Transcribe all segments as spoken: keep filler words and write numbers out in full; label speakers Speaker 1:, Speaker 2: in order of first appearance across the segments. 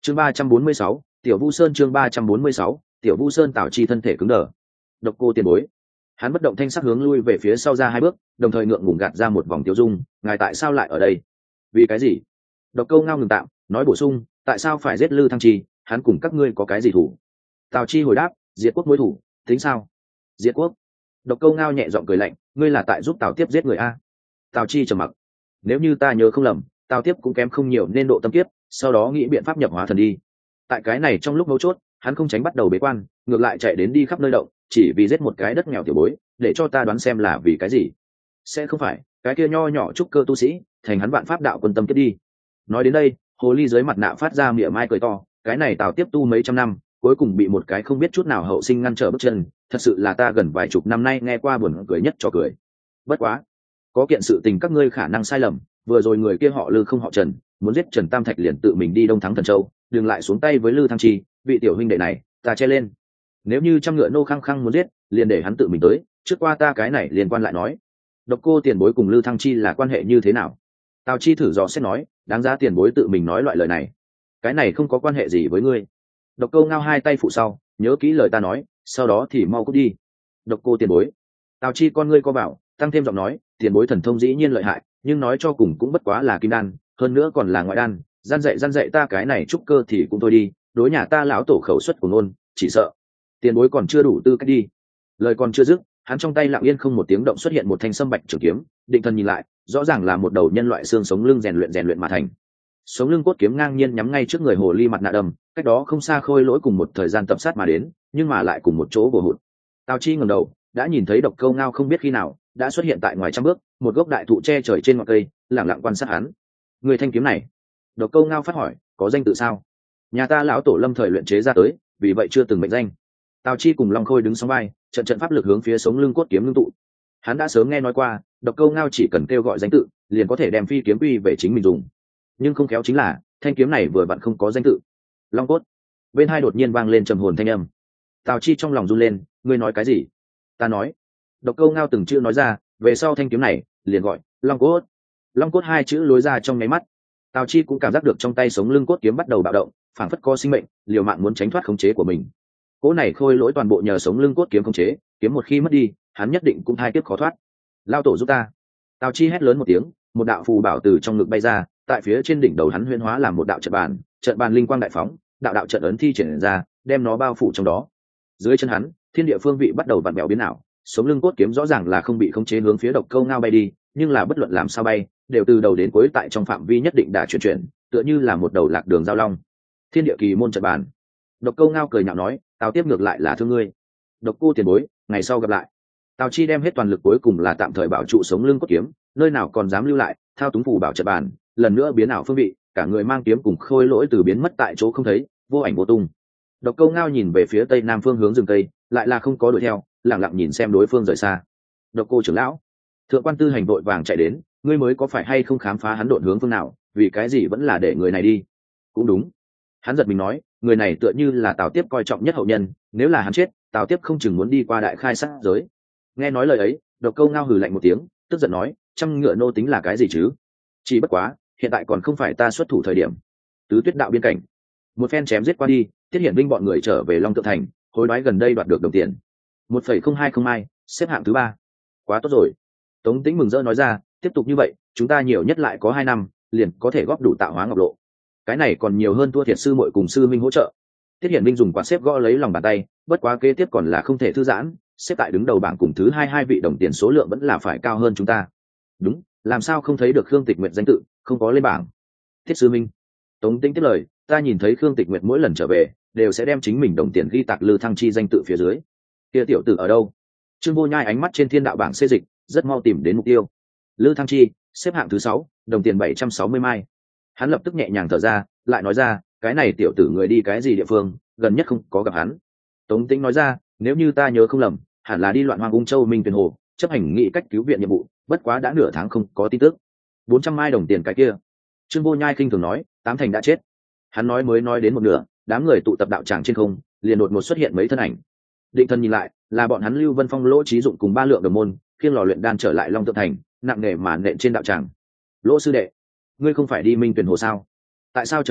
Speaker 1: chương ba trăm bốn mươi sáu, tiểu vu sơn chương ba trăm bốn mươi sáu, tiểu vu sơn. Tào chi thân thể cứng đờ. Độc Cô tiền bối. Hắn bất động thanh sắc hướng lui về phía sau ra hai bước, đồng thời ngượng ngùng gạt ra một vòng tiêu dung. Ngài tại sao lại ở đây? Vì cái gì? Độc Câu ngao ngừng tạm, nói bổ sung, tại sao phải giết Lư Thăng Chi? Hắn cùng các ngươi có cái gì thủ? Tào chi hồi đáp, diệt quốc mối thủ, tính sao? Diệt quốc. Độc Câu ngao nhẹ giọng cười lạnh, ngươi là tại giúp Tào tiếp giết người a? Tào chi trầm mặc. Nếu như ta nhớ không lầm, Tào tiếp cũng kém không nhiều nên độ tâm kiếp, sau đó nghĩ biện pháp nhập hóa thần đi. Tại cái này trong lúc mấu chốt, hắn không tránh bắt đầu bế quan, ngược lại chạy đến đi khắp nơi động, chỉ vì giết một cái đất nghèo tiểu bối, để cho ta đoán xem là vì cái gì. Sẽ không phải cái kia nho nhỏ trúc cơ tu sĩ thành hắn vạn pháp đạo quân tâm kiếp đi. Nói đến đây, hồ ly dưới mặt nạ phát ra mỉa mai cười to, cái này Tào tiếp tu mấy trăm năm, cuối cùng bị một cái không biết chút nào hậu sinh ngăn trở bước chân, thật sự là ta gần vài chục năm nay nghe qua buồn cười nhất cho cười. Bất quá, có kiện sự tình các ngươi khả năng sai lầm, vừa rồi người kia họ Lư không họ Trần, muốn giết Trần Tam Thạch liền tự mình đi Đông Thắng Thần Châu, đừng lại xuống tay với Lư Thăng Chi, vị tiểu huynh đệ này, ta che lên. Nếu như trăm ngựa nô khăng khăng muốn giết, liền để hắn tự mình tới, trước qua ta cái này liên quan lại nói. Độc Cô tiền bối cùng Lư Thăng Chi là quan hệ như thế nào? Tào Chi thử dò xét nói, đáng giá tiền bối tự mình nói loại lời này. Cái này không có quan hệ gì với ngươi. Độc Cô ngao hai tay phụ sau, nhớ kỹ lời ta nói, sau đó thì mau cút đi. Độc Cô tiền bối. Tào Chi con ngươi co bảo, tăng thêm giọng nói, tiền bối thần thông dĩ nhiên lợi hại, nhưng nói cho cùng cũng bất quá là kim đan, hơn nữa còn là ngoại đan, gian dạy gian dạy ta cái này trúc cơ thì cũng thôi đi, đối nhà ta lão tổ khẩu suất của nôn, chỉ sợ tiền bối còn chưa đủ tư cách đi. Lời còn chưa dứt, hắn trong tay lặng yên không một tiếng động xuất hiện một thanh sâm bạch trường kiếm, định thần nhìn lại, rõ ràng là một đầu nhân loại xương sống lưng rèn luyện rèn luyện mà thành. Sống lưng cốt kiếm ngang nhiên nhắm ngay trước người hồ ly mặt nạ đầm, cách đó không xa Khôi Lỗi cùng một thời gian tập sát mà đến, nhưng mà lại cùng một chỗ bổ hụt. Tào Chi ngẩng đầu, đã nhìn thấy Độc Câu ngao không biết khi nào đã xuất hiện tại ngoài trăm bước, một gốc đại thụ che trời trên ngọn cây, lặng lặng quan sát hắn. Người thanh kiếm này, Độc Câu ngao phát hỏi, có danh tự sao? Nhà ta lão tổ lâm thời luyện chế ra tới, vì vậy chưa từng mệnh danh. Tào Chi cùng Long Khôi đứng song vai, trận trận pháp lực hướng phía sống lưng cốt kiếm ngưng tụ. Hắn đã sớm nghe nói qua, Độc Câu ngao chỉ cần kêu gọi danh tự, liền có thể đem phi kiếm uy về chính mình dùng. Nhưng không khéo chính là, thanh kiếm này vừa vặn không có danh tự. Long cốt. Bên hai đột nhiên vang lên trầm hồn thanh âm. Tào Chi trong lòng run lên, ngươi nói cái gì? Ta nói. Độc Câu ngao từng chữ nói ra, về sau thanh kiếm này liền gọi Long cốt. Long cốt hai chữ lối ra trong nháy mắt. Tào Chi cũng cảm giác được trong tay sống lưng cốt kiếm bắt đầu bạo động, phảng phất có sinh mệnh, liều mạng muốn tránh thoát khống chế của mình. Cỗ này Khôi Lỗi toàn bộ nhờ sống lưng cốt kiếm khống chế, kiếm một khi mất đi, hắn nhất định cũng thai tiếp khó thoát. Lao tổ giúp ta! Tào Chi hét lớn một tiếng, một đạo phù bảo từ trong ngực bay ra, tại phía trên đỉnh đầu hắn huyễn hóa làm một đạo trận bàn, trận bàn linh quang đại phóng, đạo đạo trận ấn thi triển ra, đem nó bao phủ trong đó. Dưới chân hắn, thiên địa phương vị bắt đầu vặn vẹo biến ảo, sống lưng cốt kiếm rõ ràng là không bị khống chế hướng phía Độc Câu ngao bay đi, nhưng là bất luận làm sao bay, đều từ đầu đến cuối tại trong phạm vi nhất định đã chuyển chuyển, tựa như là một đầu lạc đường giao long. Thiên địa kỳ môn trận bàn. Độc Câu ngao cười nhạo nói, Tào tiếp ngược lại là thương ngươi. Độc Cô tiền bối, ngày sau gặp lại. Tào Chi đem hết toàn lực cuối cùng là tạm thời bảo trụ sống lưng cốt kiếm, nơi nào còn dám lưu lại, thao túng phù bảo trận bàn, lần nữa biến ảo phương vị, cả người mang kiếm cùng Khôi Lỗi từ biến mất tại chỗ không thấy, vô ảnh vô tung. Độc Câu ngao nhìn về phía tây nam phương hướng rừng tây, lại là không có đuổi theo, lặng lặng nhìn xem đối phương rời xa. Độc Cô trưởng lão, thượng quan tư hành vội vàng chạy đến, ngươi mới có phải hay không khám phá hắn độn hướng phương nào, vì cái gì vẫn là để người này đi? Cũng đúng. Hắn giật mình nói, người này tựa như là Tào tiếp coi trọng nhất hậu nhân, nếu là hắn chết, Tào tiếp không chừng muốn đi qua đại khai sát giới. Nghe nói lời ấy, Độc Câu ngao hừ lạnh một tiếng, tức giận nói, trăm ngựa nô tính là cái gì chứ? Chỉ bất quá, hiện tại còn không phải ta xuất thủ thời điểm. Tứ Tuyết đạo biên cảnh, một phen chém giết qua đi, Tiết Hiển Vinh bọn người trở về Long Tượng Thành, hối đoái gần đây đoạt được đồng tiền một phẩy không hai không mai, xếp hạng thứ ba. Quá tốt rồi. Tống Tĩnh mừng rỡ nói ra, tiếp tục như vậy, chúng ta nhiều nhất lại có hai năm, liền có thể góp đủ tạo hóa ngọc lộ. Cái này còn nhiều hơn thua thiệt sư muội cùng sư minh hỗ trợ. Tiết Hiển Vinh dùng quạt xếp gõ lấy lòng bàn tay, bất quá kế tiếp còn là không thể thư giãn, xếp tại đứng đầu bảng cùng thứ hai hai vị đồng tiền số lượng vẫn là phải cao hơn chúng ta. Đúng, làm sao không thấy được Khương Tịch Nguyệt danh tự, không có lên bảng. Thiết sư minh. Tống Tĩnh tiếp lời, ta nhìn thấy Khương Tịch Nguyệt mỗi lần trở về, đều sẽ đem chính mình đồng tiền ghi tạc Lư Thăng Chi danh tự phía dưới. Kia tiểu tử ở đâu? Trương Vô Nhai ánh mắt trên thiên đạo bảng xê dịch, rất mau tìm đến mục tiêu. Lư Thăng Chi, xếp hạng thứ sáu, đồng tiền bảy trăm sáu mươi mai. Hắn lập tức nhẹ nhàng thở ra, lại nói ra, cái này tiểu tử người đi cái gì địa phương, gần nhất không có gặp hắn. Tống Tĩnh nói ra, nếu như ta nhớ không lầm, hẳn là đi loạn hoang ung châu Minh Tuyền Hồ, chấp hành nghị cách cứu viện nhiệm vụ, bất quá đã nửa tháng không có tin tức. bốn trăm mai đồng tiền cái kia. Trương Vô Nhai khinh thường nói, tám thành đã chết. Hắn nói mới nói đến một nửa, đám người tụ tập đạo tràng trên không, liền đột ngột xuất hiện mấy thân ảnh. Định thần nhìn lại, là bọn hắn Lưu Vân Phong, Lỗ Chí Dụng cùng ba lượng đồng môn, khiêng lò luyện đan trở lại Long Tượng Thành, nặng nề mà nện trên đạo tràng. Lỗ sư đệ, ngươi không phải đi Minh Tuyền Hồ sao? Tại sao trở lại?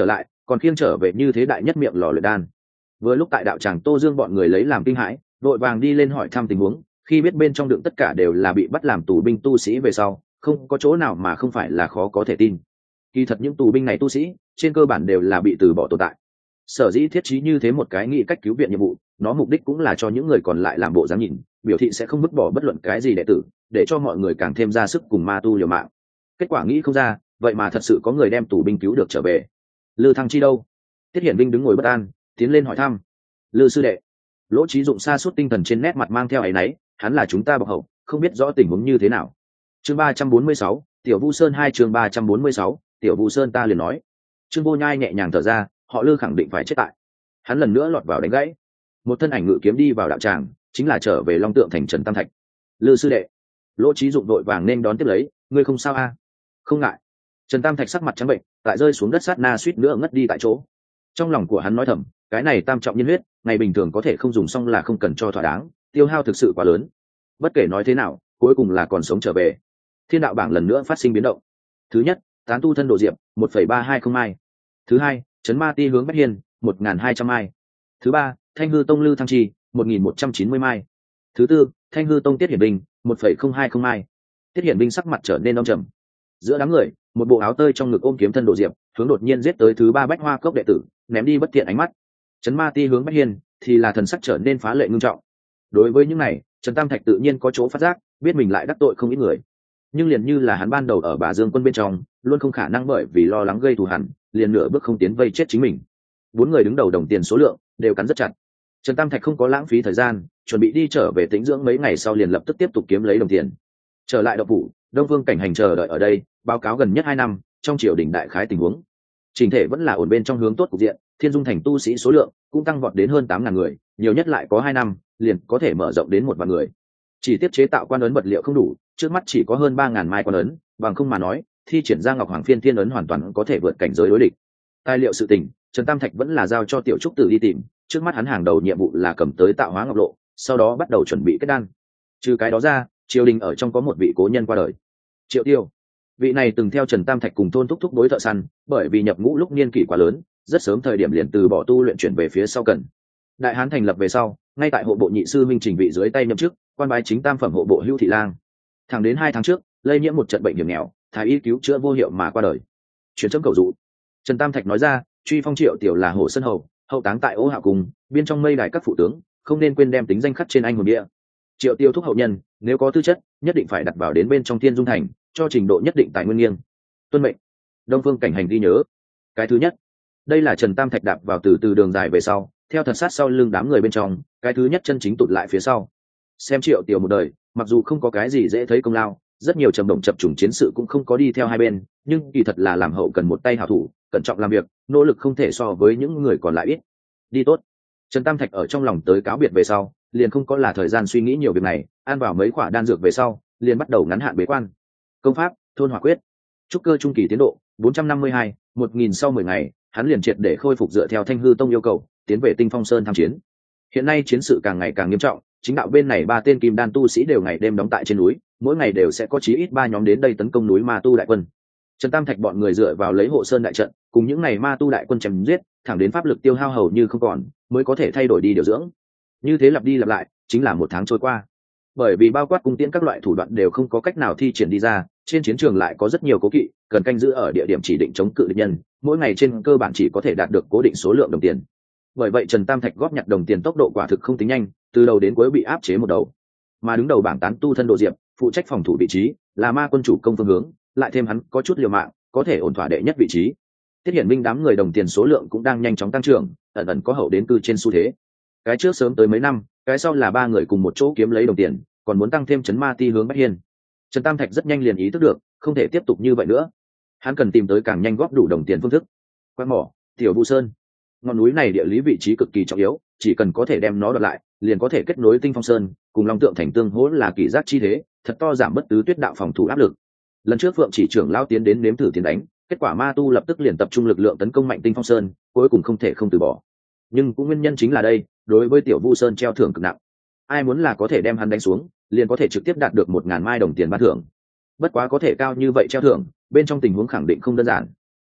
Speaker 1: còn khiêng trở về như thế đại nhất miệng lò luyện đan. Vừa lúc tại đạo tràng Tô Dương bọn người lấy làm kinh hãi, đội vàng đi lên hỏi thăm tình huống, khi biết bên trong đựng tất cả đều là bị bắt làm tù binh tu sĩ về sau, không có chỗ nào mà không phải là khó có thể tin. Kỳ thật những tù binh này tu sĩ trên cơ bản đều là bị từ bỏ tồn tại. Sở dĩ thiết trí như thế một cái nghị cách cứu viện nhiệm vụ, nó mục đích cũng là cho những người còn lại làm bộ dáng nhìn, biểu thị sẽ không vứt bỏ bất luận cái gì đệ tử, để cho mọi người càng thêm ra sức cùng ma tu liều mạng. Kết quả nghĩ không ra, vậy mà thật sự có người đem tù binh cứu được trở về. Lư Thăng Chi đâu? Tiết Hiển Vinh đứng ngồi bất an, tiến lên hỏi thăm. Lư sư đệ. Lỗ Chí Dụng sa sút tinh thần trên nét mặt mang theo áy náy, hắn là chúng ta bọc hậu, không biết rõ tình huống như thế nào. Chương ba trăm bốn mươi sáu, Tiểu Vu Sơn hai chương ba trăm bốn mươi sáu, Tiểu Vu Sơn ta liền nói. Trương Vô Nhai nhẹ nhàng thở ra, họ Lư khẳng định phải chết tại. Hắn lần nữa lọt vào đánh gãy. Một thân ảnh ngự kiếm đi vào đạo tràng, chính là trở về Long Tượng thành Trần Tam Thạch. Lư sư đệ. Lỗ Chí Dụng đội vàng nên đón tiếp lấy, ngươi không sao a? À? Không ngại. Trần Tam Thạch sắc mặt trắng bệnh, tại rơi xuống đất sát na suýt nữa ngất đi tại chỗ. Trong lòng của hắn nói thầm, cái này tam trọng nhân huyết, ngày bình thường có thể không dùng xong là không cần cho thỏa đáng, tiêu hao thực sự quá lớn. Bất kể nói thế nào, cuối cùng là còn sống trở về. Thiên đạo bảng lần nữa phát sinh biến động. Thứ nhất, tán tu thân độ diệp, một phẩy ba hai không mai. Thứ hai, chấn ma ti hướng Bách Hiên, một nghìn hai trăm mai. Thứ ba, Thanh hư tông Lư Thăng Chi, một nghìn một trăm chín mươi mai. Thứ tư, Thanh hư tông Tiết Hiển Vinh, một phẩy không hai không mai. Tiết Hiển Vinh sắc mặt trở nên âm trầm. Giữa đám người, một bộ áo tơi trong ngực ôm kiếm thân độ diệp, hướng đột nhiên giết tới thứ ba Bách Hoa cốc đệ tử, ném đi bất thiện ánh mắt. Chấn ma ti hướng Bách Hiên thì là thần sắc trở nên phá lệ ngưng trọng. Đối với những này, Trần Tam Thạch tự nhiên có chỗ phát giác, biết mình lại đắc tội không ít người. Nhưng liền như là hắn ban đầu ở Bà Dương quân bên trong, luôn không khả năng bởi vì lo lắng gây thù hằn, liền nửa bước không tiến vây chết chính mình. Bốn người đứng đầu đồng tiền số lượng đều cắn rất chặt. Trần Tam Thạch không có lãng phí thời gian, chuẩn bị đi trở về tĩnh dưỡng mấy ngày sau liền lập tức tiếp tục kiếm lấy đồng tiền. Trở lại động phủ, Đông Vương Cảnh Hành chờ đợi ở đây, báo cáo gần nhất hai năm trong triều đình đại khái tình huống. Trình thể vẫn là ổn bên trong hướng tốt cục diện, Thiên Dung thành tu sĩ số lượng cũng tăng vọt đến hơn tám ngàn người, nhiều nhất lại có hai năm, liền có thể mở rộng đến một vạn người. Chỉ tiếp chế tạo quan ấn vật liệu không đủ, trước mắt chỉ có hơn ba ngàn mai quan ấn, bằng không mà nói, thi triển ra Ngọc Hoàng Phiên Thiên ấn hoàn toàn có thể vượt cảnh giới đối địch. Tài liệu sự tình, Trần Tam Thạch vẫn là giao cho Tiểu Trúc Tử đi tìm, trước mắt hắn hàng đầu nhiệm vụ là cầm tới tạo hóa ngọc lộ, sau đó bắt đầu chuẩn bị kết đan. Trừ cái đó ra, triều đình ở trong có một vị cố nhân qua đời, Triệu Tiêu. Vị này từng theo Trần Tam Thạch cùng thôn thúc thúc đối thợ săn, bởi vì nhập ngũ lúc niên kỷ quá lớn, rất sớm thời điểm liền từ bỏ tu luyện chuyển về phía sau cần. Đại Hán thành lập về sau, ngay tại hộ bộ nhị sư minh trình vị dưới tay nhậm chức, quan bái chính tam phẩm hộ bộ Hưu Thị Lang. Thẳng đến hai tháng trước, lây nhiễm một trận bệnh hiểm nghèo, thái y cứu chữa vô hiệu mà qua đời. Chuyển chấm cầu dụ. Trần Tam Thạch nói ra, truy phong Triệu Tiểu là hổ sơn hầu, hậu táng tại Ô Hạo Cung, biên trong mây đài các phụ tướng, không nên quên đem tính danh khắc trên anh hồn địa. Triệu Tiêu thúc hậu nhân, nếu có tư chất, nhất định phải đặt vào đến bên trong Thiên Dung thành, cho trình độ nhất định tài nguyên nghiêng. Tuân mệnh. Đông Phương Cảnh Hành ghi nhớ. Cái thứ nhất, đây là Trần Tam Thạch đạp vào từ từ đường dài về sau, theo thật sát sau lưng đám người bên trong, cái thứ nhất chân chính tụt lại phía sau. Xem Triệu Tiểu một đời, mặc dù không có cái gì dễ thấy công lao, rất nhiều trầm động chập trùng chiến sự cũng không có đi theo hai bên, nhưng kỳ thật là làm hậu cần một tay hảo thủ, cẩn trọng làm việc, nỗ lực không thể so với những người còn lại ít. Đi tốt. Trần Tam Thạch ở trong lòng tới cáo biệt về sau, liền không có là thời gian suy nghĩ nhiều việc này, ăn vào mấy quả đan dược về sau, liền bắt đầu ngắn hạn bế quan. Công pháp, thôn hỏa quyết. Trúc cơ trung kỳ tiến độ, bốn trăm năm mươi hai, một nghìn sau mười ngày, hắn liền triệt để khôi phục dựa theo Thanh hư tông yêu cầu, tiến về Tinh Phong Sơn tham chiến. Hiện nay chiến sự càng ngày càng nghiêm trọng, chính đạo bên này ba tên kim đan tu sĩ đều ngày đêm đóng tại trên núi, mỗi ngày đều sẽ có chí ít ba nhóm đến đây tấn công núi ma tu đại quân. Trần Tam Thạch bọn người dựa vào lấy hộ sơn đại trận, cùng những ngày ma tu đại quân chém giết, thẳng đến pháp lực tiêu hao hầu như không còn, mới có thể thay đổi đi điều dưỡng. Như thế lặp đi lặp lại, chính là một tháng trôi qua. Bởi vì bao quát cung tiễn các loại thủ đoạn đều không có cách nào thi triển đi ra, trên chiến trường lại có rất nhiều cố kỵ, cần canh giữ ở địa điểm chỉ định chống cự địch nhân, mỗi ngày trên cơ bản chỉ có thể đạt được cố định số lượng đồng tiền. Bởi vậy Trần Tam Thạch góp nhặt đồng tiền tốc độ quả thực không tính nhanh, từ đầu đến cuối bị áp chế một đầu. Mà đứng đầu bảng tán tu thân độ diệp, phụ trách phòng thủ vị trí, là ma quân chủ công phương hướng, lại thêm hắn có chút liều mạng, có thể ổn thỏa đệ nhất vị trí. Tiết Hiển Minh đám người đồng tiền số lượng cũng đang nhanh chóng tăng trưởng, ẩn ẩn có hậu đến cư trên xu thế. Cái trước sớm tới mấy năm, cái sau là ba người cùng một chỗ kiếm lấy đồng tiền, còn muốn tăng thêm chấn ma ti hướng Bách Hiên. Trần Tam Thạch rất nhanh liền ý thức được, không thể tiếp tục như vậy nữa. Hắn cần tìm tới càng nhanh góp đủ đồng tiền phương thức. Quan mỏ, Tiểu Vu Sơn. Ngọn núi này địa lý vị trí cực kỳ trọng yếu, chỉ cần có thể đem nó đoạt lại, liền có thể kết nối Tinh Phong Sơn, cùng Long Tượng thành tương hỗ là kỳ giác chi thế, thật to giảm bất tứ tuyết đạo phòng thủ áp lực. Lần trước Phượng Chỉ trưởng lao tiến đến nếm thử tiến đánh, kết quả ma tu lập tức liền tập trung lực lượng tấn công mạnh Tinh Phong Sơn, cuối cùng không thể không từ bỏ. Nhưng cũng nguyên nhân chính là đây, đối với Tiểu Vu Sơn treo thưởng cực nặng. Ai muốn là có thể đem hắn đánh xuống, liền có thể trực tiếp đạt được một ngàn mai đồng tiền ban thưởng. Bất quá có thể cao như vậy treo thưởng, bên trong tình huống khẳng định không đơn giản.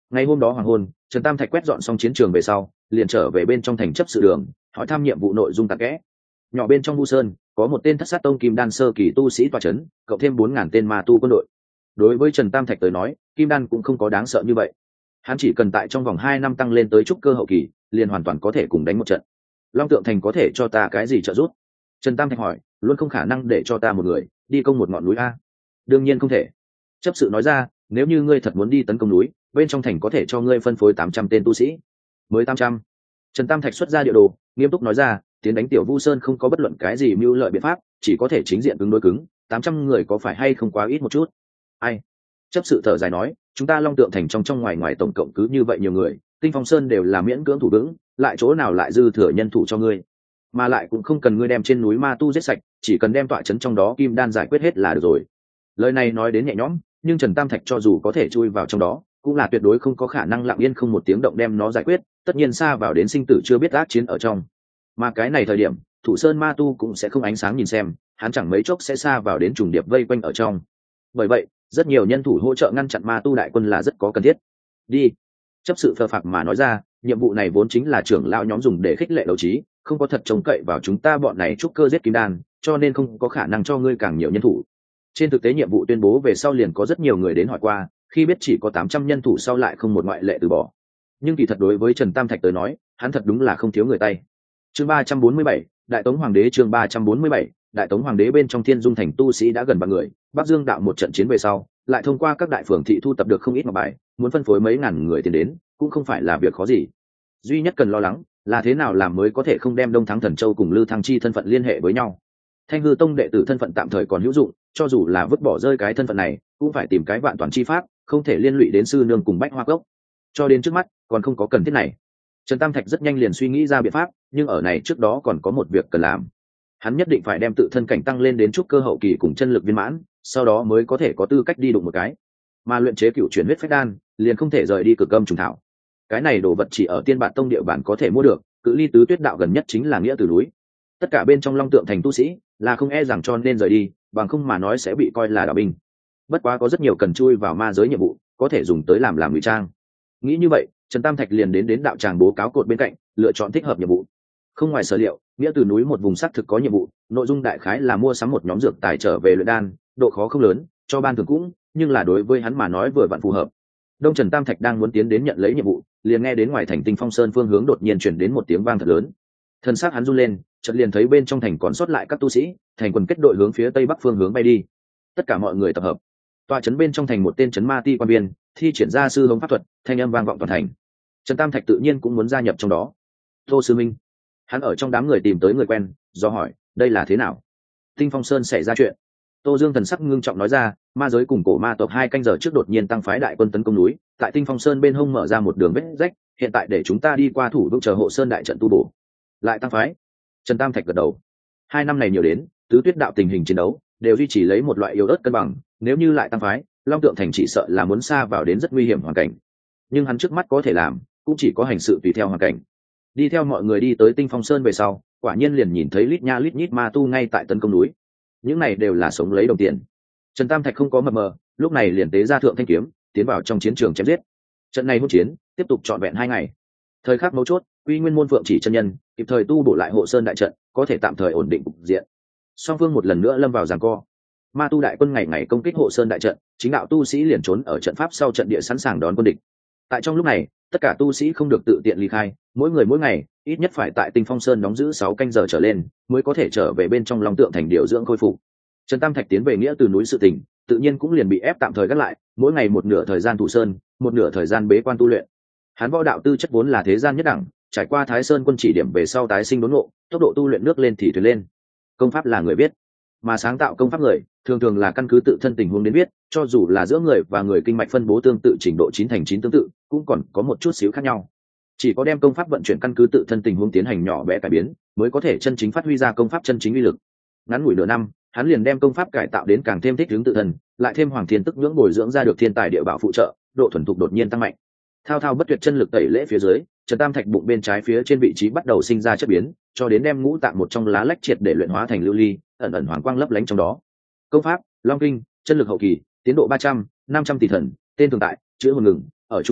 Speaker 1: Ngày hôm đó hoàng hôn, Trần Tam Thạch quét dọn xong chiến trường về sau, liền trở về bên trong thành chấp sự đường, hỏi thăm nhiệm vụ nội dung tạc kẽ. Nhỏ bên trong Vu Sơn, có một tên Thất Sát Tông Kim Đan sơ kỳ tu sĩ tọa chấn, cộng thêm bốn ngàn tên ma tu quân đội. Đối với Trần Tam Thạch tới nói, Kim Đan cũng không có đáng sợ như vậy. Hắn chỉ cần tại trong vòng hai năm tăng lên tới trúc cơ hậu kỳ, liền hoàn toàn có thể cùng đánh một trận. Long Tượng Thành có thể cho ta cái gì trợ giúp? Trần Tam Thạch hỏi, luôn không khả năng để cho ta một người đi công một ngọn núi a? Đương nhiên không thể. Chấp sự nói ra, nếu như ngươi thật muốn đi tấn công núi, bên trong thành có thể cho ngươi phân phối tám trăm tên tu sĩ. Mới tám trăm. Trần Tam Thạch xuất ra địa đồ, nghiêm túc nói ra, tiến đánh Tiểu Vu Sơn không có bất luận cái gì mưu lợi biện pháp, chỉ có thể chính diện cứng đối cứng, tám trăm người có phải hay không quá ít một chút? Ai? Chấp sự thở dài nói, chúng ta Long Tượng Thành trong trong ngoài ngoài tổng cộng cứ như vậy nhiều người, Tinh Phong Sơn đều là miễn cưỡng thủ vững, lại chỗ nào lại dư thừa nhân thủ cho ngươi? Mà lại cũng không cần ngươi đem trên núi ma tu giết sạch, chỉ cần đem tọa trấn trong đó Kim Đan giải quyết hết là được rồi. Lời này nói đến nhẹ nhõm, nhưng Trần Tam Thạch cho dù có thể chui vào trong đó, cũng là tuyệt đối không có khả năng lặng yên không một tiếng động đem nó giải quyết, tất nhiên xa vào đến sinh tử chưa biết ác chiến ở trong. Mà cái này thời điểm, Thủ Sơn ma tu cũng sẽ không ánh sáng nhìn xem, hắn chẳng mấy chốc sẽ xa vào đến trùng điệp vây quanh ở trong. Bởi vậy, rất nhiều nhân thủ hỗ trợ ngăn chặn ma tu đại quân là rất có cần thiết. Đi. Chấp sự phờ phạc mà nói ra, nhiệm vụ này vốn chính là trưởng lão nhóm dùng để khích lệ đấu trí, không có thật trông cậy vào chúng ta bọn này trúc cơ giết kim đan, cho nên không có khả năng cho ngươi càng nhiều nhân thủ. Trên thực tế nhiệm vụ tuyên bố về sau liền có rất nhiều người đến hỏi qua, khi biết chỉ có tám trăm nhân thủ sau lại không một ngoại lệ từ bỏ. Nhưng kỳ thật đối với Trần Tam Thạch tới nói, hắn thật đúng là không thiếu người tay. Chương ba trăm bốn mươi bảy, Đại Tống Hoàng đế chương ba trăm bốn mươi bảy, Đại Tống Hoàng đế bên trong Thiên Dung thành tu sĩ đã gần vạn người, Bắc Dương đạo một trận chiến về sau, lại thông qua các đại phường thị thu tập được không ít ngọc bài, muốn phân phối mấy ngàn người tiền đến, cũng không phải là việc khó gì. Duy nhất cần lo lắng là thế nào làm mới có thể không đem Đông Thắng Thần Châu cùng Lư Thăng Chi thân phận liên hệ với nhau. Thanh Hư Tông đệ tử thân phận tạm thời còn hữu dụng, cho dù là vứt bỏ rơi cái thân phận này, cũng phải tìm cái vạn toàn chi pháp, không thể liên lụy đến sư nương cùng Bách Hoa Cốc. Cho đến trước mắt, còn không có cần thiết này. Trần Tam Thạch rất nhanh liền suy nghĩ ra biện pháp, nhưng ở này trước đó còn có một việc cần làm. Hắn nhất định phải đem tự thân cảnh tăng lên đến trúc cơ hậu kỳ cùng chân lực viên mãn, sau đó mới có thể có tư cách đi đụng một cái. Mà luyện chế cựu chuyển huyết phách đan, liền không thể rời đi Cực Âm trùng thảo. Cái này đồ vật chỉ ở Tiên Bản Tông địa bản có thể mua được, cự ly Tứ Tuyết đạo gần nhất chính là Nghĩa Từ núi. Tất cả bên trong Long Tượng thành tu sĩ là không e rằng cho nên rời đi, bằng không mà nói sẽ bị coi là đạo binh. Bất quá có rất nhiều cần chui vào ma giới nhiệm vụ, có thể dùng tới làm làm ngụy trang. Nghĩ như vậy, Trần Tam Thạch liền đến đến đạo tràng bố cáo cột bên cạnh, lựa chọn thích hợp nhiệm vụ. Không ngoài sở liệu, Nghĩa Từ núi một vùng xác thực có nhiệm vụ, nội dung đại khái là mua sắm một nhóm dược tài trở về luyện đan, độ khó không lớn, cho ban thường cũng, nhưng là đối với hắn mà nói vừa vặn phù hợp. Đông Trần Tam Thạch đang muốn tiến đến nhận lấy nhiệm vụ, liền nghe đến ngoài thành Tinh Phong Sơn phương hướng đột nhiên truyền đến một tiếng vang thật lớn. Thân xác hắn run lên, chợt liền thấy bên trong thành còn sót lại các tu sĩ, thành quần kết đội hướng phía tây bắc phương hướng bay đi. Tất cả mọi người tập hợp. Tọa trấn bên trong thành một tên trấn ma ti quan viên, thi triển ra sư hống pháp thuật, thanh âm vang vọng toàn thành. Trần Tam Thạch tự nhiên cũng muốn gia nhập trong đó. Tô sư minh, hắn ở trong đám người tìm tới người quen, do hỏi, đây là thế nào? Tinh Phong Sơn xảy ra chuyện. Tô Dương thần sắc ngưng trọng nói ra, ma giới cùng cổ ma tộc hai canh giờ trước đột nhiên tăng phái đại quân tấn công núi, tại Tinh Phong Sơn bên hông mở ra một đường vết rách, hiện tại để chúng ta đi qua thủ vững chờ hộ sơn đại trận tu bổ. Lại tăng phái? Trần Tam Thạch gật đầu. Hai năm này nhiều đến, Tứ Tuyết đạo tình hình chiến đấu đều duy trì lấy một loại yếu ớt cân bằng, nếu như lại tăng phái, Long Tượng thành chỉ sợ là muốn xa vào đến rất nguy hiểm hoàn cảnh. Nhưng hắn trước mắt có thể làm, cũng chỉ có hành sự tùy theo hoàn cảnh. Đi theo mọi người đi tới Tinh Phong Sơn về sau, quả nhiên liền nhìn thấy lít nha lít nhít ma tu ngay tại tấn công núi. Những này đều là sống lấy đồng tiền. Trần Tam Thạch không có mập mờ, lúc này liền tế ra thượng thanh kiếm, tiến vào trong chiến trường chém giết. Trận này hỗn chiến tiếp tục trọn vẹn hai ngày. Thời khắc mấu chốt, Quy Nguyên môn Phượng Chỉ chân nhân kịp thời tu bổ lại hộ sơn đại trận, có thể tạm thời ổn định cục diện. Song phương một lần nữa lâm vào giằng co. Ma tu đại quân ngày ngày công kích hộ sơn đại trận, chính đạo tu sĩ liền trốn ở trận pháp sau trận địa sẵn sàng đón quân địch. Tại trong lúc này, tất cả tu sĩ không được tự tiện ly khai, mỗi người mỗi ngày ít nhất phải tại Tinh Phong Sơn đóng giữ sáu canh giờ trở lên, mới có thể trở về bên trong Long Tượng thành điều dưỡng khôi phục. Trần Tam Thạch tiến về Nghĩa Từ núi sự tình, tự nhiên cũng liền bị ép tạm thời gác lại, mỗi ngày một nửa thời gian thủ sơn, một nửa thời gian bế quan tu luyện. Hắn võ đạo tư chất vốn là thế gian nhất đẳng, trải qua Thái Sơn quân chỉ điểm về sau tái sinh đốn ngộ, tốc độ tu luyện nước lên thì thuyền lên. Công pháp là người biết, mà sáng tạo công pháp người thường thường là căn cứ tự thân tình huống đến viết, cho dù là giữa người và người kinh mạch phân bố tương tự trình độ chín thành chín tương tự, cũng còn có một chút xíu khác nhau. Chỉ có đem công pháp vận chuyển căn cứ tự thân tình huống tiến hành nhỏ bé cải biến, mới có thể chân chính phát huy ra công pháp chân chính uy lực. Ngắn ngủi nửa năm, hắn liền đem công pháp cải tạo đến càng thêm thích ứng tự thân, lại thêm Hoàng Thiên Tức nhưỡng bồi dưỡng ra được thiên tài địa bảo phụ trợ, độ thuần thục đột nhiên tăng mạnh. Thao thao bất tuyệt chân lực tẩy lễ phía dưới, Trần Tam Thạch bụng bên trái phía trên vị trí bắt đầu sinh ra chất biến, cho đến đem ngũ tạng một trong lá lách triệt để luyện hóa thành lưu ly, ẩn ẩn hoàng quang lấp lánh trong đó. Công pháp Long Kinh, chân lực hậu kỳ, tiến độ ba trăm, năm trăm tỷ thần, tên tồn tại, chữ hồn ngừng, ở trung ương,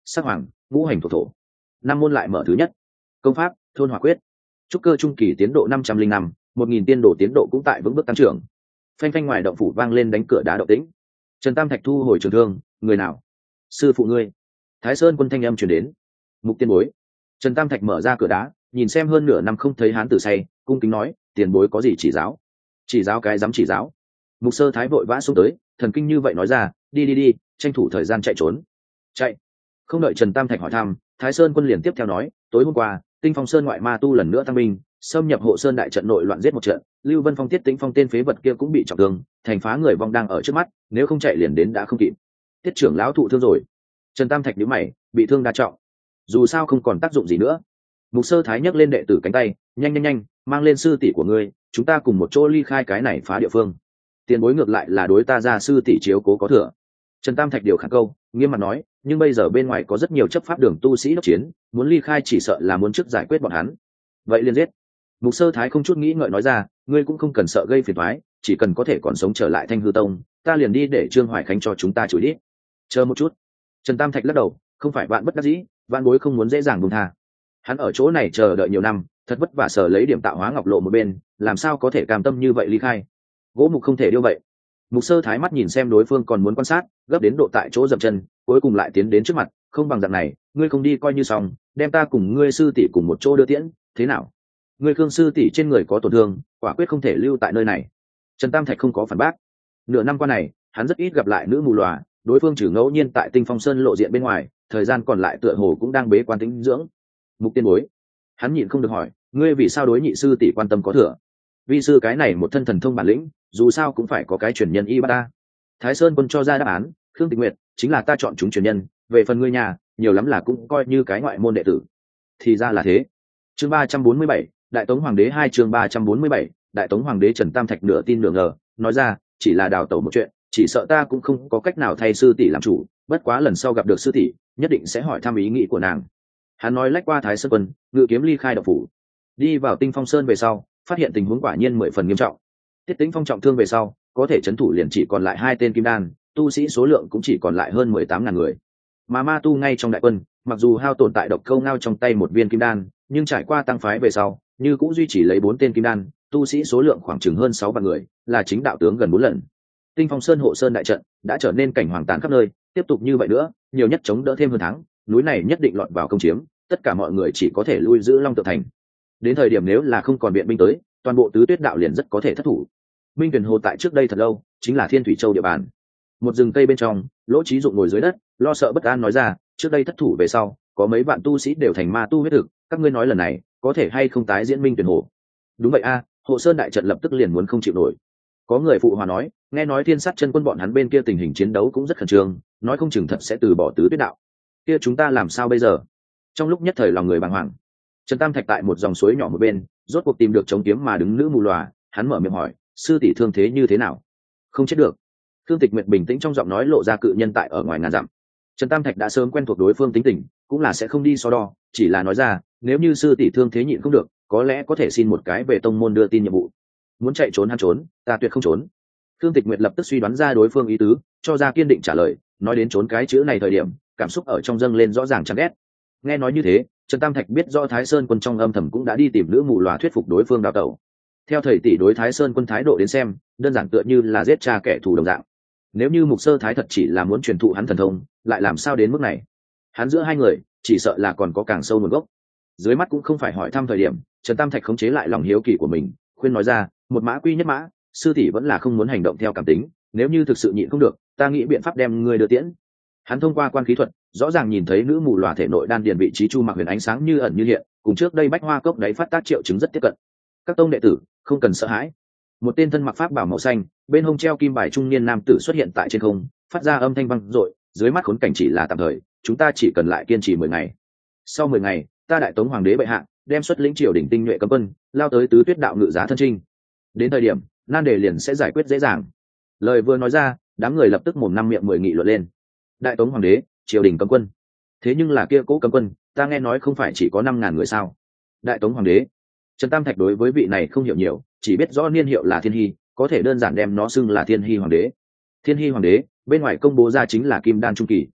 Speaker 1: sắc hoàng, ngũ hành thổ thổ. Năm môn lại mở thứ nhất. Công pháp, thôn hỏa quyết. Trúc cơ trung kỳ tiến độ năm trăm linh năm, một nghìn tiên độ tiến độ cũng tại vững bước tăng trưởng. Phanh phanh ngoài động phủ vang lên đánh cửa đá động tĩnh. Trần Tam Thạch thu hồi trường thương, người nào? Sư phụ ngươi. Thái Sơn Quân thanh âm truyền đến. Mục tiên bối. Trần Tam Thạch mở ra cửa đá, nhìn xem hơn nửa năm không thấy hán tử say, cung kính nói, tiền bối có gì chỉ giáo? Chỉ giáo cái dám chỉ giáo. Mục Sơ Thái vội vã xuống tới, thần kinh như vậy nói ra, đi đi đi, tranh thủ thời gian chạy trốn. Chạy. Không đợi Trần Tam Thạch hỏi thăm, Thái Sơn Quân liền tiếp theo nói, tối hôm qua, Tinh Phong Sơn ngoại ma tu lần nữa tăng binh, xâm nhập Hộ Sơn đại trận nội loạn giết một trận, Lưu Vân Phong Tiết Tĩnh Phong tên phế vật kia cũng bị trọng thương, thành phá người vong đang ở trước mắt, nếu không chạy liền đến đã không kịp. Tiết trưởng lão thụ thương rồi. Trần Tam Thạch nhíu mày, bị thương đa trọng, dù sao không còn tác dụng gì nữa. Mục Sơ Thái nhấc lên đệ tử cánh tay, nhanh nhanh nhanh, mang lên sư tỷ của ngươi, chúng ta cùng một chỗ ly khai cái này phá địa phương. Tiền bối ngược lại là đối ta ra sư tỷ chiếu cố có thừa. Trần Tam Thạch điều khẳng câu, nghiêm mặt nói, nhưng bây giờ bên ngoài có rất nhiều chấp pháp đường tu sĩ đốc chiến, muốn ly khai chỉ sợ là muốn trước giải quyết bọn hắn. Vậy liền giết. Mục Sơ Thái không chút nghĩ ngợi nói ra, ngươi cũng không cần sợ gây phiền toái, chỉ cần có thể còn sống trở lại Thanh Hư Tông, ta liền đi để Trương Hoài Khánh cho chúng ta chửi đi. Chờ một chút. Trần Tam Thạch lắc đầu, không phải bạn bất đắc dĩ, vạn bối không muốn dễ dàng buông tha. Hắn ở chỗ này chờ đợi nhiều năm, thật vất vả sở lấy điểm tạo hóa ngọc lộ một bên, làm sao có thể cam tâm như vậy ly khai. Gỗ mục không thể điêu vậy. Mục Sơ Thái mắt nhìn xem đối phương còn muốn quan sát, gấp đến độ tại chỗ dậm chân, cuối cùng lại tiến đến trước mặt, không bằng dạng này, ngươi không đi coi như xong, đem ta cùng ngươi sư tỷ cùng một chỗ đưa tiễn, thế nào? Ngươi Khương sư tỷ trên người có tổn thương, quả quyết không thể lưu tại nơi này. Trần Tam Thạch không có phản bác. Nửa năm qua này, hắn rất ít gặp lại nữ mù lòa, đối phương trừ ngẫu nhiên tại Tinh Phong Sơn lộ diện bên ngoài, thời gian còn lại tựa hồ cũng đang bế quan tĩnh dưỡng. Mục tiên bối, hắn nhịn không được hỏi, ngươi vì sao đối nhị sư tỷ quan tâm có thừa? Vi sư cái này một thân thần thông bản lĩnh, dù sao cũng phải có cái truyền nhân y bát ta. Thái Sơn Quân cho ra đáp án, Khương Tịch Nguyệt chính là ta chọn chúng truyền nhân, về phần ngươi nhà, nhiều lắm là cũng coi như cái ngoại môn đệ tử. Thì ra là thế. Chương ba trăm bốn mươi bảy, Đại Tống Hoàng đế hai chương ba trăm bốn mươi bảy, Đại Tống Hoàng đế Trần Tam Thạch nửa tin nửa ngờ, nói ra, chỉ là đào tẩu một chuyện, chỉ sợ ta cũng không có cách nào thay sư tỷ làm chủ, bất quá lần sau gặp được sư tỷ, nhất định sẽ hỏi thăm ý nghĩ của nàng. Hắn nói lách qua Thái Sơn Quân, ngự kiếm ly khai độc phủ, đi vào Tinh Phong Sơn về sau, phát hiện tình huống quả nhiên mười phần nghiêm trọng. Tiết Tĩnh Phong trọng thương về sau, có thể trấn thủ liền chỉ còn lại hai tên kim đan, tu sĩ số lượng cũng chỉ còn lại hơn mười tám ngàn người. Mà ma tu ngay trong đại quân, mặc dù hao tổn tại độc câu ngao trong tay một viên kim đan, nhưng trải qua tăng phái về sau, như cũng duy trì lấy bốn tên kim đan, tu sĩ số lượng khoảng chừng hơn sáu vạn người, là chính đạo tướng gần bốn lần. Tinh Phong Sơn hộ sơn đại trận đã trở nên cảnh hoàng tàn khắp nơi, tiếp tục như vậy nữa, nhiều nhất chống đỡ thêm hơn tháng, núi này nhất định lọt vào công chiếm, tất cả mọi người chỉ có thể lui giữ Long Tự Thành. Đến thời điểm nếu là không còn biện binh tới, toàn bộ tứ tuyết đạo liền rất có thể thất thủ. Minh Tuyển Hồ tại trước đây thật lâu chính là Thiên Thủy Châu địa bàn. Một rừng cây bên trong, Lỗ Chí Dụng ngồi dưới đất, lo sợ bất an nói ra, trước đây thất thủ về sau, có mấy vạn tu sĩ đều thành ma tu huyết thực, các ngươi nói lần này có thể hay không tái diễn Minh Tuyển Hồ? Đúng vậy a, hộ sơn đại trận lập tức liền muốn không chịu nổi. Có người phụ hòa nói, nghe nói Thiên Sát chân quân bọn hắn bên kia tình hình chiến đấu cũng rất khẩn trương, nói không chừng thật sẽ từ bỏ tứ tuyết đạo. Kia chúng ta làm sao bây giờ? Trong lúc nhất thời lòng người bàng hoàng. Trần Tam Thạch tại một dòng suối nhỏ một bên, rốt cuộc tìm được chống kiếm mà đứng nữ mù lòa, hắn mở miệng hỏi, sư tỷ thương thế như thế nào? Không chết được. Thương Tịch Nguyệt bình tĩnh trong giọng nói lộ ra cự nhân tại ở ngoài ngàn dặm. Trần Tam Thạch đã sớm quen thuộc đối phương tính tình, cũng là sẽ không đi so đo, chỉ là nói ra, nếu như sư tỷ thương thế nhịn không được, có lẽ có thể xin một cái về tông môn đưa tin nhiệm vụ. Muốn chạy trốn hắn trốn, ta tuyệt không trốn. Thương Tịch Nguyệt lập tức suy đoán ra đối phương ý tứ, cho ra kiên định trả lời, nói đến trốn cái chữ này thời điểm, cảm xúc ở trong dâng lên rõ ràng chán ghét. Nghe nói như thế, Trần Tam Thạch biết rõ Thái Sơn Quân trong âm thầm cũng đã đi tìm nữ mù lòa thuyết phục đối phương đào tẩu. Theo thầy tỷ đối Thái Sơn Quân thái độ đến xem, đơn giản tựa như là giết cha kẻ thù đồng dạng. Nếu như Mục Sơ Thái thật chỉ là muốn truyền thụ hắn thần thông, lại làm sao đến mức này? Hắn giữa hai người, chỉ sợ là còn có càng sâu nguồn gốc. Dưới mắt cũng không phải hỏi thăm thời điểm, Trần Tam Thạch khống chế lại lòng hiếu kỳ của mình, khuyên nói ra, một mã quy nhất mã, sư tỷ vẫn là không muốn hành động theo cảm tính, nếu như thực sự nhịn không được, ta nghĩ biện pháp đem ngươi đưa tiễn. Hắn thông qua quan khí thuật, rõ ràng nhìn thấy nữ mù lòa thể nội đan điền vị trí chu mặc huyền ánh sáng như ẩn như hiện, cùng trước đây bách hoa cốc đấy phát tác triệu chứng rất tiếp cận. Các tông đệ tử không cần sợ hãi. Một tên thân mặc pháp bảo màu xanh, bên hông treo kim bài trung niên nam tử xuất hiện tại trên không, phát ra âm thanh vang dội, dưới mắt khốn cảnh chỉ là tạm thời, chúng ta chỉ cần lại kiên trì mười ngày. Sau mười ngày, ta Đại Tống Hoàng đế bệ hạ đem xuất lĩnh triều đình tinh nhuệ cấm quân, lao tới tứ tuyết đạo ngự giá thân trinh. Đến thời điểm, nan đề liền sẽ giải quyết dễ dàng. Lời vừa nói ra, đám người lập tức mồm năm miệng mười nghị luận lên. Đại Tống Hoàng đế, triều đình cấm quân. Thế nhưng là kia cố cấm quân, ta nghe nói không phải chỉ có năm ngàn người sao? Đại Tống Hoàng đế. Trần Tam Thạch đối với vị này không hiểu nhiều, chỉ biết rõ niên hiệu là Thiên Hy, có thể đơn giản đem nó xưng là Thiên Hy Hoàng đế. Thiên Hy Hoàng đế, bên ngoài công bố ra chính là Kim Đan trung kỳ.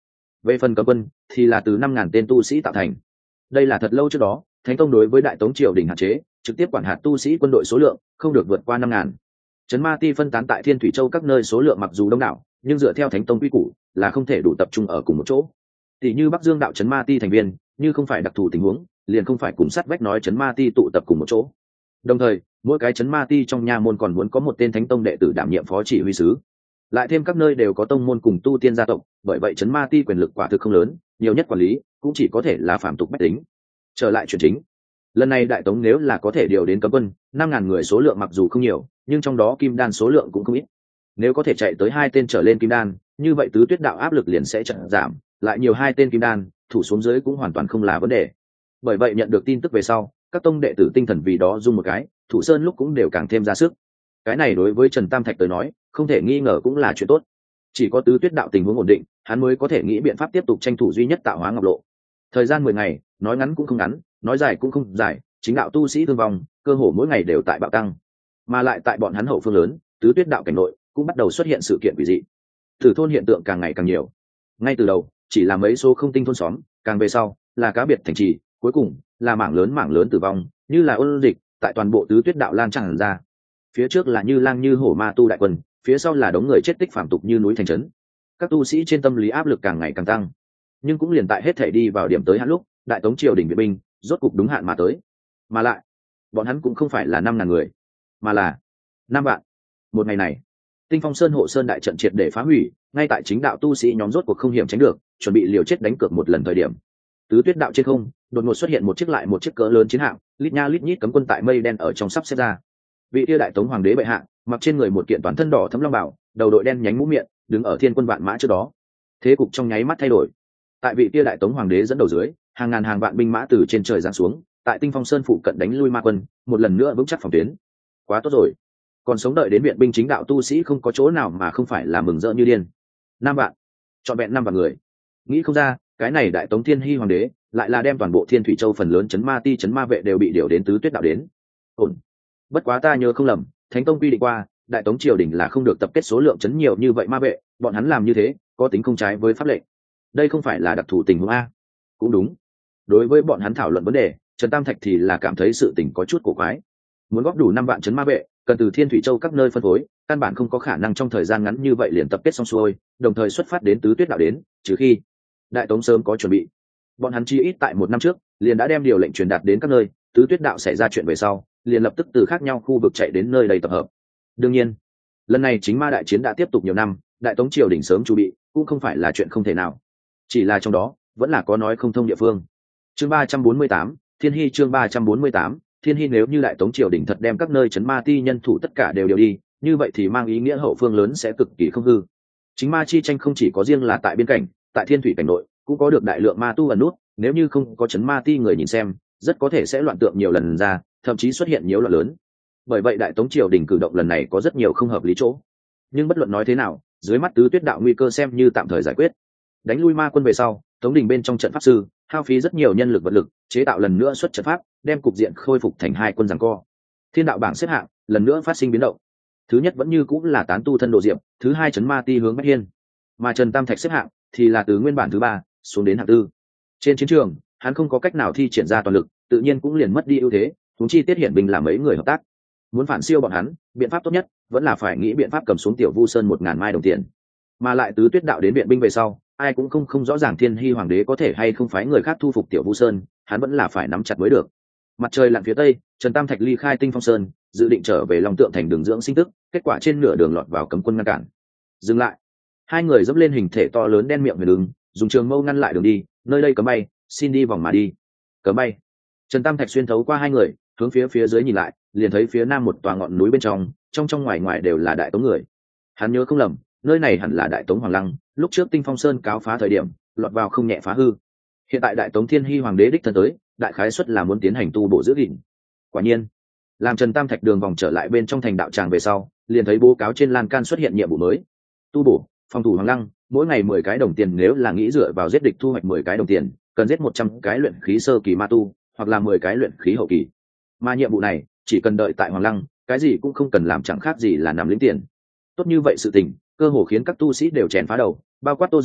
Speaker 1: Về phần cấm quân thì là từ năm ngàn tên tu sĩ tạo thành. Đây là thật lâu trước đó thánh tông đối với đại tống triều đình hạn chế, trực tiếp quản hạt tu sĩ quân đội số lượng không được vượt qua năm ngàn. Trấn ma ti phân tán tại Thiên Thủy Châu các nơi số lượng mặc dù đông đảo, nhưng dựa theo thánh tông quy củ là không thể đủ tập trung ở cùng một chỗ. Tỷ như Bắc Dương đạo trấn ma ti thành viên, như không phải đặc thù tình huống, liền không phải cùng sát vách nói trấn ma ti tụ tập cùng một chỗ. Đồng thời, mỗi cái trấn ma ti trong nha môn còn muốn có một tên thánh tông đệ tử đảm nhiệm phó chỉ huy sứ. Lại thêm các nơi đều có tông môn cùng tu tiên gia tộc, bởi vậy trấn ma ti quyền lực quả thực không lớn, nhiều nhất quản lý cũng chỉ có thể là phạm tục bách tính. Trở lại chuyện chính, lần này đại tống nếu là có thể điều đến cấm quân năm ngàn người, số lượng mặc dù không nhiều, nhưng trong đó kim đan số lượng cũng không ít. Nếu có thể chạy tới hai tên trở lên kim đan, như vậy tứ tuyết đạo áp lực liền sẽ chậm giảm, lại nhiều hai tên kim đan thủ xuống dưới cũng hoàn toàn không là vấn đề. Bởi vậy nhận được tin tức về sau, các tông đệ tử tinh thần vì đó rung một cái, thủ sơn lúc cũng đều càng thêm ra sức. Cái này đối với Trần Tam Thạch tới nói không thể nghi ngờ cũng là chuyện tốt. Chỉ có tứ tuyết đạo tình huống ổn định, hắn mới có thể nghĩ biện pháp tiếp tục tranh thủ duy nhất tạo hóa ngọc lộ. Thời gian mười ngày nói ngắn cũng không ngắn, nói dài cũng không dài, chính đạo tu sĩ thương vong cơ hồ mỗi ngày đều tại bạo tăng, mà lại tại bọn hắn hậu phương lớn tứ tuyết đạo cảnh nội cũng bắt đầu xuất hiện sự kiện quỷ dị. Tử thôn hiện tượng càng ngày càng nhiều, ngay từ đầu chỉ là mấy số không tinh thôn xóm, càng về sau là cá biệt thành trì, cuối cùng là mảng lớn mảng lớn tử vong, như là ôn dịch tại toàn bộ tứ tuyết đạo lan tràn ra. Phía trước là như lang như hổ ma tu đại quân, phía sau là đống người chết tích phàm tục như núi thành trấn. Các tu sĩ trên tâm lý áp lực càng ngày càng tăng, nhưng cũng liền tại hết thể đi vào điểm tới hạn lúc, đại tống triều đình viện binh rốt cục đúng hạn mà tới. Mà lại bọn hắn cũng không phải là năm ngàn người, mà là năm vạn. Một ngày này, Tinh Phong Sơn hộ sơn đại trận triệt để phá hủy, ngay tại chính đạo tu sĩ nhóm rốt cuộc không hiểm tránh được, chuẩn bị liều chết đánh cược một lần thời điểm, tứ tuyết đạo trên không đột ngột xuất hiện một chiếc lại một chiếc cỡ lớn chiến hạm, lít nha lít nhít cấm quân tại mây đen ở trong sắp xếp ra. Vị kia đại tống hoàng đế bệ hạ mặc trên người một kiện toàn thân đỏ thấm long bào, đầu đội đen nhánh mũ miệng, đứng ở thiên quân vạn mã trước đó. Thế cục trong nháy mắt thay đổi. Tại vị kia đại tống hoàng đế dẫn đầu dưới, hàng ngàn hàng vạn binh mã từ trên trời giáng xuống, tại Tinh Phong Sơn phụ cận đánh lui ma quân, một lần nữa vững chắc phòng tuyến. Quá tốt rồi, còn sống đợi đến viện binh chính đạo tu sĩ không có chỗ nào mà không phải là mừng rỡ như điên. Năm vạn, trọn vẹn năm vạn người. Nghĩ không ra, cái này đại tống thiên hy hoàng đế lại là đem toàn bộ Thiên Thủy Châu phần lớn chấn ma ti chấn ma vệ đều bị điều đến tứ tuyết đạo đến. Ổn. Bất quá ta nhớ không lầm, thánh tông quy định qua, đại tống triều đình là không được tập kết số lượng chấn nhiều như vậy ma vệ, bọn hắn làm như thế có tính không trái với pháp lệnh. Đây không phải là đặc thù tình huống a? Cũng đúng. Đối với bọn hắn thảo luận vấn đề, Trần Tam Thạch thì là cảm thấy sự tình có chút cổ quái. Muốn góp đủ năm vạn chấn ma vệ, cần từ Thiên Thủy Châu các nơi phân phối, căn bản không có khả năng trong thời gian ngắn như vậy liền tập kết xong xuôi, đồng thời xuất phát đến tứ tuyết đạo đến, trừ khi đại tống sớm có chuẩn bị. Bọn hắn chi ít tại một năm trước liền đã đem điều lệnh truyền đạt đến các nơi, tứ tuyết đạo xảy ra chuyện về sau, liền lập tức từ khác nhau khu vực chạy đến nơi đây tập hợp. Đương nhiên, lần này chính ma đại chiến đã tiếp tục nhiều năm, đại tống triều đình sớm chuẩn bị cũng không phải là chuyện không thể nào, chỉ là trong đó vẫn là có nói không thông địa phương. Chương ba trăm bốn mươi tám, Thiên Hy. Chương ba trăm bốn mươi tám, Thiên Hy. Nếu như đại tống triều đình thật đem các nơi chấn ma ti nhân thủ tất cả đều điều đi, như vậy thì mang ý nghĩa hậu phương lớn sẽ cực kỳ không hư. Chính ma chi tranh không chỉ có riêng là tại biên cảnh, tại thiên thủy cảnh nội cũng có được đại lượng ma tu ẩn nút, nếu như không có chấn ma ti người nhìn xem, rất có thể sẽ loạn tượng nhiều lần ra, thậm chí xuất hiện nhiều loạn lớn. Bởi vậy đại tống triều đình cử động lần này có rất nhiều không hợp lý chỗ, nhưng bất luận nói thế nào, dưới mắt tứ tuyết đạo nguy cơ xem như tạm thời giải quyết. Đánh lui ma quân về sau, tống đình bên trong trận pháp sư hao phí rất nhiều nhân lực vật lực, chế tạo lần nữa xuất trận pháp, đem cục diện khôi phục thành hai quân giằng co. Thiên đạo bảng xếp hạng lần nữa phát sinh biến động, thứ nhất vẫn như cũng là tán tu thân độ diệp, thứ hai chấn ma ti hướng bách hiên, mà Trần Tam Thạch xếp hạng thì là từ nguyên bản thứ ba xuống đến hạng tư. Trên chiến trường hắn không có cách nào thi triển ra toàn lực, tự nhiên cũng liền mất đi ưu thế, chúng chi tiết hiển binh là mấy người hợp tác. Muốn phản siêu bọn hắn, biện pháp tốt nhất vẫn là phải nghĩ biện pháp cầm xuống Tiểu Vu Sơn một ngàn mai đồng tiền. Mà lại tứ tuyết đạo đến viện binh về sau, ai cũng không không rõ ràng Thiên Hy hoàng đế có thể hay không phái người khác thu phục Tiểu Vu Sơn, hắn vẫn là phải nắm chặt mới được. Mặt trời lặn phía tây, Trần Tam Thạch ly khai Tinh Phong Sơn, dự định trở về Long Tượng thành đường dưỡng sinh tức, kết quả trên nửa đường lọt vào cấm quân ngăn cản. Dừng lại. Hai người dẫm lên hình thể to lớn đen miệng huyền đường, dùng trường mâu ngăn lại đường đi, nơi đây cấm bay, xin đi vòng mà đi. Cấm bay. Trần Tam Thạch xuyên thấu qua hai người, hướng phía phía dưới nhìn lại, liền thấy phía nam một tòa ngọn núi bên trong, trong trong ngoài ngoài đều là đại tống người. Hắn nhớ không lầm, nơi này hẳn là đại tống hoàng lăng, lúc trước Tinh Phong Sơn cáo phá thời điểm, lọt vào không nhẹ phá hư. Hiện tại đại tống Thiên Hy hoàng đế đích thân tới, đại khái suất là muốn tiến hành tu bổ giữ gìn. Quả nhiên, làm Trần Tam Thạch đường vòng trở lại bên trong thành đạo tràng về sau, liền thấy bố cáo trên lan can xuất hiện nhiệm vụ mới: tu bổ phòng thủ hoàng lăng, mỗi ngày mười cái đồng tiền, nếu là nghĩ dựa vào giết địch thu hoạch mười cái đồng tiền, cần giết một trăm cái luyện khí sơ kỳ ma tu, hoặc là mười cái luyện khí hậu kỳ. Mà nhiệm vụ này chỉ cần đợi tại hoàng lăng, cái gì cũng không cần làm, chẳng khác gì là nằm lĩnh tiền. Tốt như vậy sự tình, cơ hồ khiến các tu sĩ đều chèn phá đầu, bao quát Tô Dương,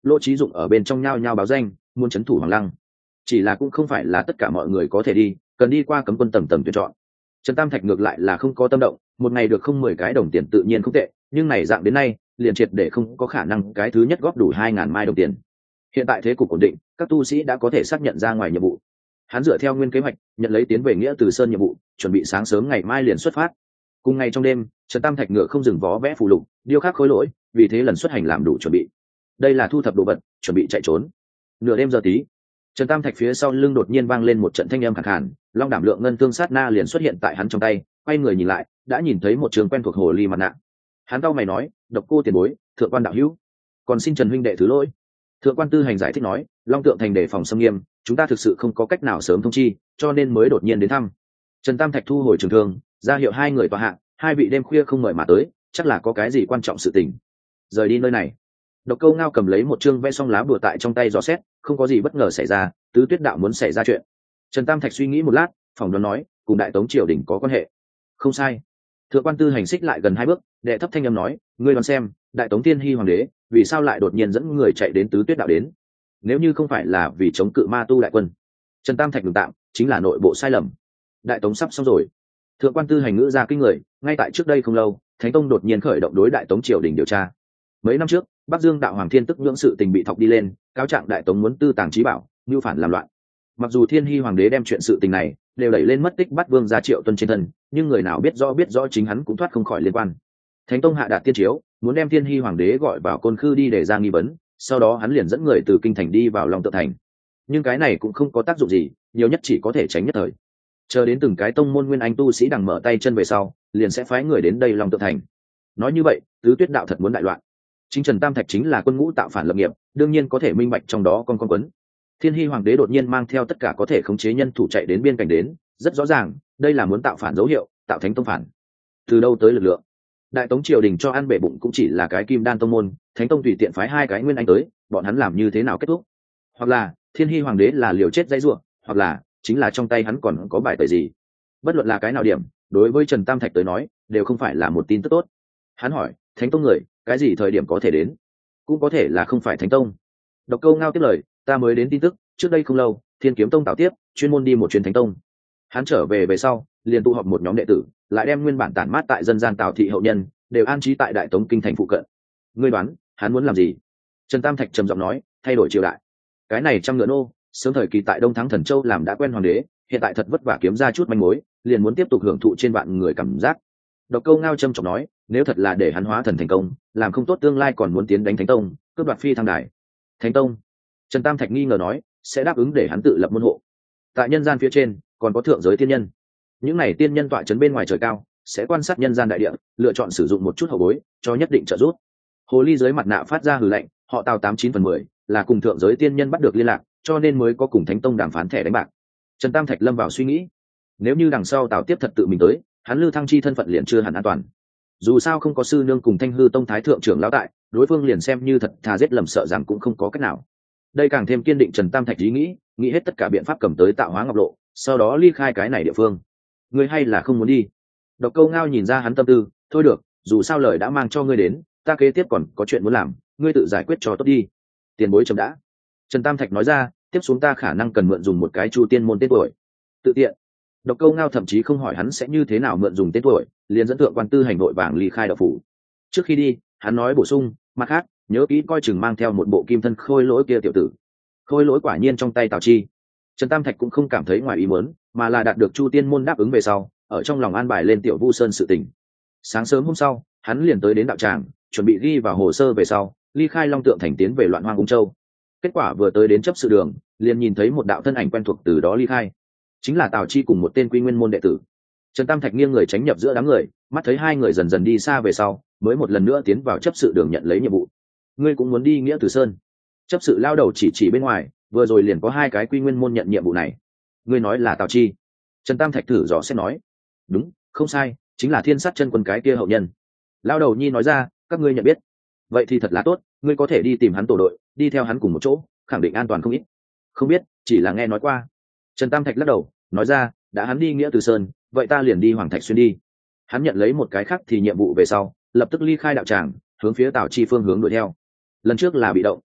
Speaker 1: Lỗ Chí Dụng ở bên trong nhao nhao báo danh muốn trấn thủ Hoàng Lăng. Chỉ là cũng không phải là tất cả mọi người có thể đi, cần đi qua cấm quân tầm tầm tuyển chọn. Trần Tam Thạch ngược lại là không có tâm động, một ngày được không mười cái đồng tiền tự nhiên không tệ, nhưng này dạng đến nay liền triệt để không có khả năng cái thứ nhất góp đủ hai ngàn mai đồng tiền. Hiện tại thế cục ổn định, các tu sĩ đã có thể xác nhận ra ngoài nhiệm vụ. Hắn dựa theo nguyên kế hoạch nhận lấy tiến về Nghĩa Từ Sơn nhiệm vụ, chuẩn bị sáng sớm ngày mai liền xuất phát. Cùng ngày trong đêm, Trần Tam Thạch ngựa không dừng vó vẽ phù lục, điêu khắc khối lỗi, vì thế lần xuất hành làm đủ chuẩn bị. Đây là thu thập đồ vật, chuẩn bị chạy trốn. Nửa đêm giờ tí, Trần Tam Thạch phía sau lưng đột nhiên vang lên một trận thanh âm khàn khàn, long đảm lượng ngân thương sát na liền xuất hiện tại hắn trong tay, quay người nhìn lại, đã nhìn thấy một trường quen thuộc hồ ly mặt nạ. Hắn cau mày nói, "Độc Cô tiền bối, thượng quan đạo hữu, còn xin Trần huynh đệ thứ lỗi." Thượng quan Tư Hành giải thích nói, "Long Tượng thành đề phòng xâm nghiêm, chúng ta thực sự không có cách nào sớm thông chi, cho nên mới đột nhiên đến thăm." Trần Tam Thạch thu hồi trường thương, ra hiệu hai người tọa hạ, hai vị đêm khuya không mời mà tới, chắc là có cái gì quan trọng sự tình. Rời đi nơi này. Độc Câu Ngao cầm lấy một chương vẽ xong lá bùa tại trong tay dò xét, không có gì bất ngờ xảy ra, Tứ Tuyết đạo muốn xảy ra chuyện. Trần Tam Thạch suy nghĩ một lát, phỏng đoán nói, cùng Đại Tống triều đình có quan hệ. Không sai. Thượng quan Tư Hành xích lại gần hai bước, đệ thấp thanh âm nói, ngươi đoán xem, Đại Tống Tiên Hy hoàng đế vì sao lại đột nhiên dẫn người chạy đến Tứ Tuyết đạo đến? Nếu như không phải là vì chống cự ma tu đại quân. Trần Tam Thạch ngừng tạm, chính là nội bộ sai lầm. Đại Tống sắp xong rồi. Thượng quan Tư Hành ngữ ra kinh người, ngay tại trước đây không lâu, Thánh Tông đột nhiên khởi động đối Đại Tống triều đình điều tra. Mấy năm trước, Bắc Dương đạo hoàng Thiên Tức nhưỡng sự tình bị thọc đi lên, cáo trạng Đại Tống muốn tư tàng trí bảo, mưu phản làm loạn. Mặc dù Thiên Hy hoàng đế đem chuyện sự tình này đều đẩy lên mất tích bắt Vương gia Triệu Tuân trên thân, nhưng người nào biết rõ biết rõ chính hắn cũng thoát không khỏi liên quan. Thánh Tông hạ đạt tiên chiếu, muốn đem Thiên Hy hoàng đế gọi vào Côn Khư đi để ra nghi vấn, sau đó hắn liền dẫn người từ kinh thành đi vào Long Tượng thành. Nhưng cái này cũng không có tác dụng gì, nhiều nhất chỉ có thể tránh nhất thời. Chờ đến từng cái tông môn nguyên anh tu sĩ đằng mở tay chân về sau, liền sẽ phái người đến đây Long Tượng thành. Nói như vậy, Tứ Tuyết đạo thật muốn đại loạn. Chính Trần Tam Thạch chính là quân ngũ tạo phản lập nghiệp, đương nhiên có thể minh bạch trong đó con con quấn. Thiên Hy hoàng đế đột nhiên mang theo tất cả có thể khống chế nhân thủ chạy đến biên cảnh đến, rất rõ ràng, đây là muốn tạo phản dấu hiệu, tạo Thánh Tông phản. Từ đâu tới lực lượng? Đại Tống triều đình cho ăn bể bụng cũng chỉ là cái Kim Đan tông môn, Thánh Tông tùy tiện phái hai cái nguyên anh tới, bọn hắn làm như thế nào kết thúc? Hoặc là Thiên Hy hoàng đế là liều chết dãy rủa, hoặc là chính là trong tay hắn còn có bài tẩy gì. Bất luận là cái nào điểm, đối với Trần Tam Thạch tới nói, đều không phải là một tin tức tốt. Hắn hỏi, Thánh Tông người, cái gì thời điểm có thể đến? Cũng có thể là không phải Thánh Tông. Độc Câu Ngao tiếp lời, ta mới đến tin tức, trước đây không lâu, Thiên Kiếm Tông tạo tiếp, chuyên môn đi một chuyến Thánh Tông. Hắn trở về về sau, liền tụ họp một nhóm đệ tử, lại đem nguyên bản tản mát tại dân gian Tào thị hậu nhân, đều an trí tại Đại Tống kinh thành phụ cận. Ngươi đoán, hắn muốn làm gì? Trần Tam Thạch trầm giọng nói, thay đổi triều đại. Cái này trăm ngựa nô, sớm thời kỳ tại Đông Thắng Thần Châu làm đã quen hoàng đế, hiện tại thật vất vả kiếm ra chút manh mối, liền muốn tiếp tục hưởng thụ trên vạn người cảm giác. Độc Câu Ngao trầm trọng nói, nếu thật là để hắn hóa thần thành công, làm không tốt tương lai còn muốn tiến đánh Thánh Tông, cướp đoạt phi thăng đài. Thánh Tông? Trần Tam Thạch nghi ngờ nói, sẽ đáp ứng để hắn tự lập môn hộ. Tại nhân gian phía trên, còn có thượng giới tiên nhân. Những này tiên nhân tọa trấn bên ngoài trời cao, sẽ quan sát nhân gian đại địa, lựa chọn sử dụng một chút hậu bối, cho nhất định trợ giúp. Hồ ly dưới mặt nạ phát ra hừ lạnh, họ Tào tám chín phần mười, là cùng thượng giới tiên nhân bắt được liên lạc, cho nên mới có cùng Thánh Tông đàm phán thẻ đánh bạc. Trần Tam Thạch lâm vào suy nghĩ, nếu như đằng sau Tào tiếp thật tự mình tới, hắn Lư Thăng chi thân phận liền chưa hẳn an toàn. Dù sao không có sư nương cùng Thanh Hư Tông thái thượng trưởng lão tại, đối phương liền xem như thật thà giết lầm sợ rằng cũng không có cách nào. Đây càng thêm kiên định Trần Tam Thạch ý nghĩ, nghĩ hết tất cả biện pháp cầm tới Tạo Hóa Ngọc Lộ, sau đó ly khai cái này địa phương. Ngươi hay là không muốn đi? Độc Câu Ngao nhìn ra hắn tâm tư, thôi được, dù sao lời đã mang cho ngươi đến, ta kế tiếp còn có chuyện muốn làm, ngươi tự giải quyết cho tốt đi. Tiền bối chấm đã. Trần Tam Thạch nói ra, tiếp xuống ta khả năng cần mượn dùng một cái Chu Tiên môn tên tuổi. Tự tiện. Độc Câu Ngao thậm chí không hỏi hắn sẽ như thế nào mượn dùng tên tuổi, liền dẫn thượng quan Tư Hành nội vàng ly khai đạo phủ. Trước khi đi, hắn nói bổ sung, mặt khác, nhớ kỹ coi chừng mang theo một bộ kim thân khôi lỗi kia tiểu tử. Khôi lỗi quả nhiên trong tay Tào Chi. Trần Tam Thạch cũng không cảm thấy ngoài ý muốn, mà là đạt được Chu Tiên môn đáp ứng về sau, ở trong lòng an bài lên Tiểu Vu Sơn sự tình. Sáng sớm hôm sau, hắn liền tới đến đạo tràng, chuẩn bị ghi vào hồ sơ về sau, ly khai Long Tượng thành tiến về Loạn Hoang Ung Châu. Kết quả vừa tới đến chấp sự đường, liền nhìn thấy một đạo thân ảnh quen thuộc từ đó ly khai, chính là Tào Chi cùng một tên Quy Nguyên môn đệ tử. Trần Tam Thạch nghiêng người tránh nhập giữa đám người, mắt thấy hai người dần dần đi xa về sau, mới một lần nữa tiến vào chấp sự đường nhận lấy nhiệm vụ. Ngươi cũng muốn đi Nghĩa Từ Sơn? Chấp sự lao đầu chỉ chỉ bên ngoài, vừa rồi liền có hai cái Quy Nguyên môn nhận nhiệm vụ này. Ngươi nói là Tào Chi? Trần Tam Thạch thử dò xét nói. Đúng, không sai, chính là Thiên Sát chân quân cái kia hậu nhân. Lao đầu nhi nói ra, các ngươi nhận biết. Vậy thì thật là tốt, ngươi có thể đi tìm hắn tổ đội, đi theo hắn cùng một chỗ, khẳng định an toàn không ít. Không biết, chỉ là nghe nói qua. Trần Tam Thạch lắc đầu, nói ra, đã hắn đi Nghĩa Từ Sơn, vậy ta liền đi Hoàng Thạch Xuyên đi. Hắn nhận lấy một cái khác thì nhiệm vụ về sau, lập tức ly khai đạo tràng, hướng phía Tào Chi phương hướng đuổi theo. Lần trước là bị động,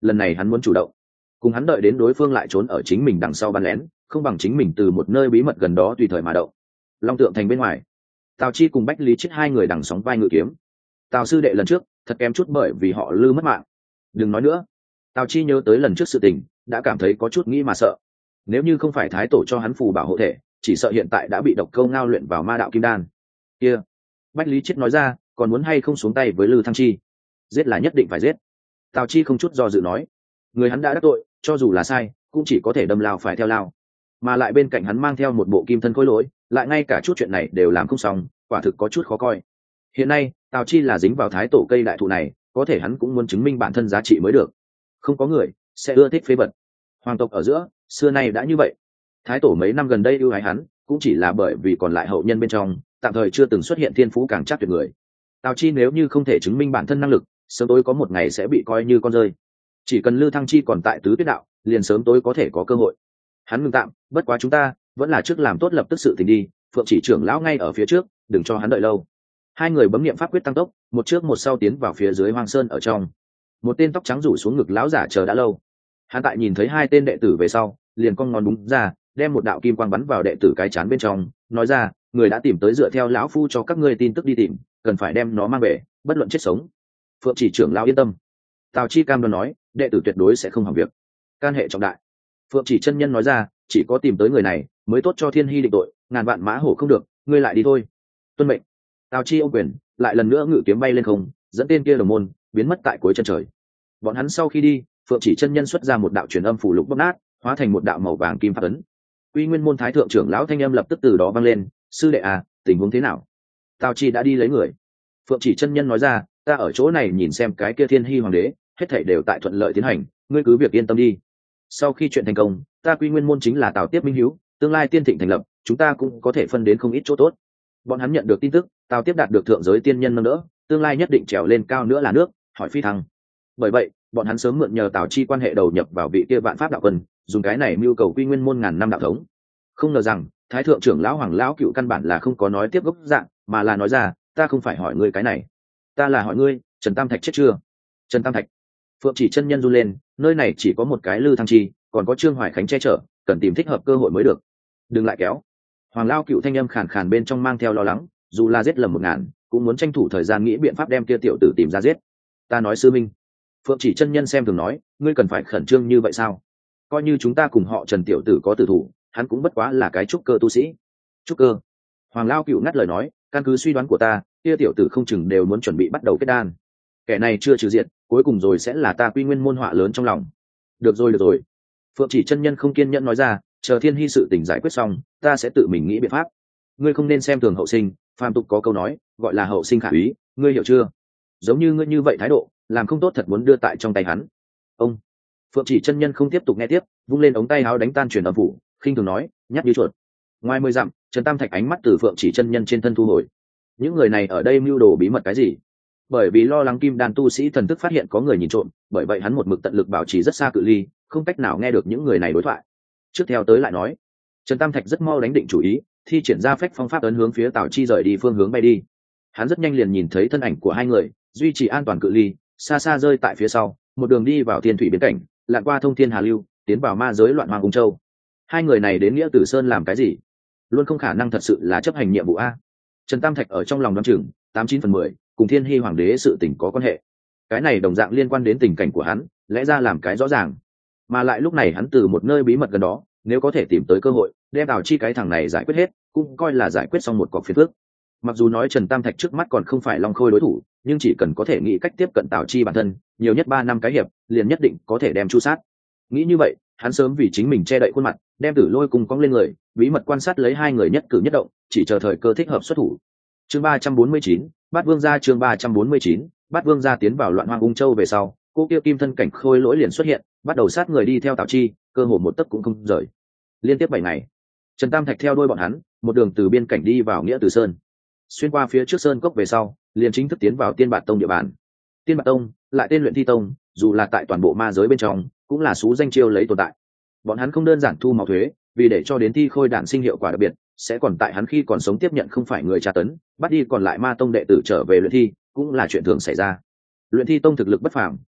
Speaker 1: lần này hắn muốn chủ động. Cùng hắn đợi đến đối phương lại trốn ở chính mình đằng sau bắn lén, không bằng chính mình từ một nơi bí mật gần đó tùy thời mà động. Long Tượng Thành bên ngoài, Tào Chi cùng Bách Lý Chết hai người đằng sóng vai ngự kiếm. Tào sư đệ lần trước thật kém chút bởi vì họ lư mất mạng. Đừng nói nữa. Tào Chi nhớ tới lần trước sự tình, đã cảm thấy có chút nghĩ mà sợ. Nếu như không phải thái tổ cho hắn phù bảo hộ thể, chỉ sợ hiện tại đã bị độc câu ngao luyện vào ma đạo kim đan. Kia, Bách Lý Chết nói ra, còn muốn hay không xuống tay với Lư Thăng Chi? Giết là nhất định phải giết. Tào Chi không chút do dự nói, người hắn đã đắc tội, cho dù là sai, cũng chỉ có thể đâm lao phải theo lao. Mà lại bên cạnh hắn mang theo một bộ kim thân khối lỗi, lại ngay cả chút chuyện này đều làm không xong, quả thực có chút khó coi. Hiện nay, Tào Chi là dính vào thái tổ cây đại thụ này, có thể hắn cũng muốn chứng minh bản thân giá trị mới được. Không có người sẽ ưa thích phế vật. Hoàng tộc ở giữa, xưa nay đã như vậy. Thái tổ mấy năm gần đây ưu ái hắn, cũng chỉ là bởi vì còn lại hậu nhân bên trong, tạm thời chưa từng xuất hiện thiên phú càng chắc tuyệt người. Tào Chi nếu như không thể chứng minh bản thân năng lực, sớm tối có một ngày sẽ bị coi như con rơi. Chỉ cần Lư Thăng Chi còn tại tứ tuyết đạo, liền sớm tối có thể có cơ hội. Hắn ngừng tạm, bất quá chúng ta vẫn là trước làm tốt lập tức sự tình đi. Phượng Chỉ trưởng lão ngay ở phía trước, đừng cho hắn đợi lâu. Hai người bấm niệm pháp quyết tăng tốc, một trước một sau tiến vào phía dưới hoang sơn ở trong. Một tên tóc trắng rủ xuống ngực lão giả chờ đã lâu. Hắn tại nhìn thấy hai tên đệ tử về sau, liền cong ngón đúng ra, đem một đạo kim quang bắn vào đệ tử cái chán bên trong, nói ra, người đã tìm tới dựa theo lão phu cho các ngươi tin tức đi tìm, cần phải đem nó mang về, bất luận chết sống. Phượng Chỉ trưởng lão yên tâm. Tào Chi cam đoan nói, đệ tử tuyệt đối sẽ không hỏng việc. Can hệ trọng đại. Phượng Chỉ chân nhân nói ra, chỉ có tìm tới người này mới tốt cho Thiên Hy định tội, ngàn vạn mã hổ không được, ngươi lại đi thôi. Tuân mệnh. Tào Chi ôm quyền, lại lần nữa ngự kiếm bay lên không, dẫn tên kia đồng môn biến mất tại cuối chân trời. Bọn hắn sau khi đi, Phượng Chỉ chân nhân xuất ra một đạo truyền âm phủ lục bóp nát, hóa thành một đạo màu vàng kim pháp ấn. Quy Nguyên môn thái thượng trưởng lão thanh âm lập tức từ đó vang lên, sư đệ à, tình huống thế nào? Tào Chi đã đi lấy người. Phượng Chỉ chân nhân nói ra, ta ở chỗ này nhìn xem cái kia Thiên Hy hoàng đế, hết thảy đều tại thuận lợi tiến hành, ngươi cứ việc yên tâm đi. Sau khi chuyện thành công, ta Quy Nguyên môn chính là Tào Tiếp Minh Hiếu, tương lai tiên thịnh thành lập, chúng ta cũng có thể phân đến không ít chỗ tốt. Bọn hắn nhận được tin tức, Tào Tiếp đạt được thượng giới tiên nhân nâng đỡ, tương lai nhất định trèo lên cao nữa là nước, hỏi phi thăng. Bởi vậy, bọn hắn sớm mượn nhờ Tào Chi quan hệ đầu nhập vào vị kia vạn pháp đạo quân, dùng cái này mưu cầu Quy Nguyên môn ngàn năm đạo thống. Không ngờ rằng, thái thượng trưởng lão Hoàng lão cựu căn bản là không có nói tiếp gốc dạng, mà là nói ra, ta không phải hỏi ngươi cái này, ta là hỏi ngươi, Trần Tam Thạch chết chưa? Trần Tam Thạch. Phượng Chỉ chân nhân run lên, nơi này chỉ có một cái Lư Thăng Chi, còn có Trương Hoài Khánh che chở, cần tìm thích hợp cơ hội mới được. Đừng lại kéo. Hoàng lão cựu thanh âm khàn khàn bên trong mang theo lo lắng, dù là giết lầm một ngàn, cũng muốn tranh thủ thời gian nghĩ biện pháp đem kia tiểu tử tìm ra giết. Ta nói sư minh. Phượng Chỉ chân nhân xem thường nói, ngươi cần phải khẩn trương như vậy sao? Coi như chúng ta cùng họ Trần tiểu tử có tử thủ, hắn cũng bất quá là cái trúc cơ tu sĩ. Trúc cơ? Hoàng lão cựu ngắt lời nói, căn cứ suy đoán của ta, kia tiểu tử không chừng đều muốn chuẩn bị bắt đầu kết đan. Kẻ này chưa trừ diệt, cuối cùng rồi sẽ là ta Quy Nguyên môn họa lớn trong lòng. Được rồi được rồi. Phượng Chỉ chân nhân không kiên nhẫn nói ra, chờ Thiên Hy sự tình giải quyết xong, ta sẽ tự mình nghĩ biện pháp. Ngươi không nên xem thường hậu sinh, phàm tục có câu nói, gọi là hậu sinh khả úy, ngươi hiểu chưa? Giống như ngươi như vậy thái độ, làm không tốt thật muốn đưa tại trong tay hắn. Ông. Phượng Chỉ chân nhân không tiếp tục nghe tiếp, vung lên ống tay áo đánh tan truyền âm phủ, khinh thường nói, nhát như chuột. Ngoài mười dặm, Trần Tam Thạch ánh mắt từ Phượng Chỉ chân nhân trên thân thu hồi. Những người này ở đây mưu đồ bí mật cái gì? Bởi vì lo lắng kim đan tu sĩ thần thức phát hiện có người nhìn trộm, bởi vậy hắn một mực tận lực bảo trì rất xa cự ly, không cách nào nghe được những người này đối thoại. Trước theo tới lại nói, Trần Tam Thạch rất mau đánh định chủ ý, thi triển ra phách phong pháp ấn hướng phía Tào Chi rời đi phương hướng bay đi. Hắn rất nhanh liền nhìn thấy thân ảnh của hai người, duy trì an toàn cự ly, xa xa rơi tại phía sau, một đường đi vào thiên thủy biên cảnh, lặn qua thông thiên hà lưu, tiến vào ma giới loạn hoàng cung châu. Hai người này đến Nghĩa Tử Sơn làm cái gì? Luôn không khả năng thật sự là chấp hành nhiệm vụ a. Trần Tam Thạch ở trong lòng đoán chừng tám chín phần mười cùng Thiên Hy hoàng đế sự tình có quan hệ. Cái này đồng dạng liên quan đến tình cảnh của hắn, lẽ ra làm cái rõ ràng. Mà lại lúc này hắn từ một nơi bí mật gần đó, nếu có thể tìm tới cơ hội, đem Tào Chi cái thằng này giải quyết hết, cũng coi là giải quyết xong một cọc phiền phức. Mặc dù nói Trần Tam Thạch trước mắt còn không phải Long Khôi đối thủ, nhưng chỉ cần có thể nghĩ cách tiếp cận Tào Chi bản thân, nhiều nhất ba năm cái hiệp, liền nhất định có thể đem chu sát. Nghĩ như vậy, hắn sớm vì chính mình che đậy khuôn mặt, đem Tử Lôi cùng cong lên người, bí mật quan sát lấy hai người nhất cử nhất động, chỉ chờ thời cơ thích hợp xuất thủ. Chương ba trăm bốn mươi chín, Bát Vương gia chương ba trăm bốn mươi chín, Bát Vương gia tiến vào loạn hoang ung châu về sau, cô kia kim thân cảnh khôi lỗi liền xuất hiện, bắt đầu sát người đi theo Tào Chi, cơ hồ một tấc cũng không rời. Liên tiếp bảy ngày, Trần Tam Thạch theo đuôi bọn hắn, một đường từ biên cảnh đi vào Nghĩa Tử Sơn. Xuyên qua phía trước sơn cốc về sau, liền chính thức tiến vào Tiên Bạt Tông địa bàn. Tiên Bạt Tông, lại tên Luyện Thi Tông, dù là tại toàn bộ ma giới bên trong, cũng là số danh chiêu lấy tồn tại. Bọn hắn không đơn giản thu máu thuế, vì để cho đến thi khôi đản sinh hiệu quả đặc biệt, sẽ còn tại hắn khi còn sống tiếp nhận không phải người tra tấn, bắt đi còn lại ma tông đệ tử trở về luyện thi, cũng là chuyện thường xảy ra. Luyện Thi Tông thực lực bất phàm,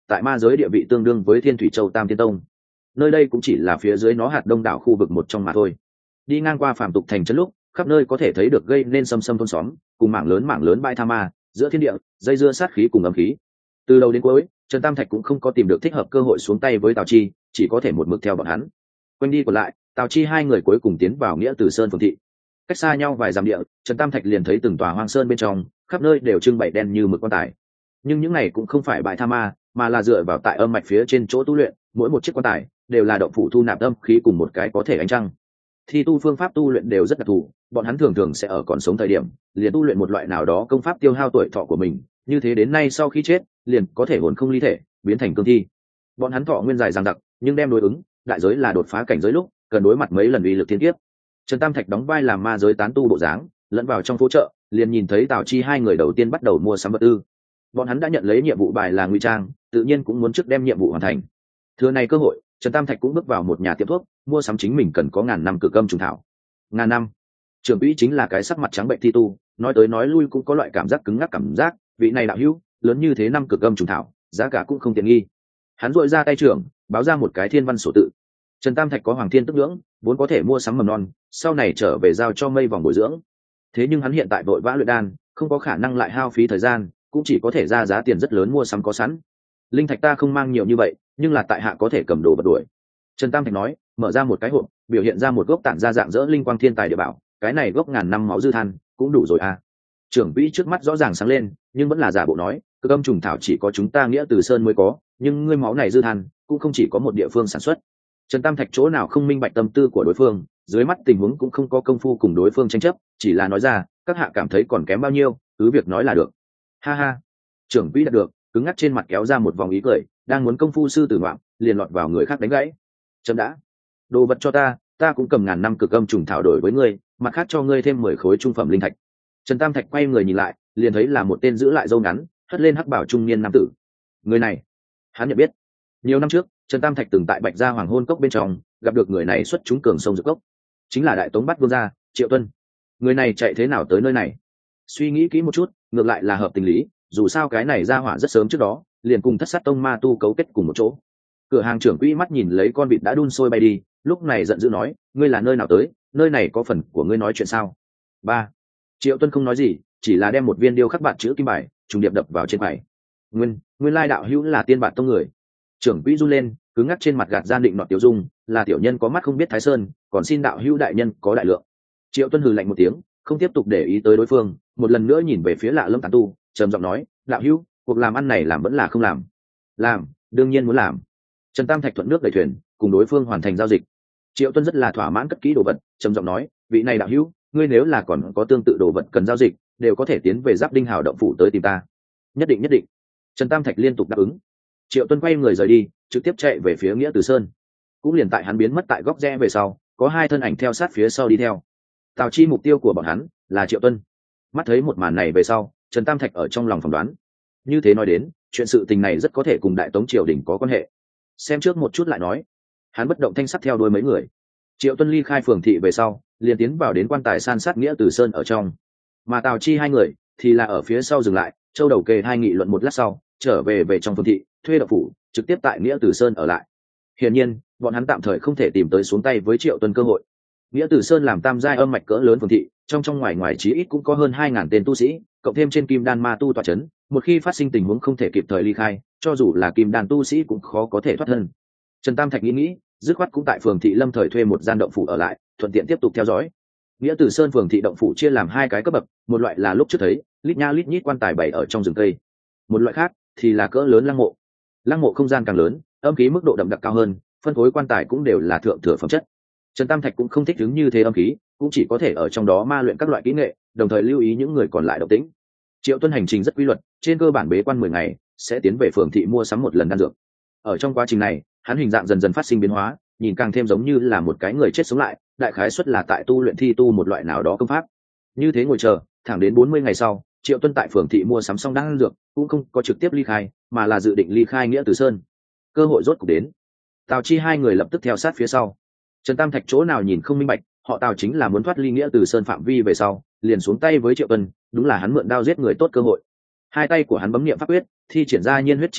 Speaker 1: tại ma giới địa vị tương đương với Thiên Thủy Châu Tam Tiên Tông. Nơi đây cũng chỉ là phía dưới nó hạt đông đảo khu vực một trong mà thôi. Đi ngang qua phàm tục thành trấn lúc, khắp nơi có thể thấy được gây nên xâm xâm thôn xóm, cùng mảng lớn mảng lớn bãi tha ma, giữa thiên địa, dây dưa sát khí cùng âm khí. Từ đầu đến cuối, Trần Tam Thạch cũng không có tìm được thích hợp cơ hội xuống tay với Tào Chi, chỉ có thể một mực theo bọn hắn. Quanh đi còn lại, Tào Chi hai người cuối cùng tiến vào Nghĩa Từ Sơn phường thị. Cách xa nhau vài dặm địa, Trần Tam Thạch liền thấy từng tòa hoang sơn bên trong, khắp nơi đều trưng bày đen như mực quan tài. Nhưng những này cũng không phải bãi tha ma, mà là dựa vào tại âm mạch phía trên chỗ tu luyện, mỗi một chiếc quan tài đều là động phủ thu nạp âm khí cùng một cái có thể ánh trăng. Thi tu phương pháp tu luyện đều rất đặc thù, bọn hắn thường thường sẽ ở còn sống thời điểm liền tu luyện một loại nào đó công pháp tiêu hao tuổi thọ của mình, như thế đến nay sau khi chết liền có thể hồn không ly thể, biến thành cương thi. Bọn hắn thọ nguyên dài dằng dặc, nhưng đem đối ứng đại giới là đột phá cảnh giới lúc cần đối mặt mấy lần uy lực thiên kiếp. Trần Tam Thạch đóng vai làm ma giới tán tu bộ dáng, lẫn vào trong phố chợ, liền nhìn thấy Tào Chi hai người đầu tiên bắt đầu mua sắm vật tư. Bọn hắn đã nhận lấy nhiệm vụ bài là ngụy trang, tự nhiên cũng muốn trước đem nhiệm vụ hoàn thành. Thừa này cơ hội, Trần Tam Thạch cũng bước vào một nhà tiệm thuốc, mua sắm chính mình cần có ngàn năm cực âm trùng thảo. Ngàn năm. Trưởng quỹ chính là cái sắc mặt trắng bệnh thi tu, nói tới nói lui cũng có loại cảm giác cứng ngắc cảm giác, vị này đạo hữu, lớn như thế năm cực âm trùng thảo, giá cả cũng không tiện nghi. Hắn rũa ra tay trưởng, báo ra một cái thiên văn sổ tự. Trần Tam Thạch có hoàng thiên tức nhưỡng, vốn có thể mua sắm mầm non, sau này trở về giao cho mây vòng bồi dưỡng. Thế nhưng hắn hiện tại vội vã luyện đan, không có khả năng lại hao phí thời gian, cũng chỉ có thể ra giá tiền rất lớn mua sắm có sẵn. Linh thạch ta không mang nhiều như vậy, nhưng là tại hạ có thể cầm đồ vật đuổi. Trần Tam Thạch nói, mở ra một cái hộp, biểu hiện ra một gốc tản ra dạng dỡ linh quang thiên tài địa bảo, cái này gốc ngàn năm máu dư than cũng đủ rồi à. Trưởng quỹ trước mắt rõ ràng sáng lên, nhưng vẫn là giả bộ nói, cực âm trùng thảo chỉ có chúng ta Nghĩa Từ Sơn mới có, nhưng ngươi máu này dư than cũng không chỉ có một địa phương sản xuất. Trần Tam Thạch chỗ nào không minh bạch tâm tư của đối phương, dưới mắt tình huống cũng không có công phu cùng đối phương tranh chấp, chỉ là nói ra, các hạ cảm thấy còn kém bao nhiêu, cứ việc nói là được. Ha ha. Trưởng quỹ đạt được, cứng ngắc trên mặt kéo ra một vòng ý cười, đang muốn công phu sư tử ngoạm, liền lọt vào người khác đánh gãy. Chấm đã. Đồ vật cho ta, ta cũng cầm ngàn năm cực âm trùng thảo đổi với ngươi, mặt khác cho ngươi thêm mười khối trung phẩm linh thạch. Trần Tam Thạch quay người nhìn lại, liền thấy là một tên giữ lại râu ngắn, hất lên hắc bảo trung niên nam tử. Người này, hắn nhận biết. Nhiều năm trước, Trần Tam Thạch từng tại Bạch Gia Hoàng Hôn Cốc bên trong gặp được người này xuất chúng cường sông dược cốc, chính là Đại Tống Bát Vương gia Triệu Tuân. Người này chạy thế nào tới nơi này? Suy nghĩ kỹ một chút, ngược lại là hợp tình lý, dù sao cái này ra hỏa rất sớm trước đó liền cùng Thất Sát Tông ma tu cấu kết cùng một chỗ. Cửa hàng trưởng quỹ mắt nhìn lấy con vịt đã đun sôi bay đi, lúc này giận dữ nói, ngươi là nơi nào tới, nơi này có phần của ngươi nói chuyện sao? Ba. Triệu Tuân không nói gì, chỉ là đem một viên điêu khắc bạt chữ kim bài trùng điệp đập vào trên bài. Nguyên, nguyên lai đạo hữu là tiên bạt tông người. Trưởng quỹ run lên, cứng ngắc trên mặt gạt gian định nọ tiểu dung, là tiểu nhân có mắt không biết Thái Sơn, còn xin đạo hữu đại nhân có đại lượng. Triệu Tuân hừ lạnh một tiếng, không tiếp tục để ý tới đối phương, một lần nữa nhìn về phía Lạ Lâm tán tu, trầm giọng nói, đạo hữu, cuộc làm ăn này làm vẫn là không làm? Làm, đương nhiên muốn làm. Trần Tam Thạch thuận nước đẩy thuyền, cùng đối phương hoàn thành giao dịch. Triệu Tuân rất là thỏa mãn cất kỹ đồ vật, trầm giọng nói, vị này đạo hữu, ngươi nếu là còn có tương tự đồ vật cần giao dịch, đều có thể tiến về Giáp Đinh Hào động phủ tới tìm ta. Nhất định nhất định. Trần Tam Thạch liên tục đáp ứng. Triệu Tuân quay người rời đi, trực tiếp chạy về phía Nghĩa Từ Sơn. Cũng liền tại hắn biến mất tại góc rẽ về sau, có hai thân ảnh theo sát phía sau đi theo. Tào Chi mục tiêu của bọn hắn là Triệu Tuân. Mắt thấy một màn này về sau, Trần Tam Thạch ở trong lòng phỏng đoán, như thế nói đến, chuyện sự tình này rất có thể cùng Đại Tống triều đình có quan hệ. Xem trước một chút lại nói. Hắn bất động thanh sắc theo đuôi mấy người. Triệu Tuân ly khai phường thị về sau, liền tiến vào đến quan tài san sát Nghĩa Từ Sơn ở trong. Mà Tào Chi hai người thì là ở phía sau dừng lại, châu đầu kề hai nghị luận một lát sau, trở về về trong phường thị, thuê đậu phủ, trực tiếp tại Nghĩa Từ Sơn ở lại. Hiển nhiên, bọn hắn tạm thời không thể tìm tới xuống tay với Triệu Tuân cơ hội. Nghĩa Từ Sơn làm tam giai âm mạch cỡ lớn phường thị, trong trong ngoài ngoài chí ít cũng có hơn hai ngàn tên tu sĩ, cộng thêm trên kim đan ma tu tọa chấn, một khi phát sinh tình huống không thể kịp thời ly khai, cho dù là kim đan tu sĩ cũng khó có thể thoát thân. Trần Tam Thạch nghĩ nghĩ, dứt khoát cũng tại phường thị lâm thời thuê một gian động phủ ở lại, thuận tiện tiếp tục theo dõi. Nghĩa Từ Sơn phường thị động phủ chia làm hai cái cấp bậc, một loại là lúc trước thấy, lít nha lít nhít quan tài bày ở trong rừng cây. Một loại khác thì là cỡ lớn lăng mộ. Lăng mộ không gian càng lớn, âm khí mức độ đậm đặc cao hơn, phân phối quan tài cũng đều là thượng thừa phẩm chất. Trần Tam Thạch cũng không thích ứng như thế âm khí, cũng chỉ có thể ở trong đó ma luyện các loại kỹ nghệ, đồng thời lưu ý những người còn lại động tĩnh. Triệu Tuân hành trình rất quy luật, trên cơ bản bế quan mười ngày, sẽ tiến về phường thị mua sắm một lần đan dược. Ở trong quá trình này, hắn hình dạng dần dần phát sinh biến hóa, nhìn càng thêm giống như là một cái người chết sống lại, đại khái suất là tại tu luyện thi tu một loại nào đó công pháp. Như thế ngồi chờ, thẳng đến bốn mươi ngày sau, Triệu Tuân tại phường thị mua sắm xong đan dược, cũng không có trực tiếp ly khai, mà là dự định ly khai Nghĩa Từ Sơn. Cơ hội rốt cục đến. Tào Chi hai người lập tức theo sát phía sau. Trần Tam Thạch chỗ nào nhìn không minh bạch, họ Tào chính là muốn thoát ly Nghĩa Từ Sơn phạm vi về sau, liền xuống tay với Triệu Tuân, đúng là hắn mượn đao giết người tốt cơ hội. Hai tay của hắn bấm niệm pháp quyết, thi triển ra nhiên huyết chi pháp,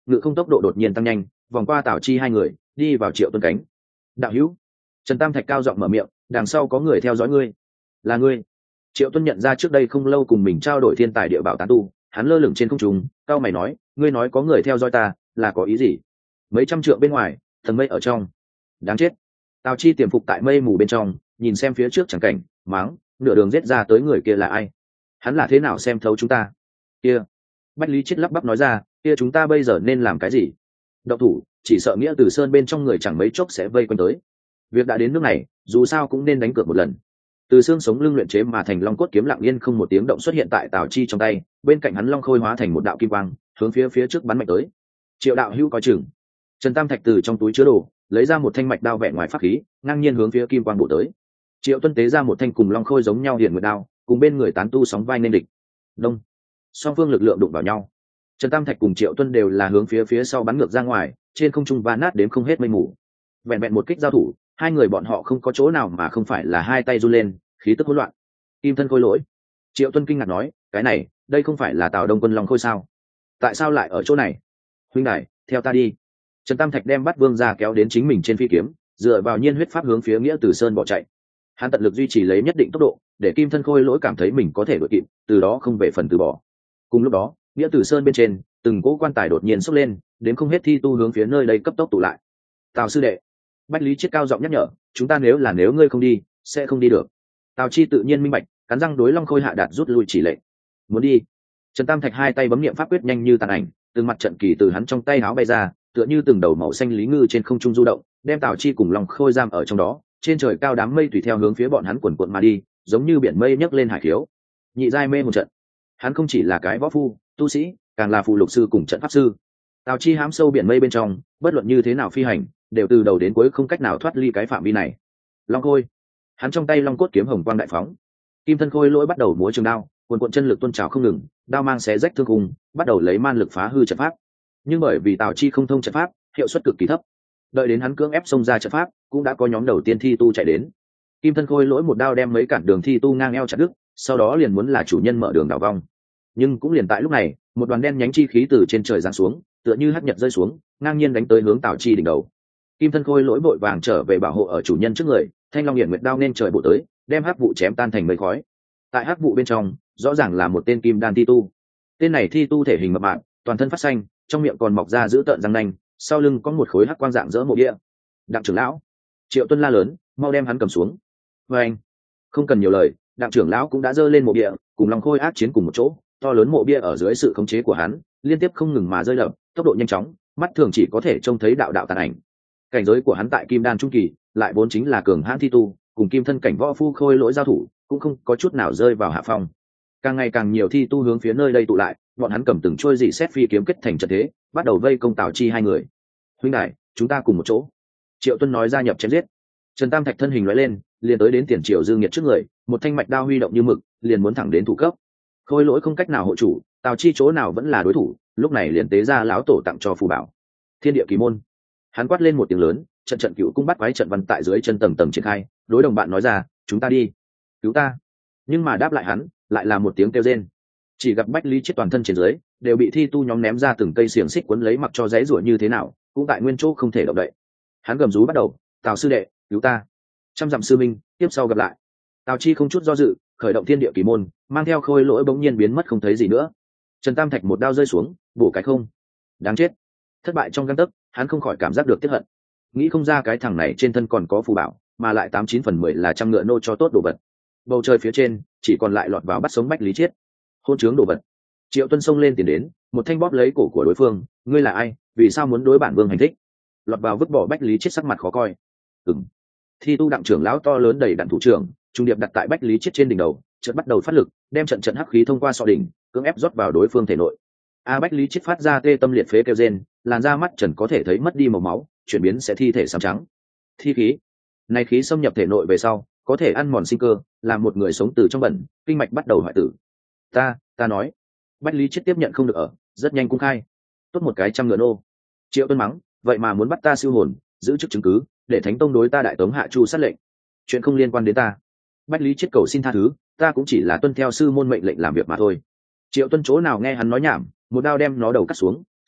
Speaker 1: ngự không tốc độ đột nhiên tăng nhanh, vòng qua Tào Chi hai người, đi vào Triệu Tuân cánh. Đạo hữu. Trần Tam Thạch cao giọng mở miệng, đằng sau có người theo dõi ngươi. Là ngươi? Triệu Tuân nhận ra trước đây không lâu cùng mình trao đổi thiên tài địa bảo tán tu, hắn lơ lửng trên không trung, cao mày nói, ngươi nói có người theo dõi ta, là có ý gì? Mấy trăm trượng bên ngoài, thần mây ở trong. Đáng chết. Tào Chi tiềm phục tại mây mù bên trong, nhìn xem phía trước chẳng cảnh, máng, nửa đường giết ra tới người kia là ai? Hắn là thế nào xem thấu chúng ta? Kia. Bách Lý Chết lắp bắp nói ra, kia chúng ta bây giờ nên làm cái gì? Động thủ, chỉ sợ Nghĩa Từ Sơn bên trong người chẳng mấy chốc sẽ vây quanh tới. Việc đã đến nước này, dù sao cũng nên đánh cược một lần. Từ xương sống lưng luyện chế mà thành long cốt kiếm lặng yên không một tiếng động xuất hiện tại Tào Chi trong tay, bên cạnh hắn long khôi hóa thành một đạo kim quang, hướng phía phía trước bắn mạnh tới. Triệu đạo hữu coi chừng. Trần Tam Thạch từ trong túi chứa đồ lấy ra một thanh mạch đao vẹn ngoài pháp khí, ngang nhiên hướng phía kim quang bổ tới. Triệu Tuân tế ra một thanh cùng long khôi giống nhau hiển nguyệt đao, cùng bên người tán tu sóng vai nên địch. Đông. Song phương lực lượng đụng vào nhau. Trần Tam Thạch cùng Triệu Tuân đều là hướng phía phía sau bắn ngược ra ngoài, trên không trung va nát đến không hết mây mù. Vẹn vẹn một kích giao thủ, hai người bọn họ không có chỗ nào mà không phải là hai tay run lên, khí tức hỗn loạn. Kim thân khôi lỗi. Triệu Tuân kinh ngạc nói, cái này, đây không phải là Tào Đông Quân long khôi sao? Tại sao lại ở chỗ này? Huynh đài, theo ta đi. Trần Tam Thạch đem bắt vương ra kéo đến chính mình trên phi kiếm, dựa vào nhiên huyết pháp hướng phía Nghĩa Từ Sơn bỏ chạy. Hắn tận lực duy trì lấy nhất định tốc độ, để Kim thân khôi lỗi cảm thấy mình có thể đuổi kịp, từ đó không về phần từ bỏ. Cùng lúc đó, Nghĩa Từ Sơn bên trên, từng cỗ quan tài đột nhiên sốc lên, đến không hết thi tu hướng phía nơi đây cấp tốc tụ lại. Tào sư đệ. Bách Lý Chết cao giọng nhắc nhở, chúng ta nếu là nếu ngươi không đi, sẽ không đi được. Tào Chi tự nhiên minh bạch, cắn răng đối Long Khôi hạ đạt rút lui chỉ lệnh. Muốn đi. Trần Tam Thạch hai tay bấm niệm pháp quyết nhanh như tàn ảnh, từng mặt trận kỳ từ hắn trong tay áo bay ra, tựa như từng đầu màu xanh lý ngư trên không trung du động, đem Tào Chi cùng Long Khôi giam ở trong đó. Trên trời cao đám mây tùy theo hướng phía bọn hắn quần quần mà đi, giống như biển mây nhấc lên hải khiếu. Nhị giai mê một trận. Hắn không chỉ là cái võ phu, tu sĩ, càng là phù lục sư cùng trận pháp sư. Tào Chi hám sâu biển mây bên trong, bất luận như thế nào phi hành, đều từ đầu đến cuối không cách nào thoát ly cái phạm vi này. Long Khôi. Hắn trong tay long cốt kiếm hồng quang đại phóng. Kim thân khôi lỗi bắt đầu múa trường đao, cuồn cuộn chân lực tuôn trào không ngừng, đao mang xé rách thương khung, bắt đầu lấy man lực phá hư trận pháp. Nhưng bởi vì Tào Chi không thông trận pháp, hiệu suất cực kỳ thấp. Đợi đến hắn cưỡng ép xông ra trận pháp, cũng đã có nhóm đầu tiên thi tu chạy đến. Kim thân khôi lỗi một đao đem mấy cản đường thi tu ngang eo chặt đứt, sau đó liền muốn là chủ nhân mở đường đảo vong. Nhưng cũng liền tại lúc này, một đoàn đen nhánh chi khí từ trên trời giáng xuống, tựa như hắc nhật rơi xuống, ngang nhiên đánh tới hướng Tào Chi đỉnh đầu. Kim thân khôi lỗi vội vàng trở về bảo hộ ở chủ nhân trước người, thanh long hiển nguyệt đao nên trời bổ tới, đem hắc vụ chém tan thành mây khói. Tại hắc vụ bên trong, rõ ràng là một tên kim đan thi tu. Tên này thi tu thể hình mập mạp, toàn thân phát xanh, trong miệng còn mọc ra giữ tợn răng nanh, sau lưng có một khối hắc quang dạng dỡ mộ địa. Đặng trưởng lão. Triệu Tuân la lớn, mau đem hắn cầm xuống. Và anh, không cần nhiều lời, đặng trưởng lão cũng đã giơ lên mộ địa, cùng Long Khôi ác chiến cùng một chỗ. To lớn mộ bia ở dưới sự khống chế của hắn, liên tiếp không ngừng mà rơi đập, tốc độ nhanh chóng, mắt thường chỉ có thể trông thấy đạo đạo tàn ảnh. Cảnh giới của hắn tại kim đan trung kỳ, lại vốn chính là cường hãn thi tu, cùng kim thân cảnh võ phu khôi lỗi giao thủ, cũng không có chút nào rơi vào hạ phong. Càng ngày càng nhiều thi tu hướng phía nơi đây tụ lại, bọn hắn cầm từng trôi dị xét phi kiếm kết thành trận thế, bắt đầu vây công Tào Chi hai người. Huynh đại, chúng ta cùng một chỗ. Triệu Tuân nói gia nhập chém giết. Trần Tam Thạch thân hình lóe lên, liền tới đến tiền Triều Dương Nhiệt trước người, một thanh mạch đao huy động như mực, liền muốn thẳng đến thủ cấp. Khôi lỗi không cách nào hộ chủ, Tào Chi chỗ nào vẫn là đối thủ, lúc này liền tế ra lão tổ tặng cho phù bảo Thiên Địa Kỳ Môn. Hắn quát lên một tiếng lớn, trận trận cựu cung bắt quái trận văn tại dưới chân tầng tầng triển khai, đối đồng bạn nói ra, chúng ta đi, cứu ta. Nhưng mà đáp lại hắn lại là một tiếng kêu rên. Chỉ gặp Bách Lý Chết toàn thân trên dưới đều bị thi tu nhóm ném ra từng cây xiềng xích quấn lấy, mặc cho dãy rủa như thế nào cũng tại nguyên chỗ không thể động đậy. Hắn gầm rú bắt đầu, Tào sư đệ, cứu ta. Trăm dặm sư minh, tiếp sau gặp lại. Tào Chi không chút do dự, khởi động Thiên Địa Kỳ Môn, mang theo khôi lỗi bỗng nhiên biến mất không thấy gì nữa. Trần Tam Thạch một đao rơi xuống, bổ cái không. Đáng chết. Thất bại trong gang tấc, hắn không khỏi cảm giác được tiếc hận. Nghĩ không ra cái thằng này trên thân còn có phù bảo, mà lại tám chín phần mười là trăm ngựa nô cho tốt đồ vật. Bầu trời phía trên chỉ còn lại lọt vào bắt sống Bách Lý Chiết. Hôn trướng đồ vật. Triệu Tuân xông lên tiền đến, một thanh bóp lấy cổ của đối phương, ngươi là ai, vì sao muốn đối bản vương hành thích? Lọt vào vứt bỏ Bách Lý Chiết sắc mặt khó coi. Ừm. Thi tu đặng trưởng lão to lớn đầy đặn thủ trưởng, trung điệp đặt tại Bách Lý Chiết trên đỉnh đầu, chợt bắt đầu phát lực, đem trận trận hắc khí thông qua sọ đỉnh, cưỡng ép rót vào đối phương thể nội. A Bách Lý Chiết phát ra tê tâm liệt phế kêu rên, làn da mắt trần có thể thấy mất đi màu máu, chuyển biến sẽ thi thể xám trắng. Thi khí. Này khí xâm nhập thể nội về sau, có thể ăn mòn sinh cơ, làm một người sống từ trong bẩn, kinh mạch bắt đầu hoại tử. Ta, ta nói. Bách Lý Chiết tiếp nhận không được ở, rất nhanh cung khai. Tốt một cái trăm ngựa nô. Triệu Tuân mắng, vậy mà muốn bắt ta siêu hồn, giữ chức chứng cứ, để Thánh Tông đối ta đại tống hạ chu sát lệnh. Chuyện không liên quan đến ta. Bách Lý Chiết cầu xin tha thứ, ta cũng chỉ là tuân theo sư môn mệnh lệnh làm việc mà thôi. Triệu Tuân chỗ nào nghe hắn nói nhảm, một đao đem nó đầu cắt xuống,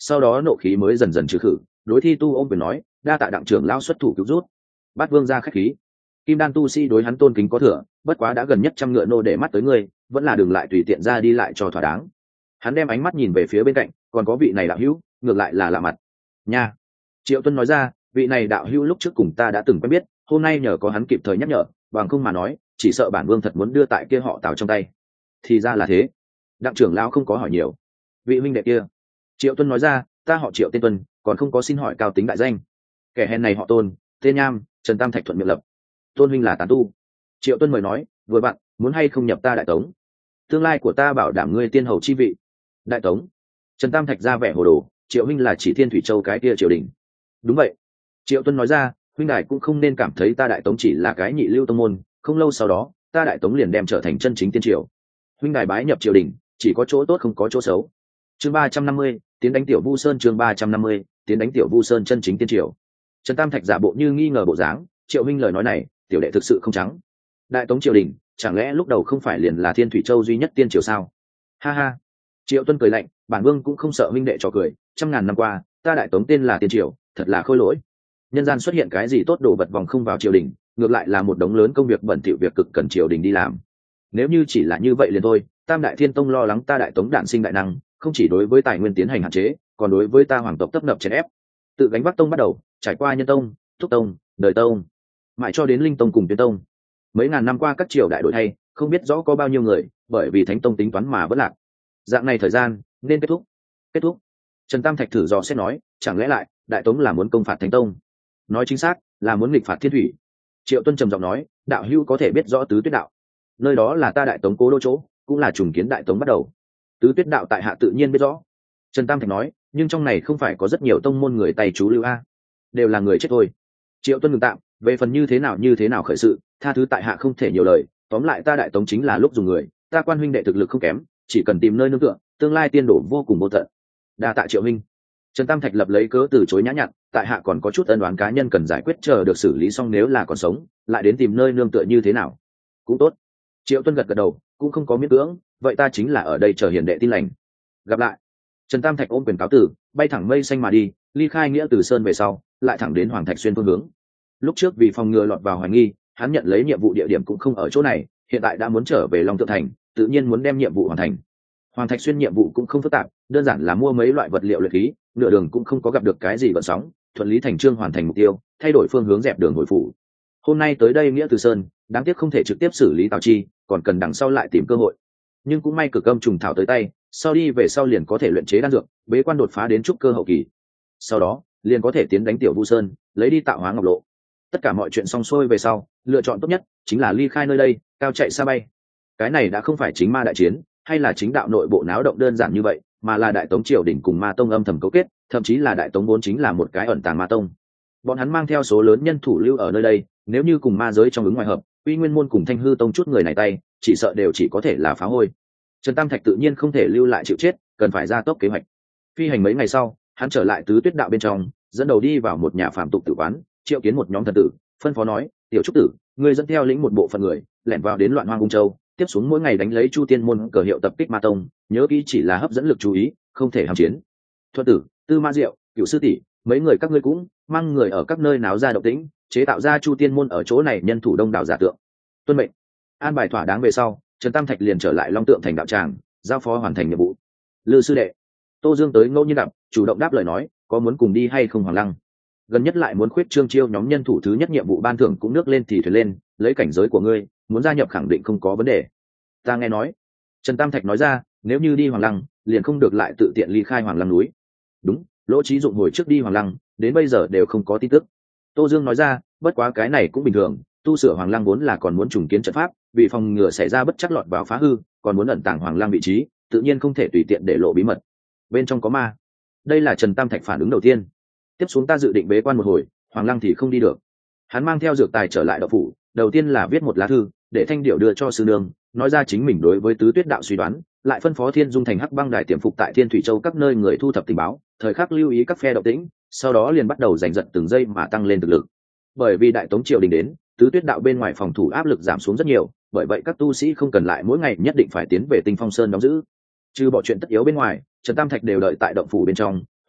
Speaker 1: sau đó nộ khí mới dần dần trừ khử, đối Thi Tu ôm quyền nói, đa tạ đặng trưởng lão xuất thủ cứu rút. Bát Vương ra khách khí. Kim đan tu sĩ đối hắn tôn kính có thừa, bất quá đã gần nhất trăm ngựa nô để mắt tới ngươi, vẫn là đừng lại tùy tiện ra đi lại cho thỏa đáng. Hắn đem ánh mắt nhìn về phía bên cạnh, còn có vị này đạo hữu, ngược lại là lạ mặt. Nha. Triệu Tuân nói ra, vị này đạo hữu lúc trước cùng ta đã từng quen biết, hôm nay nhờ có hắn kịp thời nhắc nhở, bằng không mà nói, chỉ sợ bản vương thật muốn đưa tại kia họ Tào trong tay. Thì ra là thế. Đặng trưởng lão không có hỏi nhiều. Vị huynh đệ kia. Triệu Tuân nói ra, ta họ Triệu tên Tuân, còn không có xin hỏi cao tính đại danh. Kẻ hèn này họ Tôn, tên Nham, Trần Tam Thạch thuận miệng lập. Tôn huynh là tán tu. Triệu Tuân mời nói, vừa bạn, muốn hay không nhập ta đại tống? Tương lai của ta bảo đảm ngươi tiên hầu chi vị. Đại tống? Trần Tam Thạch ra vẻ hồ đồ, Triệu huynh là chỉ Thiên Thủy Châu cái kia triều đình. Đúng vậy. Triệu Tuân nói ra, huynh đại cũng không nên cảm thấy ta đại tống chỉ là cái nhị lưu tông môn, không lâu sau đó, ta đại tống liền đem trở thành chân chính tiên triều. Huynh đại bái nhập triều đình, chỉ có chỗ tốt không có chỗ xấu. Chương ba trăm năm mươi, tiến đánh Tiểu Vu Sơn. Chương ba trăm năm mươi, tiến đánh Tiểu Vu Sơn chân chính tiên triều. Trần Tam Thạch giả bộ như nghi ngờ bộ dáng, Triệu huynh lời nói này, tiểu đệ thực sự không trắng. Đại tống triều đình, chẳng lẽ lúc đầu không phải liền là Thiên Thủy Châu duy nhất tiên triều sao? Ha ha. Triệu Tuân cười lạnh, bản vương cũng không sợ huynh đệ trò cười, trăm ngàn năm qua, ta đại tống tên là tiên triều, thật là khôi lỗi. Nhân gian xuất hiện cái gì tốt đồ vật vòng không vào triều đình, ngược lại là một đống lớn công việc bẩn thỉu việc cực cần triều đình đi làm. Nếu như chỉ là như vậy liền thôi, Tam Đại Thiên Tông lo lắng ta đại tống đản sinh đại năng, không chỉ đối với tài nguyên tiến hành hạn chế, còn đối với ta hoàng tộc tấp nập chèn ép. Tự gánh Bắc Tông bắt đầu, trải qua Nhân Tông, Thúc Tông, Đời Tông, mãi cho đến Linh Tông cùng Tuyên Tông. Mấy ngàn năm qua các triều đại đổi thay, không biết rõ có bao nhiêu người, bởi vì Thánh Tông tính toán mà vẫn lạc. Dạng này thời gian nên kết thúc. Kết thúc. Trần Tam Thạch thử dò xét nói, chẳng lẽ lại đại tống là muốn công phạt Thánh Tông? Nói chính xác là muốn nghịch phạt Thiên Thủy. Triệu Tuân trầm giọng nói, đạo hữu có thể biết rõ Tứ Tuyết đạo, nơi đó là ta đại tống cố đô chỗ, cũng là trùng kiến đại tống bắt đầu. Tứ Tuyết đạo tại hạ tự nhiên biết rõ. Trần Tam Thạch nói, nhưng trong này không phải có rất nhiều tông môn người tay chú lưu a, đều là người chết thôi. Triệu Tuân ngừng tạm, về phần như thế nào như thế nào khởi sự, tha thứ tại hạ không thể nhiều lời, tóm lại ta đại tống chính là lúc dùng người, ta quan huynh đệ thực lực không kém, chỉ cần tìm nơi nương tựa, tương lai tiên đổ vô cùng vô tận. Đa tạ Triệu huynh. Trần Tam Thạch lập lấy cớ từ chối nhã nhặn, tại hạ còn có chút ân oán cá nhân cần giải quyết, chờ được xử lý xong nếu là còn sống, lại đến tìm nơi nương tựa như thế nào. Cũng tốt. Triệu Tuân gật gật đầu, cũng không có miễn cưỡng, vậy ta chính là ở đây chờ hiền đệ tin lành. Gặp lại. Trần Tam Thạch ôm quyền cáo từ, bay thẳng mây xanh mà đi, ly khai Nghĩa Từ Sơn về sau, lại thẳng đến Hoàng Thạch Xuyên phương hướng. Lúc trước vì phòng ngừa lọt vào hoài nghi, hắn nhận lấy nhiệm vụ địa điểm cũng không ở chỗ này, hiện tại đã muốn trở về Long Tượng Thành, tự nhiên muốn đem nhiệm vụ hoàn thành. Hoàng Thạch Xuyên nhiệm vụ cũng không phức tạp, đơn giản là mua mấy loại vật liệu luyện khí, nửa đường cũng không có gặp được cái gì gợn sóng, thuận lý thành trương hoàn thành mục tiêu, thay đổi phương hướng dẹp đường hồi phủ. Hôm nay tới đây Nghĩa Từ Sơn, đáng tiếc không thể trực tiếp xử lý Tào Chi, còn cần đằng sau lại tìm cơ hội. Nhưng cũng may cực âm trùng thảo tới tay, sau đi về sau liền có thể luyện chế đan dược, bế quan đột phá đến trúc cơ hậu kỳ. Sau đó, liền có thể tiến đánh Tiểu Vu Sơn, lấy đi Tạo Hóa Ngọc Lộ. Tất cả mọi chuyện xong xuôi về sau, lựa chọn tốt nhất chính là ly khai nơi đây, cao chạy xa bay. Cái này đã không phải chính ma đại chiến, hay là chính đạo nội bộ náo động đơn giản như vậy, mà là đại tống triều đình cùng ma tông âm thầm cấu kết, thậm chí là đại tống vốn chính là một cái ẩn tàng ma tông. Bọn hắn mang theo số lớn nhân thủ lưu ở nơi đây, nếu như cùng ma giới trong ứng ngoài hợp, Uy Nguyên môn cùng Thanh Hư tông chút người này tay, chỉ sợ đều chỉ có thể là phá hôi. Trần Tam Thạch tự nhiên không thể lưu lại chịu chết, cần phải ra tốc kế hoạch. Phi hành mấy ngày sau, hắn trở lại Tứ Tuyết đạo bên trong, dẫn đầu đi vào một nhà phàm tục tử quán, triệu kiến một nhóm thần tử, phân phó nói, tiểu trúc tử, ngươi dẫn theo lĩnh một bộ phận người, lẻn vào đến Loạn Hoang Ung Châu, tiếp xuống mỗi ngày đánh lấy Chu Tiên môn cờ hiệu tập kích ma tông, nhớ kỹ chỉ là hấp dẫn lực chú ý, không thể hàm chiến. Thuận tử, Tư Ma Diệu, Cửu sư tỷ, mấy người các ngươi cũng mang người ở các nơi náo ra động tĩnh, chế tạo ra Chu Tiên môn ở chỗ này nhân thủ đông đảo giả tượng. Tuân mệnh. An bài thỏa đáng về sau, Trần Tam Thạch liền trở lại Long Tượng thành đạo tràng, giao phó hoàn thành nhiệm vụ. Lư sư đệ. Tô Dương tới ngẫu nhiên gặp, chủ động đáp lời nói, có muốn cùng đi hay không Hoàng Lăng? Gần nhất lại muốn khuyết trương chiêu nhóm nhân thủ, thứ nhất nhiệm vụ ban thưởng cũng nước lên thì thuyền lên, lấy cảnh giới của ngươi, muốn gia nhập khẳng định không có vấn đề. Ta nghe nói. Trần Tam Thạch nói ra, nếu như đi Hoàng Lăng, liền không được lại tự tiện ly khai Hoàng Lăng núi. Đúng, Lỗ Chí Dụng hồi trước đi Hoàng Lăng, đến bây giờ đều không có tin tức. Tô Dương nói ra, bất quá cái này cũng bình thường, tu sửa Hoàng Lăng vốn là còn muốn trùng kiến trận pháp, vì phòng ngừa xảy ra bất trắc lọt vào phá hư, còn muốn ẩn tàng Hoàng Lăng vị trí, tự nhiên không thể tùy tiện để lộ bí mật. Bên trong có ma. Đây là Trần Tam Thạch phản ứng đầu tiên. Tiếp xuống ta dự định bế quan một hồi, Hoàng Lăng thì không đi được. Hắn mang theo dược tài trở lại đạo phủ, đầu tiên là viết một lá thư, để Thanh Điểu đưa cho sư nương, nói ra chính mình đối với Tứ Tuyết đạo suy đoán, lại phân phó Thiên Dung thành Hắc Băng Đài tiềm phục tại Thiên Thủy Châu các nơi người thu thập tình báo, thời khắc lưu ý các phe động tĩnh, sau đó liền bắt đầu giành giật từng giây mà tăng lên thực lực. Bởi vì đại tống triều đình đến, Tứ Tuyết đạo bên ngoài phòng thủ áp lực giảm xuống rất nhiều, bởi vậy các tu sĩ không cần lại mỗi ngày nhất định phải tiến về Tinh Phong Sơn đóng giữ. Trừ bỏ chuyện tất yếu bên ngoài, Trần Tam Thạch đều đợi tại động phủ bên trong,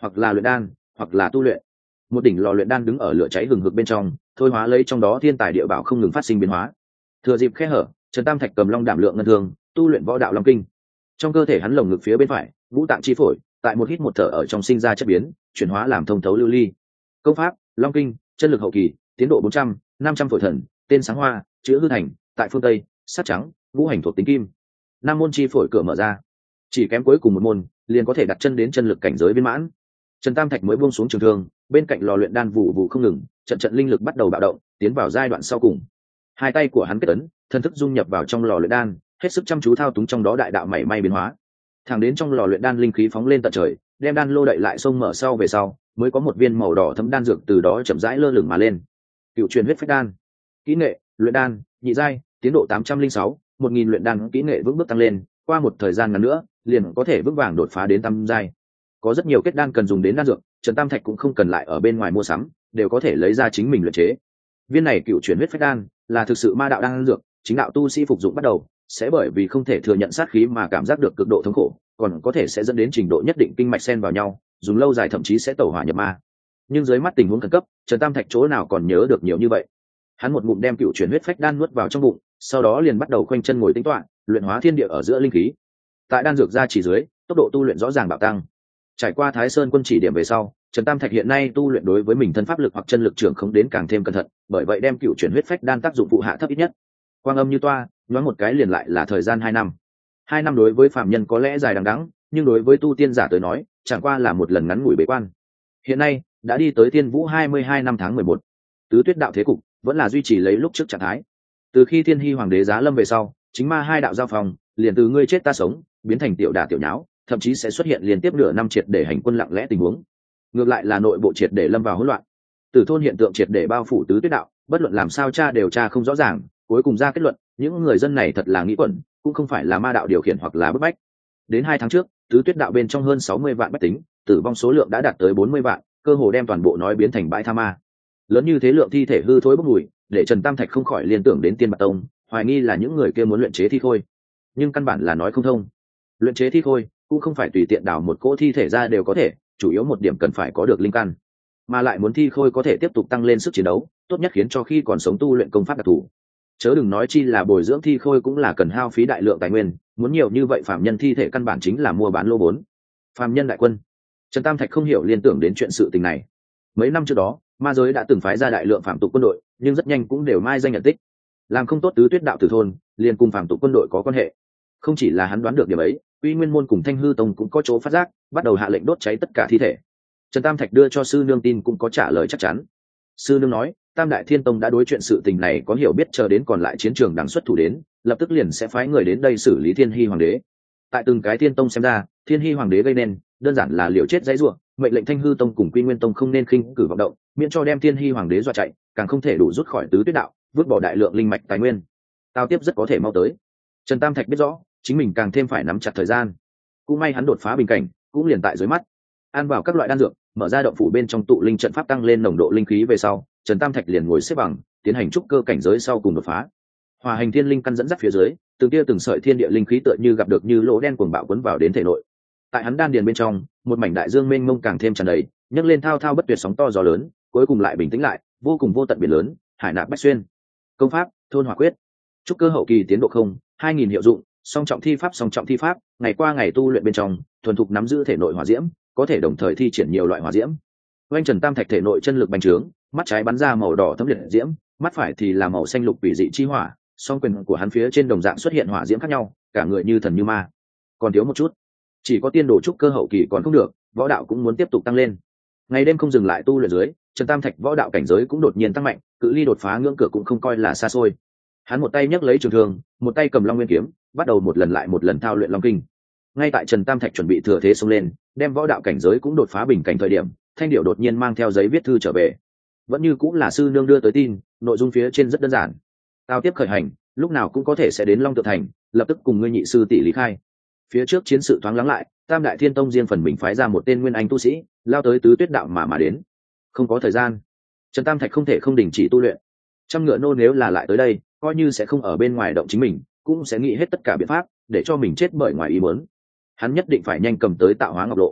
Speaker 1: hoặc là luyện đan hoặc là tu luyện. Một đỉnh lò luyện đan đứng ở lửa cháy hừng hực bên trong, thôi hóa lấy trong đó thiên tài địa bảo không ngừng phát sinh biến hóa. Thừa dịp khe hở, Trần Tam Thạch cầm long đảm lượng ngân thương tu luyện võ đạo long kinh. Trong cơ thể hắn lồng ngực phía bên phải ngũ tạng chi phổi tại một hít một thở ở trong sinh ra chất biến, chuyển hóa làm thông thấu lưu ly. Công pháp long kinh, chân lực hậu kỳ, tiến độ bốn trăm, năm trăm phổi thần, tên sáng hoa, chữ hư thành, tại phương tây, sắt trắng, ngũ hành thuộc tính kim. Năm môn chi phổi cửa mở ra, chỉ kém cuối cùng một môn liền có thể đặt chân đến chân lực cảnh giới viên mãn. Trần Tam Thạch mới buông xuống trường thương, bên cạnh lò luyện đan vụ vụ không ngừng, trận trận linh lực bắt đầu bạo động, tiến vào giai đoạn sau cùng. Hai tay của hắn kết ấn, thân thức dung nhập vào trong lò luyện đan, hết sức chăm chú thao túng trong đó đại đạo mảy may biến hóa. Thẳng đến trong lò luyện đan linh khí phóng lên tận trời, đem đan lô đậy lại sông mở sau về sau, mới có một viên màu đỏ thấm đan dược từ đó chậm rãi lơ lửng mà lên. Cựu truyền huyết phách đan. Kỹ nghệ, luyện đan, nhị giai, tiến độ tám trăm linh sáu, một nghìn luyện đan kỹ nghệ vững bước tăng lên, qua một thời gian ngắn nữa, liền có thể vững vàng đột phá đến tam giai. Có rất nhiều kết đan cần dùng đến đan dược, Trần Tam Thạch cũng không cần lại ở bên ngoài mua sắm, đều có thể lấy ra chính mình luyện chế. Viên này cựu truyền huyết phách đan là thực sự ma đạo đan dược, chính đạo tu sĩ phục dụng bắt đầu sẽ bởi vì không thể thừa nhận sát khí mà cảm giác được cực độ thống khổ, còn có thể sẽ dẫn đến trình độ nhất định kinh mạch xen vào nhau, dùng lâu dài thậm chí sẽ tẩu hỏa nhập ma. Nhưng dưới mắt tình huống khẩn cấp, Trần Tam Thạch chỗ nào còn nhớ được nhiều như vậy. Hắn một ngụm đem cựu truyền huyết phách đan nuốt vào trong bụng, sau đó liền bắt đầu khoanh chân ngồi tĩnh tọa, luyện hóa thiên địa ở giữa linh khí. Tại đan dược gia chỉ dưới, tốc độ tu luyện rõ ràng bạo tăng. Trải qua Thái Sơn quân chỉ điểm về sau, Trần Tam Thạch hiện nay tu luyện đối với mình thân pháp lực hoặc chân lực trưởng không đến càng thêm cẩn thận, bởi vậy đem cựu truyền huyết phách đan tác dụng phụ hạ thấp ít nhất. Quang âm như toa, nói một cái liền lại là thời gian hai năm. Hai năm đối với phạm nhân có lẽ dài đằng đẵng, nhưng đối với tu tiên giả tới nói, chẳng qua là một lần ngắn ngủi bế quan. Hiện nay đã đi tới Tiên Vũ hai mươi hai năm tháng mười một, tứ tuyết đạo thế cục vẫn là duy trì lấy lúc trước trạng thái. Từ khi Thiên Hy hoàng đế giá lâm về sau, chính ma hai đạo giao phòng, liền từ ngươi chết ta sống biến thành tiểu đả tiểu nháo, thậm chí sẽ xuất hiện liên tiếp nửa năm triệt để hành quân lặng lẽ tình huống. Ngược lại là nội bộ triệt để lâm vào hỗn loạn. Từ thôn hiện tượng triệt để bao phủ tứ tuyết đạo, bất luận làm sao tra điều tra không rõ ràng, cuối cùng ra kết luận, những người dân này thật là nghĩ quẩn, cũng không phải là ma đạo điều khiển hoặc là bức bách. Đến hai tháng trước, tứ tuyết đạo bên trong hơn sáu mươi vạn bách tính, tử vong số lượng đã đạt tới bốn mươi vạn, cơ hồ đem toàn bộ nói biến thành bãi tha ma. Lớn như thế lượng thi thể hư thối bốc mùi, để Trần Tam Thạch không khỏi liên tưởng đến Tiên Bạt Tông, hoài nghi là những người kia muốn luyện chế thi khôi. Nhưng căn bản là nói không thông. Luyện chế thi khôi cũng không phải tùy tiện đào một cỗ thi thể ra đều có thể, chủ yếu một điểm cần phải có được linh căn, mà lại muốn thi khôi có thể tiếp tục tăng lên sức chiến đấu, tốt nhất khiến cho khi còn sống tu luyện công pháp đặc thù. Chớ đừng nói chi là bồi dưỡng thi khôi cũng là cần hao phí đại lượng tài nguyên, muốn nhiều như vậy phạm nhân thi thể căn bản chính là mua bán lô vốn. Phạm nhân đại quân. Trần Tam Thạch không hiểu liên tưởng đến chuyện sự tình này. Mấy năm trước đó, ma giới đã từng phái ra đại lượng phạm tục quân đội, nhưng rất nhanh cũng đều mai danh nhận tích. Làm không tốt tứ tuyết đạo tử thôn, liền cùng phạm tục quân đội có quan hệ. Không chỉ là hắn đoán được điểm ấy, Uy Nguyên môn cùng Thanh Hư tông cũng có chỗ phát giác, bắt đầu hạ lệnh đốt cháy tất cả thi thể. Trần Tam Thạch đưa cho sư nương tin cũng có trả lời chắc chắn. Sư nương nói, Tam Đại Thiên Tông đã đối chuyện sự tình này có hiểu biết, chờ đến còn lại chiến trường đằng xuất thủ đến, lập tức liền sẽ phái người đến đây xử lý Thiên Hy hoàng đế. Tại từng cái Thiên Tông xem ra, Thiên Hy hoàng đế gây nên, đơn giản là liều chết dãy rủa, mệnh lệnh Thanh Hư tông cùng Quy Nguyên tông không nên khinh cử vọng động, miễn cho đem Thiên Hy hoàng đế dọa chạy, càng không thể đủ rút khỏi tứ tuyết đạo, vứt bỏ đại lượng linh mạch tài nguyên. Tao tiếp rất có thể mau tới. Trần Tam Thạch biết rõ, chính mình càng thêm phải nắm chặt thời gian. Cũng may hắn đột phá bình cảnh, cũng liền tại dưới mắt. Ăn vào các loại đan dược, mở ra động phủ bên trong tụ linh trận pháp tăng lên nồng độ linh khí về sau, Trần Tam Thạch liền ngồi xếp bằng, tiến hành trúc cơ cảnh giới sau cùng đột phá. Hỏa hành thiên linh căn dẫn dắt phía dưới, từng tia từng sợi thiên địa linh khí tựa như gặp được như lỗ đen cuồng bạo cuốn vào đến thể nội. Tại hắn đan điền bên trong, một mảnh đại dương mênh mông càng thêm tràn đầy, nhấc lên thao thao bất tuyệt sóng to gió lớn, cuối cùng lại bình tĩnh lại, vô cùng vô tận biển lớn, hải nạp bách xuyên. Công pháp, thôn hỏa quyết. Trúc cơ hậu kỳ tiến độ không, hai nghìn hiệu dụng, song trọng thi pháp song trọng thi pháp, ngày qua ngày tu luyện bên trong, thuần thục nắm giữ thể nội hỏa diễm, có thể đồng thời thi triển nhiều loại hỏa diễm. Oanh Trần Tam Thạch thể nội chân lực bành trướng, mắt trái bắn ra màu đỏ thấm liệt diễm, mắt phải thì là màu xanh lục quỷ dị chi hỏa, song quyền của hắn phía trên đồng dạng xuất hiện hỏa diễm khác nhau, cả người như thần như ma. Còn thiếu một chút, chỉ có tiên đồ trúc cơ hậu kỳ còn không được, võ đạo cũng muốn tiếp tục tăng lên. Ngày đêm không dừng lại tu luyện dưới, Trần Tam Thạch võ đạo cảnh giới cũng đột nhiên tăng mạnh, cự ly đột phá ngưỡng cửa cũng không coi là xa xôi. Hắn một tay nhấc lấy trường thương, một tay cầm long nguyên kiếm, bắt đầu một lần lại một lần thao luyện long kinh. Ngay tại Trần Tam Thạch chuẩn bị thừa thế xông lên, đem võ đạo cảnh giới cũng đột phá bình cảnh thời điểm, Thanh Điểu đột nhiên mang theo giấy viết thư trở về. Vẫn như cũng là sư nương đưa tới tin, nội dung phía trên rất đơn giản. Tao tiếp khởi hành, lúc nào cũng có thể sẽ đến Long Tự Thành, lập tức cùng ngươi nhị sư tỷ lý khai. Phía trước chiến sự thoáng lắng lại, Tam Đại Thiên Tông riêng phần mình phái ra một tên nguyên anh tu sĩ, lao tới tứ tuyết đạo mà mà đến. Không có thời gian, Trần Tam Thạch không thể không đình chỉ tu luyện. Trăm ngựa nô nếu là lại tới đây, coi như sẽ không ở bên ngoài động chính mình, cũng sẽ nghĩ hết tất cả biện pháp để cho mình chết bởi ngoài ý muốn. Hắn nhất định phải nhanh cầm tới Tạo Hóa Ngọc Lộ.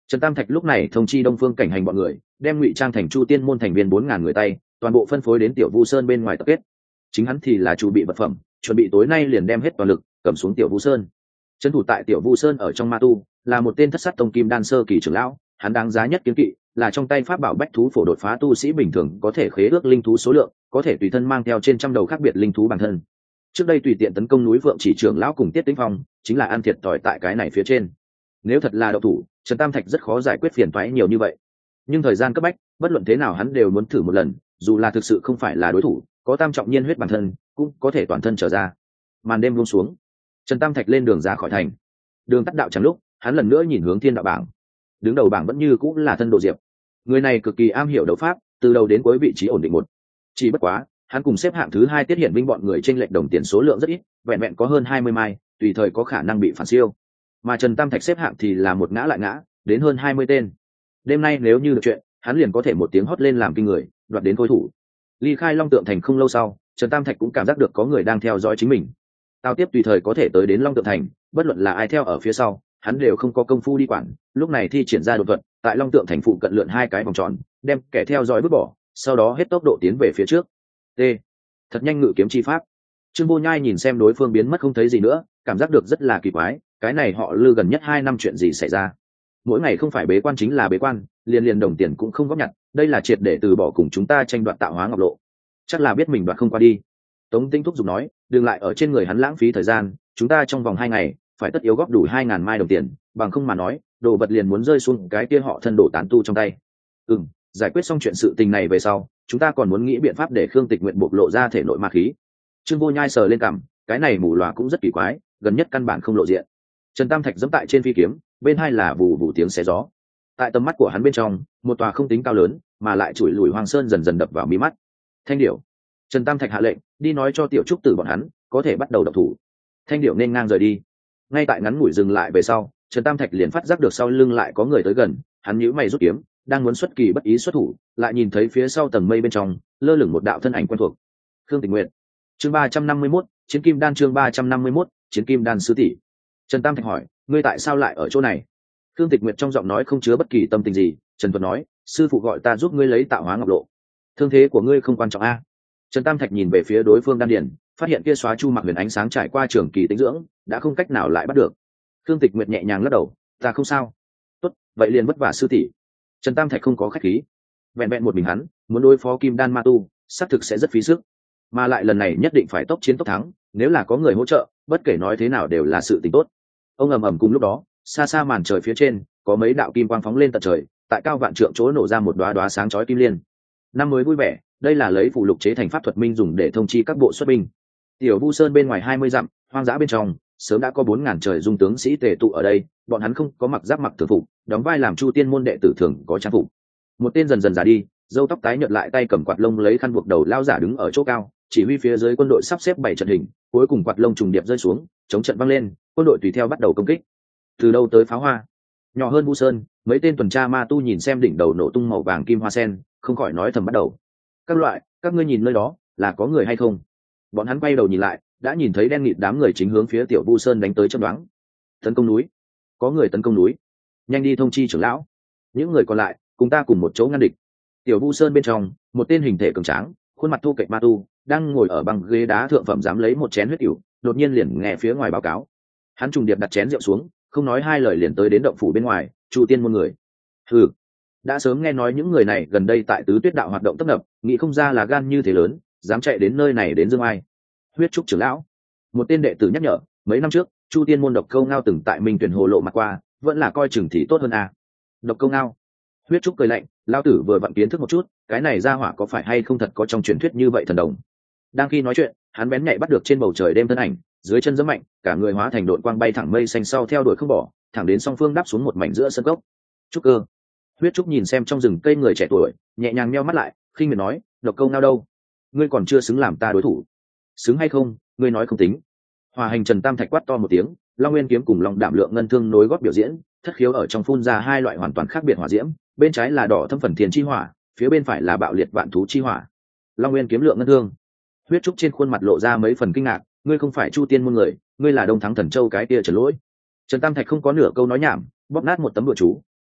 Speaker 1: Trần Tam Thạch lúc này thông chi Đông Phương Cảnh Hành bọn người, đem ngụy trang thành Chu Tiên môn thành viên bốn ngàn người tay, toàn bộ phân phối đến Tiểu Vu Sơn bên ngoài tập kết. Chính hắn thì là chủ bị vật phẩm, chuẩn bị tối nay liền đem hết toàn lực cầm xuống Tiểu Vu Sơn. Trấn thủ tại Tiểu Vu Sơn ở trong Ma Tu, là một tên thất sát tông kim đan sơ kỳ trưởng lão, hắn đáng giá nhất kiến kỵ, là trong tay pháp bảo bách thú phổ đột phá tu sĩ bình thường có thể khế ước linh thú số lượng, có thể tùy thân mang theo trên trăm đầu khác biệt linh thú bản thân. Trước đây tùy tiện tấn công núi Vượng Chỉ trưởng lão cùng Tiết Tĩnh Phong, chính là ăn thiệt thòi tại cái này phía trên. Nếu thật là độc thủ, Trần Tam Thạch rất khó giải quyết phiền toái nhiều như vậy. Nhưng thời gian cấp bách, bất luận thế nào hắn đều muốn thử một lần, dù là thực sự không phải là đối thủ, có tam trọng nhiên huyết bản thân, cũng có thể toàn thân trở ra. Màn đêm buông xuống, Trần Tam Thạch lên đường ra khỏi thành. Đường tắt đạo chẳng lúc, hắn lần nữa nhìn hướng Thiên Đạo bảng. Đứng đầu bảng vẫn như cũng là Thân Độ Diệp. Người này cực kỳ am hiểu đấu pháp, từ đầu đến cuối vị trí ổn định một. Chỉ bất quá, hắn cùng xếp hạng thứ hai Tiết Hiển Vinh bọn người trên lệch đồng tiền số lượng rất ít, vẹn vẹn có hơn hai mươi mai, tùy thời có khả năng bị phản siêu. Mà Trần Tam Thạch xếp hạng thì là một ngã lại ngã, đến hơn hai mươi tên. Đêm nay nếu như được chuyện, hắn liền có thể một tiếng hót lên làm kinh người, đoạt đến đối thủ. Ly khai Long Tượng Thành không lâu sau, Trần Tam Thạch cũng cảm giác được có người đang theo dõi chính mình. Tao tiếp tùy thời có thể tới đến Long Tượng Thành, bất luận là ai theo ở phía sau, hắn đều không có công phu đi quản. Lúc này thi triển ra đột thuật, tại Long Tượng Thành phụ cận lượn hai cái vòng tròn, đem kẻ theo dõi vứt bỏ, sau đó hết tốc độ tiến về phía trước. T. Thật nhanh ngự kiếm chi pháp. Trương Vô Nhai nhìn xem đối phương biến mất không thấy gì nữa, cảm giác được rất là kỳ quái, cái này họ Lư gần nhất hai năm chuyện gì xảy ra? Mỗi ngày không phải bế quan chính là bế quan, liền liền đồng tiền cũng không góp nhặt, đây là triệt để từ bỏ cùng chúng ta tranh đoạt tạo hóa ngọc lộ. Chắc là biết mình đoạt không qua đi. Tống Tinh thúc giục nói, đừng lại ở trên người hắn lãng phí thời gian, chúng ta trong vòng hai ngày phải tất yếu góp đủ hai ngàn mai đồng tiền, bằng không mà nói, đồ vật liền muốn rơi xuống cái kia họ thân đổ tán tu trong tay. Ừm, giải quyết xong chuyện sự tình này về sau, chúng ta còn muốn nghĩ biện pháp để Khương Tịch Nguyện bộc lộ ra thể nội ma khí. Trương Vô Nhai sờ lên cằm, cái này mù lòa cũng rất kỳ quái, gần nhất căn bản không lộ diện. Trần Tam Thạch giẫm tại trên phi kiếm, bên hai là vù vù tiếng xé gió. Tại tầm mắt của hắn bên trong, một tòa không tính cao lớn, mà lại chủi lùi hoang sơn dần dần đập vào mí mắt. Thanh điểu. Trần Tam Thạch hạ lệnh, đi nói cho tiểu trúc tử bọn hắn, có thể bắt đầu động thủ. Thanh điểu nên ngang rời đi. Ngay tại ngắn ngủi dừng lại về sau, Trần Tam Thạch liền phát giác được sau lưng lại có người tới gần, hắn nhíu mày rút kiếm, đang muốn xuất kỳ bất ý xuất thủ, lại nhìn thấy phía sau tầng mây bên trong lơ lửng một đạo thân ảnh quen thuộc. Khương Tịch Nguyệt. Chương ba trăm năm mươi mốt, Chiến Kim Đan chương ba trăm năm mươi mốt, Chiến Kim Đan sư tỷ. Trần Tam Thạch hỏi, ngươi tại sao lại ở chỗ này? Khương Tịch Nguyệt trong giọng nói không chứa bất kỳ tâm tình gì. Trần Tuấn nói, sư phụ gọi ta giúp ngươi lấy tạo hóa ngọc lộ. Thương thế của ngươi không quan trọng a? Trần Tam Thạch nhìn về phía đối phương đan điền, phát hiện kia xóa chu mặc huyền ánh sáng trải qua trường kỳ tĩnh dưỡng, đã không cách nào lại bắt được. Khương Tịch Nguyệt nhẹ nhàng lắc đầu, ta không sao. Tốt, vậy liền vất vả sư tỷ. Trần Tam Thạch không có khách khí, vẹn vẹn một mình hắn muốn đối phó Kim Đan Ma Tu, xác thực sẽ rất phí sức, mà lại lần này nhất định phải tốc chiến tốc thắng, nếu là có người hỗ trợ, bất kể nói thế nào đều là sự tình tốt. Ông ầm ầm cùng lúc đó, xa xa màn trời phía trên, có mấy đạo kim quang phóng lên tận trời, tại cao vạn trượng chỗ nổ ra một đóa đóa sáng chói kim liên. Năm mới vui vẻ, đây là lấy phụ lục chế thành pháp thuật minh dùng để thông chi các bộ xuất binh. Tiểu Vu Sơn bên ngoài hai mươi dặm, hoang dã bên trong, sớm đã có bốn ngàn trời dung tướng sĩ tề tụ ở đây, bọn hắn không có mặc giáp mặc thường phục, đóng vai làm Chu Tiên môn đệ tử thường có trang phục. Một tên dần dần già đi, râu tóc tái nhợt lại tay cầm quạt lông lấy khăn buộc đầu lao giả đứng ở chỗ cao, chỉ huy phía dưới quân đội sắp xếp bảy trận hình, cuối cùng quạt lông trùng điệp rơi xuống, chống trận văng lên, quân đội tùy theo bắt đầu công kích. Từ đâu tới pháo hoa? Nhỏ hơn Vu Sơn, mấy tên tuần tra ma tu nhìn xem đỉnh đầu nổ tung màu vàng kim hoa sen, không khỏi nói thầm bắt đầu. Các loại, các ngươi nhìn nơi đó, là có người hay không? Bọn hắn quay đầu nhìn lại, đã nhìn thấy đen nghịt đám người chính hướng phía Tiểu Vu Sơn đánh tới chớp nhoáng. Tấn công núi, có người tấn công núi, nhanh đi thông chi trưởng lão. Những người còn lại, cùng ta cùng một chỗ ngăn địch. Tiểu Vu Sơn bên trong, một tên hình thể cường tráng, khuôn mặt thu kệch ma tu, đang ngồi ở băng ghế đá thượng phẩm dám lấy một chén huyết cửu, đột nhiên liền nghe phía ngoài báo cáo. Hắn trùng điệp đặt chén rượu xuống, không nói hai lời liền tới đến động phủ bên ngoài, Chu Tiên môn người. Hừ, đã sớm nghe nói những người này gần đây tại Tứ Tuyết đạo hoạt động tấp nập, nghĩ không ra là gan như thế lớn, dám chạy đến nơi này đến dương ai. Huyết trúc trưởng lão, một tên đệ tử nhắc nhở, mấy năm trước, Chu Tiên môn Độc Câu Ngao từng tại Minh Tuyển Hồ lộ mặt qua, vẫn là coi chừng thì tốt hơn à. Độc Câu Ngao. Huyết trúc cười lạnh, lao tử vừa vặn kiến thức một chút, cái này ra hỏa có phải hay không thật có trong truyền thuyết như vậy thần đồng. Đang khi nói chuyện, hắn bén nhạy bắt được trên bầu trời đêm thân ảnh, dưới chân giẫm mạnh, cả người hóa thành đội quang bay thẳng mây xanh sau theo đuổi không bỏ, thẳng đến song phương đáp xuống một mảnh giữa sân gốc. Trúc cơ. Huyết trúc nhìn xem trong rừng cây người trẻ tuổi, nhẹ nhàng nheo mắt lại, khinh miệt nói, Độc Câu Ngao đâu? Ngươi còn chưa xứng làm ta đối thủ. Xứng hay không, ngươi nói không tính. Hòa hành Trần Tam Thạch quát to một tiếng, Long Nguyên kiếm cùng Long Đảm Lượng ngân thương nối gót biểu diễn, thất khiếu ở trong phun ra hai loại hoàn toàn khác biệt hỏa diễm, bên trái là đỏ thâm phần thiền chi hỏa, phía bên phải là bạo liệt vạn thú chi hỏa. Long Nguyên kiếm lượng ngân thương. Huyết trúc trên khuôn mặt lộ ra mấy phần kinh ngạc, ngươi không phải Chu Tiên môn người, ngươi là Đông Thắng Thần Châu cái kia Trần Lỗi. Trần Tam Thạch không có nửa câu nói nhảm, bóp nát một tấm đùa chú,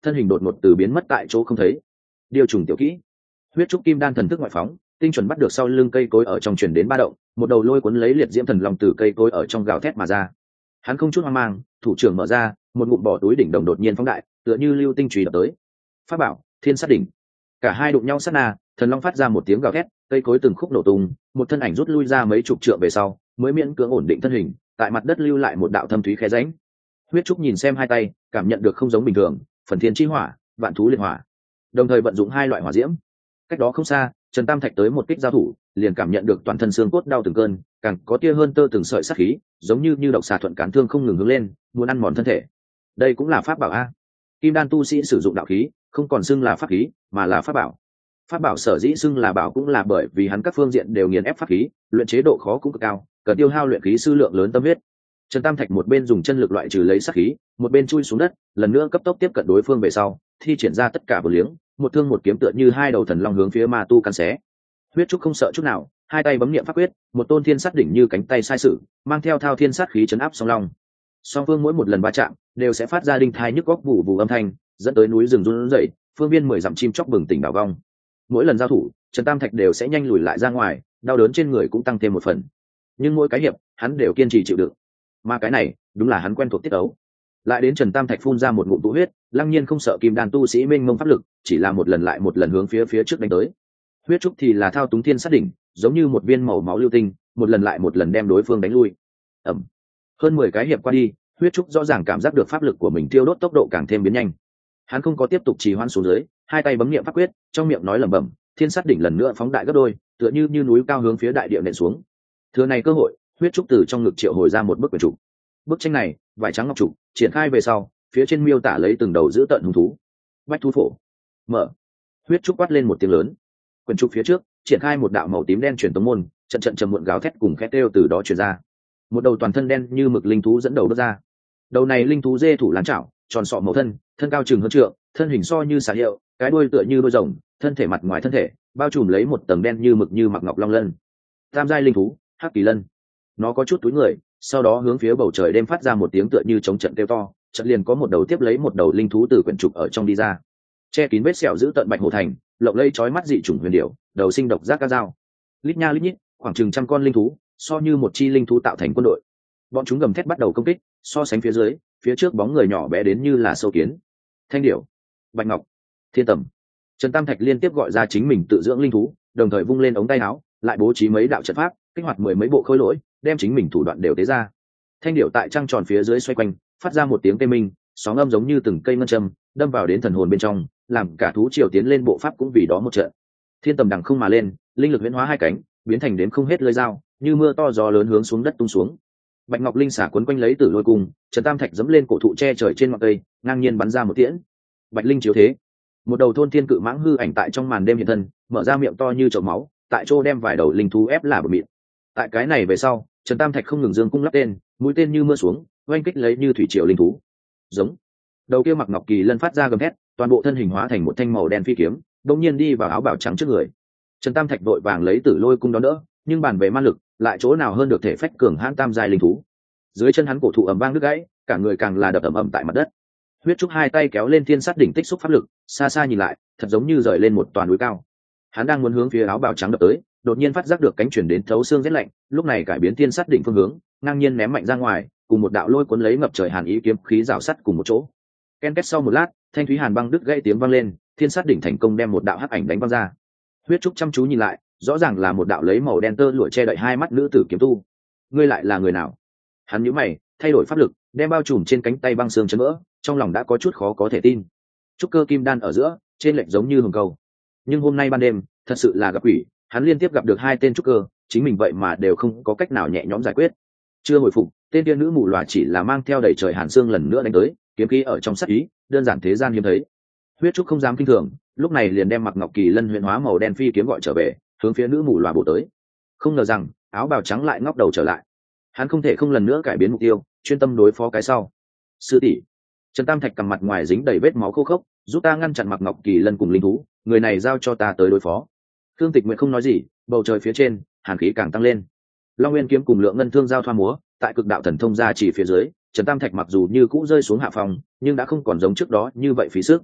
Speaker 1: thân hình đột ngột từ biến mất tại chỗ không thấy. Điều trùng tiểu kỹ, huyết trúc kim đan thần thức ngoại phóng, tinh chuẩn bắt được sau lưng cây cối ở trong chuyển đến ba động, một đầu lôi cuốn lấy liệt diễm thần long từ cây cối ở trong gào thét mà ra. Hắn không chút hoang mang, thủ trưởng mở ra, một ngụm bỏ túi đỉnh đồng đột nhiên phóng đại, tựa như lưu tinh chùy đập tới. Pháp bảo thiên sát đỉnh, cả hai đụng nhau sát na, thần long phát ra một tiếng gào thét, cây cối từng khúc nổ tung, một thân ảnh rút lui ra mấy chục trượng về sau, mới miễn cưỡng ổn định thân hình, tại mặt đất lưu lại một đạo thâm thúy khe rãnh. Huyết trúc nhìn xem hai tay, cảm nhận được không giống bình thường, phần thiên chi hỏa, vạn thú liệt hỏa, đồng thời vận dụng hai loại hỏa diễm. Cách đó không xa, Trần Tam Thạch tới một kích giao thủ, liền cảm nhận được toàn thân xương cốt đau từng cơn, càng có tia hơn tơ từng sợi sát khí, giống như như độc xà thuận cán thương không ngừng hướng lên, muốn ăn mòn thân thể. Đây cũng là pháp bảo a. Kim đan tu sĩ sử dụng đạo khí, không còn xưng là pháp khí, mà là pháp bảo. Pháp bảo sở dĩ xưng là bảo cũng là bởi vì hắn các phương diện đều nghiền ép pháp khí, luyện chế độ khó cũng cực cao, cần tiêu hao luyện khí sư lượng lớn tâm huyết. Trần Tam Thạch một bên dùng chân lực loại trừ lấy sát khí, một bên chui xuống đất, lần nữa cấp tốc tiếp cận đối phương về sau, thi triển ra tất cả vô liếng, một thương một kiếm tựa như hai đầu thần long hướng phía ma tu cắn xé. Huyết trúc không sợ chút nào, hai tay bấm niệm pháp quyết, một tôn thiên sát đỉnh như cánh tay sai sử, mang theo thao thiên sát khí chấn áp song long. Song phương mỗi một lần va chạm, đều sẽ phát ra đinh thai nhức góc vụ vụ âm thanh, dẫn tới núi rừng run rẩy, phương viên mười dặm chim chóc bừng tỉnh đảo vong. Mỗi lần giao thủ, Trần Tam Thạch đều sẽ nhanh lùi lại ra ngoài, đau đớn trên người cũng tăng thêm một phần. Nhưng mỗi cái hiệp, hắn đều kiên trì chịu đựng. Mà cái này, đúng là hắn quen thuộc tiết tấu. Lại đến Trần Tam Thạch phun ra một ngụm tụ huyết, lăng nhiên không sợ kim đan tu sĩ mênh mông pháp lực, chỉ là một lần lại một lần hướng phía phía trước đánh tới. Huyết trúc thì là thao túng thiên sát đỉnh, giống như một viên màu máu lưu tinh, một lần lại một lần đem đối phương đánh lui. Ầm. Hơn mười cái hiệp qua đi, huyết trúc rõ ràng cảm giác được pháp lực của mình tiêu đốt tốc độ càng thêm biến nhanh. Hắn không có tiếp tục trì hoãn xuống dưới, hai tay bấm niệm pháp quyết, trong miệng nói lẩm bẩm, thiên sát đỉnh lần nữa phóng đại gấp đôi, tựa như như núi cao hướng phía đại địa nện xuống. Thừa này cơ hội, huyết trúc từ trong ngực triệu hồi ra một bức quyển trục. Bức tranh này, vải trắng ngọc trục, triển khai về sau, phía trên miêu tả lấy từng đầu giữ tận hung thú. Bách thú phổ. Mở. Huyết trúc quát lên một tiếng lớn. Quyển trục phía trước, triển khai một đạo màu tím đen truyền tống môn, trận trận trầm muộn gào thét cùng khét kêu từ đó truyền ra. Một đầu toàn thân đen như mực linh thú dẫn đầu bước ra. Đầu này linh thú dê thủ lán chảo, tròn sọ màu thân, thân cao chừng hơn trượng, thân hình so như xà hiệu, cái đuôi tựa như đuôi rồng, thân thể mặt ngoài thân thể bao trùm lấy một tầng đen như mực như mặc ngọc long lân. Tam giai linh thú, hắc kỳ lân. Nó có chút túi người, sau đó hướng phía bầu trời đêm phát ra một tiếng tựa như chống trận kêu to, trận liền có một đầu tiếp lấy một đầu linh thú từ quyển trục ở trong đi ra, che kín vết sẹo giữ tận bạch hổ thành, lộng lây chói mắt dị chủng huyền điểu, đầu sinh độc giác ca dao, lít nha lít nhít, khoảng chừng trăm con linh thú, so như một chi linh thú tạo thành quân đội. Bọn chúng gầm thét bắt đầu công kích, so sánh phía dưới, phía trước bóng người nhỏ bé đến như là sâu kiến. Thanh điểu, bạch ngọc, thiên tầm. Trần Tam Thạch liên tiếp gọi ra chính mình tự dưỡng linh thú, đồng thời vung lên ống tay áo, lại bố trí mấy đạo trận pháp, kích hoạt mười mấy bộ khôi lỗi, đem chính mình thủ đoạn đều tế ra. Thanh điểu tại trăng tròn phía dưới xoay quanh, phát ra một tiếng tê minh, sóng âm giống như từng cây ngân châm, đâm vào đến thần hồn bên trong, làm cả thú triều tiến lên bộ pháp cũng vì đó một trận. Thiên tầm đằng không mà lên, linh lực huyễn hóa hai cánh, biến thành đến không hết lưỡi dao, như mưa to gió lớn hướng xuống đất tung xuống. Bạch ngọc linh xả quấn quanh lấy tử lôi cung, Trần Tam Thạch dẫm lên cổ thụ che trời trên ngọn cây, ngang nhiên bắn ra một tiễn. Bạch linh chiếu thế, một đầu thôn thiên cự mãng hư ảnh tại trong màn đêm hiện thân, mở ra miệng to như chậu máu, tại chỗ đem vài đầu linh thú ép là bờ mịn. Tại cái này về sau, Trần Tam Thạch không ngừng dương cung lắp tên, mũi tên như mưa xuống, oanh kích lấy như thủy triều linh thú. Giống. Đầu kia mặc ngọc kỳ lân phát ra gầm thét, toàn bộ thân hình hóa thành một thanh màu đen phi kiếm, đột nhiên đi vào áo bào trắng trước người. Trần Tam Thạch vội vàng lấy tử lôi cung đón đỡ, nhưng bàn về ma lực, lại chỗ nào hơn được thể phách cường hãn tam giai linh thú. Dưới chân hắn cổ thụ ầm vang đứt gãy, cả người càng là đập ầm ầm tại mặt đất. Huyết trúc hai tay kéo lên thiên sát đỉnh tích xúc pháp lực, xa xa nhìn lại, thật giống như rời lên một toàn núi cao. Hắn đang muốn hướng phía áo bào trắng đập tới, đột nhiên phát giác được cánh chuyển đến thấu xương rét lạnh, lúc này cải biến thiên sát đỉnh phương hướng, ngang nhiên ném mạnh ra ngoài, cùng một đạo lôi cuốn lấy ngập trời hàn ý kiếm khí rào sắt cùng một chỗ. Ken két sau một lát, thanh thúy hàn băng đứt gãy tiếng vang lên, thiên sát đỉnh thành công đem một đạo hắc ảnh đánh văng ra. Huyết trúc chăm chú nhìn lại, rõ ràng là một đạo lấy màu đen tơ lụa che đậy hai mắt nữ tử kiếm tu. Ngươi lại là người nào? Hắn nhíu mày, thay đổi pháp lực, đem bao trùm trên cánh tay băng xương chấn vỡ, trong lòng đã có chút khó có thể tin. Trúc cơ kim đan ở giữa, trên lệnh giống như hồng cầu. Nhưng hôm nay ban đêm, thật sự là gặp quỷ, hắn liên tiếp gặp được hai tên trúc cơ, chính mình vậy mà đều không có cách nào nhẹ nhõm giải quyết. Chưa hồi phục, tên tiên nữ mù lòa chỉ là mang theo đầy trời hàn xương lần nữa đánh tới, kiếm khí ở trong sát ý, đơn giản thế gian hiếm thấy. Huyết trúc không dám kinh thường, lúc này liền đem mặc ngọc kỳ lân huyền hóa màu đen phi kiếm gọi trở về, hướng phía nữ mù lòa bổ tới. Không ngờ rằng áo bào trắng lại ngóc đầu trở lại. Hắn không thể không lần nữa cải biến mục tiêu, chuyên tâm đối phó cái sau. Sư tỷ. Trần Tam Thạch cầm mặt ngoài dính đầy vết máu khô khốc, giúp ta ngăn chặn mặc ngọc kỳ lân cùng linh thú, người này giao cho ta tới đối phó. Thương Tịch Nguyệt không nói gì, bầu trời phía trên hàn khí càng tăng lên. Long Nguyên kiếm cùng lượng ngân thương giao thoa múa, tại cực đạo thần thông ra chỉ phía dưới, Trần Tam Thạch mặc dù như cũ rơi xuống hạ phòng, nhưng đã không còn giống trước đó như vậy phí sức.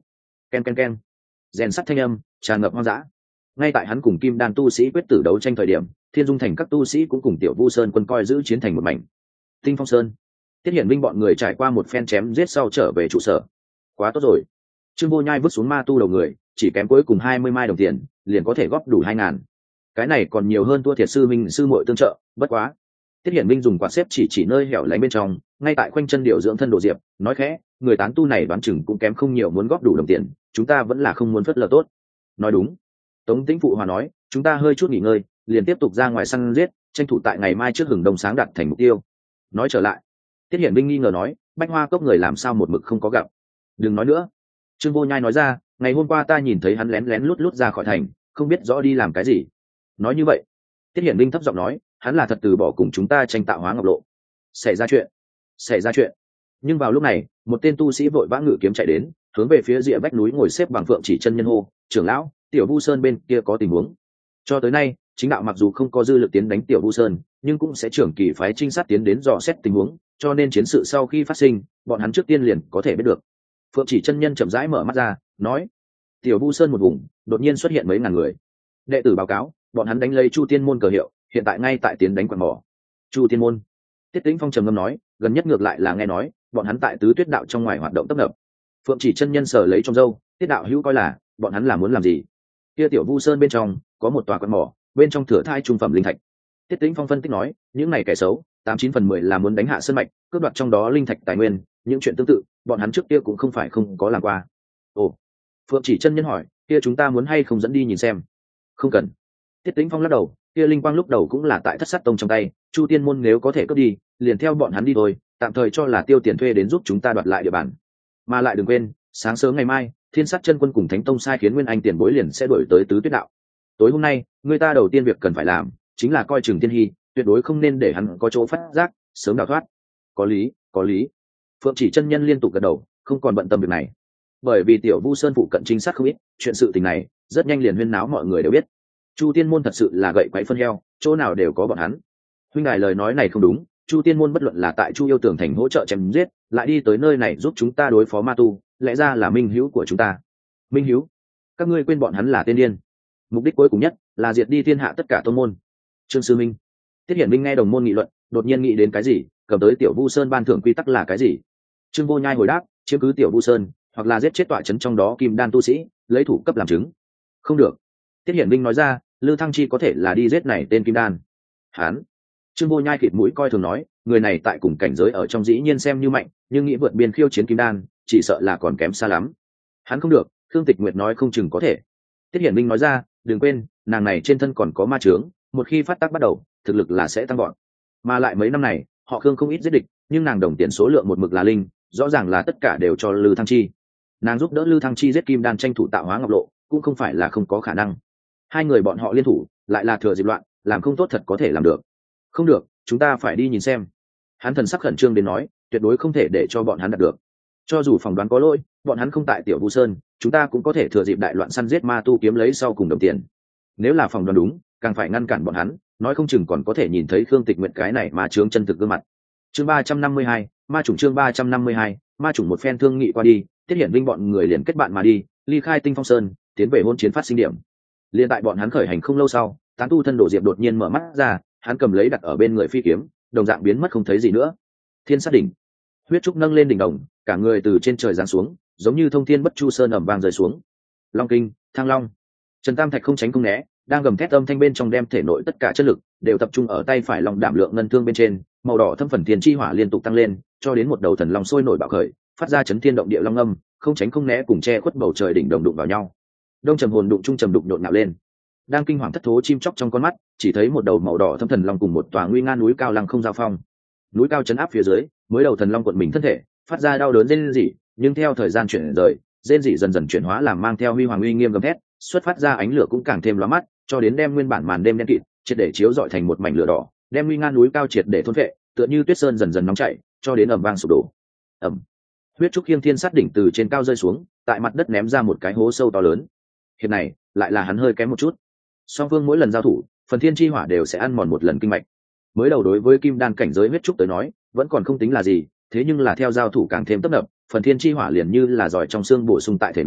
Speaker 1: Ken ken ken, rèn sắt thanh âm tràn ngập hoang dã. Ngay tại hắn cùng kim đan tu sĩ quyết tử đấu tranh thời điểm, thiên dung thành các tu sĩ cũng cùng tiểu vu sơn quân coi giữ chiến thành một mảnh. Tinh Phong Sơn, Tiết Hiển Vinh bọn người trải qua một phen chém giết sau trở về trụ sở. Quá tốt rồi. Trương Vô Nhai vứt xuống ma tu đầu người, chỉ kém cuối cùng hai mươi mai đồng tiền, liền có thể góp đủ hai ngàn. Cái này còn nhiều hơn thua thiệt sư minh sư muội tương trợ, bất quá. Tiết Hiển Vinh dùng quạt xếp chỉ chỉ nơi hẻo lánh bên trong, ngay tại khoanh chân điều dưỡng thân Đồ Diệp, nói khẽ, người tán tu này đoán chừng cũng kém không nhiều muốn góp đủ đồng tiền, chúng ta vẫn là không muốn phất lờ tốt. Nói đúng. Tống Tĩnh Phụ Hòa nói, chúng ta hơi chút nghỉ ngơi, liền tiếp tục ra ngoài săn giết, tranh thủ tại ngày mai trước hừng đông sáng đạt thành mục tiêu. Nói trở lại, Tiết Hiển Vinh nghi ngờ nói, Bách Hoa Cốc người làm sao một mực không có gặp. Đừng nói nữa. Trương Vô Nhai nói ra, ngày hôm qua ta nhìn thấy hắn lén lén lút lút ra khỏi thành, không biết rõ đi làm cái gì. Nói như vậy, Tiết Hiển Vinh thấp giọng nói, hắn là thật từ bỏ cùng chúng ta tranh tạo hóa ngọc lộ. Xảy ra chuyện, xảy ra chuyện. Nhưng vào lúc này, một tên tu sĩ vội vã ngự kiếm chạy đến, hướng về phía rìa vách núi ngồi xếp bằng Phượng Chỉ chân nhân hô, trưởng lão, tiểu Vu Sơn bên kia có tình huống. Cho tới nay, chính đạo mặc dù không có dư lực tiến đánh tiểu Vu Sơn, nhưng cũng sẽ trưởng kỳ phái trinh sát tiến đến dò xét tình huống, cho nên chiến sự sau khi phát sinh, bọn hắn trước tiên liền có thể biết được. Phượng Chỉ chân nhân chậm rãi mở mắt ra, nói, tiểu Vu Sơn một vùng, đột nhiên xuất hiện mấy ngàn người. Đệ tử báo cáo, bọn hắn đánh lấy Chu Tiên môn cờ hiệu, hiện tại ngay tại tiến đánh quặng mỏ. Chu Tiên môn. Tiết Tĩnh Phong trầm ngâm nói, gần nhất ngược lại là nghe nói, bọn hắn tại tứ tuyết đạo trong ngoài hoạt động tấp nập. Phượng Chỉ chân nhân sở lấy trong râu, Tiết đạo hữu coi là, bọn hắn là muốn làm gì? Kia tiểu Vu Sơn bên trong có một tòa quặng mỏ, bên trong thừa thai trung phẩm linh thạch. Tiết Tĩnh Phong phân tích nói, những này kẻ xấu, tám chín phần mười là muốn đánh hạ sơn mạch, cướp đoạt trong đó linh thạch tài nguyên, những chuyện tương tự, bọn hắn trước kia cũng không phải không có làm qua. Ồ. Phượng Chỉ chân nhân hỏi, kia chúng ta muốn hay không dẫn đi nhìn xem? Không cần. Tiết Tĩnh Phong lắc đầu, kia linh quang lúc đầu cũng là tại Thất Sát tông trong tay, Chu Tiên môn nếu có thể cướp đi, liền theo bọn hắn đi thôi, tạm thời cho là tiêu tiền thuê đến giúp chúng ta đoạt lại địa bàn. Mà lại đừng quên, sáng sớm ngày mai, Thiên Sát chân quân cùng Thánh tông sai khiến Nguyên Anh tiền bối liền sẽ đuổi tới tứ tuyết đạo. Tối hôm nay, người ta đầu tiên việc cần phải làm, chính là coi chừng Tiên Hy, tuyệt đối không nên để hắn có chỗ phát giác, sớm đào thoát. Có lý, có lý. Phượng Chỉ chân nhân liên tục gật đầu, không còn bận tâm việc này. Bởi vì tiểu Vu Sơn phụ cận trinh sát không ít, chuyện sự tình này rất nhanh liền huyên náo mọi người đều biết. Chu Tiên môn thật sự là gậy quậy phân heo, chỗ nào đều có bọn hắn. Huynh đài lời nói này không đúng, Chu Tiên môn bất luận là tại Chu Yêu Tường thành hỗ trợ chém giết, lại đi tới nơi này giúp chúng ta đối phó ma tu, lẽ ra là minh hữu của chúng ta. Minh hữu? Các ngươi quên bọn hắn là tên điên. Mục đích cuối cùng nhất là diệt đi thiên hạ tất cả tông môn. Trương sư minh. Tiết Hiển Minh nghe đồng môn nghị luận, đột nhiên nghĩ đến cái gì, cầm tới tiểu Vu Sơn ban thưởng quy tắc là cái gì? Trương Vô Nhai hồi đáp, chiếm cứ tiểu Vu Sơn, hoặc là giết chết tọa trấn trong đó kim đan tu sĩ, lấy thủ cấp làm chứng. Không được. Tiết Hiển Minh nói ra, Lư Thăng Chi có thể là đi giết này tên kim đan. Hán. Trương Vô Nhai khịt mũi coi thường nói, người này tại cùng cảnh giới ở trong dĩ nhiên xem như mạnh, nhưng nghĩ vượt biên khiêu chiến kim đan, chỉ sợ là còn kém xa lắm. Hắn không được, Khương Tịch Nguyệt nói không chừng có thể. Tiết Hiển Minh nói ra, đừng quên, nàng này trên thân còn có ma chướng, một khi phát tác bắt đầu, thực lực là sẽ tăng gọn. Mà lại mấy năm này, họ Khương không ít giết địch, nhưng nàng đồng tiền số lượng một mực là linh, rõ ràng là tất cả đều cho Lư Thăng Chi. Nàng giúp đỡ Lư Thăng Chi giết kim đan tranh thủ tạo hóa ngọc lộ, cũng không phải là không có khả năng. Hai người bọn họ liên thủ, lại là thừa dịp loạn, làm không tốt thật có thể làm được. Không được, chúng ta phải đi nhìn xem. Hắn thần sắc khẩn trương đến nói, tuyệt đối không thể để cho bọn hắn đạt được. Cho dù phỏng đoán có lỗi, bọn hắn không tại tiểu Vu Sơn, chúng ta cũng có thể thừa dịp đại loạn săn giết ma tu kiếm lấy sau cùng đồng tiền. Nếu là phỏng đoán đúng, càng phải ngăn cản bọn hắn, nói không chừng còn có thể nhìn thấy Khương Tịch Nguyệt cái này mà chướng chân thực gương mặt. Chương ba trăm năm mươi hai, ma chủng chương ba trăm năm mươi hai, ma chủng một phen thương nghị qua đi, Tiết Hiển Vinh bọn người liền kết bạn mà đi, ly khai Tinh Phong Sơn, tiến về hôn chiến phát sinh điểm. Liên tại bọn hắn khởi hành không lâu sau, tán tu thân Đồ Diệp đột nhiên mở mắt ra, hắn cầm lấy đặt ở bên người phi kiếm, đồng dạng biến mất không thấy gì nữa. Thiên Sát đỉnh, huyết trúc nâng lên đỉnh đồng, cả người từ trên trời giáng xuống, giống như thông thiên bất chu sơn ầm vang rơi xuống. Long kinh, Thăng Long. Trần Tam Thạch không tránh không né, đang gầm thét âm thanh bên trong đem thể nội tất cả chất lực đều tập trung ở tay phải long đảm lượng ngân thương bên trên, màu đỏ thâm phần thiên chi hỏa liên tục tăng lên, cho đến một đầu thần long sôi nổi bạo khởi, phát ra chấn thiên động địa long âm, không tránh không né cùng che khuất bầu trời đỉnh đồng đụng vào nhau. Đông trầm hồn đụng trung trầm đụng nhộn nhạo lên. Đang kinh hoàng thất thố chim chóc trong con mắt, chỉ thấy một đầu màu đỏ thâm thần long cùng một tòa nguy nga núi cao lăng không giao phong. Núi cao chấn áp phía dưới, mới đầu thần long cuộn mình thân thể, phát ra đau đớn rên rỉ, nhưng theo thời gian chuyển rời, rên rỉ dần dần chuyển hóa làm mang theo huy hoàng uy nghiêm gầm thét, xuất phát ra ánh lửa cũng càng thêm lóa mắt, cho đến đem nguyên bản màn đêm đen kịt, triệt để chiếu rọi thành một mảnh lửa đỏ, đem nguy nga núi cao triệt để thôn phệ, tựa như tuyết sơn dần dần nóng chảy, cho đến ầm vang sụp đổ. Ầm. Huyết trúc khiêng thiên sát đỉnh từ trên cao rơi xuống, tại mặt đất ném ra một cái hố sâu to lớn. Hiện này, lại là hắn hơi kém một chút. Song phương mỗi lần giao thủ, phần thiên chi hỏa đều sẽ ăn mòn một lần kinh mạch. Mới đầu đối với kim đan cảnh giới huyết trúc tới nói, vẫn còn không tính là gì, thế nhưng là theo giao thủ càng thêm tấp nập, phần thiên chi hỏa liền như là giỏi trong xương bổ sung tại thể nội,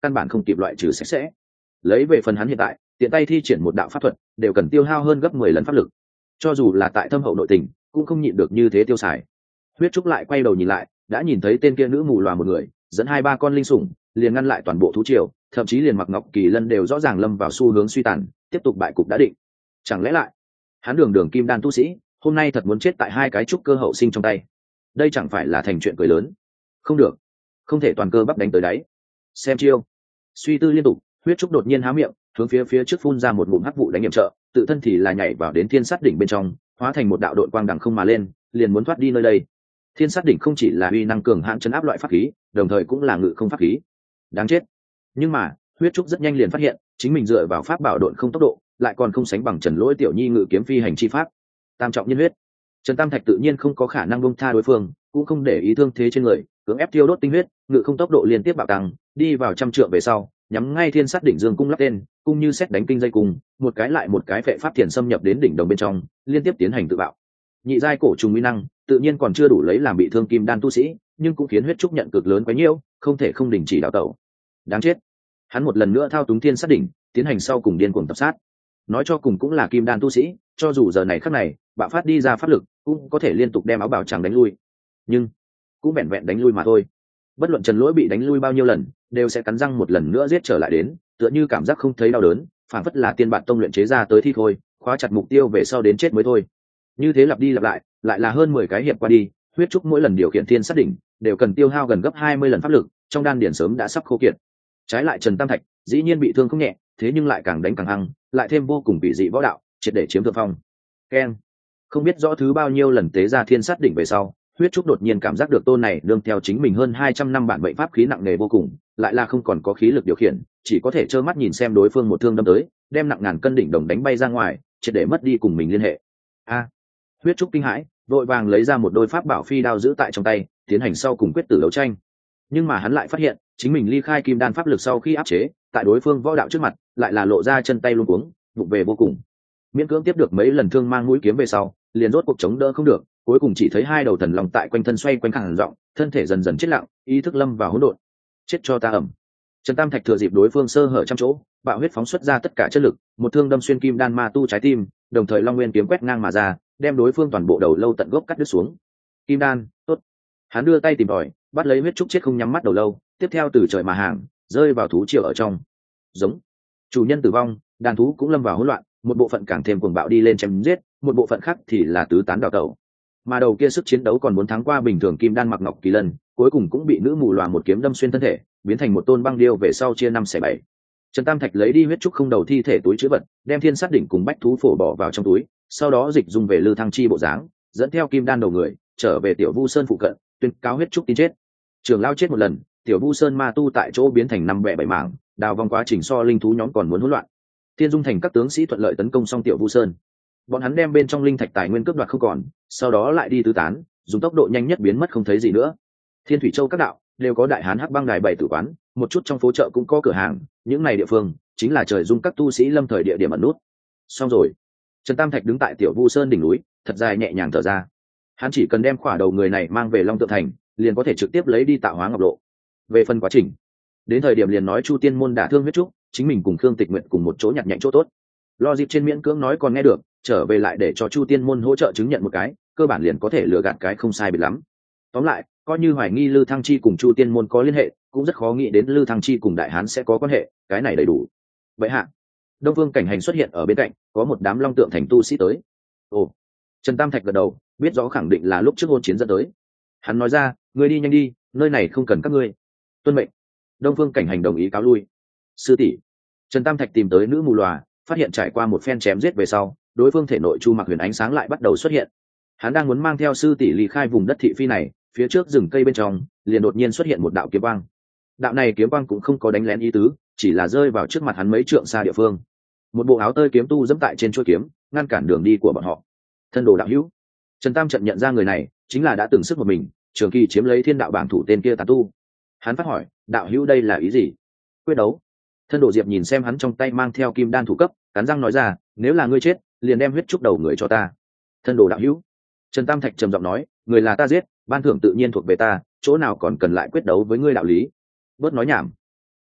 Speaker 1: căn bản không kịp loại trừ sạch sẽ. Lấy về phần hắn hiện tại tiện tay thi triển một đạo pháp thuật đều cần tiêu hao hơn gấp mười lần pháp lực, cho dù là tại thâm hậu nội tình cũng không nhịn được như thế tiêu xài. Huyết Trúc lại quay đầu nhìn lại, đã nhìn thấy tên kia nữ mù loà một người dẫn hai ba con linh sủng liền ngăn lại toàn bộ thú triều, thậm chí liền Mặc Ngọc Kỳ Lân đều rõ ràng lâm vào xu hướng suy tàn, tiếp tục bại cục đã định. Chẳng lẽ lại hắn đường đường kim đan tu sĩ hôm nay thật muốn chết tại hai cái trúc cơ hậu sinh trong tay? Đây chẳng phải là thành chuyện cười lớn. Không được, không thể toàn cơ bắp đánh tới đáy. Xem chiêu. Suy tư liên tục, Huyết Trúc đột nhiên há miệng hướng phía phía trước phun ra một ngụm hắc vụ đánh nhiệm trợ, tự thân thì là nhảy vào đến thiên sát đỉnh bên trong, hóa thành một đạo đội quang đằng không mà lên, liền muốn thoát đi nơi đây. Thiên sát đỉnh không chỉ là uy năng cường hãn chấn áp loại pháp khí, đồng thời cũng là ngự không pháp khí. Đáng chết. Nhưng mà Huyết Trúc rất nhanh liền phát hiện chính mình dựa vào pháp bảo độn không tốc độ lại còn không sánh bằng Trần Lỗi tiểu nhi ngự kiếm phi hành chi pháp. Tam trọng nhân huyết, Trần Tam Thạch tự nhiên không có khả năng buông tha đối phương, cũng không để ý thương thế trên người, cưỡng ép tiêu đốt tinh huyết, ngự không tốc độ liên tiếp bạo tăng, đi vào trăm trượng về sau, nhắm ngay thiên sát đỉnh dương cung lắp tên, cung như xét đánh kinh dây cung, một cái lại một cái vệ pháp thiền xâm nhập đến đỉnh đồng bên trong, liên tiếp tiến hành tự bạo. Nhị giai cổ trùng uy năng tự nhiên còn chưa đủ lấy làm bị thương kim đan tu sĩ, nhưng cũng khiến Huyết Trúc nhận cực lớn quá nhiều, không thể không đình chỉ đào tẩu. Đáng chết. Hắn một lần nữa thao túng thiên sát đỉnh, tiến hành sau cùng điên cuồng tập sát. Nói cho cùng cũng là kim đan tu sĩ, cho dù giờ này khắc này bạo phát đi ra pháp lực cũng có thể liên tục đem áo bào trắng đánh lui, nhưng cũng vẹn vẹn đánh lui mà thôi. Bất luận Trần Lỗi bị đánh lui bao nhiêu lần đều sẽ cắn răng một lần nữa giết trở lại đến, tựa như cảm giác không thấy đau đớn, phản phất là tiên bạn tông luyện chế ra tới thi thôi, khóa chặt mục tiêu về sau đến chết mới thôi. Như thế lặp đi lặp lại, lại là hơn mười cái hiệp qua đi, Huyết Trúc mỗi lần điều khiển thiên sát đỉnh đều cần tiêu hao gần gấp hai mươi lần pháp lực, trong đan điển sớm đã sắp khô kiệt. Trái lại Trần Tam Thạch dĩ nhiên bị thương không nhẹ, thế nhưng lại càng đánh càng hăng, lại thêm vô cùng bị dị võ đạo, triệt để chiếm thượng phong. Keng. Không biết rõ thứ bao nhiêu lần tế ra thiên sát đỉnh về sau, Huyết Trúc đột nhiên cảm giác được tôn này đương theo chính mình hơn hai trăm năm bản mệnh pháp khí nặng nề vô cùng, lại là không còn có khí lực điều khiển, chỉ có thể trơ mắt nhìn xem đối phương một thương đâm tới, đem nặng ngàn cân đỉnh đồng đánh bay ra ngoài, triệt để mất đi cùng mình liên hệ. A. Huyết Trúc kinh hãi, vội vàng lấy ra một đôi pháp bảo phi đao giữ tại trong tay, tiến hành sau cùng quyết tử đấu tranh. Nhưng mà hắn lại phát hiện, chính mình ly khai kim đan pháp lực sau khi áp chế, tại đối phương võ đạo trước mặt, lại là lộ ra chân tay luống cuống, vụng về vô cùng. Miễn cưỡng tiếp được mấy lần thương mang mũi kiếm về sau, liền rốt cuộc chống đỡ không được, cuối cùng chỉ thấy hai đầu thần long tại quanh thân xoay quanh khàn giọng, thân thể dần dần chết lặng, ý thức lâm vào hỗn độn. Chết cho ta ẩm. Trần Tam Thạch thừa dịp đối phương sơ hở trăm chỗ, bạo huyết phóng xuất ra tất cả chất lực, một thương đâm xuyên kim đan ma tu trái tim, đồng thời long nguyên kiếm quét ngang mà ra, đem đối phương toàn bộ đầu lâu tận gốc cắt đứt xuống. Kim đan, tốt. Hắn đưa tay tìm tòi, bắt lấy Huyết Trúc chết không nhắm mắt đầu lâu, tiếp theo từ trời mà hàng, rơi vào thú triều ở trong. Giống. Chủ nhân tử vong, đàn thú cũng lâm vào hỗn loạn, một bộ phận càng thêm cuồng bạo đi lên chém giết, một bộ phận khác thì là tứ tán đào tẩu. Mà đầu kia sức chiến đấu còn muốn thắng qua bình thường kim đan Mặc Ngọc Kỳ Lân, cuối cùng cũng bị nữ mù loà một kiếm đâm xuyên thân thể, biến thành một tôn băng điêu về sau chia năm xẻ bảy. Trần Tam Thạch lấy đi Huyết Trúc không đầu thi thể túi chứa vật, đem thiên sát đỉnh cùng bách thú phổ bỏ vào trong túi, sau đó dịch dung về Lư Thăng Chi bộ dáng, dẫn theo kim đan đầu người trở về Tiểu Vu Sơn phụ cận, tuyên cáo Huyết Trúc tin chết. Trường lao chết một lần, Tiểu Vu Sơn ma tu tại chỗ biến thành năm bẻ bảy mảng, đào vòng quá trình so linh thú nhóm còn muốn hỗn loạn. Thiên Dung thành các tướng sĩ thuận lợi tấn công xong Tiểu Vu Sơn, bọn hắn đem bên trong linh thạch tài nguyên cướp đoạt không còn, sau đó lại đi tứ tán, dùng tốc độ nhanh nhất biến mất không thấy gì nữa. Thiên Thủy Châu các đạo đều có đại hán hắc băng đài bảy tử quán, một chút trong phố chợ cũng có cửa hàng, những này địa phương chính là trời dung các tu sĩ lâm thời địa điểm ẩn nút. Xong rồi. Trần Tam Thạch đứng tại Tiểu Vu Sơn đỉnh núi, thật dài nhẹ nhàng thở ra. Hắn chỉ cần đem khỏa đầu người này mang về Long Tượng thành, liền có thể trực tiếp lấy đi tạo hóa ngọc lộ. Về phần quá trình, đến thời điểm liền nói Chu Tiên môn đả thương Huyết Trúc, chính mình cùng Khương Tịch Nguyện cùng một chỗ nhặt nhạnh chỗ tốt. Lo dịp trên miễn cưỡng nói còn nghe được, trở về lại để cho Chu Tiên môn hỗ trợ chứng nhận một cái, cơ bản liền có thể lừa gạt cái không sai biệt lắm. Tóm lại, coi như hoài nghi Lư Thăng Chi cùng Chu Tiên môn có liên hệ, cũng rất khó nghĩ đến Lư Thăng Chi cùng Đại Hán sẽ có quan hệ, cái này đầy đủ. Vậy hạ, Đông Vương Cảnh Hành xuất hiện ở bên cạnh, có một đám Long Tượng thành tu sĩ tới. Ồ, Trần Tam Thạch gật đầu, biết rõ khẳng định là lúc trước hôn chiến dẫn tới. Hắn nói ra, ngươi đi nhanh đi, nơi này không cần các ngươi. Tuân mệnh. Đông Vương Cảnh Hành đồng ý cáo lui. Sư tỷ. Trần Tam Thạch tìm tới nữ mù lòa, phát hiện trải qua một phen chém giết về sau, đối phương thể nội chu mặc huyền ánh sáng lại bắt đầu xuất hiện. Hắn đang muốn mang theo sư tỷ ly khai vùng đất thị phi này, phía trước rừng cây bên trong liền đột nhiên xuất hiện một đạo kiếm quang. Đạo này kiếm quang cũng không có đánh lén ý tứ, chỉ là rơi vào trước mặt hắn mấy trượng xa địa phương. Một bộ áo tơi kiếm tu dẫm tại trên chuôi kiếm, ngăn cản đường đi của bọn họ. Thân đồ đạo hữu. Trần Tam trận nhận ra người này chính là đã từng sức một mình trường kỳ chiếm lấy thiên đạo bảng thủ tên kia tà tu. Hắn phát hỏi, đạo hữu đây là ý gì? Quyết đấu. Thân đồ Diệp nhìn xem hắn trong tay mang theo kim đan thủ cấp, cắn răng nói ra, nếu là ngươi chết liền đem huyết trúc đầu người cho ta. Thân đồ đạo hữu. Trần Tam Thạch trầm giọng nói, người là ta giết, ban thưởng tự nhiên thuộc về ta, chỗ nào còn cần lại quyết đấu với ngươi đạo lý. Bớt nói nhảm.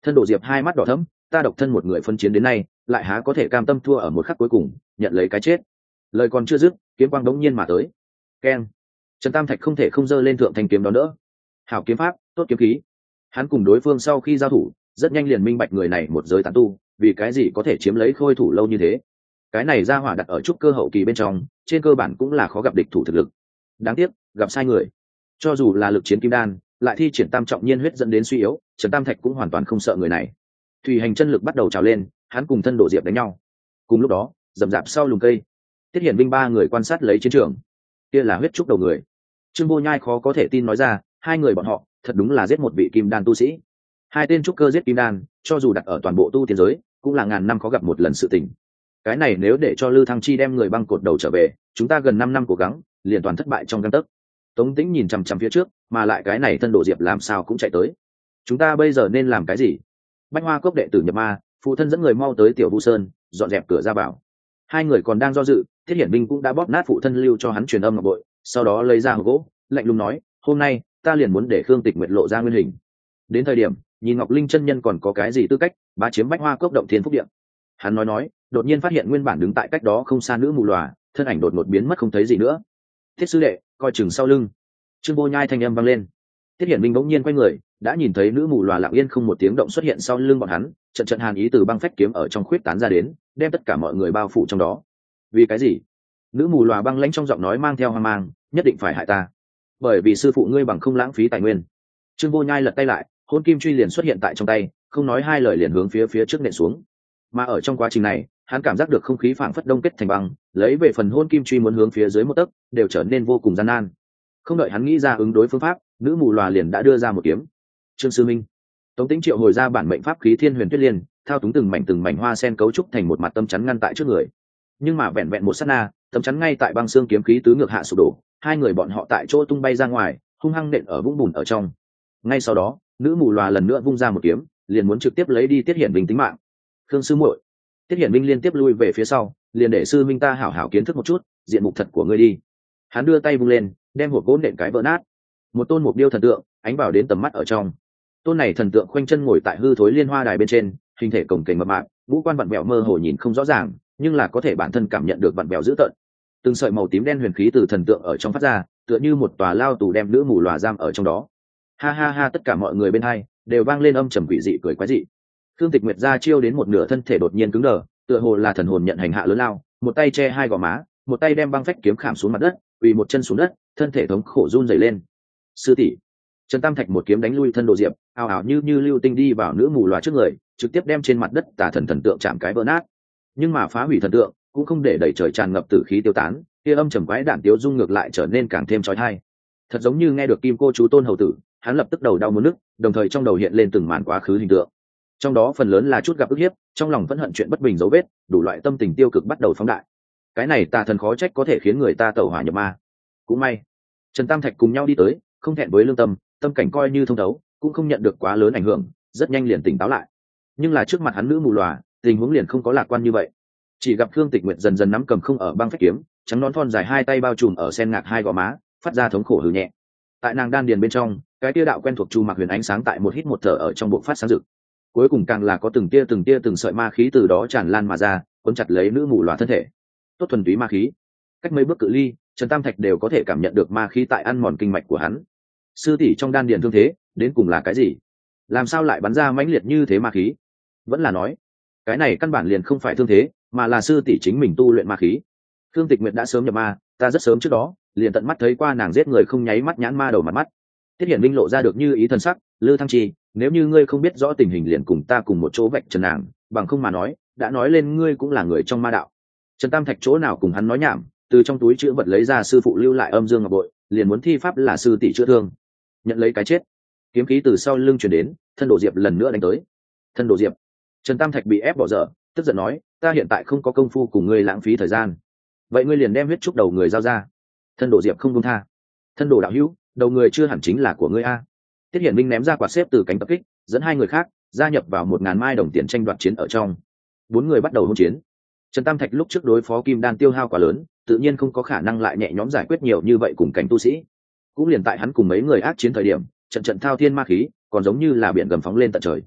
Speaker 1: Thân Đồ Diệp hai mắt đỏ thẫm, ta độc thân một người phân chiến đến nay, lại há có thể cam tâm thua ở một khắc cuối cùng, nhận lấy cái chết. Lời còn chưa dứt, kiếm quang đống nhiên mà tới. Keng. Trần Tam Thạch không thể không giơ lên thượng thanh kiếm đó nữa. Hảo kiếm pháp, tốt kiếm khí. Hắn cùng đối phương sau khi giao thủ, rất nhanh liền minh bạch người này một giới tán tu, vì cái gì có thể chiếm lấy khôi thủ lâu như thế. Cái này ra hỏa đặt ở trúc cơ hậu kỳ bên trong, trên cơ bản cũng là khó gặp địch thủ thực lực. Đáng tiếc, gặp sai người. Cho dù là lực chiến kim đan, lại thi triển tam trọng nhiên huyết dẫn đến suy yếu, Trần Tam Thạch cũng hoàn toàn không sợ người này. Thủy hành chân lực bắt đầu trào lên, hắn cùng Thân Đồ Diệp đánh nhau. Cùng lúc đó, rậm rạp sau lùm cây, Tiết Hiển Vinh ba người quan sát lấy chiến trường. Kia là huyết trúc đầu người. Trương Vô Nhai khó có thể tin nói ra, hai người bọn họ thật đúng là giết một vị kim đan tu sĩ. Hai tên trúc cơ giết kim đan, cho dù đặt ở toàn bộ tu tiên giới, cũng là ngàn năm khó gặp một lần sự tình. Cái này nếu để cho Lư Thăng Chi đem người băng cột đầu trở về, chúng ta gần năm năm cố gắng, liền toàn thất bại trong gang tấc. Tống Tĩnh nhìn chằm chằm phía trước, mà lại cái này Thân Đồ Diệp làm sao cũng chạy tới. Chúng ta bây giờ nên làm cái gì? Bách Hoa Cốc đệ tử nhập ma, phụ thân dẫn người mau tới Tiểu Vu Sơn, dọn dẹp cửa ra vào. Hai người còn đang do dự, Thiết Hiển Vinh cũng đã bóp nát phụ thân lưu cho hắn truyền âm ngọc bội, sau đó lấy ra hộp gỗ, lạnh lùng nói, hôm nay ta liền muốn để Khương Tịch Nguyệt lộ ra nguyên hình. Đến thời điểm, nhìn Ngọc Linh chân nhân còn có cái gì tư cách bá chiếm Bách Hoa Cốc động thiên phúc điện. Hắn nói nói, đột nhiên phát hiện nguyên bản đứng tại cách đó không xa nữ mù lòa, thân ảnh đột ngột biến mất không thấy gì nữa. Thiết sư đệ, coi chừng sau lưng. Trương Vô Nhai thanh âm vang lên. Thiết Hiển Minh bỗng nhiên quay người, đã nhìn thấy nữ mù lòa lặng yên không một tiếng động xuất hiện sau lưng bọn hắn, trận trận hàn ý từ băng phách kiếm ở trong khuyết tán ra đến, đem tất cả mọi người bao phủ trong đó. Vì cái gì? Nữ mù lòa băng lãnh trong giọng nói mang theo hoang mang, nhất định phải hại ta. Bởi vì sư phụ ngươi bằng không lãng phí tài nguyên. Trương Vô Nhai lật tay lại, hôn kim truy liền xuất hiện tại trong tay, không nói hai lời liền hướng phía phía trước nện xuống. Mà ở trong quá trình này, hắn cảm giác được không khí phảng phất đông kết thành băng, lấy về phần hôn kim truy muốn hướng phía dưới một tấc, đều trở nên vô cùng gian nan. Không đợi hắn nghĩ ra ứng đối phương pháp, nữ mù lòa liền đã đưa ra một kiếm. Trương sư minh. Tống Tĩnh triệu hồi ra bản mệnh pháp khí Thiên Huyền Tuyết Liên, thao túng từng mảnh từng mảnh hoa sen cấu trúc thành một mặt tâm chắn ngăn tại trước người. Nhưng mà vẹn vẹn một sát na, tấm chắn ngay tại băng xương kiếm khí tứ ngược hạ sụp đổ, hai người bọn họ tại chỗ tung bay ra ngoài, hung hăng nện ở vũng bùn ở trong. Ngay sau đó, nữ mù lòa lần nữa vung ra một kiếm, liền muốn trực tiếp lấy đi Tiết Hiển Vinh tính mạng. Khương sư muội. Tiết Hiển Vinh liên tiếp lui về phía sau, liền để sư minh ta hảo hảo kiến thức một chút diện mục thật của ngươi đi. Hắn đưa tay vung lên, đem hộp gỗ nện cái vỡ nát. Một tôn mục điêu thần tượng ánh vào đến tầm mắt ở trong. Tôn này thần tượng khoanh chân ngồi tại hư thối liên hoa đài bên trên, hình thể cồng kềnh mập mạp, ngũ quan vặn vẹo mơ hồ nhìn không rõ ràng, nhưng là có thể bản thân cảm nhận được vặn vẹo dữ tợn. Từng sợi màu tím đen huyền khí từ thần tượng ở trong phát ra, tựa như một tòa lao tù đem nữ mù lòa giam ở trong đó. Ha ha ha, tất cả mọi người bên hai đều vang lên âm trầm quỷ dị cười quái dị. Khương Tịch Nguyệt ra chiêu đến một nửa thân thể đột nhiên cứng đờ, tựa hồ là thần hồn nhận hành hạ lớn lao, một tay che hai gò má, một tay đem băng phách kiếm khảm xuống mặt đất, quỳ một chân xuống đất, thân thể thống khổ run rẩy lên. Sư tỷ. Trần Tam Thạch một kiếm đánh lui Thân Đồ Diệp, ào ào như như lưu tinh đi vào nữ mù lòa trước người, trực tiếp đem trên mặt đất tà thần thần tượng chạm cái vỡ nát. Nhưng mà phá hủy thần tượng cũng không để đẩy trời tràn ngập tử khí tiêu tán, kia âm trầm quái đạn tiêu dung ngược lại trở nên càng thêm chói tai. Thật giống như nghe được kim cô chú Tôn hầu tử, hắn lập tức đầu đau muốn nức, đồng thời trong đầu hiện lên từng màn quá khứ hình tượng. Trong đó phần lớn là chút gặp ức hiếp, trong lòng vẫn hận chuyện bất bình dấu vết, đủ loại tâm tình tiêu cực bắt đầu phóng đại. Cái này tà thần khó trách có thể khiến người ta tẩu hỏa nhập ma. Cũng may, Trần Tam Thạch cùng nhau đi tới, không thẹn với lương tâm, tâm cảnh coi như thông thấu, cũng không nhận được quá lớn ảnh hưởng, rất nhanh liền tỉnh táo lại. Nhưng là trước mặt hắn nữ mù lòa, tình huống liền không có lạc quan như vậy. Chỉ gặp Khương Tịch Nguyệt dần dần nắm cầm không ở băng phách kiếm, trắng nón thon dài hai tay bao trùm ở sen ngạc hai gò má, phát ra thống khổ hừ nhẹ. Tại nàng đan điền bên trong, cái tia đạo quen thuộc chu mặc huyền ánh sáng tại một hít một thở ở trong bộ phát sáng rực. Cuối cùng càng là có từng tia từng tia từng sợi ma khí từ đó tràn lan mà ra, cuốn chặt lấy nữ mù lòa thân thể. Tốt thuần túy ma khí. Cách mấy bước cự ly, Trần Tam Thạch đều có thể cảm nhận được ma khí tại ăn mòn kinh mạch của hắn. Sư tỷ trong đan điền thương thế, đến cùng là cái gì? Làm sao lại bắn ra mãnh liệt như thế ma khí? Vẫn là nói, cái này căn bản liền không phải thương thế, mà là sư tỷ chính mình tu luyện ma khí. Khương Tịch Nguyệt đã sớm nhập ma, ta rất sớm trước đó, liền tận mắt thấy qua nàng giết người không nháy mắt nhãn ma đầu mặt mắt. Tiết Hiển Vinh lộ ra được như ý thần sắc, Lư Thăng Chi, nếu như ngươi không biết rõ tình hình liền cùng ta cùng một chỗ vạch trần nàng, bằng không mà nói, đã nói lên ngươi cũng là người trong ma đạo. Trần Tam Thạch chỗ nào cùng hắn nói nhảm, từ trong túi chữ vật lấy ra sư phụ lưu lại âm dương ngọc bội, liền muốn thi pháp là sư tỷ chữa thương. Nhận lấy cái chết. Kiếm khí từ sau lưng truyền đến, Thân Đồ Diệp lần nữa đánh tới. Thân Đồ Diệp. Trần Tam Thạch bị ép bỏ dở, tức giận nói, ta hiện tại không có công phu cùng ngươi lãng phí thời gian. Vậy ngươi liền đem huyết trúc đầu người giao ra. Thân Đồ Diệp không buông tha. Thân Đồ đạo hữu, đầu người chưa hẳn chính là của ngươi a. Tiết Hiển Minh ném ra quạt xếp từ cánh tập kích, dẫn hai người khác gia nhập vào một ngàn mai đồng tiền tranh đoạt chiến ở trong. Bốn người bắt đầu hỗn chiến. Trần Tam Thạch lúc trước đối phó kim đan tiêu hao quá lớn, tự nhiên không có khả năng lại nhẹ nhõm giải quyết nhiều như vậy cùng cảnh tu sĩ. Cũng liền tại hắn cùng mấy người ác chiến thời điểm, trận trận thao thiên ma khí, còn giống như là biển gầm phóng lên tận trời.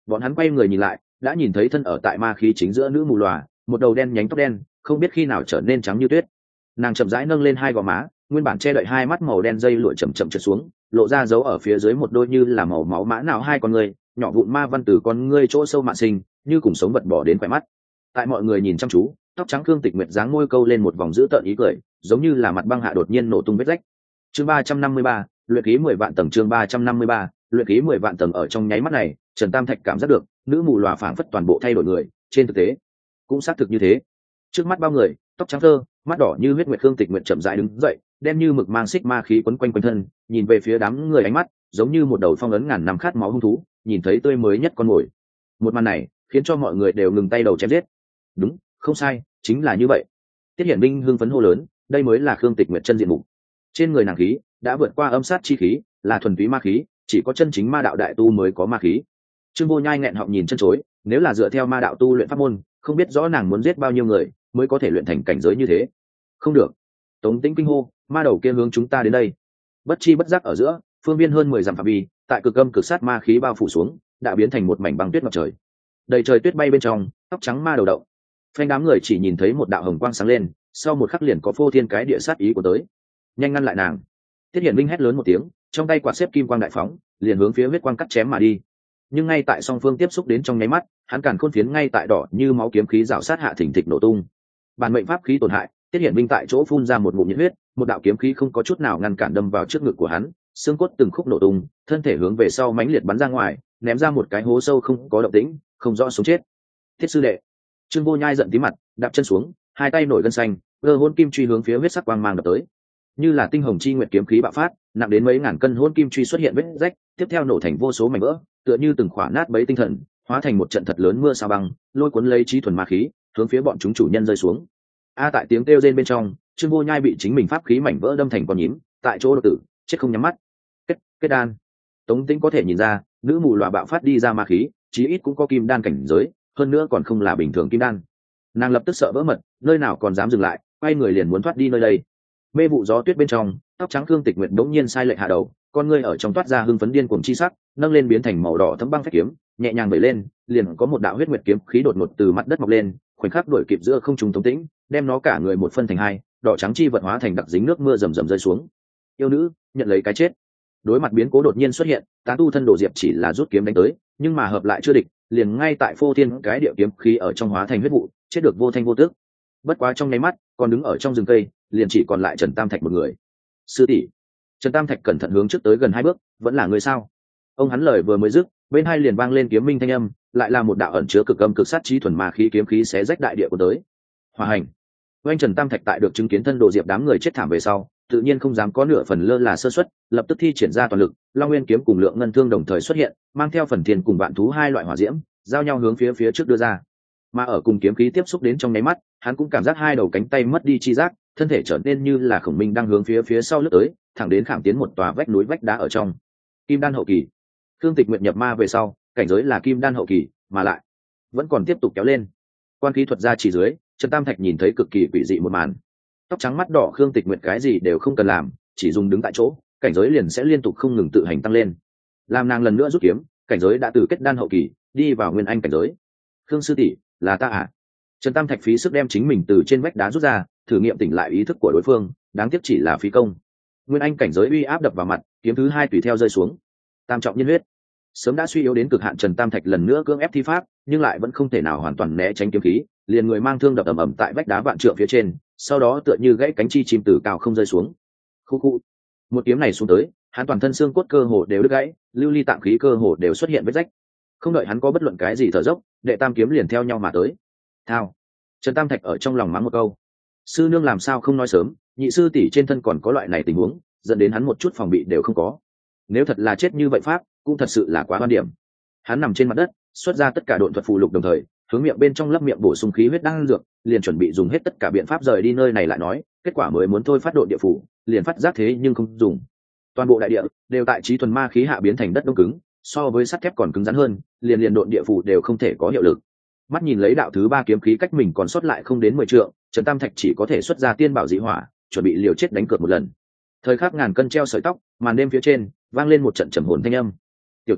Speaker 1: Bọn hắn quay người nhìn lại, đã nhìn thấy thân ở tại ma khí chính giữa nữ mù lòa, một đầu đen nhánh tóc đen, không biết khi nào trở nên trắng như tuyết. Nàng chậm rãi nâng lên hai gò má, nguyên bản che đậy hai mắt màu đen dây lụa chậm chậm trượt xuống, lộ ra dấu ở phía dưới một đôi như là màu máu mã nào hai con người, nhỏ vụn ma văn từ con ngươi chỗ sâu mạn sinh, như cùng sống vật bỏ đến khỏe mắt. Tại mọi người nhìn chăm chú, tóc trắng Khương Tịch Nguyệt dáng môi câu lên một vòng dữ tợn ý cười, giống như là mặt băng hạ đột nhiên nổ tung vết rách. Chương ba trăm năm mươi ba, luyện khí mười vạn tầng. Chương ba trăm năm mươi ba, luyện khí mười vạn tầng. Ở trong nháy mắt này, Trần Tam Thạch cảm giác được, nữ mù lòa phảng phất toàn bộ thay đổi người, trên thực tế, cũng xác thực như thế. Trước mắt bao người, tóc trắng thơ, mắt đỏ như huyết nguyệt Khương Tịch Nguyệt chậm rãi đứng dậy, đen như mực mang xích ma khí quấn quanh quanh thân, nhìn về phía đám người ánh mắt, giống như một đầu phong ấn ngàn năm khát máu hung thú, nhìn thấy tươi mới nhất con mồi. Một màn này, khiến cho mọi người đều ngừng tay đầu chém giết. Đúng, không sai, chính là như vậy. Tiết Hiển Minh hưng phấn hô lớn, đây mới là Khương Tịch Nguyệt chân diện mục. Trên người nàng khí đã vượt qua âm sát chi khí, là thuần túy ma khí, chỉ có chân chính ma đạo đại tu mới có ma khí. Trương Vô Nhai nghẹn họng nhìn chân chối, nếu là dựa theo ma đạo tu luyện pháp môn, không biết rõ nàng muốn giết bao nhiêu người mới có thể luyện thành cảnh giới như thế. Không được. Tống Tĩnh kinh hô, ma đầu kia hướng chúng ta đến đây. Bất chi bất giác ở giữa, phương viên hơn mười dặm phạm vi, tại cực âm cực sát ma khí bao phủ xuống, đã biến thành một mảnh băng tuyết ngập trời. Đầy trời tuyết bay bên trong, tóc trắng ma đầu động. Phanh đám người chỉ nhìn thấy một đạo hồng quang sáng lên, sau một khắc liền có phô thiên cái địa sát ý của tới. Nhanh ngăn lại nàng. Tiết Hiển Minh hét lớn một tiếng, trong tay quạt xếp kim quang đại phóng, liền hướng phía huyết quang cắt chém mà đi. Nhưng ngay tại song phương tiếp xúc đến trong nháy mắt, hắn càn khôn phiến ngay tại đỏ như máu kiếm khí rào sát hạ thỉnh thịch nổ tung. Bản mệnh pháp khí tổn hại, Tiết Hiển Minh tại chỗ phun ra một ngụm nhiệt huyết, một đạo kiếm khí không có chút nào ngăn cản đâm vào trước ngực của hắn, xương cốt từng khúc nổ tung, thân thể hướng về sau mãnh liệt bắn ra ngoài, ném ra một cái hố sâu không có động tĩnh, không rõ sống chết. Thiết sư đệ. Trương Vô Nhai giận tí mặt, đạp chân xuống, hai tay nổi gân xanh, cơ hôn kim truy hướng phía huyết sắc quang mang đập tới. Như là tinh hồng chi nguyệt kiếm khí bạo phát, nặng đến mấy ngàn cân hôn kim truy xuất hiện vết rách, tiếp theo nổ thành vô số mảnh vỡ, tựa như từng khỏa nát bấy tinh thần, hóa thành một trận thật lớn mưa sao băng, lôi cuốn lấy trí thuần ma khí, hướng phía bọn chúng chủ nhân rơi xuống. A tại tiếng kêu rên bên trong, Trương Vô Nhai bị chính mình pháp khí mảnh vỡ đâm thành con nhím, tại chỗ đột tử, chết không nhắm mắt. Kết, kết đan. Tống Tĩnh có thể nhìn ra, nữ mù lòa bạo phát đi ra ma khí, chí ít cũng có kim đan cảnh giới, hơn nữa còn không là bình thường kim đan. Nàng lập tức sợ vỡ mật, nơi nào còn dám dừng lại, quay người liền muốn thoát đi nơi đây. Mê vụ gió tuyết bên trong, tóc trắng Khương Tịch Nguyệt đống nhiên sai lệch hạ đầu, con ngươi ở trong toát ra hưng phấn điên cuồng chi sắc, nâng lên biến thành màu đỏ thấm băng phách kiếm, nhẹ nhàng vẩy lên, liền có một đạo huyết nguyệt kiếm khí đột ngột từ mặt đất mọc lên, khoảnh khắc đuổi kịp giữa không trung Tống Tĩnh, đem nó cả người một phân thành hai, đỏ trắng chi vật hóa thành đặc dính nước mưa rầm rầm rơi xuống. Yêu nữ, nhận lấy cái chết. Đối mặt biến cố đột nhiên xuất hiện, tán tu thân đồ diệp chỉ là rút kiếm đánh tới, nhưng mà hợp lại chưa địch, liền ngay tại phô thiên cái địa kiếm khí ở trong hóa thành huyết vụ, chết được vô thanh vô tước. Bất quá trong nháy mắt, còn đứng ở trong rừng cây, liền chỉ còn lại Trần Tam Thạch một người. Sư tỷ. Trần Tam Thạch cẩn thận hướng trước tới gần hai bước, vẫn là người sao? Ông hắn lời vừa mới dứt, bên hai liền vang lên kiếm minh thanh âm, lại là một đạo ẩn chứa cực âm cực sát trí thuần ma khí kiếm khí xé rách đại địa của tới. Hòa hành. Oanh Trần Tam Thạch tại được chứng kiến thân đồ diệp đám người chết thảm về sau, tự nhiên không dám có nửa phần lơ là sơ suất, lập tức thi triển ra toàn lực, Long Nguyên kiếm cùng lượng ngân thương đồng thời xuất hiện, mang theo phần thiên cùng vạn thú hai loại hỏa diễm, giao nhau hướng phía phía trước đưa ra. Mà ở cùng kiếm khí tiếp xúc đến trong nháy mắt, hắn cũng cảm giác hai đầu cánh tay mất đi chi giác, thân thể trở nên như là khổng minh đang hướng phía phía sau lướt tới, thẳng đến khảm tiến một tòa vách núi vách đá ở trong. Kim đan hậu kỳ. Khương Tịch Nguyệt nhập ma về sau, cảnh giới là kim đan hậu kỳ, mà lại vẫn còn tiếp tục kéo lên. Quan khí thuật ra chỉ dưới, Trần Tam Thạch nhìn thấy cực kỳ quỷ dị một màn. Tóc trắng mắt đỏ Khương Tịch Nguyệt cái gì đều không cần làm, chỉ dùng đứng tại chỗ, cảnh giới liền sẽ liên tục không ngừng tự hành tăng lên. Làm nàng lần nữa rút kiếm, cảnh giới đã từ kết đan hậu kỳ đi vào nguyên anh cảnh giới. Khương sư tỷ, là ta à? Trần Tam Thạch phí sức đem chính mình từ trên vách đá rút ra, thử nghiệm tỉnh lại ý thức của đối phương, đáng tiếc chỉ là phí công. Nguyên anh cảnh giới uy áp đập vào mặt, kiếm thứ hai tùy theo rơi xuống. Tam trọng nhân huyết. Sớm đã suy yếu đến cực hạn Trần Tam Thạch lần nữa cưỡng ép thi pháp, nhưng lại vẫn không thể nào hoàn toàn né tránh kiếm khí, liền người mang thương đập ầm ầm tại vách đá vạn trượng phía trên, sau đó tựa như gãy cánh chi chim từ cao không rơi xuống. Khu khu. Một kiếm này xuống tới, hắn toàn thân xương cốt cơ hồ đều đứt gãy, lưu ly tạng khí cơ hồ đều xuất hiện vết rách. Không đợi hắn có bất luận cái gì thở dốc, đệ tam kiếm liền theo nhau mà tới. Thao. Trần Tam Thạch ở trong lòng mắng một câu. Sư nương làm sao không nói sớm, nhị sư tỷ trên thân còn có loại này tình huống, dẫn đến hắn một chút phòng bị đều không có. Nếu thật là chết như vậy pháp, cũng thật sự là quá quan điểm. Hắn nằm trên mặt đất, xuất ra tất cả độn thuật phù lục đồng thời, hướng miệng bên trong lấp miệng bổ sung khí huyết đang dược, liền chuẩn bị dùng hết tất cả biện pháp rời đi nơi này lại nói, kết quả mới muốn thôi phát độn địa phủ, liền phát giác thế nhưng không dùng. Toàn bộ đại địa đều tại trí thuần ma khí hạ biến thành đất đông cứng, so với sắt thép còn cứng rắn hơn, liền liền độn địa phủ đều không thể có hiệu lực. Mắt nhìn lấy đạo thứ ba kiếm khí cách mình còn sót lại không đến mười trượng, Trần Tam Thạch chỉ có thể xuất ra tiên bảo dị hỏa, chuẩn bị liều chết đánh cược một lần. Thời khắc ngàn cân treo sợi tóc, màn đêm phía trên vang lên một trận trầm hồn thanh âm. Tiểu tử,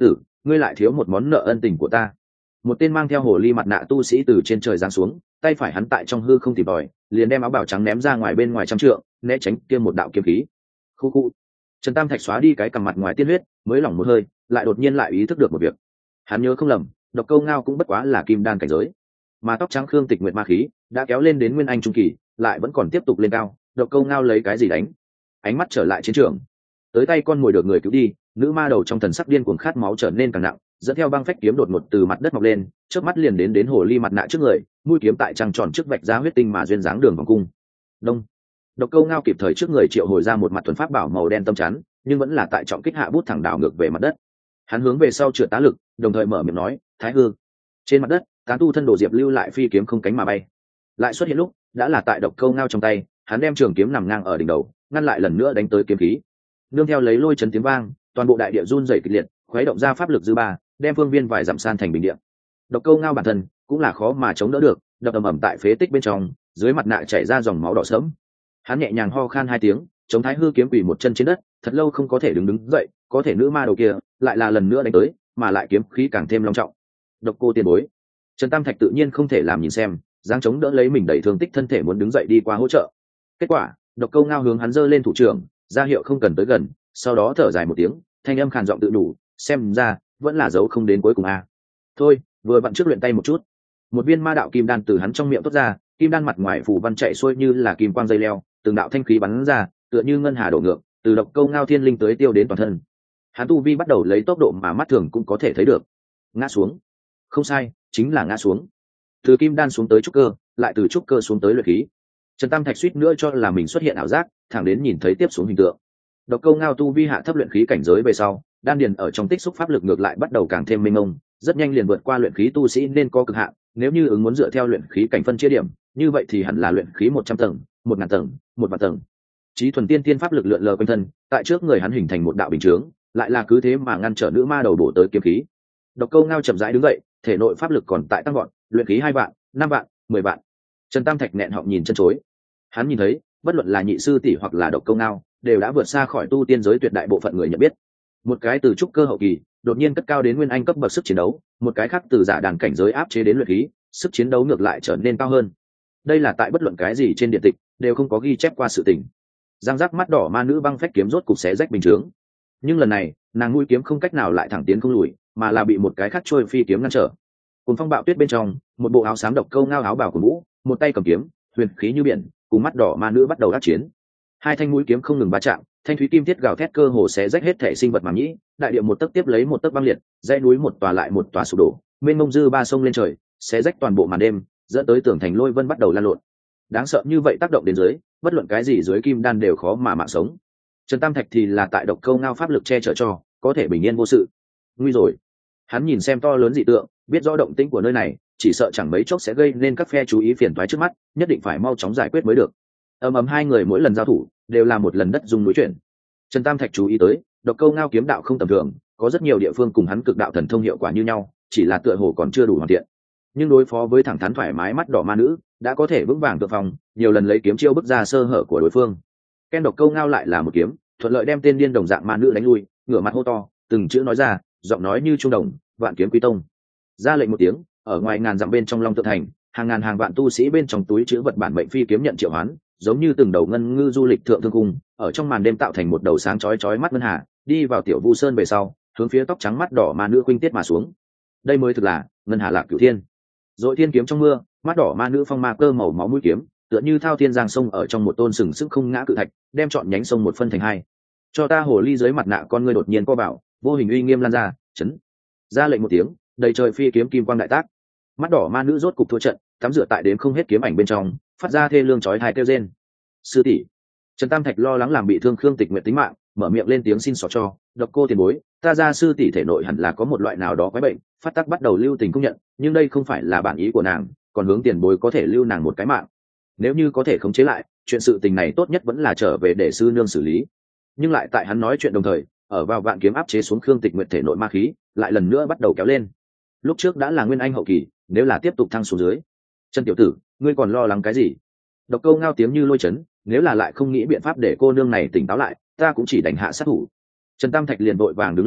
Speaker 1: ngươi lại thiếu một món nợ ân tình của ta. Một tên mang theo hồ ly mặt nạ tu sĩ từ trên trời giáng xuống, tay phải hắn tại trong hư không tìm tòi, liền đem áo bào trắng ném ra ngoài bên ngoài trăm trượng, né tránh kia một đạo kiếm khí. Khu khu. Trần Tam Thạch xóa đi cái cằm mặt ngoài tiên huyết, mới lỏng một hơi, lại đột nhiên lại ý thức được một việc. Hắn nhớ không lầm, độc câu ngao cũng bất quá là kim đan cảnh giới, mà tóc trắng Khương Tịch Nguyệt ma khí đã kéo lên đến nguyên anh trung kỳ, lại vẫn còn tiếp tục lên cao. Độc câu ngao lấy cái gì đánh? Ánh mắt trở lại chiến trường, tới tay con mồi được người cứu đi, nữ ma đầu trong thần sắc điên cuồng khát máu trở nên càng nặng, dẫn theo băng phách kiếm đột ngột từ mặt đất mọc lên, trước mắt liền đến đến hồ ly mặt nạ trước người, mũi kiếm tại trăng tròn trước vạch ra huyết tinh mà duyên dáng đường vòng cung. Đông. Độc câu ngao kịp thời trước người triệu hồi ra một mặt thuần pháp bảo màu đen tâm chắn, nhưng vẫn là tại trọng kích hạ bút thẳng đảo ngược về mặt đất. Hắn hướng về sau trượt tá lực, đồng thời mở miệng nói, Thái hư. Trên mặt đất, tán tu thân đồ diệp lưu lại phi kiếm không cánh mà bay. Lại xuất hiện lúc, đã là tại độc câu ngao trong tay, hắn đem trường kiếm nằm ngang ở đỉnh đầu, ngăn lại lần nữa đánh tới kiếm khí. Nương theo lấy lôi chấn tiếng vang, toàn bộ đại địa run rẩy kịch liệt, khuấy động ra pháp lực dư ba, đem phương viên vài dặm san thành bình địa. Độc câu ngao bản thân cũng là khó mà chống đỡ được, đập ầm ầm tại phế tích bên trong, dưới mặt nạ chảy ra dòng máu đỏ sẫm. Hắn nhẹ nhàng ho khan hai tiếng, chống thái hư kiếm quỳ một chân trên đất, thật lâu không có thể đứng đứng dậy, có thể nữ ma đầu kia lại là lần nữa đánh tới, mà lại kiếm khí càng thêm long trọng. Độc cô tiền bối, Trần Tam Thạch tự nhiên không thể làm nhìn xem, giáng chống đỡ lấy mình đẩy thương tích thân thể muốn đứng dậy đi qua hỗ trợ. Kết quả, độc câu ngao hướng hắn giơ lên thủ trưởng, ra hiệu không cần tới gần, sau đó thở dài một tiếng, thanh âm khàn giọng tự đủ, xem ra vẫn là dấu không đến cuối cùng a. À. Thôi, vừa vặn trước luyện tay một chút. Một viên ma đạo kim đan từ hắn trong miệng toát ra, kim đan mặt ngoài phủ văn chạy xuôi như là kim quang dây leo, từng đạo thanh khí bắn ra, tựa như ngân hà đổ ngược, từ độc câu ngao thiên linh tới tiêu đến toàn thân. Hắn tu vi bắt đầu lấy tốc độ mà mắt thường cũng có thể thấy được. Ngã xuống. Không sai, chính là ngã xuống. Từ kim đan xuống tới trúc cơ, lại từ trúc cơ xuống tới luyện khí. Trần Tam Thạch suýt nữa cho là mình xuất hiện ảo giác, thẳng đến nhìn thấy tiếp xuống hình tượng. Độc câu ngao tu vi hạ thấp luyện khí cảnh giới về sau, đan điền ở trong tích xúc pháp lực ngược lại bắt đầu càng thêm mênh mông, rất nhanh liền vượt qua luyện khí tu sĩ nên có cực hạn. Nếu như ứng muốn dựa theo luyện khí cảnh phân chia điểm, như vậy thì hẳn là luyện khí một trăm tầng, một ngàn tầng, một vạn tầng. Chí thuần tiên tiên pháp lực lượn lờ quanh thân, tại trước người hắn hình thành một đạo bình chướng, lại là cứ thế mà ngăn trở nữ ma đầu bổ tới kiếm khí. Độc câu ngao chậm rãi đứng dậy, thể nội pháp lực còn tại tăng gọn, luyện khí hai vạn, năm vạn, mười vạn. Trần Tam Thạch nghẹn họng nhìn chân chối. Hắn nhìn thấy, bất luận là nhị sư tỷ hoặc là độc câu ngao, đều đã vượt xa khỏi tu tiên giới tuyệt đại bộ phận người nhận biết. Một cái từ trúc cơ hậu kỳ, đột nhiên cất cao đến nguyên anh cấp bậc sức chiến đấu, một cái khác từ giả đàn cảnh giới áp chế đến luyện khí, sức chiến đấu ngược lại trở nên cao hơn. Đây là tại bất luận cái gì trên điện tịch đều không có ghi chép qua sự tình. Giang giác mắt đỏ ma nữ băng phách kiếm rốt cục xé rách bình chướng, nhưng lần này nàng mũi kiếm không cách nào lại thẳng tiến không lùi, mà là bị một cái khác trôi phi kiếm ngăn trở. Cùng phong bạo tuyết bên trong, một bộ áo xám độc câu ngao áo bào của mũ, một tay cầm kiếm, huyền khí như biển, cùng mắt đỏ ma nữ bắt đầu đắc chiến. Hai thanh mũi kiếm không ngừng va chạm, thanh thúy kim thiết gào thét cơ hồ xé rách hết thể sinh vật màng nhĩ, đại địa một tấc tiếp lấy một tấc băng liệt, dãy núi một tòa lại một tòa sụp đổ, mênh mông dư ba sông lên trời, xé rách toàn bộ màn đêm, dẫn tới tường thành lôi vân bắt đầu lan lộn. Đáng sợ như vậy tác động đến dưới, bất luận cái gì dưới kim đan đều khó mà mạng sống. Trần Tam Thạch thì là tại độc câu ngao pháp lực che chở cho, có thể bình yên vô sự. Nguy rồi. Hắn nhìn xem to lớn dị tượng, biết rõ động tĩnh của nơi này, chỉ sợ chẳng mấy chốc sẽ gây nên các phe chú ý phiền toái trước mắt, nhất định phải mau chóng giải quyết mới được. Ầm ầm hai người mỗi lần giao thủ, đều là một lần đất rung núi chuyển. Trần Tam Thạch chú ý tới, độc câu ngao kiếm đạo không tầm thường, có rất nhiều địa phương cùng hắn cực đạo thần thông hiệu quả như nhau, chỉ là tựa hồ còn chưa đủ hoàn thiện. Nhưng đối phó với thẳng thắn thoải mái mắt đỏ ma nữ, đã có thể vững vàng tự phòng, nhiều lần lấy kiếm chiêu bức ra sơ hở của đối phương. Ken độc câu ngao lại là một kiếm, thuận lợi đem tên điên đồng dạng ma nữ đánh lui, ngửa mặt hô to, từng chữ nói ra, giọng nói như trung đồng, vạn kiếm quý tông. Ra lệnh một tiếng, ở ngoài ngàn dặm bên trong Long Tự Thành, hàng ngàn hàng vạn tu sĩ bên trong túi chữ vật bản mệnh phi kiếm nhận triệu hoán, giống như từng đầu ngân ngư du lịch thượng thương cung, ở trong màn đêm tạo thành một đầu sáng chói chói mắt ngân hà, đi vào tiểu Vu Sơn về sau, hướng phía tóc trắng mắt đỏ ma nữ khuynh tiết mà xuống. Đây mới thực là ngân hà lạc cửu thiên. Dội thiên kiếm trong mưa, mắt đỏ ma nữ phong ma cơ màu máu mũi kiếm, tựa như thao thiên giang sông ở trong một tôn sừng sức không ngã cự thạch, đem chọn nhánh sông một phân thành hai. Cho ta hồ ly dưới mặt nạ con ngươi đột nhiên co bảo, vô hình uy nghiêm lan ra, chấn. Ra lệnh một tiếng, đầy trời phi kiếm kim quang đại tác. Mắt đỏ ma nữ rốt cục thua trận, cắm dựa tại đến không hết kiếm ảnh bên trong, phát ra thê lương chói tai kêu rên. Sư tỷ. Trần Tam Thạch lo lắng làm bị thương Khương Tịch Nguyệt tính mạng, mở miệng lên tiếng xin xỏ cho, độc cô tiền bối, ta ra sư tỷ thể nội hẳn là có một loại nào đó quái bệnh, phát tác bắt đầu lưu tình công nhận, nhưng đây không phải là bản ý của nàng, còn hướng tiền bối có thể lưu nàng một cái mạng. Nếu như có thể khống chế lại, chuyện sự tình này tốt nhất vẫn là trở về để sư nương xử lý. Nhưng lại tại hắn nói chuyện đồng thời, ở vào vạn kiếm áp chế xuống Khương Tịch Nguyệt thể nội ma khí, lại lần nữa bắt đầu kéo lên. Lúc trước đã là nguyên anh hậu kỳ, nếu là tiếp tục thăng xuống dưới, Trần tiểu tử, ngươi còn lo lắng cái gì? Độc câu ngao tiếng như lôi chấn, nếu là lại không nghĩ biện pháp để cô nương này tỉnh táo lại, ta cũng chỉ đánh hạ sát thủ. Trần Tam Thạch liền vội vàng đứng lên,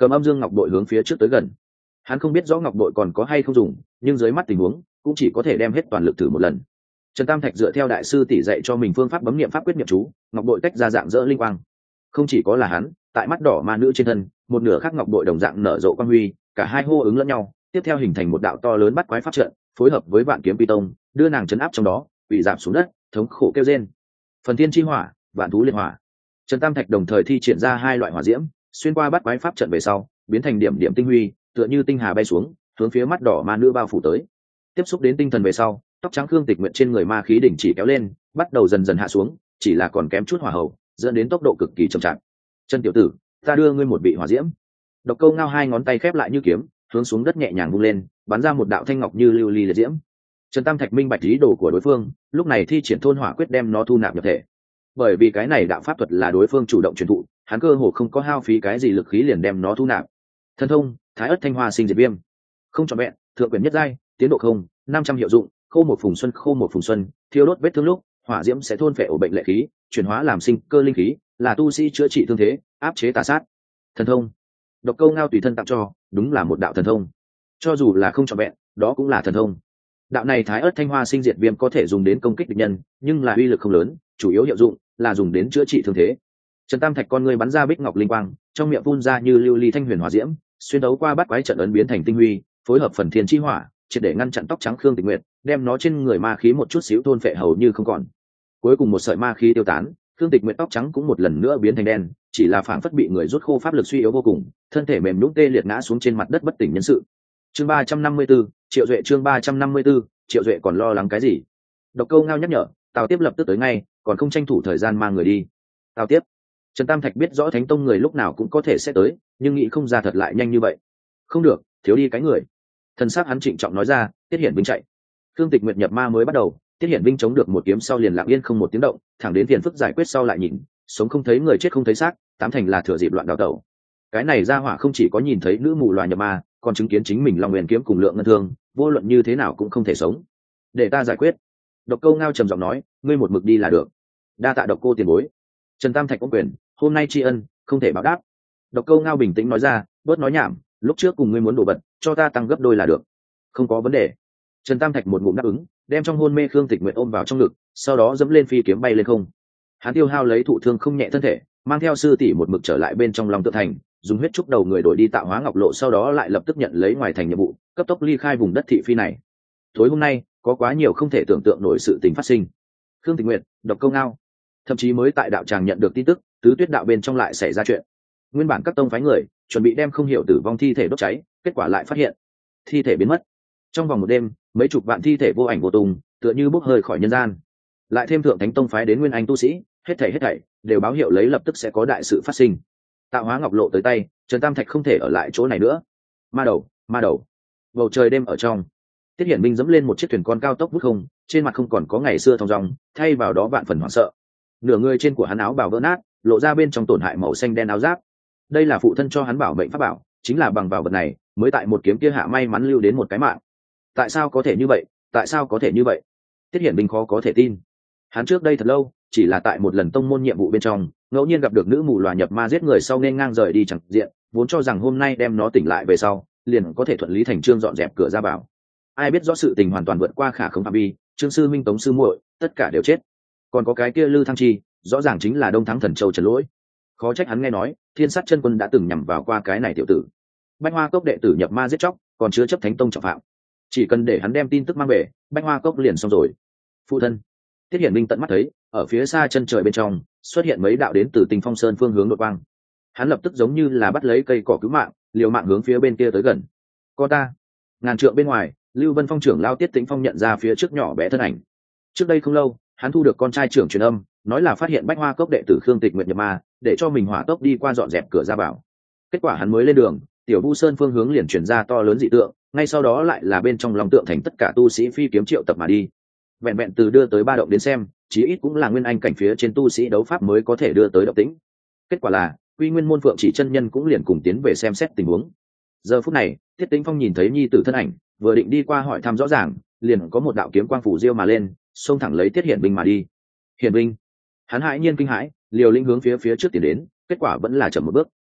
Speaker 1: cầm âm dương ngọc bội hướng phía trước tới gần. Hắn không biết rõ ngọc bội còn có hay không dùng, nhưng dưới mắt tình huống cũng chỉ có thể đem hết toàn lực thử một lần. Trần Tam Thạch dựa theo đại sư tỷ dạy cho mình phương pháp bấm niệm pháp quyết niệm chú, ngọc bội tách ra dạng dỡ linh quang. Không chỉ có là hắn, tại mắt đỏ ma nữ trên thân, một nửa khác ngọc bội đồng dạng nở rộ quang huy, cả hai hô ứng lẫn nhau, tiếp theo hình thành một đạo to lớn bắt quái pháp trận, phối hợp với vạn kiếm pi tông, đưa nàng chấn áp trong đó, bị giảm xuống đất, thống khổ kêu rên. Phần thiên chi hỏa, vạn thú liên hỏa. Trần Tam Thạch đồng thời thi triển ra hai loại hỏa diễm, xuyên qua bắt quái pháp trận về sau, biến thành điểm điểm tinh huy, tựa như tinh hà bay xuống, hướng phía mắt đỏ ma nữ bao phủ tới. Tiếp xúc đến tinh thần về sau, tóc trắng Khương Tịch Nguyệt trên người ma khí đỉnh chỉ kéo lên, bắt đầu dần dần hạ xuống, chỉ là còn kém chút hỏa hậu, dẫn đến tốc độ cực kỳ chậm chạp. Trần tiểu tử, ta đưa ngươi một vị hỏa diễm. Độc Câu Ngao hai ngón tay khép lại như kiếm, hướng xuống đất nhẹ nhàng vung lên, bắn ra một đạo thanh ngọc như lưu ly liệt diễm. Trần Tam Thạch minh bạch ý đồ của đối phương, lúc này thi triển thôn hỏa quyết đem nó thu nạp nhập thể. Bởi vì cái này đạo pháp thuật là đối phương chủ động truyền thụ, hắn cơ hồ không có hao phí cái gì lực khí liền đem nó thu nạp. Thần thông, Thái Ức Thanh Hoa Sinh Diệt Viêm. Không trọn vẹn, thượng quyền nhất giai, tiến độ không, năm trăm hiệu dụng, khô một phùng xuân khô một phùng xuân, thiêu đốt vết thương lúc, hỏa diễm sẽ thôn phệ ổ bệnh lệ khí, chuyển hóa làm sinh cơ linh khí, là tu sĩ chữa trị thương thế, áp chế tà sát. Thần thông, Độc Câu Ngao tùy thân tặng cho, đúng là một đạo thần thông. Cho dù là không trọn vẹn, đó cũng là thần thông. Đạo này Thái Ức Thanh Hoa Sinh Diệt Viêm có thể dùng đến công kích địch nhân, nhưng là uy lực không lớn, chủ yếu hiệu dụng là dùng đến chữa trị thương thế. Trần Tam Thạch con người bắn ra bích ngọc linh quang, trong miệng phun ra như lưu ly thanh huyền hỏa diễm, xuyên đấu qua bắt quái trận ấn biến thành tinh huy, phối hợp phần thiên chi hỏa, triệt để ngăn chặn tóc trắng Khương Tịch Nguyệt, đem nó trên người ma khí một chút xíu thôn phệ hầu như không còn. Cuối cùng một sợi ma khí tiêu tán, Khương Tịch Nguyệt tóc trắng cũng một lần nữa biến thành đen, chỉ là phảng phất bị người rút khô pháp lực suy yếu vô cùng, thân thể mềm nhũn tê liệt ngã xuống trên mặt đất bất tỉnh nhân sự. Chương ba trăm năm mươi 4, Triệu Duệ chương ba trăm năm mươi 4, Triệu Duệ còn lo lắng cái gì? Độc Câu Ngao nhắc nhở, Tào Tiếp lập tức tới ngay, còn không tranh thủ thời gian mang người đi. Tào Tiếp. Trần Tam Thạch biết rõ Thánh Tông người lúc nào cũng có thể sẽ tới, nhưng nghĩ không ra thật lại nhanh như vậy. Không được, thiếu đi cái người. Thần sắc hắn trịnh trọng nói ra, Tiết Hiển Vinh chạy. Khương Tịch Nguyệt nhập ma mới bắt đầu, Tiết Hiển Vinh chống được một kiếm sau liền lặng yên không một tiếng động, thẳng đến phiền phức giải quyết sau lại nhìn, sống không thấy người chết không thấy xác, tám thành là thừa dịp loạn đào tẩu. Cái này ra hỏa không chỉ có nhìn thấy nữ mù loà nhập ma, còn chứng kiến chính mình Long Nguyên kiếm cùng lượng ngân thương, vô luận như thế nào cũng không thể sống. Để ta giải quyết. Độc Câu Ngao trầm giọng nói, ngươi một mực đi là được. Đa tạ Độc cô tiền bối. Trần Tam Thạch ôm quyền, hôm nay tri ân không thể báo đáp. Độc Câu Ngao bình tĩnh nói ra, bớt nói nhảm, lúc trước cùng ngươi muốn đổ bật, cho ta tăng gấp đôi là được. Không có vấn đề. Trần Tam Thạch một ngụm đáp ứng, đem trong hôn mê Khương Tịch Nguyệt ôm vào trong ngực, sau đó dẫm lên phi kiếm bay lên không. Hắn tiêu hao lấy thụ thương không nhẹ thân thể, mang theo sư tỷ một mực trở lại bên trong Long Tự Thành, dùng huyết trúc đầu người đổi đi Tạo Hóa Ngọc Lộ, sau đó lại lập tức nhận lấy ngoài thành nhiệm vụ, cấp tốc ly khai vùng đất thị phi này. Tối hôm nay có quá nhiều không thể tưởng tượng nổi sự tình phát sinh. Khương Tịch Nguyệt, Độc Câu Ngao, thậm chí mới tại đạo tràng nhận được tin tức, tứ tuyết đạo bên trong lại xảy ra chuyện. Nguyên bản các tông phái người chuẩn bị đem không hiểu tử vong thi thể đốt cháy, kết quả lại phát hiện thi thể biến mất. Trong vòng một đêm, mấy chục vạn thi thể vô ảnh vô tung, tựa như bốc hơi khỏi nhân gian. Lại thêm thượng thánh tông phái đến nguyên anh tu sĩ, hết thảy hết thảy đều báo hiệu lấy lập tức sẽ có đại sự phát sinh. Tạo Hóa Ngọc Lộ tới tay, Trần Tam Thạch không thể ở lại chỗ này nữa. Ma đầu, ma đầu. Bầu trời đêm ở trong, Tiết Hiển Minh dẫm lên một chiếc thuyền con cao tốc vút không, trên mặt không còn có ngày xưa thong dong, thay vào đó vạn phần hoảng sợ. Nửa người trên của hắn áo bào vỡ nát, lộ ra bên trong tổn hại màu xanh đen áo giáp. Đây là phụ thân cho hắn bảo mệnh pháp bảo, chính là bằng vào vật này mới tại một kiếm kia hạ may mắn lưu đến một cái mạng. Tại sao có thể như vậy? Tại sao có thể như vậy? Tiết Hiển Minh khó có thể tin. Hắn trước đây thật lâu, chỉ là tại một lần tông môn nhiệm vụ bên trong, ngẫu nhiên gặp được nữ mù lòa nhập ma giết người sau nên ngang rời đi chẳng diện, vốn cho rằng hôm nay đem nó tỉnh lại về sau, liền có thể thuận lý thành trương dọn dẹp cửa ra vào. Ai biết rõ sự tình hoàn toàn vượt qua khả khống phạm vi, Trương sư minh, Tống sư muội, tất cả đều chết. Còn có cái kia Lư Thăng Chi, rõ ràng chính là Đông Thắng Thần Châu Trần Lỗi. Khó trách hắn nghe nói, Thiên Sát Chân Quân đã từng nhằm vào qua cái này tiểu tử. Bách Hoa Cốc đệ tử nhập ma giết chóc, còn chứa chấp Thánh Tông trọng phạm. Chỉ cần để hắn đem tin tức mang về, Bách Hoa Cốc liền xong rồi. Phụ thân. Tiết Hiển Minh tận mắt thấy, ở phía xa chân trời bên trong, xuất hiện mấy đạo đến từ Tinh Phong Sơn phương hướng đột quang. Hắn lập tức giống như là bắt lấy cây cỏ cứu mạng, liều mạng hướng phía bên kia tới gần. Con ta. Ngàn trượng bên ngoài, Lưu Vân Phong trưởng lao Tiết Tĩnh Phong nhận ra phía trước nhỏ bé thân ảnh. Trước đây không lâu, hắn thu được con trai trưởng truyền âm, nói là phát hiện Bách Hoa Cốc đệ tử Khương Tịch Nguyệt nhập ma, để cho mình hỏa tốc đi qua dọn dẹp cửa ra vào. Kết quả hắn mới lên đường, Tiểu Vu Sơn phương hướng liền truyền ra to lớn dị tượng, ngay sau đó lại là bên trong lòng tượng thành tất cả tu sĩ phi kiếm triệu tập mà đi. Vẹn vẹn từ đưa tới ba động đến xem, chí ít cũng là nguyên anh cảnh phía trên tu sĩ đấu pháp mới có thể đưa tới động tĩnh. Kết quả là, Quy Nguyên môn Phượng Chỉ chân nhân cũng liền cùng tiến về xem xét tình huống. Giờ phút này, Tiết Tĩnh Phong nhìn thấy nhi tử thân ảnh, vừa định đi qua hỏi thăm rõ ràng, liền có một đạo kiếm quang phủ diêu mà lên, xông thẳng lấy Tiết Hiển Vinh mà đi. Hiển Vinh, hắn hãi nhiên kinh hãi, liều lĩnh hướng phía phía trước tiến đến, kết quả vẫn là chậm một bước.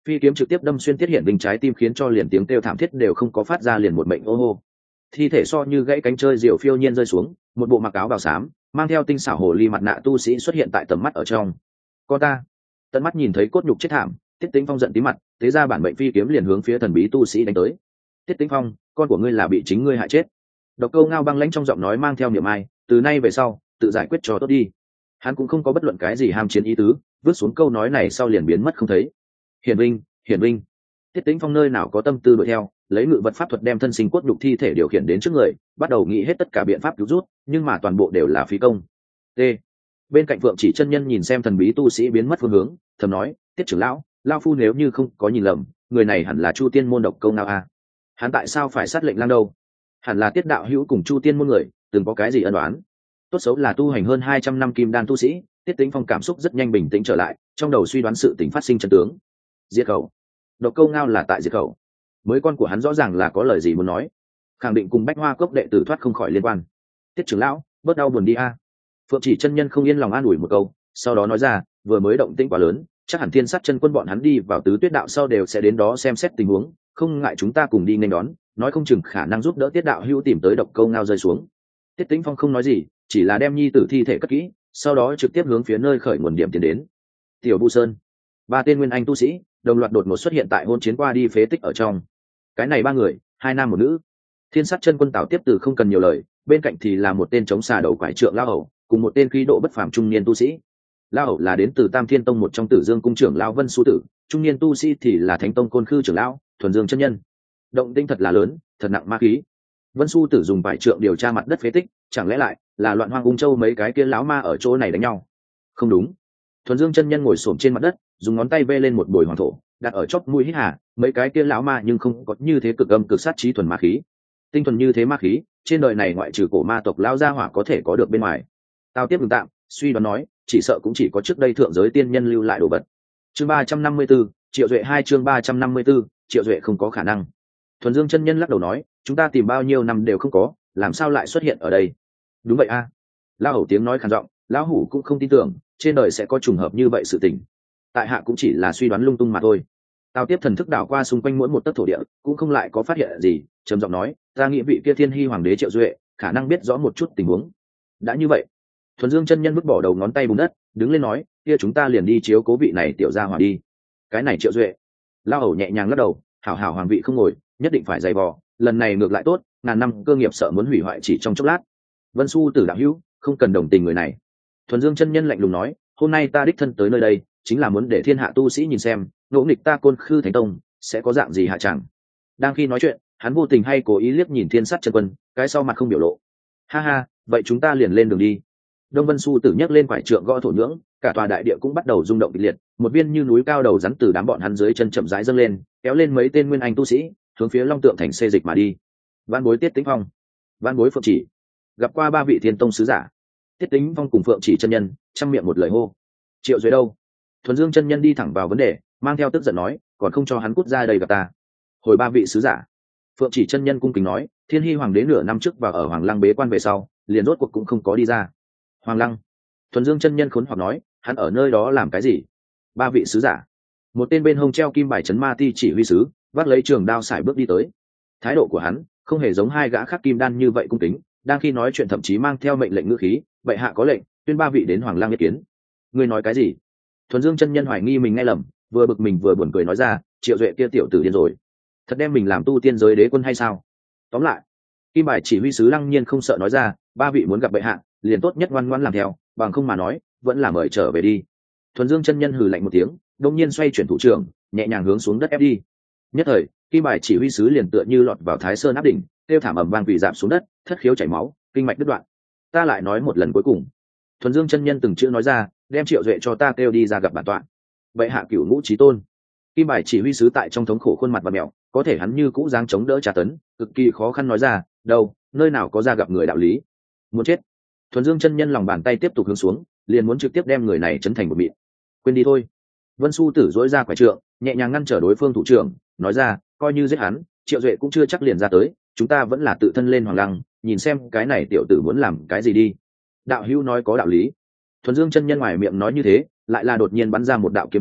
Speaker 1: phi kiếm trực tiếp đâm xuyên Tiết Hiển Vinh trái tim, khiến cho liền tiếng kêu thảm thiết đều không có phát ra, liền một mệnh ô hô. Thi thể so như gãy cánh chơi diều phiêu nhiên rơi xuống, một bộ mặc áo bào xám mang theo tinh xảo hồ ly mặt nạ tu sĩ xuất hiện tại tầm mắt ở trong. Con ta tận mắt nhìn thấy cốt nhục chết thảm, Tiết Tĩnh Phong giận tí mặt, thế ra bản mệnh phi kiếm liền hướng phía thần bí tu sĩ đánh tới. Tiết Tĩnh Phong, con của ngươi là bị chính ngươi hại chết. Độc Câu Ngao băng lãnh trong giọng nói mang theo niềm ai, từ nay về sau tự giải quyết cho tốt đi. Hắn cũng không có bất luận cái gì ham chiến ý tứ, vứt xuống câu nói này sau liền biến mất không thấy. Hiển Vinh, Hiển Vinh. Tiết Tĩnh Phong nơi nào có tâm tư đuổi theo, lấy ngự vật pháp thuật đem thân sinh cốt nhục thi thể điều khiển đến trước người, bắt đầu nghĩ hết tất cả biện pháp cứu rút, nhưng mà toàn bộ đều là phí công. T. Bên cạnh Phượng Chỉ chân nhân nhìn xem thần bí tu sĩ biến mất phương hướng, thầm nói, Tiết trưởng lão, lão phu nếu như không có nhìn lầm, người này hẳn là Chu Tiên môn Độc Câu Ngao a. Hắn tại sao phải sát lệnh lang đâu? Hẳn là Tiết đạo hữu cùng Chu Tiên môn người từng có cái gì ân oán. Tốt xấu là tu hành hơn hai trăm năm kim đan tu sĩ, Tiết Tĩnh Phong cảm xúc rất nhanh bình tĩnh trở lại, trong đầu suy đoán sự tình phát sinh chân tướng. Diệt khẩu. Độc Câu Ngao là tại diệt khẩu. Mới con của hắn rõ ràng là có lời gì muốn nói, khẳng định cùng Bách Hoa Cốc đệ tử thoát không khỏi liên quan. Tiết trưởng lão, bớt đau buồn đi a. Phượng Chỉ chân nhân không yên lòng an ủi một câu, sau đó nói ra, vừa mới động tĩnh quá lớn, chắc hẳn Thiên Sát chân quân bọn hắn đi vào tứ tuyết đạo sau đều sẽ đến đó xem xét tình huống, không ngại chúng ta cùng đi nên đón, nói không chừng khả năng giúp đỡ Tiết đạo hữu tìm tới Độc Câu Ngao rơi xuống. Tiết Tĩnh Phong không nói gì, chỉ là đem nhi tử thi thể cất kỹ, sau đó trực tiếp hướng phía nơi khởi nguồn điểm tiến đến. Tiểu Vu Sơn, ba tên nguyên anh tu sĩ đồng loạt đột ngột xuất hiện tại hôn chiến qua đi phế tích ở trong. Cái này ba người, hai nam một nữ. Thiên Sát chân quân Tào Tiếp Từ không cần nhiều lời, bên cạnh thì là một tên chống xà đầu quải trượng lao hầu, cùng một tên khí độ bất phàm trung niên tu sĩ. Lao hầu là đến từ Tam Thiên Tông một trong Tử Dương cung trưởng lão Vân Xu Tử, trung niên tu sĩ thì là Thánh Tông Côn Khư trưởng lão Thuần Dương chân nhân. Động tinh thật là lớn, thật nặng ma khí. Vân Xu Tử dùng vải trượng điều tra mặt đất phế tích, chẳng lẽ lại là Loạn Hoang Ung Châu mấy cái kia lão ma ở chỗ này đánh nhau? Không đúng. Thuần Dương chân nhân ngồi xổm trên mặt đất, dùng ngón tay vê lên một bồi hoàng thổ, đặt ở chóp mũi hít hà, mấy cái kia lão ma nhưng không có như thế cực âm cực sát trí thuần ma khí. Tinh thuần như thế ma khí, trên đời này ngoại trừ cổ ma tộc lão gia hỏa có thể có được bên ngoài. Tao tiếp ngừng tạm, suy đoán nói, chỉ sợ cũng chỉ có trước đây thượng giới tiên nhân lưu lại đồ vật. Chương ba trăm năm mươi 4, Triệu Duệ hai chương ba trăm năm mươi 4, Triệu Duệ không có khả năng. Thuần Dương chân nhân lắc đầu nói, chúng ta tìm bao nhiêu năm đều không có, làm sao lại xuất hiện ở đây? Đúng vậy a. À. Lão hủ tiếng nói khàn giọng, lão hủ cũng không tin tưởng, trên đời sẽ có trùng hợp như vậy sự tình. Tại hạ cũng chỉ là suy đoán lung tung mà thôi. Tào Tiếp thần thức đảo qua xung quanh mỗi một tấc thổ địa, cũng không lại có phát hiện gì, trầm giọng nói, ta nghĩ vị kia Thiên Hy hoàng đế Triệu Duệ khả năng biết rõ một chút tình huống. Đã như vậy, Thuần Dương chân nhân vứt bỏ đầu ngón tay bùn đất, đứng lên nói, kia chúng ta liền đi chiếu cố vị này tiểu gia hỏa đi. Cái này Triệu Duệ. Lao hầu nhẹ nhàng lắc đầu, hảo hảo hoàng vị không ngồi, nhất định phải dày vò, lần này ngược lại tốt, ngàn năm cơ nghiệp sợ muốn hủy hoại chỉ trong chốc lát. Vân Xu Tử đạo hữu, không cần đồng tình người này. Thuần Dương chân nhân lạnh lùng nói, hôm nay ta đích thân tới nơi đây, chính là muốn để thiên hạ tu sĩ nhìn xem, ngỗ nghịch ta Côn Khư Thánh Tông sẽ có dạng gì hạ chẳng. Đang khi nói chuyện, hắn vô tình hay cố ý liếc nhìn Thiên Sát chân quân, cái sau mặt không biểu lộ. Ha ha, vậy chúng ta liền lên đường đi. Đông Vân Xu Tử nhấc lên quải trượng gõ thổ nhưỡng, cả tòa đại địa cũng bắt đầu rung động kịch liệt, một viên như núi cao đầu rắn từ đám bọn hắn dưới chân chậm rãi dâng lên, kéo lên mấy tên nguyên anh tu sĩ, hướng phía Long Tượng thành xê dịch mà đi. Vạn bối Tiết Tĩnh Phong, vạn bối Phượng Chỉ, gặp qua ba vị Thiên Tông sứ giả. Tiết Tĩnh Phong cùng Phượng Chỉ chân nhân trăm miệng một lời hô. Triệu Duệ đâu? Thuần Dương chân nhân đi thẳng vào vấn đề, mang theo tức giận nói, còn không cho hắn cút ra đây gặp ta. Hồi ba vị sứ giả. Phượng Chỉ chân nhân cung kính nói, Thiên Hy hoàng đế nửa năm trước vào ở Hoàng Lăng bế quan về sau, liền rốt cuộc cũng không có đi ra. Hoàng Lăng. Thuần Dương chân nhân khốn hoặc nói, hắn ở nơi đó làm cái gì? Ba vị sứ giả. Một tên bên hông treo kim bài trấn ma ti chỉ huy sứ, vác lấy trường đao sải bước đi tới. Thái độ của hắn không hề giống hai gã khác kim đan như vậy cung kính, đang khi nói chuyện thậm chí mang theo mệnh lệnh ngữ khí, bệ hạ có lệnh, tuyên ba vị đến Hoàng Lăng ý kiến. Ngươi nói cái gì? Thuần Dương chân nhân hoài nghi mình nghe lầm, vừa bực mình vừa buồn cười nói ra, Triệu Duệ kia tiểu tử điên rồi, thật đem mình làm tu tiên giới đế quân hay sao? Tóm lại, kim bài chỉ huy sứ lăng nhiên không sợ nói ra, ba vị muốn gặp bệ hạ, liền tốt nhất ngoan ngoãn làm theo, bằng không mà nói, vẫn là mời trở về đi. Thuần Dương chân nhân hừ lạnh một tiếng, đột nhiên xoay chuyển thủ trưởng, nhẹ nhàng hướng xuống đất ép đi. Nhất thời, kim bài chỉ huy sứ liền tựa như lọt vào Thái Sơn áp đỉnh, kêu thảm ầm vang quỳ rạp xuống đất, thất khiếu chảy máu, kinh mạch đứt đoạn. Ta lại nói một lần cuối cùng. Thuần Dương chân nhân từng chữ nói ra, đem Triệu Duệ cho ta kêu đi ra gặp bản tọa. Bệ hạ cửu ngũ chí tôn. Kim bài chỉ huy sứ tại trong thống khổ khuôn mặt và mẹo, có thể hắn như cũ dáng chống đỡ trả tấn, cực kỳ khó khăn nói ra, đâu, nơi nào có ra gặp người đạo lý. Muốn chết. Thuần Dương chân nhân lòng bàn tay tiếp tục hướng xuống, liền muốn trực tiếp đem người này chấn thành một mịn. Quên đi thôi. Vân Xu Tử dỗi ra quải trượng, nhẹ nhàng ngăn trở đối phương thủ trưởng, nói ra, coi như giết hắn, Triệu Duệ cũng chưa chắc liền ra tới, chúng ta vẫn là tự thân lên Hoàng Lăng, nhìn xem cái này tiểu tử muốn làm cái gì đi. Đạo hữu nói có đạo lý. Thuần Dương chân nhân ngoài miệng nói như thế, lại là đột nhiên bắn ra một đạo kiếm khí,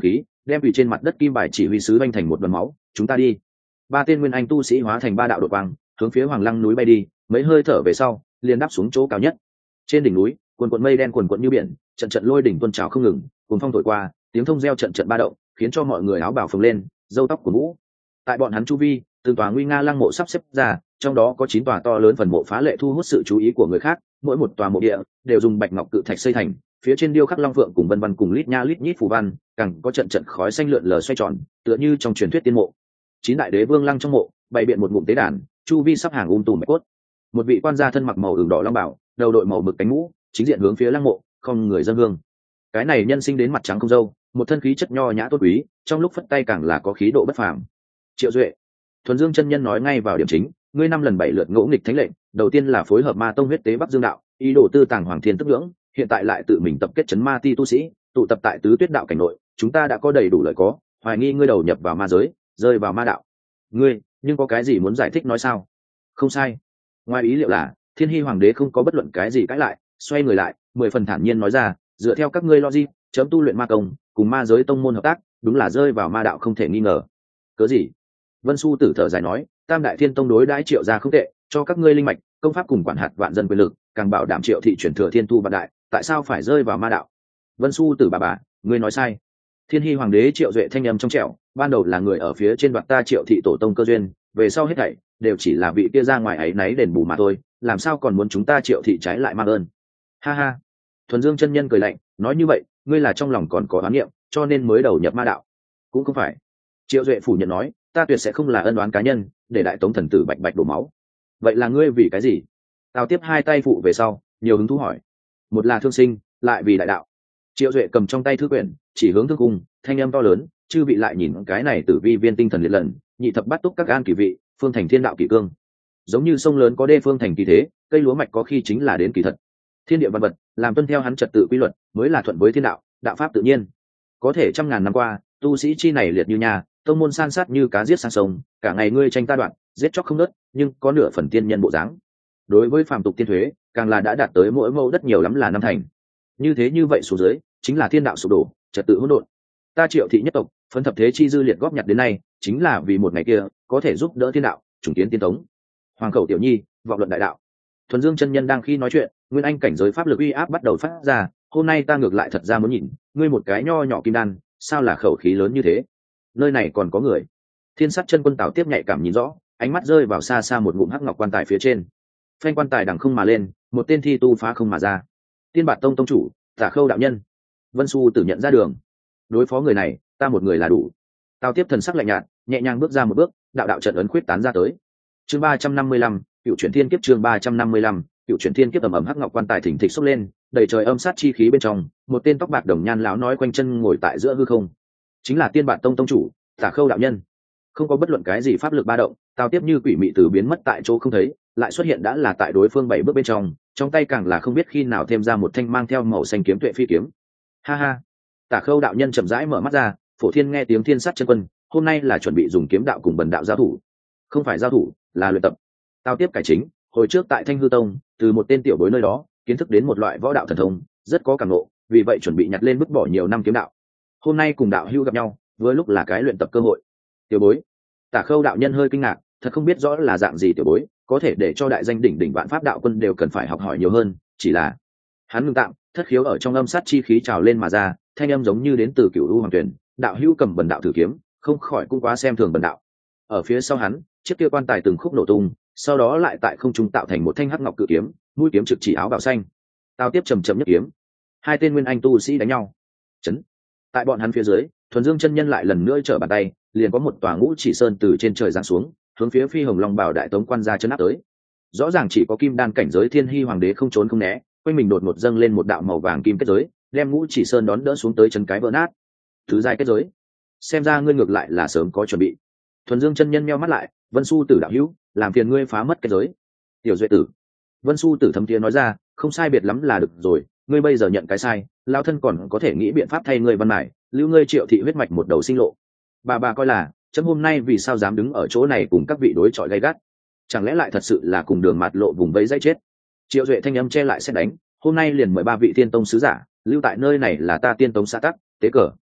Speaker 1: đem vì trên mặt đất kim bài chỉ huy sứ banh thành một đoàn máu. Chúng ta đi. Ba tên nguyên anh tu sĩ hóa thành ba đạo đột quang, hướng phía Hoàng Lăng núi bay đi, mấy hơi thở về sau liền đáp xuống chỗ cao nhất. Trên đỉnh núi cuồn cuộn mây đen cuồn cuộn như biển, trận trận lôi đỉnh tuôn trào không ngừng, cuồng phong thổi qua, tiếng thông reo trận trận ba động, khiến cho mọi người áo bào phồng lên, râu tóc của mũ. Tại bọn hắn chu vi, từng tòa nguy nga lăng mộ sắp xếp ra, trong đó có chín tòa to lớn phần mộ phá lệ thu hút sự chú ý của người khác, mỗi một tòa mộ địa đều dùng bạch ngọc cự thạch xây thành, phía trên điêu khắc long phượng cùng vân vân cùng lít nha lít nhít phù văn, càng có trận trận khói xanh lượn lờ xoay tròn, tựa như trong truyền thuyết tiên mộ. Chín đại đế vương lăng trong mộ, bày biện một ngụm tế đàn, chu vi sắp hàng um tùm bạch cốt. Một vị quan gia thân mặc màu ửng đỏ long bảo, đầu đội màu mực cánh mũ, chính diện hướng phía lăng mộ, không người dân hương. Cái này nhân sinh đến mặt trắng không râu, một thân khí chất nho nhã tốt quý, trong lúc phất tay càng là có khí độ bất phàm. Triệu Duệ, Thuần Dương chân nhân nói ngay vào điểm chính, ngươi năm lần bảy lượt ngỗ nghịch thánh lệnh, đầu tiên là phối hợp ma tông huyết tế Bắc Dương đạo, ý đồ tư tàng hoàng thiên tức ngưỡng, hiện tại lại tự mình tập kết chấn ma ti tu sĩ, tụ tập tại tứ tuyết đạo cảnh nội, chúng ta đã có đầy đủ lời có, hoài nghi ngươi đầu nhập vào ma giới, rơi vào ma đạo. Ngươi, nhưng có cái gì muốn giải thích nói sao? Không sai. Ngoài ý liệu là, Thiên Hy hoàng đế không có bất luận cái gì cãi lại, xoay người lại, mười phần thản nhiên nói ra, dựa theo các ngươi logic, chấm tu luyện ma công, cùng ma giới tông môn hợp tác, đúng là rơi vào ma đạo không thể nghi ngờ. Cớ gì? Vân Xu tử thở dài nói, Tam đại thiên tông đối đãi Triệu gia không tệ, cho các ngươi linh mạch, công pháp cùng quản hạt vạn dân quyền lực, càng bảo đảm Triệu thị chuyển thừa thiên thu vạn đại, tại sao phải rơi vào ma đạo? Vân Xu tử bà bà, ngươi nói sai. Thiên Hy hoàng đế Triệu Duệ thanh âm trong trẻo, ban đầu là người ở phía trên đoạt ta Triệu thị tổ tông cơ duyên, về sau hết thảy đều chỉ là vị kia ra ngoài ấy náy đền bù mà thôi, làm sao còn muốn chúng ta Triệu thị trái lại mang ơn? Ha ha. Thuần Dương chân nhân cười lạnh, nói như vậy, ngươi là trong lòng còn có oán niệm, cho nên mới đầu nhập ma đạo. Cũng không phải. Triệu Duệ phủ nhận nói, ta tuyệt sẽ không là ân oán cá nhân, để đại tống thần tử bạch bạch đổ máu. Vậy là ngươi vì cái gì? Tào tiếp hai tay phụ về sau, nhiều hứng thú hỏi. Một là thương sinh, lại vì đại đạo. Triệu Duệ cầm trong tay thư quyển, chỉ hướng thương cung, thanh âm to lớn, chư vị lại nhìn cái này tử vi viên tinh thần liệt lần, nhị thập bắt túc các an kỳ vị, phương thành thiên đạo kỳ cương. Giống như sông lớn có đê phương thành kỳ thế, cây lúa mạch có khi chính là đến kỳ thật. Thiên địa văn vật, làm tuân theo hắn trật tự quy luật, mới là thuận với thiên đạo, đạo pháp tự nhiên. Có thể trăm ngàn năm qua, tu sĩ chi này liệt như nhà, tông môn san sát như cá giết sang sông, cả ngày ngươi tranh ta đoạn, giết chóc không nớt, nhưng có nửa phần tiên nhân bộ dáng. Đối với phàm tục tiên thuế, càng là đã đạt tới mỗi mẫu đất nhiều lắm là năm thành. Như thế như vậy xuống dưới, chính là thiên đạo sụp đổ, trật tự hỗn độn. Ta Triệu thị nhất tộc, phấn thập thế chi dư liệt góp nhặt đến nay, chính là vì một ngày kia có thể giúp đỡ thiên đạo, trùng kiến tiên tống. Hoàng khẩu tiểu nhi, vọng luận đại đạo. Thuần Dương chân nhân đang khi nói chuyện, nguyên anh cảnh giới pháp lực uy áp bắt đầu phát ra, hôm nay ta ngược lại thật ra muốn nhìn, ngươi một cái nho nhỏ kim đan, sao là khẩu khí lớn như thế? Nơi này còn có người. Thiên Sát chân quân Tào tiếp nhạy cảm nhìn rõ, ánh mắt rơi vào xa xa một ngụm hắc ngọc quan tài phía trên. Phanh quan tài đằng không mà lên, một tên thi tu phá không mà ra. Tiên Bạt tông tông chủ, Tả Khâu đạo nhân. Vân Xu tử nhận ra đường. Đối phó người này, ta một người là đủ. Tào tiếp thần sắc lạnh nhạt, nhẹ nhàng bước ra một bước, đạo đạo trận ấn khuyết tán ra tới. Chương ba trăm năm mươi lăm, Cựu chuyển thiên kiếp chương ba trăm năm mươi lăm, Cựu chuyển thiên kiếp ầm ầm hắc ngọc quan tài thỉnh thịch xốc lên, đầy trời âm sát chi khí bên trong, một tên tóc bạc đồng nhan lão nói quanh chân ngồi tại giữa hư không. Chính là Tiên Bạt tông tông chủ, Tả Khâu đạo nhân. Không có bất luận cái gì pháp lực ba động, Tào tiếp như quỷ mị từ biến mất tại chỗ không thấy, lại xuất hiện đã là tại đối phương bảy bước bên trong, trong tay càng là không biết khi nào thêm ra một thanh mang theo màu xanh kiếm tuệ phi kiếm. Ha ha. Tả Khâu đạo nhân chậm rãi mở mắt ra, Phổ Thiên nghe tiếng Thiên Sát chân quân, hôm nay là chuẩn bị dùng kiếm đạo cùng bần đạo giao thủ. Không phải giao thủ, là luyện tập. Tào tiếp cải chính, hồi trước tại Thanh Hư Tông, từ một tên tiểu bối nơi đó, kiến thức đến một loại võ đạo thần thông, rất có cảm ngộ, vì vậy chuẩn bị nhặt lên vứt bỏ nhiều năm kiếm đạo. Hôm nay cùng đạo hữu gặp nhau, vừa lúc là cái luyện tập cơ hội. Tiểu bối. Tả Khâu đạo nhân hơi kinh ngạc, thật không biết rõ là dạng gì tiểu bối, có thể để cho đại danh đỉnh đỉnh vạn pháp đạo quân đều cần phải học hỏi nhiều hơn, chỉ là hắn ngưng tạm, thất khiếu ở trong âm sát chi khí trào lên mà ra, thanh âm giống như đến từ cửu u hoàng tuyển, đạo hữu cầm bần đạo thử kiếm, không khỏi cũng quá xem thường bần đạo. Ở phía sau hắn, chiếc kia quan tài từng khúc nổ tung, sau đó lại tại không trung tạo thành một thanh hắc ngọc cự kiếm, mũi kiếm trực chỉ áo bào xanh. Tao tiếp trầm trầm nhất kiếm, hai tên nguyên anh tu sĩ đánh nhau. Chấn. Tại bọn hắn phía dưới, Thuần Dương chân nhân lại lần nữa trở bàn tay, liền có một tòa ngũ chỉ sơn từ trên trời giáng xuống, hướng phía Phi Hồng Long Bảo đại tống quan gia chấn áp tới. Rõ ràng chỉ có kim đan cảnh giới Thiên Hy hoàng đế không trốn không né, quanh mình đột ngột dâng lên một đạo màu vàng kim kết giới, đem ngũ chỉ sơn đón đỡ xuống tới chân cái vỡ nát. Thứ giai kết giới, xem ra ngươi ngược lại là sớm có chuẩn bị. Thuần Dương chân nhân meo mắt lại, Vân Xu tử đạo hữu, làm phiền ngươi phá mất kết giới. Tiểu Duệ tử. Vân Xu tử thấm tiếng nói ra, không sai biệt lắm là được rồi, ngươi bây giờ nhận cái sai, lao thân còn có thể nghĩ biện pháp thay ngươi văn mải, lưu ngươi Triệu thị huyết mạch một đầu sinh lộ. Bà bà coi là, chấm hôm nay vì sao dám đứng ở chỗ này cùng các vị đối chọi gay gắt, chẳng lẽ lại thật sự là cùng đường mạt lộ vùng vẫy dãy chết. Triệu Duệ thanh âm che lại xét đánh, hôm nay liền mời ba vị tiên tông sứ giả, lưu tại nơi này là ta tiên tông xã tắc tế cờ.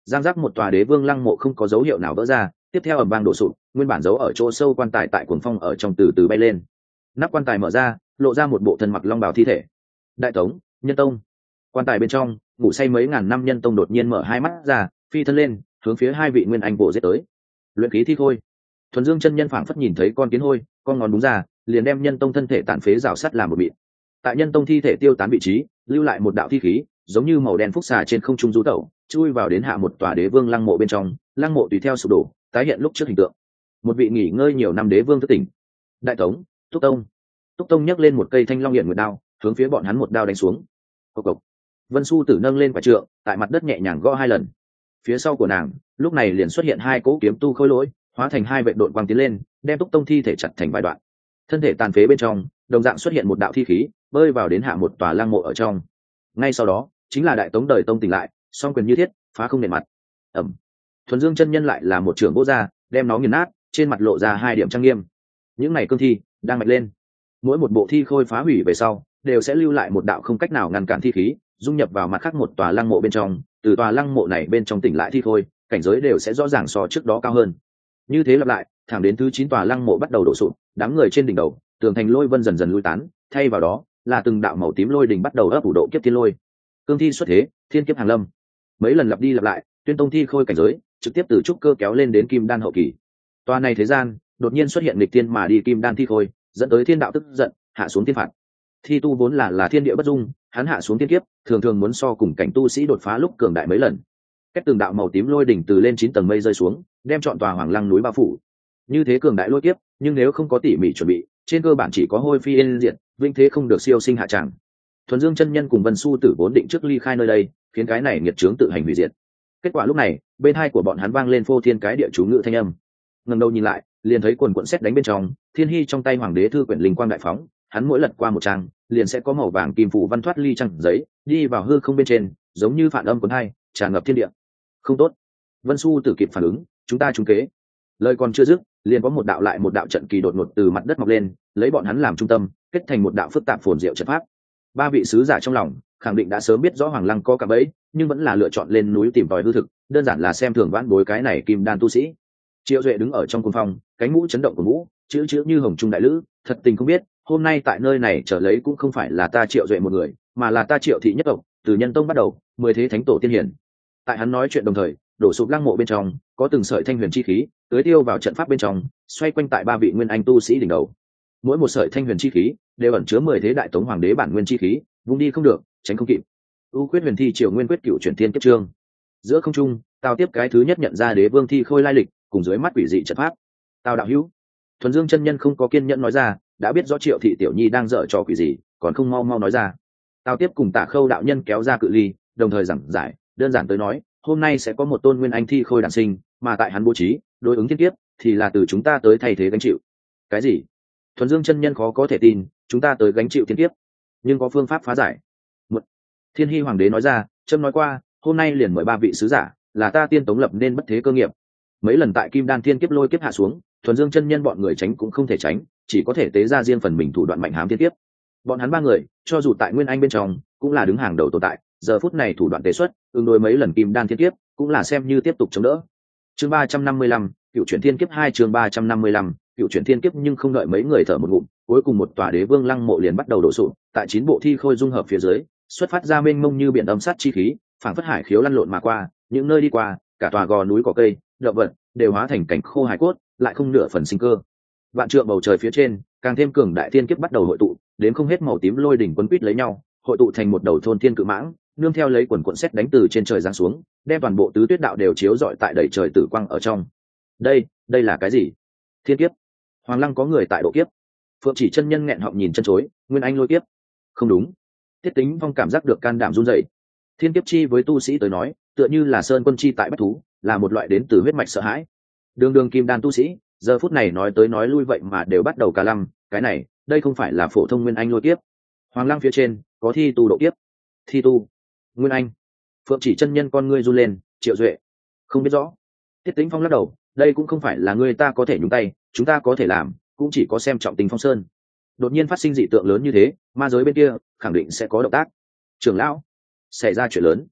Speaker 1: giang giác một tòa đế vương lăng mộ không có dấu hiệu nào vỡ ra, tiếp theo ầm vang đổ sụp, nguyên bản giấu ở chỗ sâu quan tài tại cuồng phong ở trong từ từ bay lên. Nắp quan tài mở ra, lộ ra một bộ thân mặc long bào thi thể. Đại Tống, Nhân Tông. Quan tài bên trong, ngủ say mấy ngàn năm Nhân Tông đột nhiên mở hai mắt ra, phi thân lên, hướng phía hai vị nguyên anh bộ giết tới. Luyện khí thi khôi. Thuần Dương chân nhân phảng phất nhìn thấy con kiến hôi, con ngón đúng ra, liền đem Nhân Tông thân thể tàn phế rào sắt làm một mịn. Tại Nhân Tông thi thể tiêu tán vị trí, lưu lại một đạo thi khí, giống như màu đen phúc xà trên không trung du tẩu, chui vào đến hạ một tòa đế vương lăng mộ bên trong, lăng mộ tùy theo sụp đổ, tái hiện lúc trước hình tượng. Một vị nghỉ ngơi nhiều năm đế vương thức tỉnh. Đại Tống, Túc Tông. Túc Tông nhấc lên một cây thanh long hiển nguyệt đao, hướng phía bọn hắn một đao đánh xuống. Cộc cộc. Vân Xu Tử nâng lên quả trượng, tại mặt đất nhẹ nhàng gõ hai lần. Phía sau của nàng, lúc này liền xuất hiện hai cỗ kiếm tu khôi lỗi, hóa thành hai vệ đội quang tiến lên, đem Túc Tông thi thể chặt thành vài đoạn. Thân thể tàn phế bên trong, đồng dạng xuất hiện một đạo thi khí, bơi vào đến hạ một tòa lăng mộ ở trong. Ngay sau đó, chính là Đại Tống đời tông tỉnh lại, song quyền như thiết, phá không nền mặt. Ẩm. Thuần Dương chân nhân lại là một trưởng vô gia, đem nó nghiền nát, trên mặt lộ ra hai điểm trang nghiêm. Những này cương thi đang mạnh lên, mỗi một bộ thi khôi phá hủy về sau, đều sẽ lưu lại một đạo không cách nào ngăn cản thi khí, dung nhập vào mặt khác một tòa lăng mộ bên trong. Từ tòa lăng mộ này bên trong tỉnh lại thi khôi, cảnh giới đều sẽ rõ ràng so trước đó cao hơn. Như thế lặp lại, thẳng đến thứ chín tòa lăng mộ bắt đầu đổ sụp, đám người trên đỉnh đầu, tường thành lôi vân dần dần lui tán, thay vào đó là từng đạo màu tím lôi đỉnh bắt đầu ấp ủ độ kiếp thiên lôi. Cương thi xuất thế, thiên kiếp hàng lâm. Mấy lần lặp đi lặp lại, Tuyên Tông thi khôi cảnh giới trực tiếp từ trúc cơ kéo lên đến kim đan hậu kỳ. Tòa này thế gian đột nhiên xuất hiện nghịch tiên mà đi kim đan thi khôi, dẫn tới thiên đạo tức giận, hạ xuống thiên phạt. Thi tu vốn là là thiên địa bất dung, hắn hạ xuống thiên kiếp, thường thường muốn so cùng cảnh tu sĩ đột phá lúc cường đại mấy lần. Cách từng đạo màu tím lôi đỉnh từ lên chín tầng mây rơi xuống, đem trọn tòa hoàng lăng núi bao phủ. Như thế cường đại lôi kiếp, nhưng nếu không có tỉ mỉ chuẩn bị, trên cơ bản chỉ có hôi phi yên diệt, vinh thế không được siêu sinh hạ tràng. Thuần Dương chân nhân cùng Vân Xu Tử vốn định trước ly khai nơi đây, khiến cái này nghiệt chướng tự hành hủy diệt. Kết quả lúc này, bên hai của bọn hắn vang lên phô thiên cái địa chú ngữ thanh âm. Ngẩng đầu nhìn lại, liền thấy quần quần sét đánh bên trong, Thiên Hy trong tay hoàng đế thư quyển linh quang đại phóng, hắn mỗi lật qua một trang, liền sẽ có màu vàng kim phù văn thoát ly trang giấy, đi vào hư không bên trên, giống như phản âm cuốn hai, tràn ngập thiên địa. Không tốt. Vân Xu Tử kịp phản ứng, chúng ta trúng kế. Lời còn chưa dứt, liền có một đạo lại một đạo trận kỳ đột ngột từ mặt đất mọc lên, lấy bọn hắn làm trung tâm, kết thành một đạo phức tạp phồn diệu trận pháp. Ba vị sứ giả trong lòng khẳng định đã sớm biết rõ hoàng lăng có cả bẫy, nhưng vẫn là lựa chọn lên núi tìm tòi hư thực, đơn giản là xem thường vãn bối cái này kim đan tu sĩ. Triệu Duệ đứng ở trong cung phong, cánh mũ chấn động của mũ, chữ chữ như hồng trung đại lữ, thật tình không biết, hôm nay tại nơi này trở lấy cũng không phải là ta Triệu Duệ một người, mà là ta Triệu thị nhất tộc, từ Nhân Tông bắt đầu, mười thế thánh tổ tiên hiển. Tại hắn nói chuyện đồng thời, đổ sụp lăng mộ bên trong, có từng sợi thanh huyền chi khí, tưới tiêu vào trận pháp bên trong, xoay quanh tại ba vị nguyên anh tu sĩ đỉnh đầu. Mỗi một sợi thanh huyền chi khí đều ẩn chứa mười thế đại tống hoàng đế bản nguyên chi khí, vung đi không được, tránh không kịp. U quyết huyền thi triều nguyên quyết cựu chuyển thiên kiếp trương. Giữa không trung, Tào tiếp cái thứ nhất nhận ra đế vương thi khôi lai lịch, cùng dưới mắt quỷ dị trận pháp. Tào đạo hữu. Thuần Dương chân nhân không có kiên nhẫn nói ra, đã biết rõ Triệu thị tiểu nhi đang dở trò quỷ gì, còn không mau mau nói ra. Tào tiếp cùng Tạ Khâu đạo nhân kéo ra cự ly, đồng thời giảng giải, đơn giản tới nói, hôm nay sẽ có một tôn nguyên anh thi khôi đản sinh, mà tại hắn bố trí, đối ứng thiên kiếp thì là từ chúng ta tới thay thế gánh chịu. Cái gì? Thuần Dương chân nhân khó có thể tin, chúng ta tới gánh chịu thiên kiếp, nhưng có phương pháp phá giải. Một, Thiên Hy hoàng đế nói ra, trâm nói qua, hôm nay liền mời ba vị sứ giả, là ta tiên tống lập nên bất thế cơ nghiệp. Mấy lần tại kim đan thiên kiếp lôi kiếp hạ xuống, Thuần Dương chân nhân bọn người tránh cũng không thể tránh, chỉ có thể tế ra riêng phần mình thủ đoạn mạnh hám thiên kiếp. Bọn hắn ba người, cho dù tại nguyên anh bên trong, cũng là đứng hàng đầu tồn tại, giờ phút này thủ đoạn tế xuất, ứng đối mấy lần kim đan thiên kiếp, cũng là xem như tiếp tục chống đỡ. Chương ba trăm năm mươi lăm, Cựu chuyển thiên kiếp hai chương ba trăm năm mươi lăm, Cựu chuyển thiên kiếp nhưng không đợi mấy người thở một ngụm, cuối cùng một tòa đế vương lăng mộ liền bắt đầu đổ sụp, tại chín bộ thi khôi dung hợp phía dưới, xuất phát ra mênh mông như biển âm sát chi khí, phảng phất hải khiếu lăn lộn mà qua, những nơi đi qua, cả tòa gò núi cỏ cây, động vật đều hóa thành cảnh khô hài cốt, lại không nửa phần sinh cơ. Vạn trượng bầu trời phía trên, càng thêm cường đại thiên kiếp bắt đầu hội tụ, đến không hết màu tím lôi đỉnh quấn quýt lấy nhau, hội tụ thành một đầu thôn thiên cự mãng, nương theo lấy quần cuộn sét đánh từ trên trời giáng xuống, đem toàn bộ tứ tuyết đạo đều chiếu rọi tại đầy trời tử quang ở trong. Đây, đây là cái gì? Thiên kiếp? Hoàng lăng có người tại độ kiếp? Phượng Chỉ chân nhân nghẹn họng nhìn chân chối, nguyên anh lôi kiếp? Không đúng. Tiết Tính Phong cảm giác được can đảm run rẩy. Thiên kiếp chi với tu sĩ tới nói, tựa như là sơn quân chi tại bách thú, là một loại đến từ huyết mạch sợ hãi. Đường đường kim đan tu sĩ, giờ phút này nói tới nói lui vậy mà đều bắt đầu cả lăm, cái này, đây không phải là phổ thông nguyên anh lôi kiếp. Hoàng lăng phía trên, có thi tu độ kiếp. Thi tu, nguyên anh. Phượng Chỉ chân nhân con ngươi run lên, Triệu Duệ, không biết rõ. Tiết Tính Phong lắc đầu, đây cũng không phải là người ta có thể nhúng tay, chúng ta có thể làm, cũng chỉ có xem trọng Tình Phong Sơn. Đột nhiên phát sinh dị tượng lớn như thế, ma giới bên kia khẳng định sẽ có động tác. Trưởng lão, xảy ra chuyện lớn.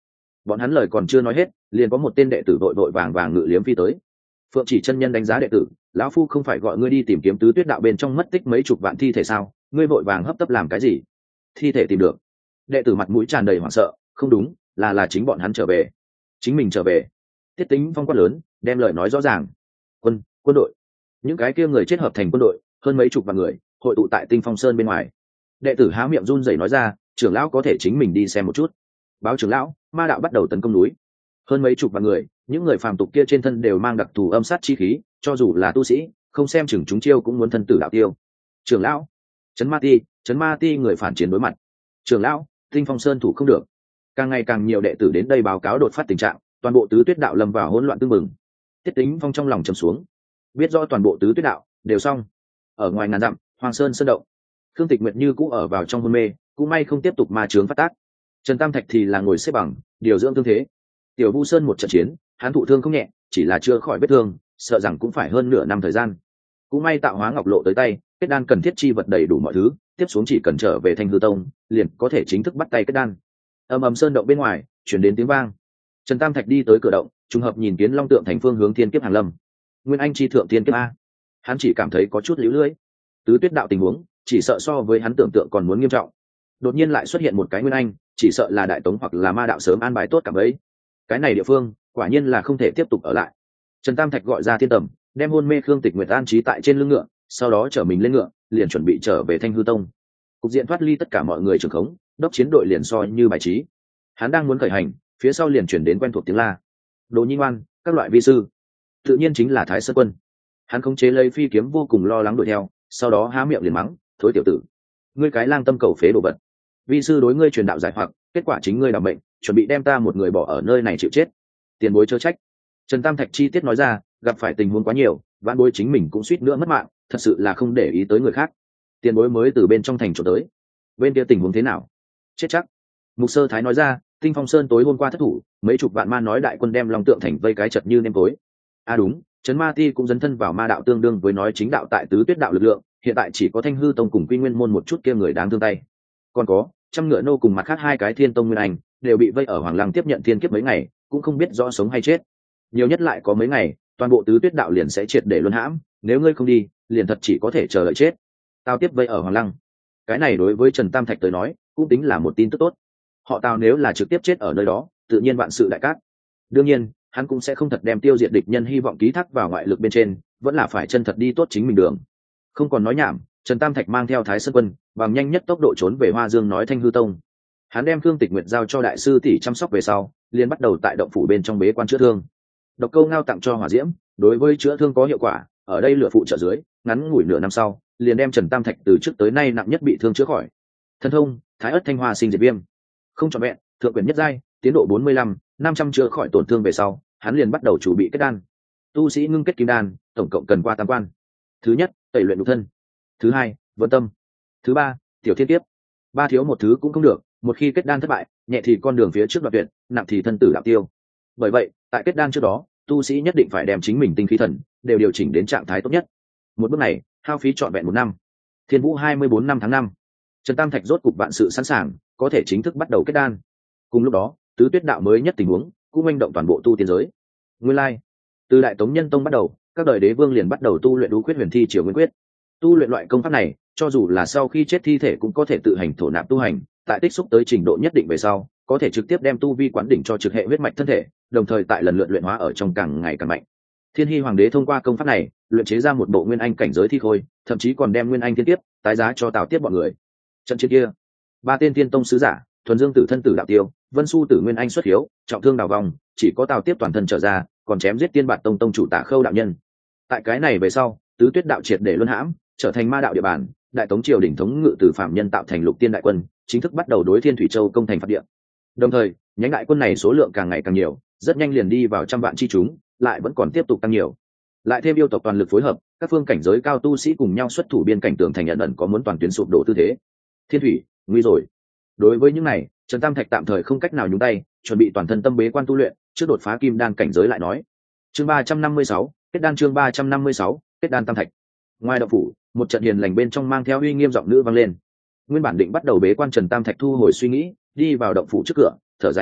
Speaker 1: Bọn hắn lời còn chưa nói hết, liền có một tên đệ tử vội vội vàng vàng ngự liếm phi tới. Phượng Chỉ chân nhân đánh giá đệ tử, lão phu không phải gọi ngươi đi tìm kiếm tứ tuyết đạo bên trong mất tích mấy chục vạn thi thể sao, ngươi vội vàng hấp tấp làm cái gì? Thi thể tìm được. Đệ tử mặt mũi tràn đầy hoảng sợ, không đúng, là là chính bọn hắn trở về. Chính mình trở về. Tiết Tính Phong quát lớn, đem lời nói rõ ràng. Quân, quân đội. Những cái kia người chết hợp thành quân đội, hơn mấy chục vạn người, hội tụ tại Tinh Phong Sơn bên ngoài. Đệ tử há miệng run rẩy nói ra, trưởng lão có thể chính mình đi xem một chút. Báo trưởng lão, ma đạo bắt đầu tấn công núi. Hơn mấy chục vạn người, những người phàm tục kia trên thân đều mang đặc thù âm sát chi khí, cho dù là tu sĩ, không xem chừng chúng chiêu cũng muốn thân tử đạo tiêu. Trưởng lão, Trấn Ma Ti, Trấn Ma Ti người phản chiến đối mặt. Trưởng lão, Tinh Phong Sơn thủ không được. Càng ngày càng nhiều đệ tử đến đây báo cáo đột phát tình trạng, toàn bộ tứ tuyết đạo lâm vào hỗn loạn tương mừng. Tiết Tính Phong trong lòng trầm xuống, biết rõ toàn bộ tứ tuyết đạo đều xong. Ở ngoài ngàn dặm, Hoàng Sơn sơn động, Khương Tịch Nguyệt như cũ ở vào trong hôn mê, cũng may không tiếp tục ma chướng phát tác. Trần Tam Thạch thì là ngồi xếp bằng, điều dưỡng thương thế. Tiểu Vu Sơn một trận chiến, hắn thụ thương không nhẹ, chỉ là chưa khỏi vết thương, sợ rằng cũng phải hơn nửa năm thời gian. Cũng may tạo hóa ngọc lộ tới tay, kết đan cần thiết chi vật đầy đủ mọi thứ, tiếp xuống chỉ cần trở về Thanh Hư Tông, liền có thể chính thức bắt tay kết đan. Ầm ầm sơn động bên ngoài, chuyển đến tiếng vang. Trần Tam Thạch đi tới cửa động, trùng hợp nhìn kiến long tượng thành phương hướng thiên kiếp hàng lâm. Nguyên Anh chi thượng thiên kiếp a. Hắn chỉ cảm thấy có chút líu lưỡi. Tứ tuyết đạo tình huống, chỉ sợ so với hắn tưởng tượng còn muốn nghiêm trọng. Đột nhiên lại xuất hiện một cái Nguyên Anh, chỉ sợ là đại tống hoặc là ma đạo sớm an bài tốt cảm ấy. Cái này địa phương, quả nhiên là không thể tiếp tục ở lại. Trần Tam Thạch gọi ra thiên tầm, đem hôn mê Khương Tịch Nguyệt an trí tại trên lưng ngựa, sau đó chở mình lên ngựa, liền chuẩn bị trở về Thanh Hư Tông. Cục diện thoát ly tất cả mọi người trường khống, đốc chiến đội liền soi như bài trí. Hắn đang muốn khởi hành, phía sau liền chuyển đến quen thuộc tiếng la. Đồ Nhi Ngoan, các loại vi sư. Tự nhiên chính là Thái Sơn Quân. Hắn khống chế lấy phi kiếm vô cùng lo lắng đuổi theo, sau đó há miệng liền mắng, thối tiểu tử, ngươi cái lang tâm cầu phế đồ vật. Vi sư đối ngươi truyền đạo giải hoặc, kết quả chính ngươi làm bệnh, chuẩn bị đem ta một người bỏ ở nơi này chịu chết. Tiền bối chớ trách. Trần Tam Thạch chi tiết nói ra, gặp phải tình huống quá nhiều, vãn bối chính mình cũng suýt nữa mất mạng, thật sự là không để ý tới người khác. Tiền bối mới từ bên trong thành trốn tới, bên kia tình huống thế nào? Chết chắc. Mục Sơ Thái nói ra, Tinh Phong Sơn tối hôm qua thất thủ, mấy chục vạn ma nói đại quân đem Long Tượng thành vây cái chật như nêm tối. À đúng, Trấn Ma Ti cũng dấn thân vào ma đạo tương đương với nói chính đạo tại tứ tuyết đạo lực lượng, hiện tại chỉ có Thanh Hư Tông cùng Quy Nguyên môn một chút kia người đáng thương tay. Còn có trăm ngựa nô cùng mặt khác hai cái Thiên Tông Nguyên Anh đều bị vây ở Hoàng Lăng tiếp nhận thiên kiếp mấy ngày, cũng không biết rõ sống hay chết. Nhiều nhất lại có mấy ngày, toàn bộ tứ tuyết đạo liền sẽ triệt để luân hãm, nếu ngươi không đi, liền thật chỉ có thể chờ đợi chết. Tao tiếp vây ở Hoàng Lăng. Cái này đối với Trần Tam Thạch tới nói, cũng tính là một tin tức tốt. Họ Tào nếu là trực tiếp chết ở nơi đó, tự nhiên vạn sự đại cát. Đương nhiên, hắn cũng sẽ không thật đem tiêu diệt địch nhân hy vọng ký thác vào ngoại lực bên trên, vẫn là phải chân thật đi tốt chính mình đường. Không còn nói nhảm, Trần Tam Thạch mang theo Thái Sơn Quân, bằng nhanh nhất tốc độ trốn về Hoa Dương nói Thanh Hư Tông. Hắn đem Khương Tịch Nguyệt giao cho đại sư tỷ chăm sóc về sau, liền bắt đầu tại động phủ bên trong bế quan chữa thương. Độc câu ngao tặng cho hỏa diễm, đối với chữa thương có hiệu quả, ở đây lửa phụ trợ dưới, ngắn ngủi nửa năm sau, liền đem Trần Tam Thạch từ trước tới nay nặng nhất bị thương chữa khỏi. Thân thông, Thái Ức Thanh Hoa sinh diệt viêm. Không trọn vẹn, thượng quyền nhất giai, tiến độ bốn mươi lăm, năm trăm chữa khỏi tổn thương về sau, hắn liền bắt đầu chuẩn bị kết đan. Tu sĩ ngưng kết kim đan, tổng cộng cần qua tám quan. Thứ nhất, tẩy luyện nhục thân. Thứ hai, vận tâm. Thứ ba, tiểu thiên kiếp. Ba thiếu một thứ cũng không được, một khi kết đan thất bại, nhẹ thì con đường phía trước đoạn tuyệt, nặng thì thân tử đạo tiêu. Bởi vậy, tại kết đan trước đó, tu sĩ nhất định phải đem chính mình tinh khí thần đều điều chỉnh đến trạng thái tốt nhất. Một bước này, hao phí trọn vẹn một năm. Thiên Vũ hai mươi bốn năm tháng năm, Trần Tam Thạch rốt cục vạn sự sẵn sàng, có thể chính thức bắt đầu kết đan. Cùng lúc đó, tứ tuyết đạo mới nhất tình huống cũng manh động toàn bộ tu tiên giới. Nguyên lai, từ Đại Tống Nhân Tông bắt đầu, các đời đế vương liền bắt đầu tu luyện Đú Quyết Huyền Thi Triều Nguyên Quyết. Tu luyện loại công pháp này, cho dù là sau khi chết thi thể cũng có thể tự hành thổ nạp tu hành, tại tích xúc tới trình độ nhất định về sau, có thể trực tiếp đem tu vi quán đỉnh cho trực hệ huyết mạch thân thể, đồng thời tại lần lượt luyện hóa ở trong càng ngày càng mạnh. Thiên Hy Hoàng đế thông qua công pháp này, luyện chế ra một bộ Nguyên Anh cảnh giới thi khôi, thậm chí còn đem Nguyên Anh thiên tiếp, tái giá cho Tào Tiết bọn người. Trận chiến kia, ba tên tiên tông sứ giả, Thuần Dương Tử thân tử đạo tiêu, Vân Xu Tử Nguyên Anh xuất hiếu, trọng thương đào vòng, chỉ có Tào Tiết toàn thân trở ra, còn chém giết Tiên Bạt Tông tông chủ Tả Khâu đạo nhân. Tại cái này về sau, tứ tuyết đạo triệt để luân hãm, trở thành ma đạo địa bàn, Đại Tống triều đỉnh thống ngự từ phạm nhân tạo thành Lục Tiên đại quân, chính thức bắt đầu đối Thiên Thủy Châu công thành phạt địa. Đồng thời, nhánh đại quân này số lượng càng ngày càng nhiều, rất nhanh liền đi vào trăm vạn chi chúng, lại vẫn còn tiếp tục tăng nhiều. Lại thêm yêu tộc toàn lực phối hợp, các phương cảnh giới cao tu sĩ cùng nhau xuất thủ biên cảnh tường thành nhận ẩn có muốn toàn tuyến sụp đổ tư thế. Thiên Thủy, nguy rồi. Đối với những này, Trần Tam Thạch tạm thời không cách nào nhúng tay, chuẩn bị toàn thân tâm bế quan tu luyện, trước đột phá kim đan cảnh giới lại nói. Chương ba trăm năm mươi sáu, kết đan chương ba trăm năm mươi sáu, kết đan Tam Thạch. Ngoài động phủ, một trận hiền lành bên trong mang theo uy nghiêm giọng nữ vang lên. Nguyên bản định bắt đầu bế quan Trần Tam Thạch thu hồi suy nghĩ, đi vào động phủ trước cửa, thở dài nói,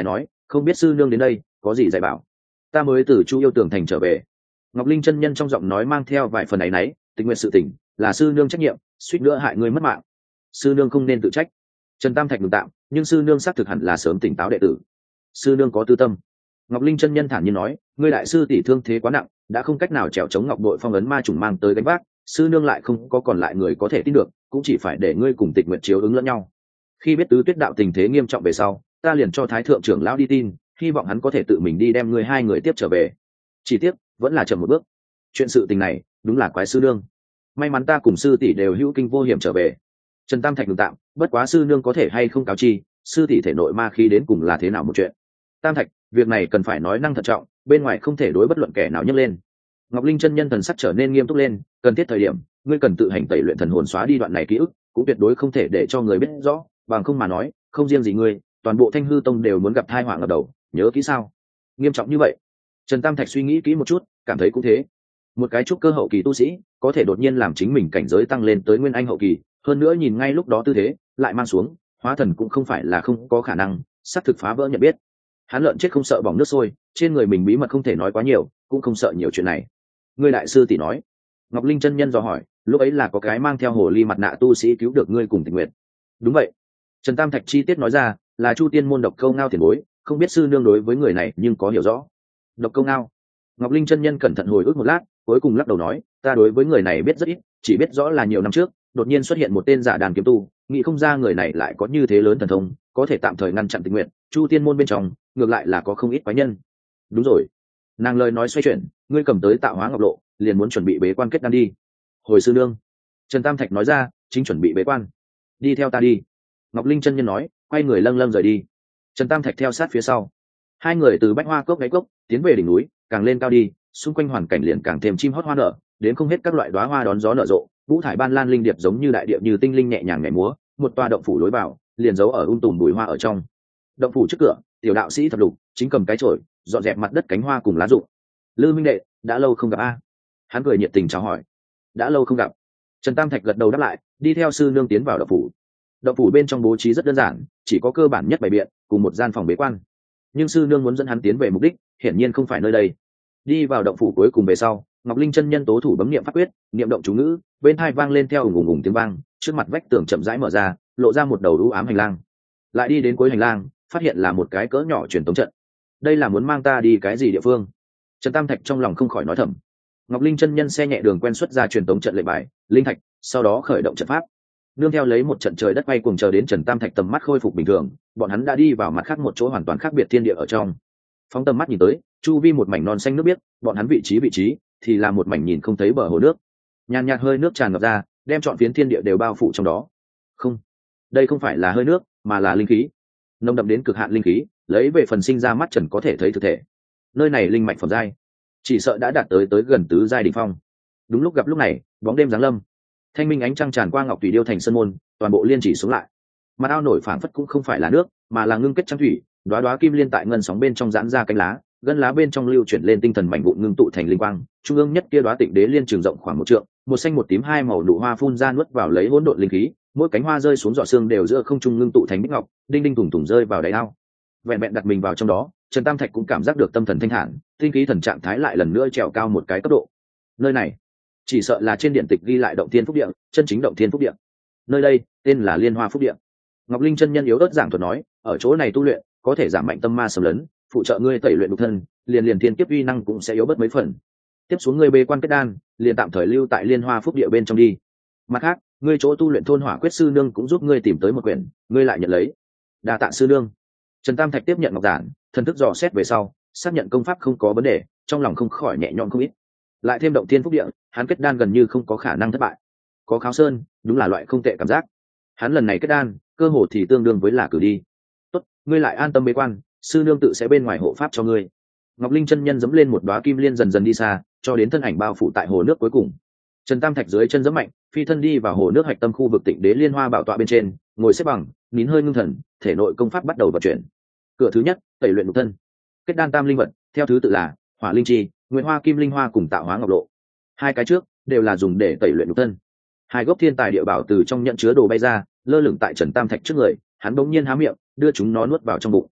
Speaker 1: không biết sư nương đến đây có gì dạy bảo. Ta mới từ Chu Yêu Tường thành trở về. Ngọc Linh chân nhân trong giọng nói mang theo vài phần áy náy. Tình nguyện sự tỉnh là sư nương trách nhiệm, suýt nữa hại ngươi mất mạng, sư nương không nên tự trách. Trần Tam Thạch ngừng tạm, nhưng sư nương xác thực hẳn là sớm tỉnh táo đệ tử. Sư nương có tư tâm. Ngọc Linh chân nhân thản nhiên nói, ngươi đại sư tỷ thương thế quá nặng, đã không cách nào trèo chống ngọc đội phong ấn ma trùng mang tới gánh vác, sư nương lại không có còn lại người có thể tin được, cũng chỉ phải để ngươi cùng Tịch Nguyệt chiếu ứng lẫn nhau. Khi biết Tứ Tuyết đạo tình thế nghiêm trọng về sau, ta liền cho Thái thượng trưởng lão đi tin, hy vọng hắn có thể tự mình đi đem ngươi hai người tiếp trở về. Chỉ tiếc vẫn là chậm một bước. Chuyện sự tình này đúng là quái sư nương. May mắn ta cùng sư tỷ đều hữu kinh vô hiểm trở về. Trần Tam Thạch ngừng tạm, bất quá sư nương có thể hay không cáo chi, sư tỷ thể nội ma khí đến cùng là thế nào một chuyện. Tam Thạch, việc này cần phải nói năng thận trọng, bên ngoài không thể đối bất luận kẻ nào nhấc lên. Ngọc Linh chân nhân thần sắc trở nên nghiêm túc lên, cần thiết thời điểm, ngươi cần tự hành tẩy luyện thần hồn xóa đi đoạn này ký ức, cũng tuyệt đối không thể để cho người biết rõ, bằng không mà nói, không riêng gì ngươi, toàn bộ Thanh Hư Tông đều muốn gặp tai họa ngập đầu, nhớ kỹ sao? Nghiêm trọng như vậy. Trần Tam Thạch suy nghĩ kỹ một chút, cảm thấy cũng thế. Một cái trúc cơ hậu kỳ tu sĩ, có thể đột nhiên làm chính mình cảnh giới tăng lên tới nguyên anh hậu kỳ, hơn nữa nhìn ngay lúc đó tư thế, lại mang xuống, hóa thần cũng không phải là không có khả năng, xác thực phá vỡ nhận biết. Hắn lợn chết không sợ bỏng nước sôi, trên người mình bí mật không thể nói quá nhiều, cũng không sợ nhiều chuyện này. Ngươi đại sư tỷ nói. Ngọc Linh chân nhân dò hỏi, lúc ấy là có cái mang theo hồ ly mặt nạ tu sĩ cứu được ngươi cùng Tịch Nguyệt. Đúng vậy. Trần Tam Thạch chi tiết nói ra, là Chu Tiên môn Độc Câu Ngao tiền bối, không biết sư nương đối với người này nhưng có hiểu rõ. Độc Câu Ngao. Ngọc Linh chân nhân cẩn thận hồi ức một lát, cuối cùng lắc đầu nói, ta đối với người này biết rất ít, chỉ biết rõ là nhiều năm trước đột nhiên xuất hiện một tên giả đàn kiếm tu, nghĩ không ra người này lại có như thế lớn thần thông, có thể tạm thời ngăn chặn Tịch Nguyệt. Chu Tiên môn bên trong ngược lại là có không ít quái nhân. Đúng rồi. Nàng lời nói xoay chuyển, ngươi cầm tới Tạo Hóa Ngọc Lộ, liền muốn chuẩn bị bế quan kết đan đi. Hồi sư nương. Trần Tam Thạch nói ra, chính chuẩn bị bế quan. Đi theo ta đi. Ngọc Linh chân nhân nói, quay người lâng lâng rời đi. Trần Tam Thạch theo sát phía sau. Hai người từ bách hoa cốc gáy cốc tiến về đỉnh núi, càng lên cao đi, xung quanh hoàn cảnh liền càng thêm chim hót hoa nở, đến không hết các loại đóa hoa đón gió nở rộ, vũ thải ban lan linh điệp giống như đại điệp như tinh linh nhẹ nhàng nhảy múa, một tòa động phủ lối vào liền giấu ở um tùm bụi hoa ở trong. Động phủ trước cửa, tiểu đạo sĩ thập lục chính cầm cái chổi dọn dẹp mặt đất cánh hoa cùng lá rụng. Lư minh đệ, đã lâu không gặp a. Hắn cười nhiệt tình chào hỏi. Đã lâu không gặp. Trần Tam Thạch gật đầu đáp lại, đi theo sư nương tiến vào động phủ. Động phủ bên trong bố trí rất đơn giản, chỉ có cơ bản nhất bày biện cùng một gian phòng bế quan, nhưng sư nương muốn dẫn hắn tiến về mục đích hiển nhiên không phải nơi đây. Đi vào động phủ cuối cùng về sau, Ngọc Linh chân nhân tố thủ bấm niệm pháp quyết, niệm động chú ngữ, bên tai vang lên theo ùng ùng ùng tiếng vang, trước mặt vách tường chậm rãi mở ra, lộ ra một đầu u ám hành lang. Lại đi đến cuối hành lang, phát hiện là một cái cỡ nhỏ truyền tống trận. Đây là muốn mang ta đi cái gì địa phương? Trần Tam Thạch trong lòng không khỏi nói thầm. Ngọc Linh chân nhân xe nhẹ đường quen xuất ra truyền tống trận lệnh bài, linh thạch, sau đó khởi động trận pháp. Nương theo lấy một trận trời đất quay cuồng chờ đến Trần Tam Thạch tầm mắt khôi phục bình thường, bọn hắn đã đi vào mặt khác một chỗ hoàn toàn khác biệt thiên địa ở trong. Phóng tầm mắt nhìn tới, chu vi một mảnh non xanh nước biếc, bọn hắn vị trí vị trí thì là một mảnh nhìn không thấy bờ hồ nước. Nhàn nhạt hơi nước tràn ngập ra, đem trọn phiến thiên địa đều bao phủ trong đó. Không, đây không phải là hơi nước, mà là linh khí. Nồng đậm đến cực hạn linh khí, lấy về phần sinh ra mắt trần có thể thấy thực thể. Nơi này linh mạch phẩm giai, chỉ sợ đã đạt tới tới gần tứ giai đỉnh phong. Đúng lúc gặp lúc này, bóng đêm giáng lâm, thanh minh ánh trăng tràn qua ngọc thủy điêu thành sơn môn, toàn bộ liên chỉ xuống lại. Mà ao nổi phảng phất cũng không phải là nước, mà là ngưng kết trăng thủy, đóa đóa kim liên tại ngân sóng bên trong giãn ra cánh lá, gân lá bên trong lưu chuyển lên tinh thần mảnh vụn ngưng tụ thành linh quang. Trung ương nhất kia đóa tịnh đế liên trường rộng khoảng một trượng, một xanh một tím hai màu nụ hoa phun ra nuốt vào lấy hỗn độn linh khí, mỗi cánh hoa rơi xuống giọt xương đều giữa không trung ngưng tụ thành bích ngọc, đinh đinh tùng tùng rơi vào đáy ao. Vẹn vẹn đặt mình vào trong đó, Trần Tam Thạch cũng cảm giác được tâm thần thanh thản, tinh khí thần trạng thái lại lần nữa trèo cao một cái cấp độ. Nơi này, chỉ sợ là trên điện tịch ghi lại động thiên phúc địa, chân chính động thiên phúc địa. Nơi đây tên là Liên Hoa Phúc Địa. Ngọc Linh chân nhân yếu ớt giảng thuật nói, ở chỗ này tu luyện có thể giảm mạnh tâm ma xâm lấn, phụ trợ ngươi tẩy luyện nhục thân, liền liền thiên kiếp uy năng cũng sẽ yếu bớt mấy phần. Tiếp xuống ngươi bế quan kết đan, liền tạm thời lưu tại Liên Hoa Phúc Địa bên trong đi. Mặt khác, ngươi chỗ tu luyện thôn hỏa quyết sư nương cũng giúp ngươi tìm tới một quyển, ngươi lại nhận lấy. Đa tạ sư nương. Trần Tam Thạch tiếp nhận ngọc giản, thần thức dò xét về sau, xác nhận công pháp không có vấn đề, trong lòng không khỏi nhẹ nhõm không ít. Lại thêm động thiên phúc địa, hắn kết đan gần như không có khả năng thất bại. Có Kháo Sơn, đúng là loại không tệ cảm giác. Hắn lần này kết đan, cơ hồ thì tương đương với là cử đi. Tốt, ngươi lại an tâm bế quan, sư nương tự sẽ bên ngoài hộ pháp cho ngươi. Ngọc Linh chân nhân giẫm lên một đóa kim liên dần dần đi xa, cho đến thân ảnh bao phủ tại hồ nước cuối cùng. Trần Tam Thạch dưới chân giẫm mạnh, phi thân đi vào hồ nước hạch tâm khu vực Tịnh Đế Liên Hoa bảo tọa bên trên, ngồi xếp bằng, nín hơi ngưng thần, thể nội công pháp bắt đầu vận chuyển. Cửa thứ nhất, tẩy luyện nhục thân. Kết đan tam linh vật, theo thứ tự là Hỏa Linh Chi, Nguyệt Hoa Kim Linh Hoa cùng Tạo Hóa Ngọc Lộ. Hai cái trước đều là dùng để tẩy luyện nhục thân. Hai gốc thiên tài địa bảo từ trong nhận chứa đồ bay ra, lơ lửng tại Trần Tam Thạch trước người, hắn bỗng nhiên há miệng, đưa chúng nó nuốt vào trong bụng.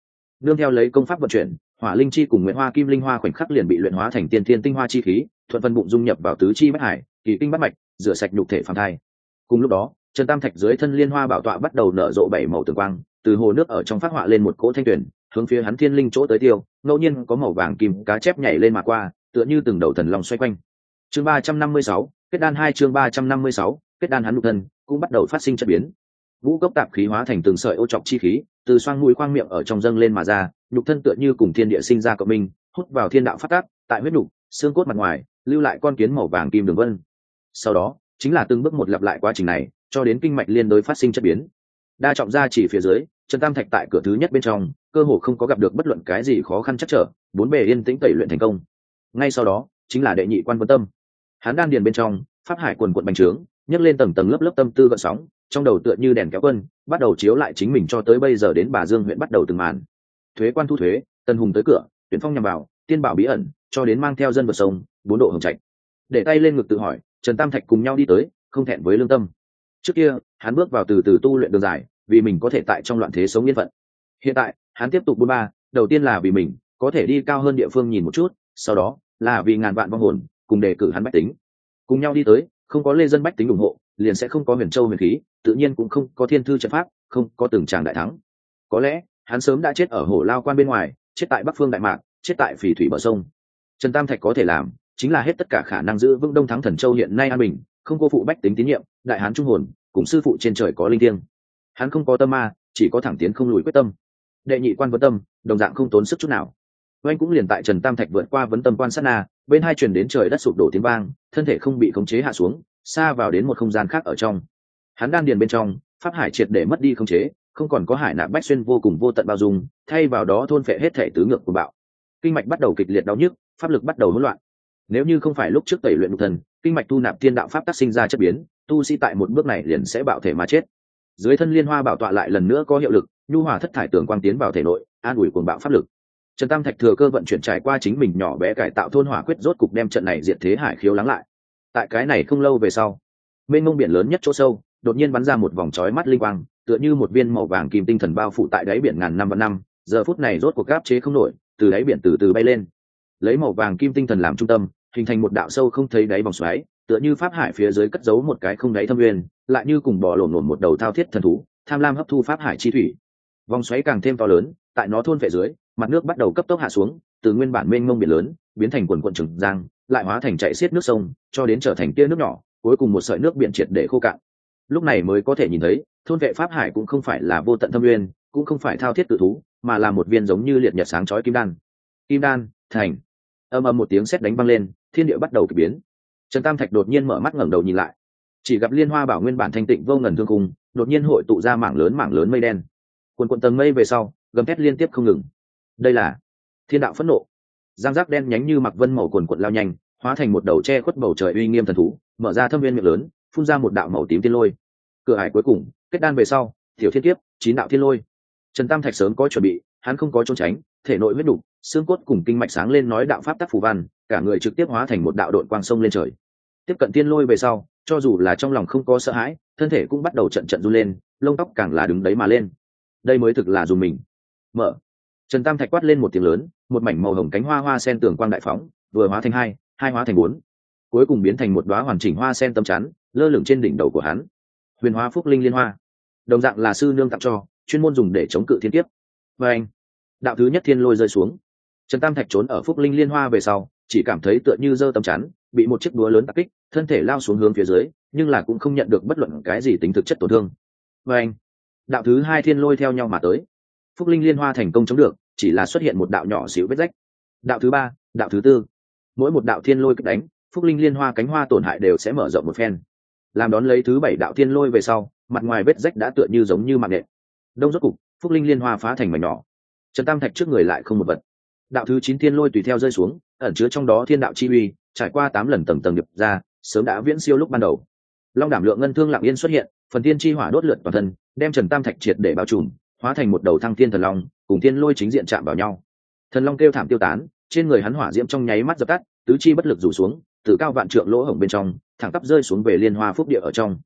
Speaker 1: nương theo lấy công pháp vận chuyển, hỏa linh chi cùng nguyễn hoa kim linh hoa khoảnh khắc liền bị luyện hóa thành tiên thiên tinh hoa chi khí, thuận phân bụng dung nhập vào tứ chi bách hải, kỳ kinh bát mạch, rửa sạch nhục thể phàm thai. Cùng lúc đó, Trần Tam Thạch dưới thân liên hoa bảo tọa bắt đầu nở rộ bảy màu tường quang, từ hồ nước ở trong phát họa lên một cỗ thanh tuyển, hướng phía hắn thiên linh chỗ tới tiêu, ngẫu nhiên có màu vàng kim cá chép nhảy lên mà qua, tựa như từng đầu thần long xoay quanh. Chương ba trăm năm mươi sáu, kết đan hai chương ba trăm năm mươi sáu, kết đan hắn nhục thân cũng bắt đầu phát sinh chất biến. Ngũ cốc tạp khí hóa thành từng sợi ô trọc chi khí, từ xoang mũi khoang miệng ở trong dâng lên mà ra, nhục thân tựa như cùng thiên địa sinh ra cộng minh, hút vào thiên đạo phát tác, tại huyết nhục, xương cốt mặt ngoài, lưu lại con kiến màu vàng kim đường vân. Sau đó, chính là từng bước một lặp lại quá trình này, cho đến kinh mạch liên đối phát sinh chất biến. Đa trọng ra chỉ phía dưới, Trần Tam Thạch tại cửa thứ nhất bên trong, cơ hồ không có gặp được bất luận cái gì khó khăn chắc trở, bốn bề yên tĩnh tẩy luyện thành công. Ngay sau đó, chính là đệ nhị quan vấn tâm. Hắn đan điền bên trong, pháp hải quần quần bành trướng, nhấc lên tầng tầng lớp lớp tâm tư gợn sóng, trong đầu tựa như đèn kéo quân, bắt đầu chiếu lại chính mình cho tới bây giờ đến Bà Dương huyện bắt đầu từng màn. Thuế quan thu thuế, tân hùng tới cửa, tuyển phong nhằm vào, tiên bảo bí ẩn, cho đến mang theo dân vượt sông, bốn độ hồng trạch. Để tay lên ngực tự hỏi, Trần Tam Thạch cùng nhau đi tới, không thẹn với lương tâm. Trước kia, hắn bước vào từ từ tu luyện đường dài, vì mình có thể tại trong loạn thế sống yên phận. Hiện tại, hắn tiếp tục buôn ba, đầu tiên là vì mình có thể đi cao hơn địa phương nhìn một chút, sau đó là vì ngàn vạn vong hồn cùng đề cử hắn bách tính cùng nhau đi tới. Không có lê dân bách tính ủng hộ, liền sẽ không có huyền châu huyền khí, tự nhiên cũng không có thiên thư trận pháp, không có từng tràng đại thắng. Có lẽ hắn sớm đã chết ở hổ lao quan bên ngoài, chết tại bắc phương đại mạc, chết tại phỉ thủy bờ sông. Trần Tam Thạch có thể làm chính là hết tất cả khả năng giữ vững đông thắng thần châu hiện nay an bình, không cô phụ bách tính tín nhiệm, đại hán trung hồn cùng sư phụ trên trời có linh thiêng. Hắn không có tâm ma, chỉ có thẳng tiến không lùi quyết tâm. Đệ nhị quan vấn tâm đồng dạng không tốn sức chút nào. Oanh cũng liền tại Trần Tam Thạch vượt qua vấn tâm quan sát na, bên hai truyền đến trời đất sụp đổ tiếng vang, thân thể không bị khống chế hạ xuống, xa vào đến một không gian khác ở trong. Hắn đan điền bên trong, pháp hải triệt để mất đi khống chế, không còn có hải nạp bách xuyên vô cùng vô tận bao dung, thay vào đó thôn phệ hết thể tứ ngược của bạo. Kinh mạch bắt đầu kịch liệt đau nhức, pháp lực bắt đầu hỗn loạn. Nếu như không phải lúc trước tẩy luyện nhục thần, kinh mạch tu nạp thiên đạo pháp tác sinh ra chất biến, tu sĩ tại một bước này liền sẽ bạo thể mà chết. Dưới thân liên hoa bảo tọa lại lần nữa có hiệu lực, nhu hòa thất thải tường quang tiến vào thể nội, an ủi cuồng bạo pháp lực. Trần Tam Thạch thừa cơ vận chuyển trải qua chính mình nhỏ bé cải tạo thôn hỏa quyết, rốt cục đem trận này diệt thế hải khiếu lắng lại. Tại cái này không lâu về sau, mênh mông biển lớn nhất chỗ sâu, đột nhiên bắn ra một vòng chói mắt linh quang, tựa như một viên màu vàng kim tinh thần bao phủ tại đáy biển ngàn năm vạn năm, giờ phút này rốt cuộc áp chế không nổi, từ đáy biển từ từ bay lên. Lấy màu vàng kim tinh thần làm trung tâm, hình thành một đạo sâu không thấy đáy vòng xoáy, tựa như pháp hải phía dưới cất giấu một cái không đáy thâm nguyên, lại như cùng bò lổn lổn một đầu thao thiết thần thú, tham lam hấp thu pháp hải chi thủy. Vòng xoáy càng thêm to lớn, tại nó thôn phệ dưới, mặt nước bắt đầu cấp tốc hạ xuống, từ nguyên bản mênh mông biển lớn biến thành quần quần trường giang, lại hóa thành chảy xiết nước sông, cho đến trở thành tia nước nhỏ, cuối cùng một sợi nước biển triệt để khô cạn. Lúc này mới có thể nhìn thấy, thôn vệ pháp hải cũng không phải là vô tận thâm nguyên, cũng không phải thao thiết tự thú, mà là một viên giống như liệt nhật sáng chói kim đan. Kim đan thành. Âm ầm một tiếng sét đánh vang lên, thiên địa bắt đầu kỳ biến. Trần Tam Thạch đột nhiên mở mắt ngẩng đầu nhìn lại, chỉ gặp liên hoa bảo nguyên bản thanh tịnh vô ngần thương khung, đột nhiên hội tụ ra mảng lớn mảng lớn mây đen. Quần quần tầng mây về sau, gầm thét liên tiếp không ngừng. Đây là thiên đạo phẫn nộ. Giang giác đen nhánh như mặc vân màu quần quần lao nhanh, hóa thành một đầu che khuất bầu trời uy nghiêm thần thú, mở ra thâm viên miệng lớn, phun ra một đạo màu tím thiên lôi. Cửa hải cuối cùng, kết đan về sau, tiểu thiên kiếp, chín đạo thiên lôi. Trần Tam Thạch sớm có chuẩn bị, hắn không có trốn tránh, thể nội huyết đủ, xương cốt cùng kinh mạch sáng lên nói đạo pháp tác phù văn, cả người trực tiếp hóa thành một đạo đội quang sông lên trời. Tiếp cận thiên lôi về sau, cho dù là trong lòng không có sợ hãi, thân thể cũng bắt đầu trận trận run lên, lông tóc càng là đứng đấy mà lên. Đây mới thực là dùng mình. Mở. Trần Tam Thạch quát lên một tiếng lớn, một mảnh màu hồng cánh hoa hoa sen tường quang đại phóng, vừa hóa thành hai, hai hóa thành bốn, cuối cùng biến thành một đóa hoàn chỉnh hoa sen tấm chắn, lơ lửng trên đỉnh đầu của hắn. Huyền Hóa Phúc Linh Liên Hoa, đồng dạng là sư nương tặng cho, chuyên môn dùng để chống cự thiên kiếp. Và anh, đạo thứ nhất thiên lôi rơi xuống. Trần Tam Thạch trốn ở Phúc Linh Liên Hoa về sau, chỉ cảm thấy tựa như giơ tấm chắn, bị một chiếc búa lớn tạc kích, thân thể lao xuống hướng phía dưới, nhưng là cũng không nhận được bất luận cái gì tính thực chất tổn thương. Và anh, đạo thứ hai thiên lôi theo nhau mà tới. Phúc Linh Liên Hoa thành công chống được, chỉ là xuất hiện một đạo nhỏ xíu vết rách. Đạo thứ ba, đạo thứ tư, mỗi một đạo thiên lôi kích đánh, Phúc Linh Liên Hoa cánh hoa tổn hại đều sẽ mở rộng một phen. Làm đón lấy thứ bảy đạo thiên lôi về sau, mặt ngoài vết rách đã tựa như giống như mạng nện. Đông rốt cục, Phúc Linh Liên Hoa phá thành mảnh nhỏ. Trần Tam Thạch trước người lại không một vật. Đạo thứ chín thiên lôi tùy theo rơi xuống, ẩn chứa trong đó thiên đạo chi uy, trải qua tám lần tầng tầng nhập ra, sớm đã viễn siêu lúc ban đầu. Long đảm lượng ngân thương lặng yên xuất hiện, phần thiên chi hỏa đốt lượt toàn thân, đem Trần Tam Thạch triệt để bao trùm, hóa thành một đầu thăng thiên thần long, cùng thiên lôi chính diện chạm vào nhau. Thần long kêu thảm tiêu tán, trên người hắn hỏa diễm trong nháy mắt dập tắt, tứ chi bất lực rủ xuống, từ cao vạn trượng lỗ hổng bên trong, thẳng tắp rơi xuống về Liên Hoa Phúc địa ở trong.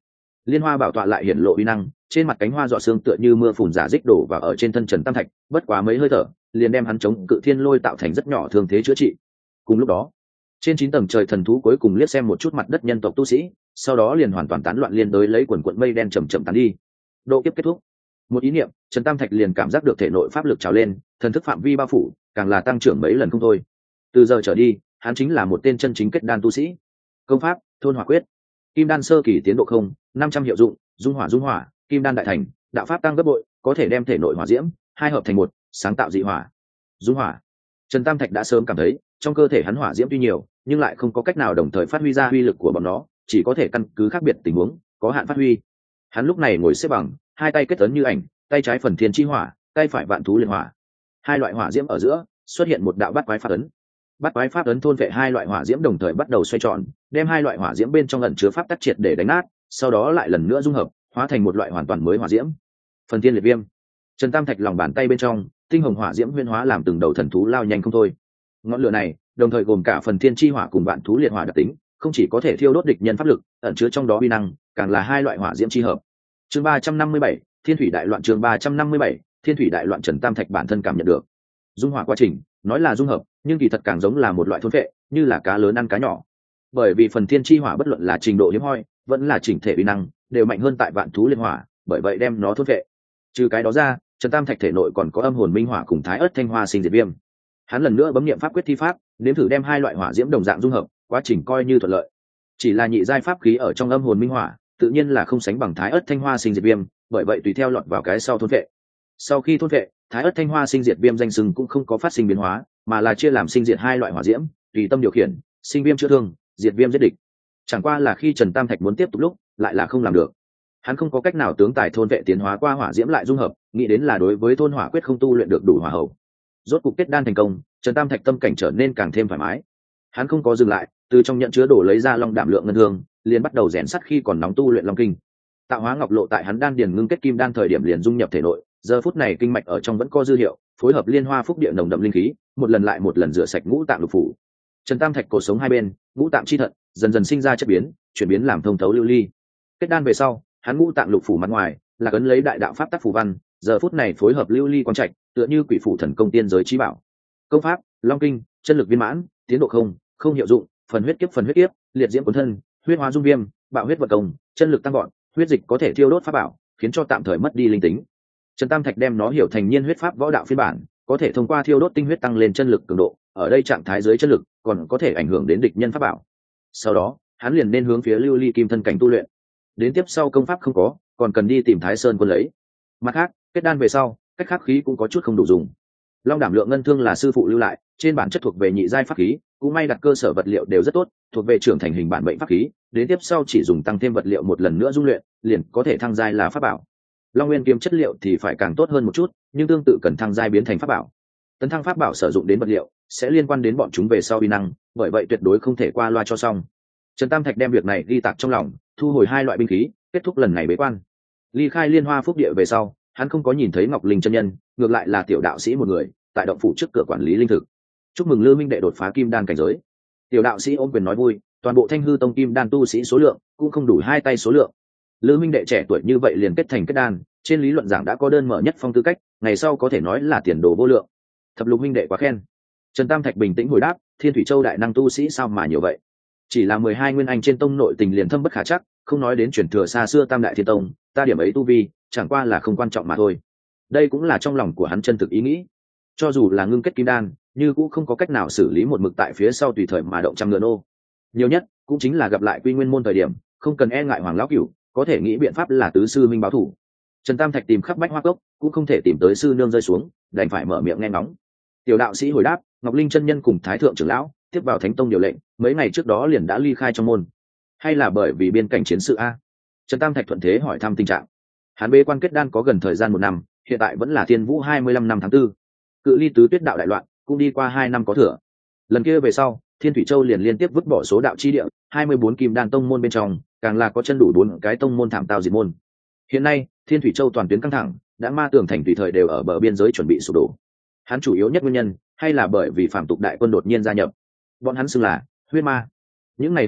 Speaker 1: Liên hoa bảo tọa lại hiển lộ uy năng, trên mặt cánh hoa dọ xương tựa như mưa phùn giả dích đổ vào ở trên thân Trần Tam Thạch, bất quá mấy hơi thở liền đem hắn chống cự thiên lôi tạo thành rất nhỏ thương thế chữa trị. Cùng lúc đó, trên chín tầng trời thần thú cuối cùng liếc xem một chút mặt đất nhân tộc tu sĩ, sau đó liền hoàn toàn tán loạn liên đối lấy quần quận mây đen chầm chậm tán đi. Độ kiếp kết thúc. Một ý niệm, Trần Tam Thạch liền cảm giác được thể nội pháp lực trào lên, thần thức phạm vi bao phủ càng là tăng trưởng mấy lần không thôi. Từ giờ trở đi, hắn chính là một tên chân chính kết đan tu sĩ. Công pháp, thôn hỏa quyết. Kim đan sơ kỳ tiến độ không, năm trăm hiệu dụng, dung hỏa dung hỏa, kim đan đại thành, đạo pháp tăng gấp bội, có thể đem thể nội hỏa diễm hai hợp thành một, sáng tạo dị hỏa. Dung hỏa. Trần Tam Thạch đã sớm cảm thấy, trong cơ thể hắn hỏa diễm tuy nhiều, nhưng lại không có cách nào đồng thời phát huy ra uy lực của bọn nó, chỉ có thể căn cứ khác biệt tình huống, có hạn phát huy. Hắn lúc này ngồi xếp bằng, hai tay kết ấn như ảnh, tay trái phần thiên chi hỏa, tay phải vạn thú liên hỏa. Hai loại hỏa diễm ở giữa xuất hiện một đạo bát quái pháp ấn. Bát quái pháp ấn thôn vệ hai loại hỏa diễm đồng thời bắt đầu xoay tròn, đem hai loại hỏa diễm bên trong ẩn chứa pháp tắc triệt để đánh nát, sau đó lại lần nữa dung hợp, hóa thành một loại hoàn toàn mới hỏa diễm. Phần thiên liệt viêm. Trần Tam Thạch lòng bàn tay bên trong, tinh hồng hỏa diễm huyễn hóa làm từng đầu thần thú lao nhanh không thôi. Ngọn lửa này đồng thời gồm cả phần thiên chi hỏa cùng vạn thú liệt hỏa đặc tính, không chỉ có thể thiêu đốt địch nhân pháp lực, ẩn chứa trong đó uy năng, càng là hai loại hỏa diễm chi hợp. Chương ba trăm năm mươi bảy, Thiên thủy đại loạn. Chương ba trăm năm mươi bảy, Thiên thủy đại loạn. Trần Tam Thạch bản thân cảm nhận được dung hỏa quá trình, nói là dung hợp, nhưng kỳ thật càng giống là một loại thôn phệ, như là cá lớn ăn cá nhỏ. Bởi vì phần thiên chi hỏa bất luận là trình độ hiếm hoi, vẫn là chỉnh thể uy năng, đều mạnh hơn tại vạn thú liên hỏa, bởi vậy đem nó thôn phệ. Trừ cái đó ra, Trần Tam Thạch thể nội còn có âm hồn minh hỏa cùng thái ớt thanh hoa sinh diệt viêm. Hắn lần nữa bấm niệm pháp quyết thi pháp, nếm thử đem hai loại hỏa diễm đồng dạng dung hợp, quá trình coi như thuận lợi. Chỉ là nhị giai pháp khí ở trong âm hồn minh hỏa, tự nhiên là không sánh bằng thái ớt thanh hoa sinh diệt viêm, bởi vậy tùy theo lọt vào cái sau thôn phệ. Sau khi thôn phệ, thái ớt thanh hoa sinh diệt viêm danh sừng cũng không có phát sinh biến hóa, mà là chia làm sinh diệt hai loại hỏa diễm, tùy tâm điều khiển, sinh viêm chữa thương, diệt viêm giết địch. Chẳng qua là khi Trần Tam Thạch muốn tiếp tục lúc, lại là không làm được. Hắn không có cách nào tướng tài thôn vệ tiến hóa qua hỏa diễm lại dung hợp, nghĩ đến là đối với thôn hỏa quyết không tu luyện được đủ hỏa hậu. Rốt cục kết đan thành công, Trần Tam Thạch tâm cảnh trở nên càng thêm thoải mái. Hắn không có dừng lại, từ trong nhận chứa đổ lấy ra long đảm lượng ngân hương, liền bắt đầu rèn sắt khi còn nóng tu luyện long kinh. Tạo hóa ngọc lộ tại hắn đan điền ngưng kết kim đan thời điểm liền dung nhập thể nội, giờ phút này kinh mạch ở trong vẫn có dư hiệu, phối hợp liên hoa phúc địa nồng đậm linh khí, một lần lại một lần rửa sạch ngũ tạng lục phủ. Trần Tam Thạch cổ sống hai bên, ngũ tạng chi thận dần dần sinh ra chất biến, chuyển biến làm thông thấu lưu ly. Kết đan về sau, hắn ngũ tạng lục phủ mặt ngoài là cấn lấy đại đạo pháp tắc phù văn, giờ phút này phối hợp lưu ly quang trạch, tựa như quỷ phủ thần công tiên giới trí bảo. Công pháp, long kinh, chân lực viên mãn, tiến độ không, không hiệu dụng, phần huyết kiếp phần huyết kiếp, liệt diễm cuốn thân, huyết hóa dung viêm, bạo huyết vật công, chân lực tăng gọn, huyết dịch có thể thiêu đốt pháp bảo, khiến cho tạm thời mất đi linh tính. Trần Tam Thạch đem nó hiểu thành nhiên huyết pháp võ đạo phiên bản, có thể thông qua thiêu đốt tinh huyết tăng lên chân lực cường độ, ở đây trạng thái dưới chân lực còn có thể ảnh hưởng đến địch nhân pháp bảo. Sau đó, hắn liền nên hướng phía lưu ly kim thân cảnh tu luyện. Đến tiếp sau công pháp không có, còn cần đi tìm Thái Sơn quân lấy. Mặt khác, kết đan về sau, cách khắc khí cũng có chút không đủ dùng. Long đảm lượng ngân thương là sư phụ lưu lại, trên bản chất thuộc về nhị giai pháp khí, cũng may đặt cơ sở vật liệu đều rất tốt, thuộc về trưởng thành hình bản mệnh pháp khí, đến tiếp sau chỉ dùng tăng thêm vật liệu một lần nữa dung luyện, liền có thể thăng giai là pháp bảo. Long nguyên kiếm chất liệu thì phải càng tốt hơn một chút, nhưng tương tự cần thăng giai biến thành pháp bảo. Tấn thăng pháp bảo sử dụng đến vật liệu sẽ liên quan đến bọn chúng về sau uy năng, bởi vậy tuyệt đối không thể qua loa cho xong. Trần Tam Thạch đem việc này ghi tạc trong lòng, thu hồi hai loại binh khí, kết thúc lần này bế quan. Ly khai liên hoa phúc địa về sau, hắn không có nhìn thấy Ngọc Linh chân nhân, ngược lại là tiểu đạo sĩ một người tại động phủ trước cửa quản lý linh thực. Chúc mừng Lư minh đệ đột phá kim đan cảnh giới. Tiểu đạo sĩ ôm quyền nói vui, toàn bộ Thanh Hư tông kim đan tu sĩ số lượng cũng không đủ hai tay số lượng. Lư minh đệ trẻ tuổi như vậy liền kết thành kết đan, trên lý luận giảng đã có đơn mở nhất phong tư cách, ngày sau có thể nói là tiền đồ vô lượng. Thập lục minh đệ quá khen. Trần Tam Thạch bình tĩnh hồi đáp, Thiên Thủy Châu đại năng tu sĩ sao mà nhiều vậy? Chỉ là mười hai nguyên anh trên tông nội tình liền thâm bất khả chắc, không nói đến truyền thừa xa xưa Tam đại thiên tông, ta điểm ấy tu vi, chẳng qua là không quan trọng mà thôi. Đây cũng là trong lòng của hắn chân thực ý nghĩ. Cho dù là ngưng kết kim đan, như cũng không có cách nào xử lý một mực tại phía sau tùy thời mà động trăm ngựa nô. Nhiều nhất cũng chính là gặp lại Quy Nguyên môn thời điểm, không cần e ngại Hoàng lão cửu, có thể nghĩ biện pháp là tứ sư minh báo thủ. Trần Tam Thạch tìm khắp bách hoa cốc, cũng không thể tìm tới sư nương rơi xuống, đành phải mở miệng nghe ngóng. Tiểu đạo sĩ hồi đáp, Ngọc Linh chân nhân cùng Thái thượng trưởng lão tiếp vào Thánh tông điều lệnh, mấy ngày trước đó liền đã ly khai trong môn. Hay là bởi vì biên cảnh chiến sự a? Trần Tam Thạch thuận thế hỏi thăm tình trạng. Hắn bế quan kết đan có gần thời gian một năm, hiện tại vẫn là Thiên Vũ hai mươi lăm năm tháng tư. Cự ly tứ tuyết đạo đại loạn cũng đi qua hai năm có thừa. Lần kia về sau, Thiên Thủy Châu liền liên tiếp vứt bỏ số đạo chi địa, hai mươi bốn kim đan tông môn bên trong, càng là có chân đủ bốn cái tông môn thảm tao diệt môn. Hiện nay, Thiên Thủy Châu toàn tuyến căng thẳng, đã ma tường thành tùy thời đều ở bờ biên giới chuẩn bị sụp đổ. Hắn chủ yếu nhất nguyên nhân, hay là bởi vì phạm tục đại quân đột nhiên gia nhập. Bọn hắn xưng là huyết ma. Những này huyết ma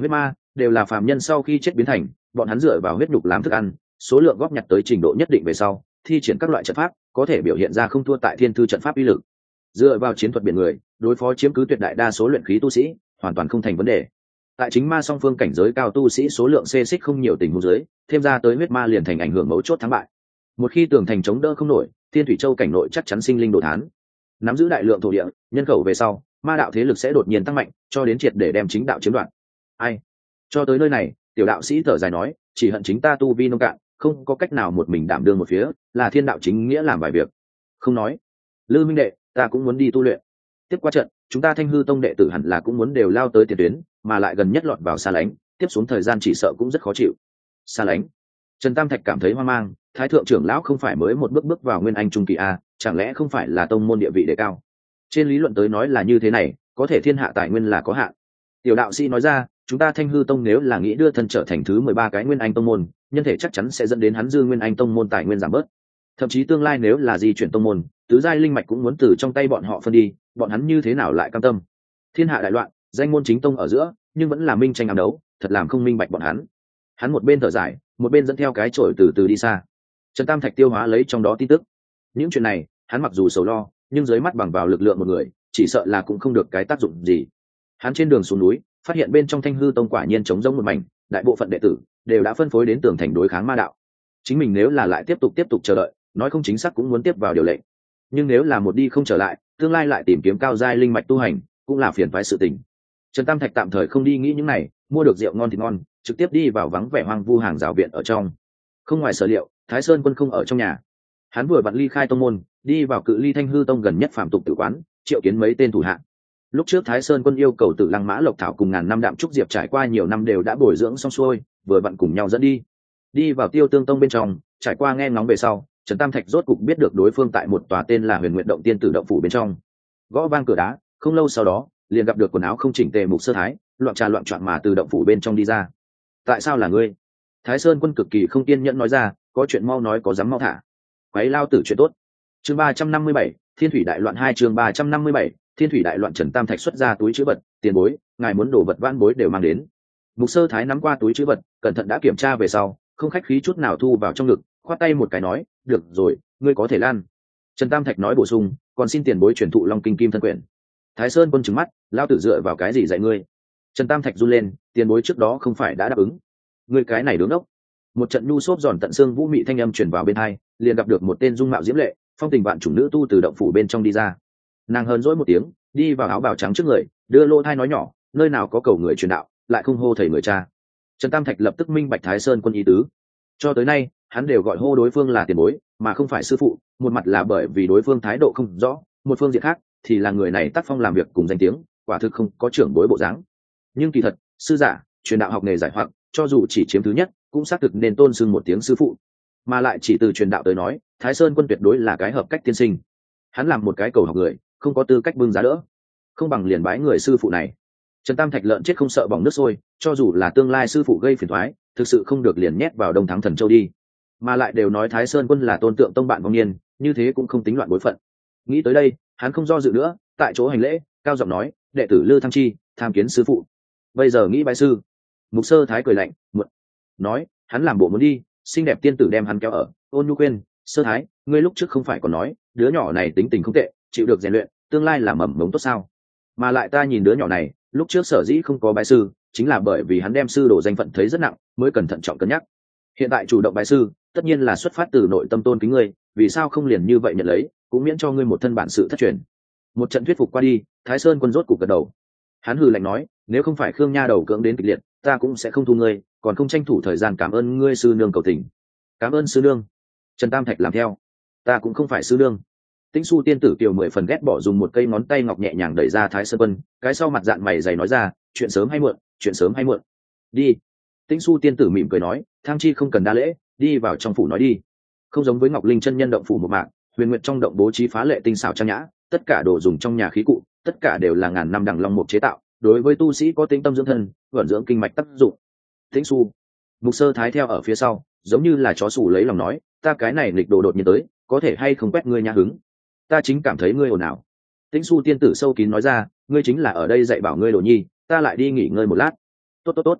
Speaker 1: đều là phàm nhân sau khi chết biến thành, bọn hắn dựa vào huyết nhục làm thức ăn, số lượng góp nhặt tới trình độ nhất định về sau, thi triển các loại trận pháp, có thể biểu hiện ra không thua tại thiên thư trận pháp uy lực. Dựa vào chiến thuật biển người, đối phó chiếm cứ tuyệt đại đa số luyện khí tu sĩ, hoàn toàn không thành vấn đề. Tại chính ma song phương cảnh giới cao tu sĩ số lượng xê xích không nhiều tình huống dưới, thêm ra tới huyết ma liền thành ảnh hưởng mấu chốt thắng bại. Một khi tường thành chống đỡ không nổi, Thiên Thủy Châu cảnh nội chắc chắn sinh linh đồ thán. Nắm giữ đại lượng thổ địa, nhân khẩu về sau, ma đạo thế lực sẽ đột nhiên tăng mạnh, cho đến triệt để đem chính đạo chiếm đoạt. Ai? Cho tới nơi này, tiểu đạo sĩ thở dài nói, chỉ hận chính ta tu vi nông cạn, không có cách nào một mình đảm đương một phía, là thiên đạo chính nghĩa làm vài việc. Không nói. Lư minh đệ, ta cũng muốn đi tu luyện. Tiếp qua trận, chúng ta Thanh Hư Tông đệ tử hẳn là cũng muốn đều lao tới tiền tuyến, mà lại gần nhất lọt vào xa lánh, tiếp xuống thời gian chỉ sợ cũng rất khó chịu. Xa lánh? Trần Tam Thạch cảm thấy hoang mang, Thái thượng trưởng lão không phải mới một bước bước vào nguyên anh trung kỳ a, chẳng lẽ không phải là tông môn địa vị đề cao? Trên lý luận tới nói là như thế này, có thể thiên hạ tài nguyên là có hạn. Tiểu đạo sĩ nói ra, chúng ta Thanh Hư Tông nếu là nghĩ đưa thân trở thành thứ mười ba cái nguyên anh tông môn, nhân thể chắc chắn sẽ dẫn đến hắn dư nguyên anh tông môn tài nguyên giảm bớt. Thậm chí tương lai nếu là di chuyển tông môn, tứ giai linh mạch cũng muốn từ trong tay bọn họ phân đi, bọn hắn như thế nào lại cam tâm? Thiên hạ đại loạn, danh môn chính tông ở giữa, nhưng vẫn là minh tranh ám đấu, thật làm không minh bạch bọn hắn. Hắn một bên thở dài, một bên dẫn theo cái chổi từ từ đi xa. Trần Tam Thạch tiêu hóa lấy trong đó tin tức. Những chuyện này, hắn mặc dù sầu lo, nhưng dưới mắt bằng vào lực lượng một người, chỉ sợ là cũng không được cái tác dụng gì. Hắn trên đường xuống núi, phát hiện bên trong Thanh Hư Tông quả nhiên trống rỗng một mảnh, đại bộ phận đệ tử đều đã phân phối đến tường thành đối kháng ma đạo. Chính mình nếu là lại tiếp tục tiếp tục chờ đợi, nói không chính xác cũng muốn tiếp vào điều lệnh. Nhưng nếu là một đi không trở lại, tương lai lại tìm kiếm cao giai linh mạch tu hành, cũng là phiền toái sự tình. Trần Tam Thạch tạm thời không đi nghĩ những này, mua được rượu ngon thì ngon, trực tiếp đi vào vắng vẻ hoang vu hàng rào viện ở trong. Không ngoài sở liệu, Thái Sơn Quân không ở trong nhà. Hắn vừa vặn ly khai tông môn, đi vào cự ly Thanh Hư Tông gần nhất phạm tục tử quán, triệu kiến mấy tên thủ hạ. Lúc trước Thái Sơn Quân yêu cầu Tử Lăng Mã Lộc Thảo cùng ngàn năm đạm trúc diệp trải qua nhiều năm đều đã bồi dưỡng xong xuôi, vừa vặn cùng nhau dẫn đi. Đi vào Tiêu Tương Tông bên trong, trải qua nghe ngóng về sau, Trần Tam Thạch rốt cục biết được đối phương tại một tòa tên là Huyền Nguyệt Động Tiên Tử động phủ bên trong. Gõ vang cửa đá, không lâu sau đó, liền gặp được quần áo không chỉnh tề Mục Sơ Thái, loạn trà loạn trọn mà từ động phủ bên trong đi ra. Tại sao là ngươi? Thái Sơn Quân cực kỳ không kiên nhẫn nói ra, có chuyện mau nói có dám mau thả. Quấy lao tử chuyện tốt. Chương ba trăm năm mươi bảy, Thiên Thủy Đại Loạn hai chương ba trăm năm mươi bảy, Thiên Thủy Đại Loạn. Trần Tam Thạch xuất ra túi trữ vật, tiền bối, ngài muốn đồ vật vãn bối đều mang đến. Mục Sơ Thái nắm qua túi trữ vật, cẩn thận đã kiểm tra về sau, không khách khí chút nào thu vào trong ngực, khoát tay một cái nói, được rồi, ngươi có thể lan. Trần Tam Thạch nói bổ sung, còn xin tiền bối truyền thụ Long Kinh Kim thân quyển. Thái Sơn Quân trừng mắt, lao tử dựa vào cái gì dạy ngươi? Trần Tam Thạch run lên, tiền bối trước đó không phải đã đáp ứng? Ngươi cái này đứng ốc. Một trận nhu xốp giòn tận xương vũ mị thanh âm truyền vào bên hai, liền gặp được một tên dung mạo diễm lệ, phong tình vạn chủng nữ tu từ động phủ bên trong đi ra. Nàng hờn dỗi một tiếng, đi vào áo bào trắng trước người, đưa lô thai nói nhỏ, nơi nào có cầu người truyền đạo, lại không hô thầy người cha. Trần Tam Thạch lập tức minh bạch Thái Sơn Quân ý tứ. Cho tới nay, hắn đều gọi hô đối phương là tiền bối, mà không phải sư phụ, một mặt là bởi vì đối phương thái độ không rõ, một phương diện khác thì là người này tác phong làm việc cùng danh tiếng, quả thực không có trưởng bối bộ dáng. Nhưng kỳ thật, sư giả, truyền đạo học nghề giải hoặc, cho dù chỉ chiếm thứ nhất, cũng xác thực nên tôn xưng một tiếng sư phụ. Mà lại chỉ từ truyền đạo tới nói, Thái Sơn Quân tuyệt đối là cái hợp cách tiên sinh. Hắn làm một cái cầu học người, không có tư cách bưng giá đỡ, không bằng liền bái người sư phụ này. Trần Tam Thạch lợn chết không sợ bỏng nước sôi, cho dù là tương lai sư phụ gây phiền toái, thực sự không được liền nhét vào Đông Thắng Thần Châu đi. Mà lại đều nói Thái Sơn Quân là tôn tượng tông bạn vong niên, như thế cũng không tính loạn bối phận. Nghĩ tới đây, hắn không do dự nữa, tại chỗ hành lễ, cao giọng nói, đệ tử Lư Thăng Chi, tham kiến sư phụ. Bây giờ nghĩ bái sư. Mục Sơ Thái cười lạnh, muộn. Nói, hắn làm bộ muốn đi, xinh đẹp tiên tử đem hắn kéo ở, ôn nhu khuyên, Sơ Thái, ngươi lúc trước không phải còn nói, đứa nhỏ này tính tình không tệ, chịu được rèn luyện, tương lai là mầm mống tốt sao? Mà lại ta nhìn đứa nhỏ này, lúc trước sở dĩ không có bái sư, chính là bởi vì hắn đem sư đồ danh phận thấy rất nặng, mới cẩn thận trọng cân nhắc. Hiện tại chủ động bái sư, tất nhiên là xuất phát từ nội tâm tôn kính ngươi, vì sao không liền như vậy nhận lấy, cũng miễn cho ngươi một thân bản sự thất truyền. Một trận thuyết phục qua đi, Thái Sơn Quân rốt cục gật đầu. Hắn hừ lạnh nói, nếu không phải Khương Nha đầu cưỡng đến kịch liệt, ta cũng sẽ không thu ngươi, còn không tranh thủ thời gian cảm ơn ngươi sư nương cầu tình. Cảm ơn sư nương. Trần Tam Thạch làm theo. Ta cũng không phải sư nương. Tĩnh Xu tiên tử kiều mười phần ghét bỏ dùng một cây ngón tay ngọc nhẹ nhàng đẩy ra Thái Sơn Quân, cái sau mặt dạn mày dày nói ra, chuyện sớm hay muộn, chuyện sớm hay muộn. Đi. Tĩnh Xu tiên tử mỉm cười nói, Thang Chi không cần đa lễ, đi vào trong phủ nói đi. Không giống với Ngọc Linh chân nhân động phủ một mạng, Huyền Nguyệt trong động bố trí phá lệ tinh xảo trang nhã, tất cả đồ dùng trong nhà khí cụ, tất cả đều là ngàn năm đằng long mục chế tạo, đối với tu sĩ có tính tâm dưỡng thân, vận dưỡng kinh mạch tác dụng. Tĩnh Xu, Mục Sơ Thái theo ở phía sau, giống như là chó sủ lấy lòng nói, ta cái này nghịch đồ đột nhiên tới, có thể hay không quét ngươi nhã hứng? Ta chính cảm thấy ngươi ồn ào. Tĩnh Xu tiên tử sâu kín nói ra, ngươi chính là ở đây dạy bảo ngươi đồ nhi, ta lại đi nghỉ ngơi một lát. Tốt tốt tốt.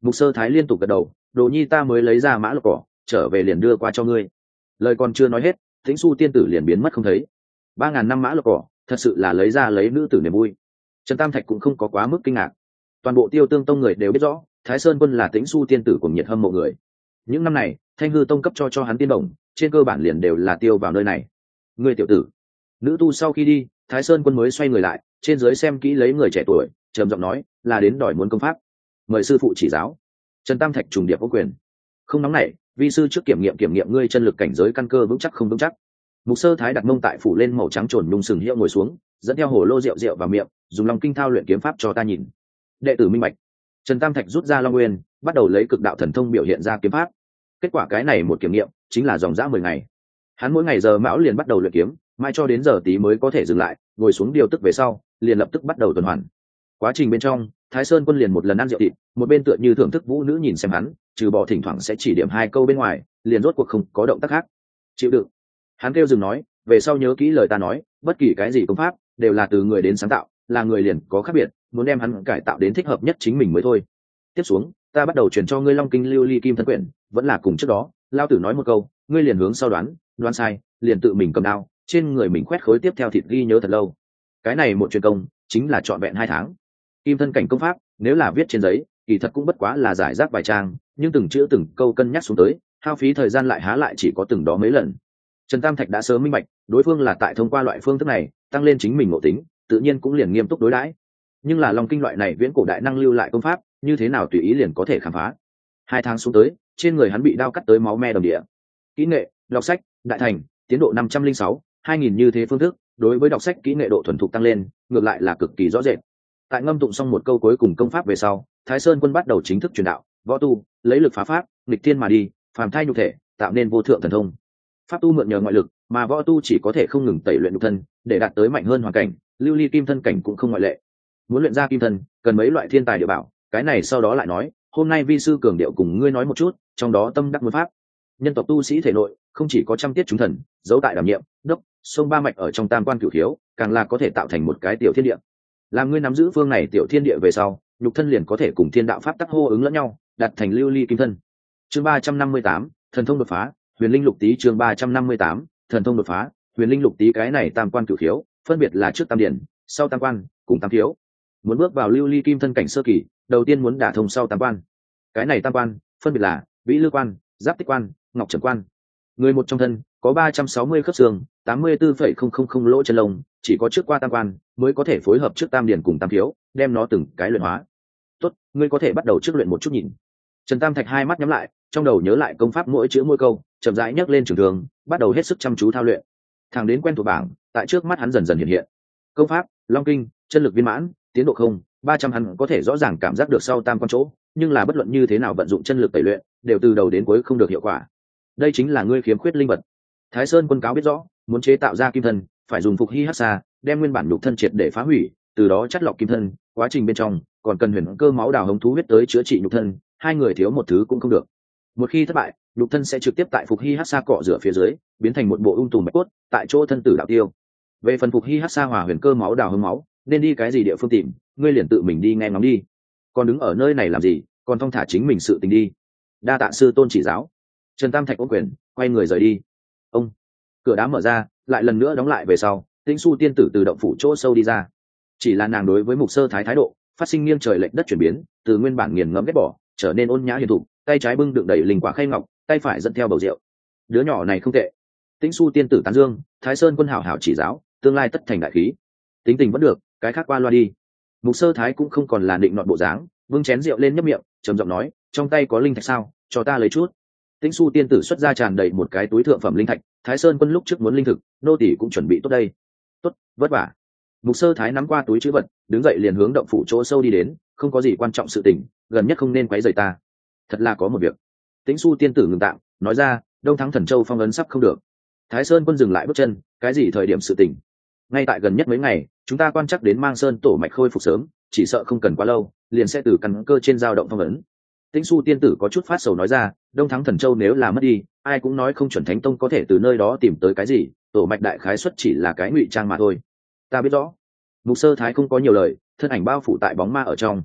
Speaker 1: Mục Sơ Thái liên tục gật đầu, đồ nhi ta mới lấy ra mã lộc cỏ, trở về liền đưa qua cho ngươi. Lời còn chưa nói hết, Tĩnh Xu tiên tử liền biến mất không thấy. Ba ngàn năm mã lộc cỏ, thật sự là lấy ra lấy nữ tử niềm vui. Trần Tam Thạch cũng không có quá mức kinh ngạc. Toàn bộ Tiêu Tương Tông người đều biết rõ, Thái Sơn Quân là Tĩnh Xu tiên tử cùng nhiệt hâm mộ người. Những năm này, Thanh Hư Tông cấp cho cho hắn tiên đồng, trên cơ bản liền đều là tiêu vào nơi này. Ngươi tiểu tử. Nữ tu sau khi đi, Thái Sơn Quân mới xoay người lại, trên dưới xem kỹ lấy người trẻ tuổi, trầm giọng nói, là đến đòi muốn công pháp. Mời sư phụ chỉ giáo. Trần Tam Thạch trùng điệp ô quyền. Không nóng nảy, vi sư trước kiểm nghiệm kiểm nghiệm ngươi chân lực cảnh giới căn cơ vững chắc không vững chắc. Mục Sơ Thái đặt mông tại phủ lên màu trắng trồn nhung sừng hiệu ngồi xuống, dẫn theo hồ lô rượu rượu vào miệng, dùng lòng kinh thao luyện kiếm pháp cho ta nhìn. Đệ tử minh bạch. Trần Tam Thạch rút ra long nguyên, bắt đầu lấy cực đạo thần thông biểu hiện ra kiếm pháp. Kết quả cái này một kiểm nghiệm chính là dòng dã mười ngày. Hắn mỗi ngày giờ mão liền bắt đầu luyện kiếm, mai cho đến giờ tí mới có thể dừng lại, ngồi xuống điều tức về sau, liền lập tức bắt đầu tuần hoàn. Quá trình bên trong, Thái Sơn Quân liền một lần ăn rượu thịt, một bên tựa như thưởng thức vũ nữ nhìn xem hắn, trừ bỏ thỉnh thoảng sẽ chỉ điểm hai câu bên ngoài, liền rốt cuộc không có động tác khác. Chịu đựng. Hắn kêu dừng nói, về sau nhớ kỹ lời ta nói, bất kỳ cái gì công pháp đều là từ người đến sáng tạo, là người liền có khác biệt, muốn đem hắn cải tạo đến thích hợp nhất chính mình mới thôi. Tiếp xuống, ta bắt đầu truyền cho ngươi Long Kinh Lưu Ly Kim Thân Quyển, vẫn là cùng trước đó, lao tử nói một câu, ngươi liền hướng sau đoán, đoán sai, liền tự mình cầm đao, trên người mình khoét khối tiếp theo thịt ghi nhớ thật lâu. Cái này một truyền công, chính là trọn vẹn hai tháng. Kim thân cảnh công pháp, nếu là viết trên giấy, kỳ thật cũng bất quá là giải rác vài trang, nhưng từng chữ từng câu cân nhắc xuống tới, hao phí thời gian lại há lại chỉ có từng đó mấy lần. Trần Tam Thạch đã sớm minh bạch, đối phương là tại thông qua loại phương thức này, tăng lên chính mình ngộ tính, tự nhiên cũng liền nghiêm túc đối đãi. Nhưng là Long Kinh loại này viễn cổ đại năng lưu lại công pháp, như thế nào tùy ý liền có thể khám phá. Hai tháng xuống tới, trên người hắn bị đao cắt tới máu me đồng địa. Kỹ nghệ, đọc sách, đại thành, tiến độ năm trăm linh sáu, hai nghìn như thế phương thức, đối với đọc sách kỹ nghệ độ thuần thục tăng lên, ngược lại là cực kỳ rõ rệt. Tại ngâm tụng xong một câu cuối cùng công pháp về sau, Thái Sơn Quân bắt đầu chính thức truyền đạo, võ tu, lấy lực phá pháp, nghịch thiên mà đi, phàm thai nhục thể, tạo nên vô thượng thần thông. Pháp tu mượn nhờ ngoại lực, mà võ tu chỉ có thể không ngừng tẩy luyện nhục thân, để đạt tới mạnh hơn hoàn cảnh, lưu ly kim thân cảnh cũng không ngoại lệ. Muốn luyện ra kim thân, cần mấy loại thiên tài địa bảo, cái này sau đó lại nói, hôm nay vi sư cường điệu cùng ngươi nói một chút, trong đó tâm đắc muốn pháp. Nhân tộc tu sĩ thể nội, không chỉ có trăm tiết chúng thần, dấu tại đảm nhiệm, đốc, sông ba mạch ở trong tam quan cửu thiếu, càng là có thể tạo thành một cái tiểu thiên địa. Làm ngươi nắm giữ phương này tiểu thiên địa về sau, nhục thân liền có thể cùng thiên đạo pháp tắc hô ứng lẫn nhau, đạt thành lưu ly kim thân. Chương ba trăm năm mươi tám, thần thông đột phá, huyền linh lục tý. Chương ba trăm năm mươi tám, thần thông đột phá, huyền linh lục tý. Cái này tam quan cửu thiếu, phân biệt là trước tam điển, sau tam quan, cùng tam thiếu. Muốn bước vào lưu ly kim thân cảnh sơ kỳ, đầu tiên muốn đả thông sau tam quan. Cái này tam quan, phân biệt là vĩ lư quan, giáp tích quan, ngọc trần quan. Người một trong thân có ba trăm sáu mươi khớp xương, tám mươi tư phẩy không không không lỗ chân lông, chỉ có trước qua tam quan mới có thể phối hợp trước tam điển cùng tam thiếu, đem nó từng cái luyện hóa. Tốt, ngươi có thể bắt đầu trước luyện một chút nhìn. Trần Tam Thạch hai mắt nhắm lại, trong đầu nhớ lại công pháp mỗi chữ mỗi câu, chậm rãi nhấc lên trường thường, bắt đầu hết sức chăm chú thao luyện. Thẳng đến quen thuộc bảng, tại trước mắt hắn dần dần hiện hiện. Công pháp, Long Kinh, chân lực viên mãn, tiến độ không, ba trăm hắn có thể rõ ràng cảm giác được sau tam quan chỗ, nhưng là bất luận như thế nào vận dụng chân lực tẩy luyện, đều từ đầu đến cuối không được hiệu quả. Đây chính là ngươi khiếm khuyết linh vật. Thái Sơn Quân cáo biết rõ, muốn chế tạo ra kim thân, phải dùng phục hy hắc xa, đem nguyên bản nhục thân triệt để phá hủy, từ đó chắt lọc kim thân, quá trình bên trong còn cần huyền cơ máu đào hống thú huyết tới chữa trị nhục thân, hai người thiếu một thứ cũng không được. Một khi thất bại, nhục thân sẽ trực tiếp tại phục hy hắc xa cọ rửa phía dưới, biến thành một bộ ung tùm bạch cốt, tại chỗ thân tử đạo tiêu. Về phần phục hy hắc xa hòa huyền cơ máu đào hống máu, nên đi cái gì địa phương tìm, ngươi liền tự mình đi nghe ngóng đi. Còn đứng ở nơi này làm gì, còn thong thả chính mình sự tình đi. Đa tạ sư tôn chỉ giáo. Trần Tam Thạch ôm quyền, quay người rời đi. Ông, cửa đá mở ra, lại lần nữa đóng lại về sau, Tĩnh Xu tiên tử từ động phủ chỗ sâu đi ra. Chỉ là nàng đối với Mục Sơ Thái thái độ phát sinh nghiêng trời lệch đất chuyển biến, từ nguyên bản nghiền ngẫm ghét bỏ, trở nên ôn nhã hiền thục, tay trái bưng đựng đầy linh quả khay ngọc, tay phải dẫn theo bầu rượu. Đứa nhỏ này không tệ. Tĩnh Xu tiên tử tán dương, Thái Sơn Quân hảo hảo chỉ giáo, tương lai tất thành đại khí. Tính tình vẫn được, cái khác qua loa đi. Mục Sơ Thái cũng không còn là định nọt bộ dáng, bưng chén rượu lên nhấp miệng, trầm giọng nói, trong tay có linh thạch sao, cho ta lấy chút. Tĩnh Xu tiên tử xuất ra tràn đầy một cái túi thượng phẩm linh thạch, Thái Sơn Quân lúc trước muốn linh thực, nô tỳ cũng chuẩn bị tốt đây. Tốt, vất vả. Mục Sơ Thái nắm qua túi trữ vật, đứng dậy liền hướng động phủ chỗ sâu đi đến, không có gì quan trọng sự tình, gần nhất không nên quấy rầy ta. Thật là có một việc. Tĩnh Xu tiên tử ngừng tạm, nói ra, Đông Thắng Thần Châu phong ấn sắp không được. Thái Sơn Quân dừng lại bước chân, cái gì thời điểm sự tình? Ngay tại gần nhất mấy ngày, chúng ta quan chắc đến Mang Sơn tổ mạch khôi phục sớm, chỉ sợ không cần quá lâu, liền sẽ từ căn cơ trên dao động phong ấn. Tĩnh Xu tiên tử có chút phát sầu nói ra, Đông Thắng Thần Châu nếu là mất đi, ai cũng nói không chuẩn Thánh Tông có thể từ nơi đó tìm tới cái gì, tổ mạch đại khái xuất chỉ là cái ngụy trang mà thôi. Ta biết rõ. Mục Sơ Thái không có nhiều lời, thân ảnh bao phủ tại bóng ma ở trong.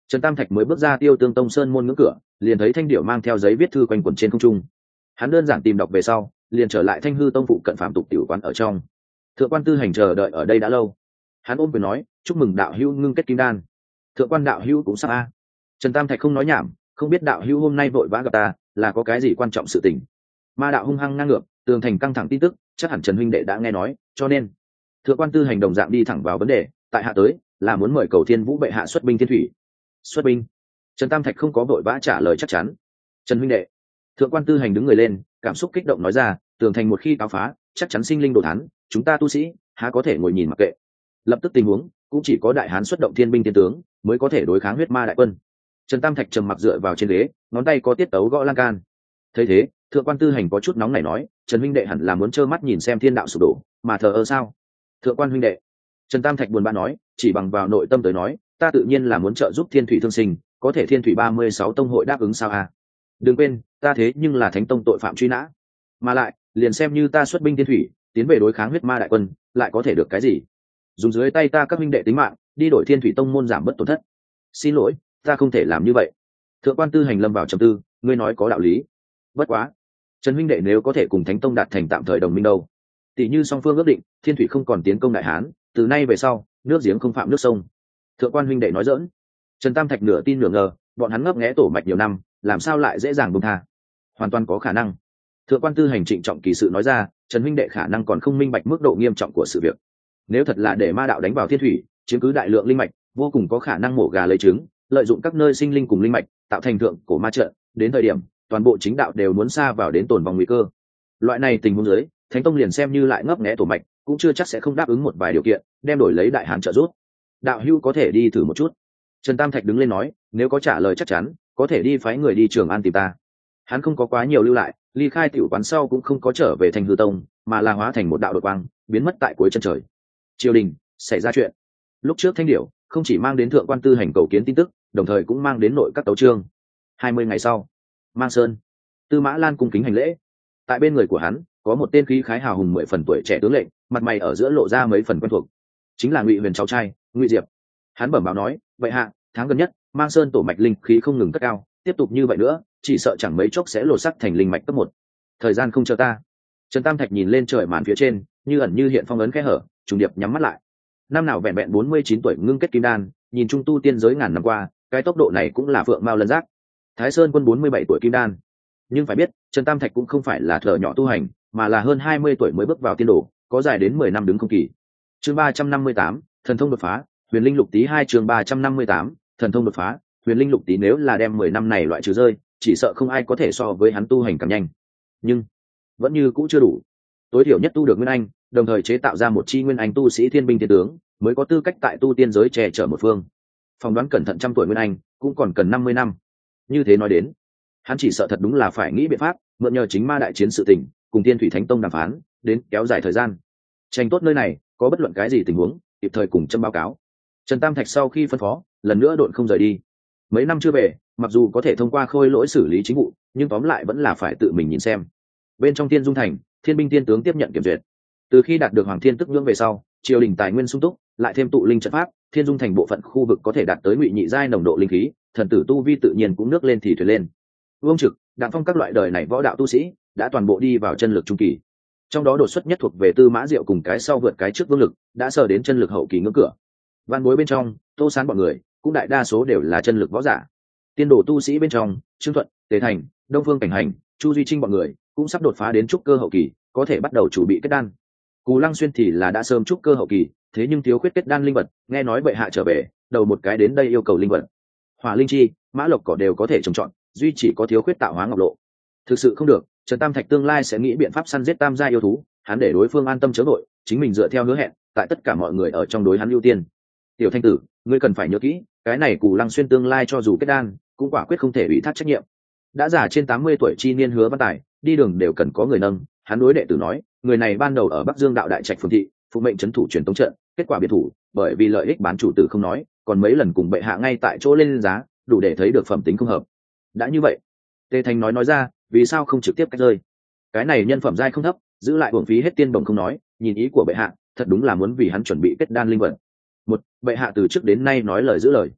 Speaker 1: Trần Tam Thạch mới bước ra Tiêu Tương Tông sơn môn ngưỡng cửa, liền thấy Thanh Điểu mang theo giấy viết thư quanh quẩn trên không trung. Hắn đơn giản tìm đọc về sau, liền trở lại Thanh Hư Tông phụ cận phạm tục tiểu quán ở trong. Thượng quan Tư Hành chờ đợi ở đây đã lâu. Hắn ôm quyền nói, chúc mừng đạo hữu ngưng kết kim đan. Thượng quan đạo hữu cũng sắp a. Trần Tam Thạch không nói nhảm, không biết đạo hữu hôm nay vội vã gặp ta, là có cái gì quan trọng sự tình. Ma đạo hung hăng ngang ngược, tường thành căng thẳng tin tức, chắc hẳn Trần huynh đệ đã nghe nói, cho nên Thượng quan Tư Hành đồng dạng đi thẳng vào vấn đề, tại hạ tới là muốn mời cầu Thiên Vũ bệ hạ xuất binh thiên thủy. Xuất binh? Trần Tam Thạch không có vội vã trả lời chắc chắn. Trần huynh đệ. Thượng quan Tư Hành đứng người lên, cảm xúc kích động nói ra, tường thành một khi cáo phá, chắc chắn sinh linh đồ thán, chúng ta tu sĩ há có thể ngồi nhìn mặc kệ. Lập tức tình huống cũng chỉ có đại hán xuất động thiên binh thiên tướng mới có thể đối kháng huyết ma đại quân. Trần Tam Thạch trầm mặc dựa vào trên ghế, ngón tay có tiết tấu gõ lan can. Thấy thế, Thượng quan Tư Hành có chút nóng nảy nói, Trần huynh đệ hẳn là muốn trơ mắt nhìn xem thiên đạo sụp đổ mà thờ ơ sao? Thượng quan huynh đệ. Trần Tam Thạch buồn bã nói, chỉ bằng vào nội tâm tới nói, ta tự nhiên là muốn trợ giúp thiên thủy thương sinh, có thể thiên thủy ba mươi sáu tông hội đáp ứng sao à? Đừng quên, ta thế nhưng là thánh tông tội phạm truy nã, mà lại liền xem như ta xuất binh thiên thủy tiến về đối kháng huyết ma đại quân, lại có thể được cái gì? Dùng dưới tay ta các huynh đệ tính mạng đi đổi thiên thủy tông môn giảm bất tổn thất. Xin lỗi, ta không thể làm như vậy. Thượng quan Tư Hành lâm vào trầm tư, ngươi nói có đạo lý. Bất quá, Trần huynh đệ nếu có thể cùng thánh tông đạt thành tạm thời đồng minh đâu, tỷ như song phương ước định thiên thủy không còn tiến công đại hán, từ nay về sau nước giếng không phạm nước sông. Thượng quan huynh đệ nói dỡn. Trần Tam Thạch nửa tin nửa ngờ, bọn hắn ngấp nghé tổ mạch nhiều năm, làm sao lại dễ dàng buông tha? Hoàn toàn có khả năng. Thượng quan Tư Hành trịnh trọng kỳ sự nói ra, Trần huynh đệ khả năng còn không minh bạch mức độ nghiêm trọng của sự việc. Nếu thật là để ma đạo đánh vào thiên thủy, chiếm cứ đại lượng linh mạch, vô cùng có khả năng mổ gà lấy trứng, lợi dụng các nơi sinh linh cùng linh mạch, tạo thành thượng cổ ma trận, đến thời điểm toàn bộ chính đạo đều muốn xa vào đến tổn vong nguy cơ. Loại này tình huống dưới, thánh tông liền xem như lại ngấp nghé tổ mạch, cũng chưa chắc sẽ không đáp ứng một vài điều kiện, đem đổi lấy đại hán trợ giúp. Đạo hữu có thể đi thử một chút. Trần Tam Thạch đứng lên nói, nếu có trả lời chắc chắn, có thể đi phái người đi Trường An tìm ta. Hắn không có quá nhiều lưu lại, ly khai tiểu quán sau cũng không có trở về Thanh Hư Tông, mà là hóa thành một đạo đột quang, biến mất tại cuối chân trời. Triều đình xảy ra chuyện. Lúc trước Thanh Điểu không chỉ mang đến Thượng quan Tư Hành cầu kiến tin tức, đồng thời cũng mang đến nội các tấu chương. Hai mươi ngày sau, Mang Sơn, Tư Mã Lan cung kính hành lễ. Tại bên người của hắn có một tên khí khái hào hùng mười phần tuổi trẻ tướng lệnh, mặt mày ở giữa lộ ra mấy phần quen thuộc, chính là Ngụy Huyền cháu trai Ngụy Diệp. Hắn bẩm báo nói, vậy hạ, tháng gần nhất Mang Sơn tổ mạch linh khí không ngừng cất cao, tiếp tục như vậy nữa chỉ sợ chẳng mấy chốc sẽ lột sắc thành linh mạch cấp một. Thời gian không chờ ta. Trần Tam Thạch nhìn lên trời màn phía trên, như ẩn như hiện phong ấn khe hở, trùng điệp nhắm mắt lại. Năm nào vẹn vẹn bốn mươi chín tuổi ngưng kết kim đan, nhìn trung tu tiên giới ngàn năm qua, cái tốc độ này cũng là phượng mao lân giác. Thái Sơn Quân bốn mươi bảy tuổi kim đan, nhưng phải biết, Trần Tam Thạch cũng không phải là thợ nhỏ tu hành, mà là hơn hai mươi tuổi mới bước vào tiên đồ, có dài đến mười năm đứng không kỳ. Chương ba trăm năm mươi tám, thần thông đột phá, Huyền Linh Lục Tý hai chương ba trăm năm mươi tám, thần thông đột phá, Huyền Linh Lục Tý nếu là đem mười năm này loại trừ rơi, chỉ sợ không ai có thể so với hắn tu hành càng nhanh. Nhưng vẫn như cũ chưa đủ. Tối thiểu nhất tu được Nguyên Anh, đồng thời chế tạo ra một chi Nguyên Anh tu sĩ thiên binh thiên tướng, mới có tư cách tại tu tiên giới che chở một phương. Phỏng đoán cẩn thận trăm tuổi Nguyên Anh, cũng còn cần năm mươi năm. Như thế nói đến, hắn chỉ sợ thật đúng là phải nghĩ biện pháp, mượn nhờ chính ma đại chiến sự tình, cùng Tiên Thủy Thánh Tông đàm phán, đến kéo dài thời gian. Tranh tốt nơi này, có bất luận cái gì tình huống, kịp thời cùng châm báo cáo. Trần Tam Thạch sau khi phân phó, lần nữa độn không rời đi. Mấy năm chưa về, mặc dù có thể thông qua khôi lỗi xử lý chính vụ, nhưng tóm lại vẫn là phải tự mình nhìn xem. Bên trong Tiên Dung Thành, thiên binh tiên tướng tiếp nhận kiểm duyệt. Từ khi đạt được Hoàng Thiên Tức nhưỡng về sau, triều đình tài nguyên sung túc, lại thêm tụ linh trận pháp, Thiên Dung Thành bộ phận khu vực có thể đạt tới ngụy nhị giai nồng độ linh khí, thần tử tu vi tự nhiên cũng nước lên thì thuyền lên. Vương Trực, Đặng Phong các loại đời này võ đạo tu sĩ đã toàn bộ đi vào chân lực trung kỳ. Trong đó đột xuất nhất thuộc về Tư Mã Diệu cùng cái sau vượt cái trước vương lực, đã sờ đến chân lực hậu kỳ ngưỡng cửa. Văn bối bên trong, Tô Sán bọn người, cũng đại đa số đều là chân lực võ giả. Tiên đồ tu sĩ bên trong, Trương Thuận, Tề Thành, Đông Phương Cảnh Hành, Chu Duy Trinh bọn người cũng sắp đột phá đến trúc cơ hậu kỳ, có thể bắt đầu chuẩn bị kết đan. Cù Lăng Xuyên thì là đã sớm trúc cơ hậu kỳ, thế nhưng thiếu khuyết kết đan linh vật, nghe nói bệ hạ trở về, đầu một cái đến đây yêu cầu linh vật. Hỏa linh chi, mã lộc cỏ đều có thể trồng trọt, duy chỉ có thiếu khuyết tạo hóa ngọc lộ. Thực sự không được, Trần Tam Thạch tương lai sẽ nghĩ biện pháp săn giết tam gia yêu thú, hắn để đối phương an tâm chớ vội, chính mình dựa theo hứa hẹn, tại tất cả mọi người ở trong đối hắn ưu tiên. Tiểu Thanh tử, ngươi cần phải nhớ kỹ, cái này Cù Lăng Xuyên tương lai cho dù kết đan, cũng quả quyết không thể ủy thác trách nhiệm. Đã già trên tám mươi tuổi chi niên Hứa Văn Tài, đi đường đều cần có người nâng, hắn đối đệ tử nói, người này ban đầu ở Bắc Dương đạo đại trạch phường thị, phụ mệnh trấn thủ truyền tống trận, kết quả biệt thủ, bởi vì lợi ích bán chủ tử không nói, còn mấy lần cùng bệ hạ ngay tại chỗ lên giá, đủ để thấy được phẩm tính không hợp. Đã như vậy, Tề Thành nói nói ra, vì sao không trực tiếp cách rơi? Cái này nhân phẩm giai không thấp, giữ lại uổng phí hết tiên đồng không nói, nhìn ý của bệ hạ, thật đúng là muốn vì hắn chuẩn bị kết đan linh vật. Một, bệ hạ từ trước đến nay nói lời giữ lời.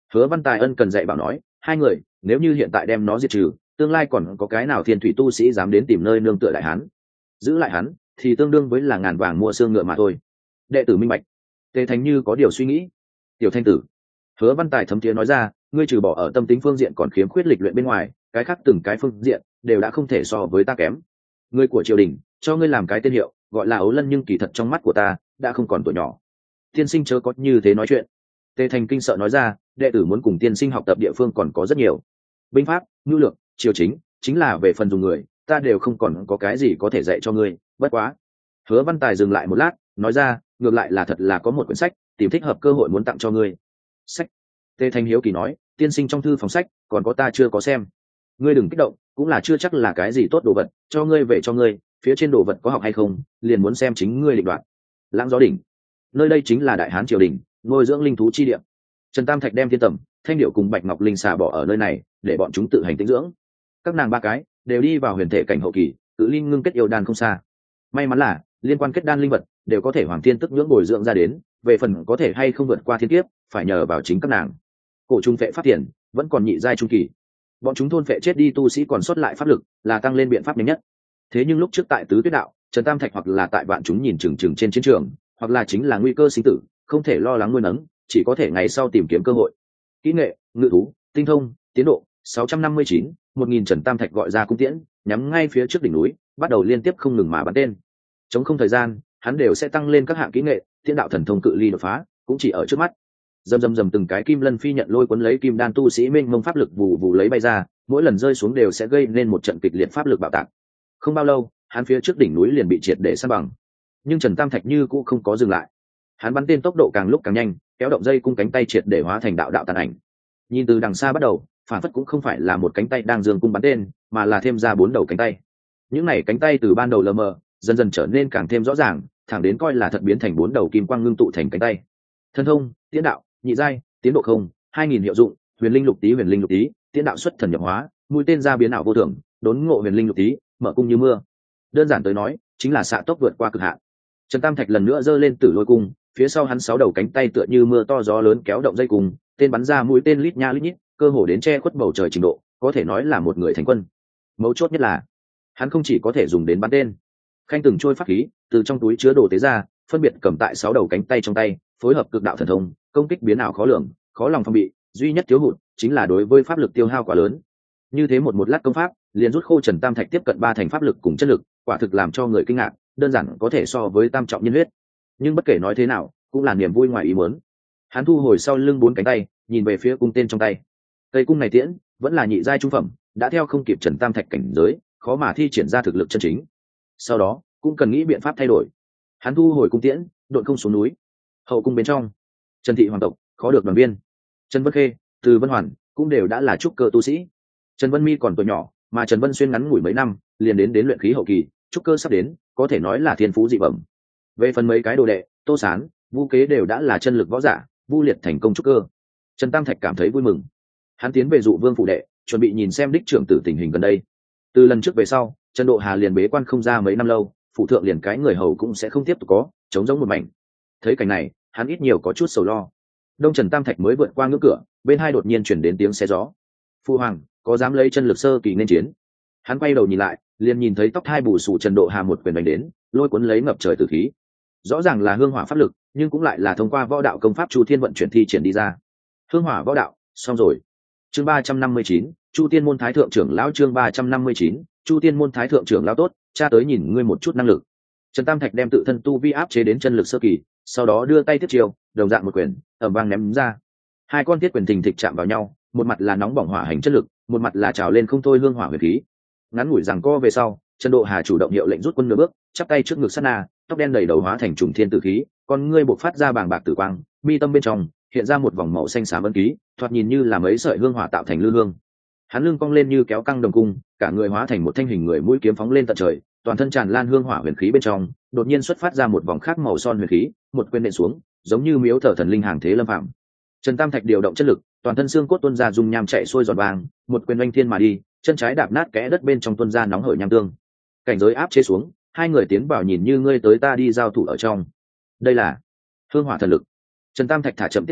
Speaker 1: Hứa Văn Tài ân cần dạy bảo nói, hai người nếu như hiện tại đem nó diệt trừ, tương lai còn có cái nào thiên thủy tu sĩ dám đến tìm nơi nương tựa đại hán? Giữ lại hắn thì tương đương với là ngàn vàng mua xương ngựa mà thôi. Đệ tử minh bạch. Tề Thành Như có điều suy nghĩ. Tiểu Thanh tử. Hứa Văn Tài thấm thiế nói ra, ngươi trừ bỏ ở tâm tính phương diện còn khiếm khuyết lịch luyện bên ngoài, cái khác từng cái phương diện đều đã không thể so với ta kém. Ngươi của triều đình cho ngươi làm cái tên hiệu gọi là Ấu Lân, nhưng kỳ thật trong mắt của ta đã không còn tuổi nhỏ. Tiên sinh chớ có như thế nói chuyện. Tề Thành kinh sợ nói ra, đệ tử muốn cùng tiên sinh học tập địa phương còn có rất nhiều. Binh pháp, ngữ lược, triều chính, chính là về phần dùng người, ta đều không còn có cái gì có thể dạy cho ngươi, bất quá. Hứa Văn Tài dừng lại một lát, nói ra, ngược lại là thật là có một quyển sách, tìm thích hợp cơ hội muốn tặng cho ngươi. Sách? Tề Thành hiếu kỳ nói, tiên sinh trong thư phòng sách còn có ta chưa có xem. Ngươi đừng kích động, cũng là chưa chắc là cái gì tốt đồ vật, cho ngươi về cho ngươi, phía trên đồ vật có học hay không, liền muốn xem chính ngươi định đoạt. Lãng Gió đỉnh, nơi đây chính là đại hán triều đình, nuôi dưỡng linh thú chi địa. Trần Tam Thạch đem Thiên Tầm, Thanh Điệu cùng Bạch Ngọc Linh xà bỏ ở nơi này, để bọn chúng tự hành tĩnh dưỡng. Các nàng ba cái đều đi vào huyền thể cảnh hậu kỳ, tự linh ngưng kết yêu đan không xa. May mắn là liên quan kết đan linh vật đều có thể hoàng thiên tức nhưỡng bồi dưỡng ra đến, về phần có thể hay không vượt qua thiên kiếp, phải nhờ vào chính các nàng. Cổ trùng vệ pháp tiền vẫn còn nhị giai trung kỳ, bọn chúng thôn vệ chết đi tu sĩ còn sót lại pháp lực, là tăng lên biện pháp nhanh nhất. Thế nhưng lúc trước tại Tứ Tuyết đạo, Trần Tam Thạch hoặc là tại vạn chúng nhìn chừng chừng trên chiến trường, hoặc là chính là nguy cơ sinh tử, không thể lo lắng nuôi nấng, chỉ có thể ngày sau tìm kiếm cơ hội. Kỹ nghệ, ngự thú, tinh thông, tiến độ sáu trăm năm mươi chín, một nghìn. Trần Tam Thạch gọi ra cung tiễn, nhắm ngay phía trước đỉnh núi, bắt đầu liên tiếp không ngừng mà bắn tên. Chống không thời gian, hắn đều sẽ tăng lên các hạng kỹ nghệ, thiên đạo thần thông cự ly đột phá cũng chỉ ở trước mắt. Dầm dầm dầm từng cái kim lân phi nhận lôi cuốn lấy kim đan tu sĩ mênh mông pháp lực vù vù lấy bay ra, mỗi lần rơi xuống đều sẽ gây nên một trận kịch liệt pháp lực bạo tạc. Không bao lâu, hắn phía trước đỉnh núi liền bị triệt để san bằng. Nhưng Trần Tam Thạch như cũng không có dừng lại. Hắn bắn tên tốc độ càng lúc càng nhanh, kéo động dây cung cánh tay triệt để hóa thành đạo đạo tàn ảnh. Nhìn từ đằng xa bắt đầu, phản phất cũng không phải là một cánh tay đang giương cung bắn tên, mà là thêm ra bốn đầu cánh tay. Những này cánh tay từ ban đầu lờ mờ, dần dần trở nên càng thêm rõ ràng, thẳng đến coi là thật biến thành bốn đầu kim quang ngưng tụ thành cánh tay. Thân thông, tiến đạo, nhị giai, tiến độ không, hai nghìn hiệu dụng, huyền linh lục tý huyền linh lục tý, tiến đạo xuất thần nhập hóa, mũi tên ra biến ảo vô thường, đốn ngộ huyền linh lục tý, mở cung như mưa. Đơn giản tới nói, chính là xạ tốc vượt qua cực hạn. Trần Tam Thạch lần nữa giơ lên Tử Lôi cung, phía sau hắn sáu đầu cánh tay tựa như mưa to gió lớn kéo động dây cung, tên bắn ra mũi tên lít nha lít nhít, cơ hồ đến che khuất bầu trời trình độ, có thể nói là một người thành quân. Mấu chốt nhất là, hắn không chỉ có thể dùng đến bắn tên, khanh từng trôi pháp khí từ trong túi chứa đồ tế ra, phân biệt cầm tại sáu đầu cánh tay trong tay, phối hợp cực đạo thần thông, công kích biến ảo khó lường, khó lòng phòng bị, duy nhất thiếu hụt chính là đối với pháp lực tiêu hao quá lớn. Như thế một một lát công pháp, liền rút khô Trần Tam Thạch tiếp cận ba thành pháp lực cùng chất lực, quả thực làm cho người kinh ngạc, đơn giản có thể so với tam trọng nhân huyết. Nhưng bất kể nói thế nào, cũng là niềm vui ngoài ý muốn. Hắn thu hồi sau lưng bốn cánh tay, nhìn về phía cung tên trong tay. Cây cung này tiễn vẫn là nhị giai trung phẩm, đã theo không kịp Trần Tam Thạch cảnh giới, khó mà thi triển ra thực lực chân chính. Sau đó, cũng cần nghĩ biện pháp thay đổi. Hắn thu hồi cung tiễn, độn không xuống núi. Hậu cung bên trong, Trần thị hoàng tộc khó được đoàn viên, Trần Vân Khê, Từ Vân Hoàn cũng đều đã là trúc cơ tu sĩ. Trần Vân Mi còn tuổi nhỏ, mà Trần Vân Xuyên ngắn ngủi mấy năm, liền đến đến luyện khí hậu kỳ, trúc cơ sắp đến, có thể nói là thiên phú dị bẩm. Về phần mấy cái đồ đệ, Tô Sán, Vu Kế đều đã là chân lực võ giả, Vu Liệt thành công trúc cơ. Trần Tam Thạch cảm thấy vui mừng. Hắn tiến về dụ vương phụ đệ, chuẩn bị nhìn xem đích trưởng tử tình hình gần đây. Từ lần trước về sau, Trần Độ Hà liền bế quan không ra mấy năm lâu, phụ thượng liền cái người hầu cũng sẽ không tiếp tục có, chống giống một mảnh. Thấy cảnh này, hắn ít nhiều có chút sầu lo. Đông Trần Tam Thạch mới vượt qua ngưỡng cửa, bên hai đột nhiên chuyển đến tiếng xe gió. Phu hoàng, có dám lấy chân lực sơ kỳ nên chiến? Hắn quay đầu nhìn lại, liền nhìn thấy tóc hai bù xù Trần Độ Hà một quyền đánh đến, lôi cuốn lấy ngập trời tử khí. Rõ ràng là hương hỏa pháp lực, nhưng cũng lại là thông qua võ đạo công pháp Chu Thiên vận chuyển thi triển đi ra. Hương hỏa võ đạo, xong rồi. Chương ba trăm năm mươi chín, Chu Tiên môn thái thượng trưởng lão. Chương ba trăm năm mươi chín, Chu Tiên môn thái thượng trưởng lão. Tốt, cha tới nhìn ngươi một chút năng lực. Trần Tam Thạch đem tự thân tu vi áp chế đến chân lực sơ kỳ, sau đó đưa tay tiếp chiêu, đồng dạng một quyền, ầm vang ném ra. Hai con thiết quyền thình thịch chạm vào nhau, một mặt là nóng bỏng hỏa hành chất lực, một mặt là trào lên không thôi hương hỏa huyền khí. Ngắn ngủi rằng co về sau, Trần Độ Hà chủ động hiệu lệnh rút quân nửa bước, chắp tay trước ngực sát na, tóc đen đầy đầu hóa thành trùng thiên tử khí, con ngươi bộc phát ra bàng bạc tử quang, mi tâm bên trong hiện ra một vòng màu xanh xám ấn ký, thoạt nhìn như là mấy sợi hương hỏa tạo thành lư hương. Hắn lưng cong lên như kéo căng đồng cung, cả người hóa thành một thanh hình người mũi kiếm phóng lên tận trời, toàn thân tràn lan hương hỏa huyền khí bên trong, đột nhiên xuất phát ra một vòng khác màu son huyền khí, một quyền nện xuống, giống như miếu thờ thần linh hàng thế lâm phạm. Trần Tam Thạch điều động chất lực, toàn thân xương cốt tuôn ra dung nham chạy xuôi giọt vàng, một quyền oanh thiên mà đi, chân trái đạp nát kẽ đất bên trong tuôn ra nóng hởi nham tương. Cảnh giới áp chế xuống, hai người tiến vào nhìn như ngươi tới ta đi giao thủ ở trong. Đây là hương hỏa thần lực. Trần Tam Thạch thả chậm tiết tấu,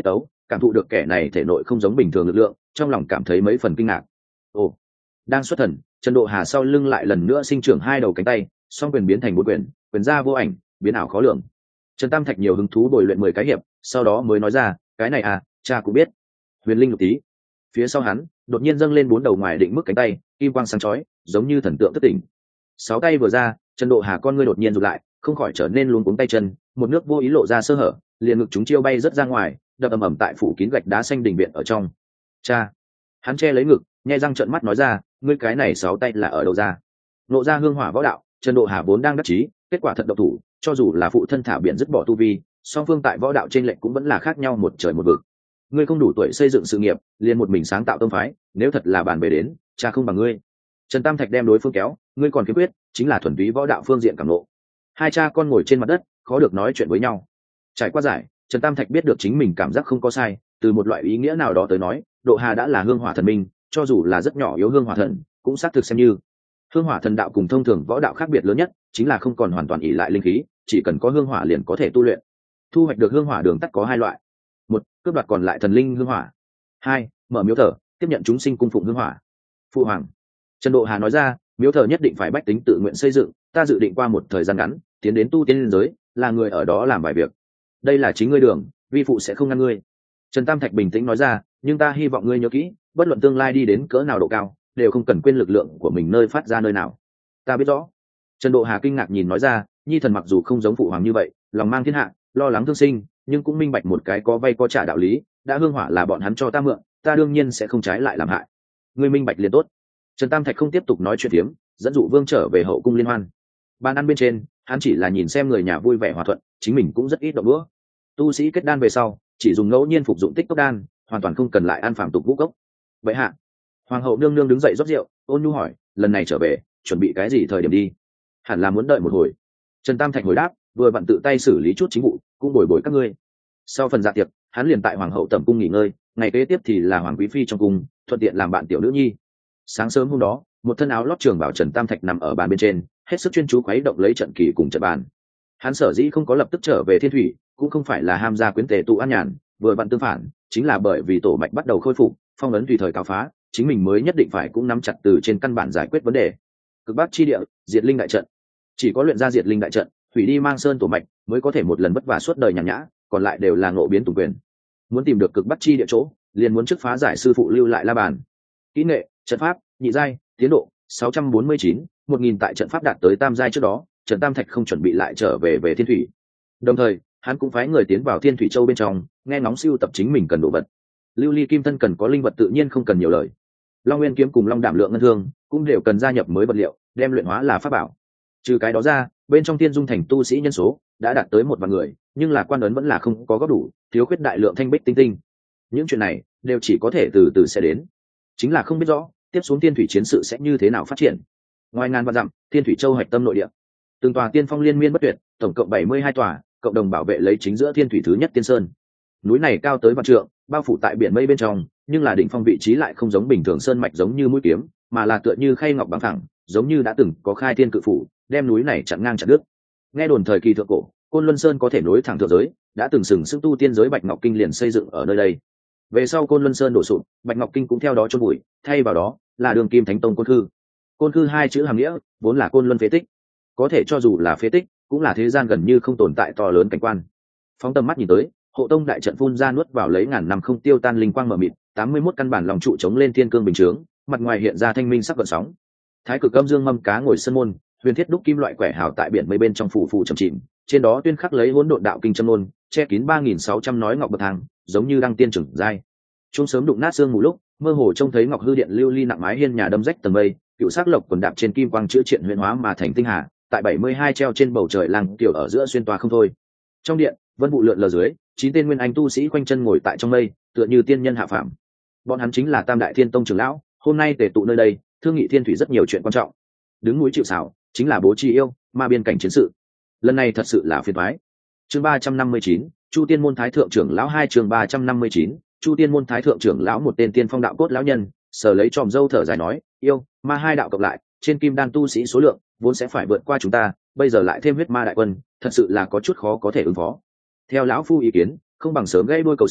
Speaker 1: cảm thụ được kẻ này thể nội không giống bình thường lực lượng, trong lòng cảm thấy mấy phần kinh ngạc. Ồ, đang xuất thần, Trần Độ Hà sau lưng lại lần nữa sinh trưởng hai đầu cánh tay, song quyền biến thành bốn quyền, quyền ra vô ảnh, biến ảo khó lường. Trần Tam Thạch nhiều hứng thú bồi luyện mười cái hiệp, sau đó mới nói ra, cái này à, cha cũng biết. Huyền linh lục tí. Phía sau hắn, đột nhiên dâng lên bốn đầu ngoài định mức cánh tay, kim quang sáng chói, giống như thần tượng thất tỉnh. Sáu tay vừa ra, Trần Độ Hà con ngươi đột nhiên rụt lại, không khỏi trở nên luống cuống tay chân, một nước vô ý lộ ra sơ hở, liền ngực chúng chiêu bay rất ra ngoài, đập ầm ầm tại phủ kín gạch đá xanh đình viện ở trong. Cha. Hắn che lấy ngực, nhai răng trợn mắt nói ra, ngươi cái này sáu tay là ở đâu ra? Nộ ra hương hỏa võ đạo, Trần Độ Hà vốn đang đắc chí, kết quả thật độc thủ, cho dù là phụ thân thả biển dứt bỏ tu vi, song phương tại võ đạo trên lệnh cũng vẫn là khác nhau một trời một vực. Ngươi không đủ tuổi xây dựng sự nghiệp, liền một mình sáng tạo tông phái, nếu thật là bàn về đến, cha không bằng ngươi. Trần Tam Thạch đem đối phương kéo, ngươi còn khiếm khuyết, chính là thuần túy võ đạo phương diện cảm ngộ. Hai cha con ngồi trên mặt đất, khó được nói chuyện với nhau. Trải qua giải, Trần Tam Thạch biết được chính mình cảm giác không có sai, từ một loại ý nghĩa nào đó tới nói, Độ Hà đã là hương hỏa thần minh, cho dù là rất nhỏ yếu hương hỏa thần, cũng xác thực xem như. Hương hỏa thần đạo cùng thông thường võ đạo khác biệt lớn nhất, chính là không còn hoàn toàn ỷ lại linh khí, chỉ cần có hương hỏa liền có thể tu luyện. Thu hoạch được hương hỏa đường tắt có hai loại: một, cướp đoạt còn lại thần linh hương hỏa; hai, mở miếu thờ, tiếp nhận chúng sinh cung phụng hương hỏa. Phụ hoàng. Trần Độ Hà nói ra, miếu thờ nhất định phải bách tính tự nguyện xây dựng, ta dự định qua một thời gian ngắn tiến đến tu tiên giới, là người ở đó làm vài việc. Đây là chính ngươi đường, vi phụ sẽ không ngăn ngươi. Trần Tam Thạch bình tĩnh nói ra, nhưng ta hy vọng ngươi nhớ kỹ, bất luận tương lai đi đến cỡ nào độ cao, đều không cần quên lực lượng của mình nơi phát ra nơi nào. Ta biết rõ. Trần Độ Hà kinh ngạc nhìn nói ra, nhi thần mặc dù không giống phụ hoàng như vậy, lòng mang thiên hạ, lo lắng thương sinh, nhưng cũng minh bạch một cái có vay có trả đạo lý, đã hương hỏa là bọn hắn cho ta mượn, ta đương nhiên sẽ không trái lại làm hại. Ngươi minh bạch liền tốt. Trần Tam Thạch không tiếp tục nói chuyện tiếm, dẫn dụ vương trở về hậu cung liên hoan. Bàn ăn bên trên, hắn chỉ là nhìn xem người nhà vui vẻ hòa thuận, chính mình cũng rất ít động đũa. Tu sĩ kết đan về sau, chỉ dùng ngẫu nhiên phục dụng tích cốc đan, hoàn toàn không cần lại ăn phàm tục vũ cốc. Vậy hạ, hoàng hậu nương nương đứng dậy rót rượu, ôn nhu hỏi, lần này trở về, chuẩn bị cái gì thời điểm đi? Hẳn là muốn đợi một hồi. Trần Tam Thạch hồi đáp, vừa vặn tự tay xử lý chút chính vụ, cũng bồi bồi các ngươi. Sau phần dạ tiệc, hắn liền tại hoàng hậu tẩm cung nghỉ ngơi, ngày kế tiếp thì là hoàng quý phi trong cung, thuận tiện làm bạn tiểu nữ nhi. Sáng sớm hôm đó, một thân áo lót trường bảo Trần Tam Thạch nằm ở bàn bên trên, hết sức chuyên chú khuấy động lấy trận kỳ cùng trận bàn. Hắn sở dĩ không có lập tức trở về Thiên Thủy, cũng không phải là ham gia quyến tề tụ an nhàn, vừa vặn tương phản, chính là bởi vì tổ mạch bắt đầu khôi phục, phong ấn tùy thời cáo phá, chính mình mới nhất định phải cũng nắm chặt từ trên căn bản giải quyết vấn đề. Cực Bắc chi địa, diệt linh đại trận, chỉ có luyện ra diệt linh đại trận, hủy đi mang sơn tổ mạch, mới có thể một lần vất vả suốt đời nhàn nhã, còn lại đều là ngộ biến tùng quyền. Muốn tìm được Cực Bắc chi địa chỗ, liền muốn trước phá giải sư phụ lưu lại la bàn. Kỹ nghệ, trận pháp, nhị giai, tiến độ sáu trăm bốn mươi chín, một nghìn tại trận pháp đạt tới tam giai trước đó, Trần Tam Thạch không chuẩn bị lại trở về về Thiên Thủy. Đồng thời, hắn cũng phái người tiến vào Thiên Thủy Châu bên trong, nghe ngóng siêu tập chính mình cần đồ vật. Lưu ly kim thân cần có linh vật tự nhiên không cần nhiều lời. Long Nguyên kiếm cùng Long Đảm lượng ngân thương cũng đều cần gia nhập mới vật liệu, đem luyện hóa là pháp bảo. Trừ cái đó ra, bên trong Thiên Dung thành tu sĩ nhân số đã đạt tới một vạn người, nhưng là quan ấn vẫn là không có góp đủ, thiếu khuyết đại lượng thanh bích tinh tinh. Những chuyện này đều chỉ có thể từ từ sẽ đến. Chính là không biết rõ tiếp xuống Thiên Thủy chiến sự sẽ như thế nào phát triển. Ngoài ngàn vạn dặm, Thiên Thủy Châu hạch tâm nội địa, từng tòa tiên phong liên miên bất tuyệt, tổng cộng bảy mươi hai tòa, cộng đồng bảo vệ lấy chính giữa Thiên Thủy thứ nhất Tiên Sơn. Núi này cao tới vạn trượng, bao phủ tại biển mây bên trong, nhưng là đỉnh phong vị trí lại không giống bình thường sơn mạch giống như mũi kiếm, mà là tựa như khay ngọc bằng thẳng, giống như đã từng có khai thiên cự phủ, đem núi này chặn ngang chặt đứt. Nghe đồn thời kỳ thượng cổ, Côn Luân Sơn có thể nối thẳng thượng giới, đã từng sừng sững tu tiên giới Bạch Ngọc Kinh liền xây dựng ở nơi đây. Về sau Côn Luân Sơn đổ sụp, Bạch Ngọc Kinh cũng theo đó chôn bụi, thay vào đó là Đường Kim Thánh Tông Côn Khư. Côn Khư hai chữ hàm nghĩa vốn là Côn Luân phế tích, có thể cho dù là phế tích, cũng là thế gian gần như không tồn tại to lớn cảnh quan. Phóng tầm mắt nhìn tới, hộ tông đại trận phun ra nuốt vào lấy ngàn năm không tiêu tan linh quang mở mịt, tám mươi mốt căn bản lòng trụ chống lên thiên cương bình chướng, mặt ngoài hiện ra thanh minh sắc gợn sóng. Thái Cực Âm Dương mâm cá ngồi sân môn, huyền thiết đúc kim loại quẻ hào tại biển mây bên trong phủ phủ trầm chìm, trên đó tuyên khắc lấy hỗn độn đạo kinh châm ngôn, che kín ba nghìn sáu trăm nói ngọc bậc thang, giống như đăng tiên trưởng giai. Trung sớm đụng nát xương mù lúc, mơ hồ trông thấy ngọc hư điện lưu ly nặng mái hiên nhà đâm rách tầng mây, cựu sắc lộc quần đạp trên kim quang chữa triện huyền hóa mà thành tinh hà, tại bảy mươi hai treo trên bầu trời làng tiểu ở giữa xuyên toa không thôi. Trong điện, vân vụ lượn lờ dưới, chín tên nguyên anh tu sĩ quanh chân ngồi tại trong mây, tựa như tiên nhân hạ phàm. Bọn hắn chính là Tam Đại Thiên Tông trưởng lão, hôm nay tề tụ nơi đây, thương nghị Thiên Thủy rất nhiều chuyện quan trọng. Đứng núi chịu sào, chính là bố trí yêu ma biên cảnh chiến sự. Lần này thật sự là phiền toái. Chương ba trăm năm mươi chín, Chu Tiên môn thái thượng trưởng lão hai chương ba trăm năm mươi chín, Chu Tiên môn thái thượng trưởng lão một tên tiên phong đạo cốt lão nhân, sờ lấy tròm râu thở dài nói, yêu ma hai đạo cộng lại, trên kim đan tu sĩ số lượng vốn sẽ phải vượt qua chúng ta, bây giờ lại thêm huyết ma đại quân, thật sự là có chút khó có thể ứng phó. Theo lão phu ý kiến, không bằng sớm gây đuôi cầu sinh,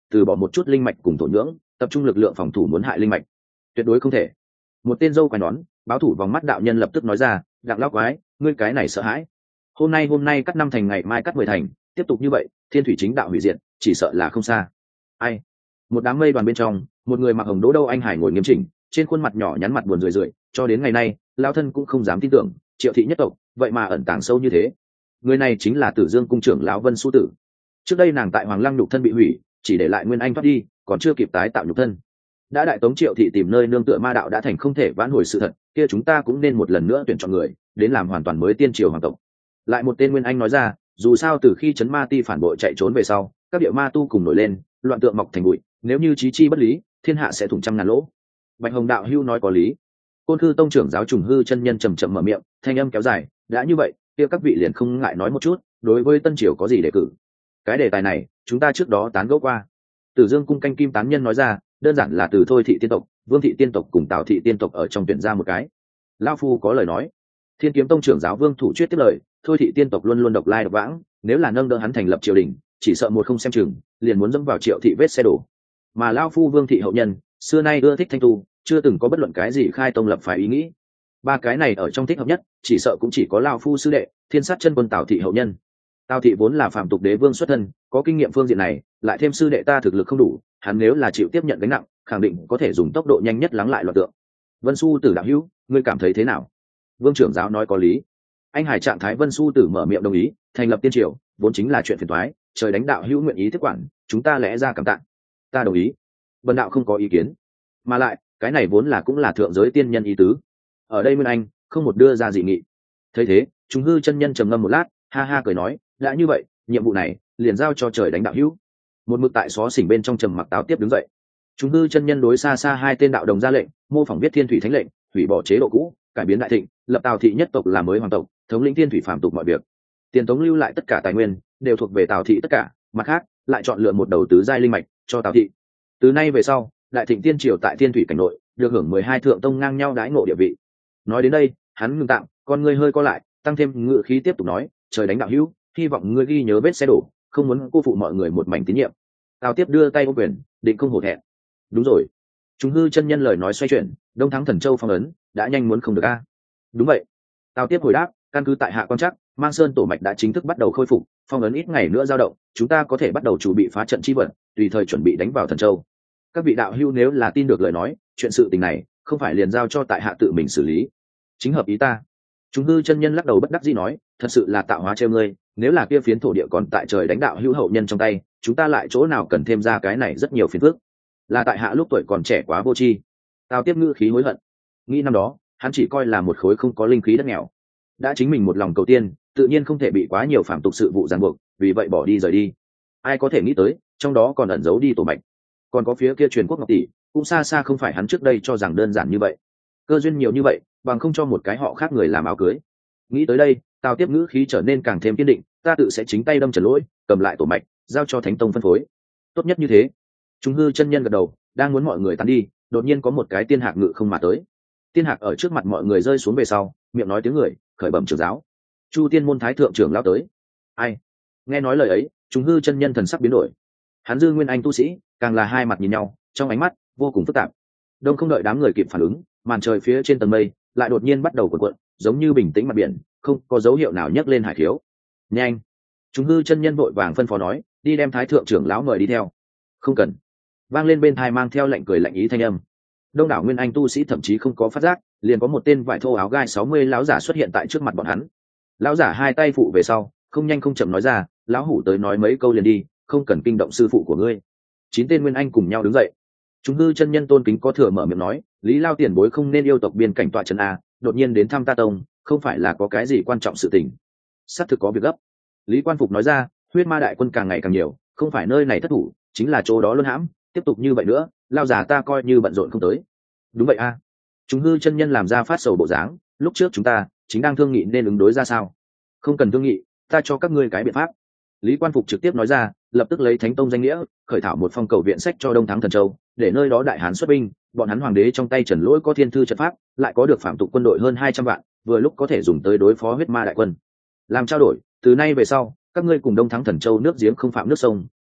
Speaker 1: từ bỏ một chút linh mạch cùng thổ nhưỡng, tập trung lực lượng phòng thủ muốn hại linh mạch, tuyệt đối không thể. Một tên dâu quai nón báo thủ vòng mắt đạo nhân lập tức nói ra, Đặng lão quái, ngươi cái này sợ hãi. Hôm nay hôm nay cắt năm thành, ngày mai cắt mười thành, tiếp tục như vậy thiên thủy chính đạo hủy diệt chỉ sợ là không xa. Ai? Một đám mây đoàn bên trong, một người mặc hồng đỗ đâu anh hải ngồi nghiêm chỉnh, trên khuôn mặt nhỏ nhắn mặt buồn rười rượi, cho đến ngày nay lão thân cũng không dám tin tưởng Triệu thị nhất tộc vậy mà ẩn tàng sâu như thế. Người này chính là Tử Dương cung trưởng lão Vân Xu Tử. Trước đây nàng tại Hoàng Lăng nhục thân bị hủy, chỉ để lại nguyên anh thoát đi, còn chưa kịp tái tạo nhục thân. Đã đại tống Triệu thị tìm nơi nương tựa ma đạo đã thành không thể vãn hồi sự thật, kia chúng ta cũng nên một lần nữa tuyển chọn người đến làm hoàn toàn mới tiên triều hoàng tộc. Lại một tên nguyên anh nói ra, dù sao từ khi chấn ma ti phản bội chạy trốn về sau, các địa ma tu cùng nổi lên, loạn tượng mọc thành bụi, nếu như chí chi bất lý, thiên hạ sẽ thủng trăm ngàn lỗ. Bạch Hồng đạo hưu nói có lý. Côn Khư tông trưởng giáo Trùng Hư chân nhân trầm trầm mở miệng, thanh âm kéo dài, đã như vậy kia các vị liền không ngại nói một chút, đối với tân triều có gì đề cử. Cái đề tài này chúng ta trước đó tán gẫu qua. Tử Dương cung canh kim tán nhân nói ra, đơn giản là từ Thôi thị tiên tộc, Vương thị tiên tộc cùng Tào thị tiên tộc ở trong tuyển ra một cái. Lão phu có lời nói. Thiên Kiếm tông trưởng giáo Vương Thủ Chuyết tiếp lời, Thôi thị tiên tộc luôn luôn độc lai độc vãng, nếu là nâng đỡ hắn thành lập triều đình, chỉ sợ một không xem chừng liền muốn dẫm vào Triệu thị vết xe đổ. Mà lão phu Vương thị hậu nhân xưa nay ưa thích thanh tu, chưa từng có bất luận cái gì khai tông lập phái ý nghĩ. Ba cái này ở trong thích hợp nhất, chỉ sợ cũng chỉ có lão phu sư đệ Thiên Sát chân quân Tào thị hậu nhân. Tào thị vốn là phạm tục đế vương xuất thân, có kinh nghiệm phương diện này, lại thêm sư đệ ta thực lực không đủ, hắn nếu là chịu tiếp nhận gánh nặng, khẳng định có thể dùng tốc độ nhanh nhất lắng lại loạn tượng. Vân Xu Tử đạo hữu, ngươi cảm thấy thế nào? Vương trưởng giáo nói có lý. Anh hải trạng thái Vân Xu Tử mở miệng đồng ý, thành lập tiên triều vốn chính là chuyện phiền toái, trời đánh đạo hữu nguyện ý tiếp quản, chúng ta lẽ ra cảm tạ. Ta đồng ý. Vân đạo không có ý kiến. Mà lại, cái này vốn là cũng là thượng giới tiên nhân ý tứ. Ở đây Nguyên Anh không một đưa ra dị nghị. Thấy thế, Trùng Hư chân nhân trầm ngâm một lát, ha ha cười nói, đã như vậy, nhiệm vụ này liền giao cho trời đánh đạo hữu. Một mực tại xó xỉnh bên trong trầm mặc táo tiếp đứng dậy. Trùng Hư chân nhân đối xa xa hai tên đạo đồng ra lệnh, mô phỏng viết Thiên Thủy Thánh lệnh, hủy bỏ chế độ cũ, cải biến đại thịnh, lập Tào thị nhất tộc làm mới hoàng tộc, thống lĩnh Thiên Thủy phạm tục mọi việc. Tiền Tống lưu lại tất cả tài nguyên đều thuộc về Tào thị tất cả, mặt khác lại chọn lựa một đầu tứ giai linh mạch cho Tào thị. Từ nay về sau, đại thịnh tiên triều tại Thiên Thủy cảnh nội được hưởng mười hai thượng tông ngang nhau đãi ngộ địa vị. Nói đến đây, hắn ngừng tạm, con ngươi hơi co lại, tăng thêm ngự khí tiếp tục nói, trời đánh đạo hữu, hy vọng ngươi ghi nhớ vết xe đổ, không muốn cô phụ mọi người một mảnh tín nhiệm. Tào tiếp đưa tay ôm quyền, định không hổ thẹn. Đúng rồi. Trùng Hư chân nhân lời nói xoay chuyển, Đông Thắng Thần Châu phong ấn đã nhanh muốn không được a. Đúng vậy. Tào tiếp hồi đáp, căn cứ tại hạ quan chắc, Mang Sơn tổ mạch đã chính thức bắt đầu khôi phục, phong ấn ít ngày nữa dao động, chúng ta có thể bắt đầu chuẩn bị phá trận chi vật, tùy thời chuẩn bị đánh vào Thần Châu. Các vị đạo hữu nếu là tin được lời nói, chuyện sự tình này không phải liền giao cho tại hạ tự mình xử lý, chính hợp ý ta. Trùng Hư chân nhân lắc đầu bất đắc dĩ nói, thật sự là tạo hóa trêu ngươi, nếu là kia phiến thổ địa còn tại trời đánh đạo hữu hậu nhân trong tay, chúng ta lại chỗ nào cần thêm ra cái này rất nhiều phiền phức. Là tại hạ lúc tuổi còn trẻ quá vô tri. Tào tiếp ngữ khí hối hận, nghĩ năm đó hắn chỉ coi là một khối không có linh khí đất nghèo, đã chính mình một lòng cầu tiên, tự nhiên không thể bị quá nhiều phạm tục sự vụ ràng buộc, vì vậy bỏ đi rời đi. Ai có thể nghĩ tới trong đó còn ẩn giấu đi tổ mạch, còn có phía kia truyền quốc ngọc tỷ, cũng xa xa không phải hắn trước đây cho rằng đơn giản như vậy. Cơ duyên nhiều như vậy, bằng không cho một cái họ khác người làm áo cưới. Nghĩ tới đây, Tào tiếp ngữ khí trở nên càng thêm kiên định, ta tự sẽ chính tay đâm trần lỗi, cầm lại tổ mạch, giao cho Thánh tông phân phối. Tốt nhất như thế. Trùng Hư chân nhân gật đầu, đang muốn mọi người tán đi, đột nhiên có một cái tiên hạc ngự không mà tới. Tiên hạc ở trước mặt mọi người rơi xuống về sau, miệng nói tiếng người, khởi bẩm trưởng giáo. Chu Tiên môn thái thượng trưởng lão tới. Ai? Nghe nói lời ấy, Trùng Hư chân nhân thần sắc biến đổi. Hắn dư nguyên anh tu sĩ, càng là hai mặt nhìn nhau, trong ánh mắt vô cùng phức tạp. Đông không đợi đám người kịp phản ứng, màn trời phía trên tầng mây lại đột nhiên bắt đầu cuộn cuộn, giống như bình tĩnh mặt biển, không có dấu hiệu nào nhấc lên hải khiếu. Nhanh! Trùng Hư chân nhân vội vàng phân phó nói, đi đem thái thượng trưởng lão mời đi theo. Không cần. Vang lên bên tai mang theo lệnh cười lạnh ý thanh âm. Đông đảo nguyên anh tu sĩ thậm chí không có phát giác, liền có một tên vải thô áo gai sáu mươi lão giả xuất hiện tại trước mặt bọn hắn. Lão giả hai tay phụ về sau, không nhanh không chậm nói ra, lão hủ tới nói mấy câu liền đi, không cần kinh động sư phụ của ngươi. Chín tên nguyên anh cùng nhau đứng dậy. Trùng Hư chân nhân tôn kính có thừa mở miệng nói, Lý Lao tiền bối không nên yêu tộc biên cảnh tọa trấn a, đột nhiên đến thăm ta tông, không phải là có cái gì quan trọng sự tình. Sắp thực có việc gấp. Lý Quan Phục nói ra, huyết ma đại quân càng ngày càng nhiều, không phải nơi này thất thủ, chính là chỗ đó luân hãm, tiếp tục như vậy nữa, Lao già ta coi như bận rộn không tới. Đúng vậy a. À. Trùng Hư chân nhân làm ra phát sầu bộ dáng, lúc trước chúng ta chính đang thương nghị nên ứng đối ra sao. Không cần thương nghị, ta cho các ngươi cái biện pháp. Lý Quan Phục trực tiếp nói ra, lập tức lấy Thánh tông danh nghĩa khởi thảo một phong cầu viện sách cho Đông Thắng Thần Châu, để nơi đó đại hán xuất binh, bọn hắn hoàng đế trong tay Trần Lỗi có thiên thư trận pháp, lại có được phạm tục quân đội hơn hai trăm vạn, vừa lúc có thể dùng tới đối phó huyết ma đại quân. Làm trao đổi, từ nay về sau, các ngươi cùng Đông Thắng Thần Châu nước giếng không phạm nước sông,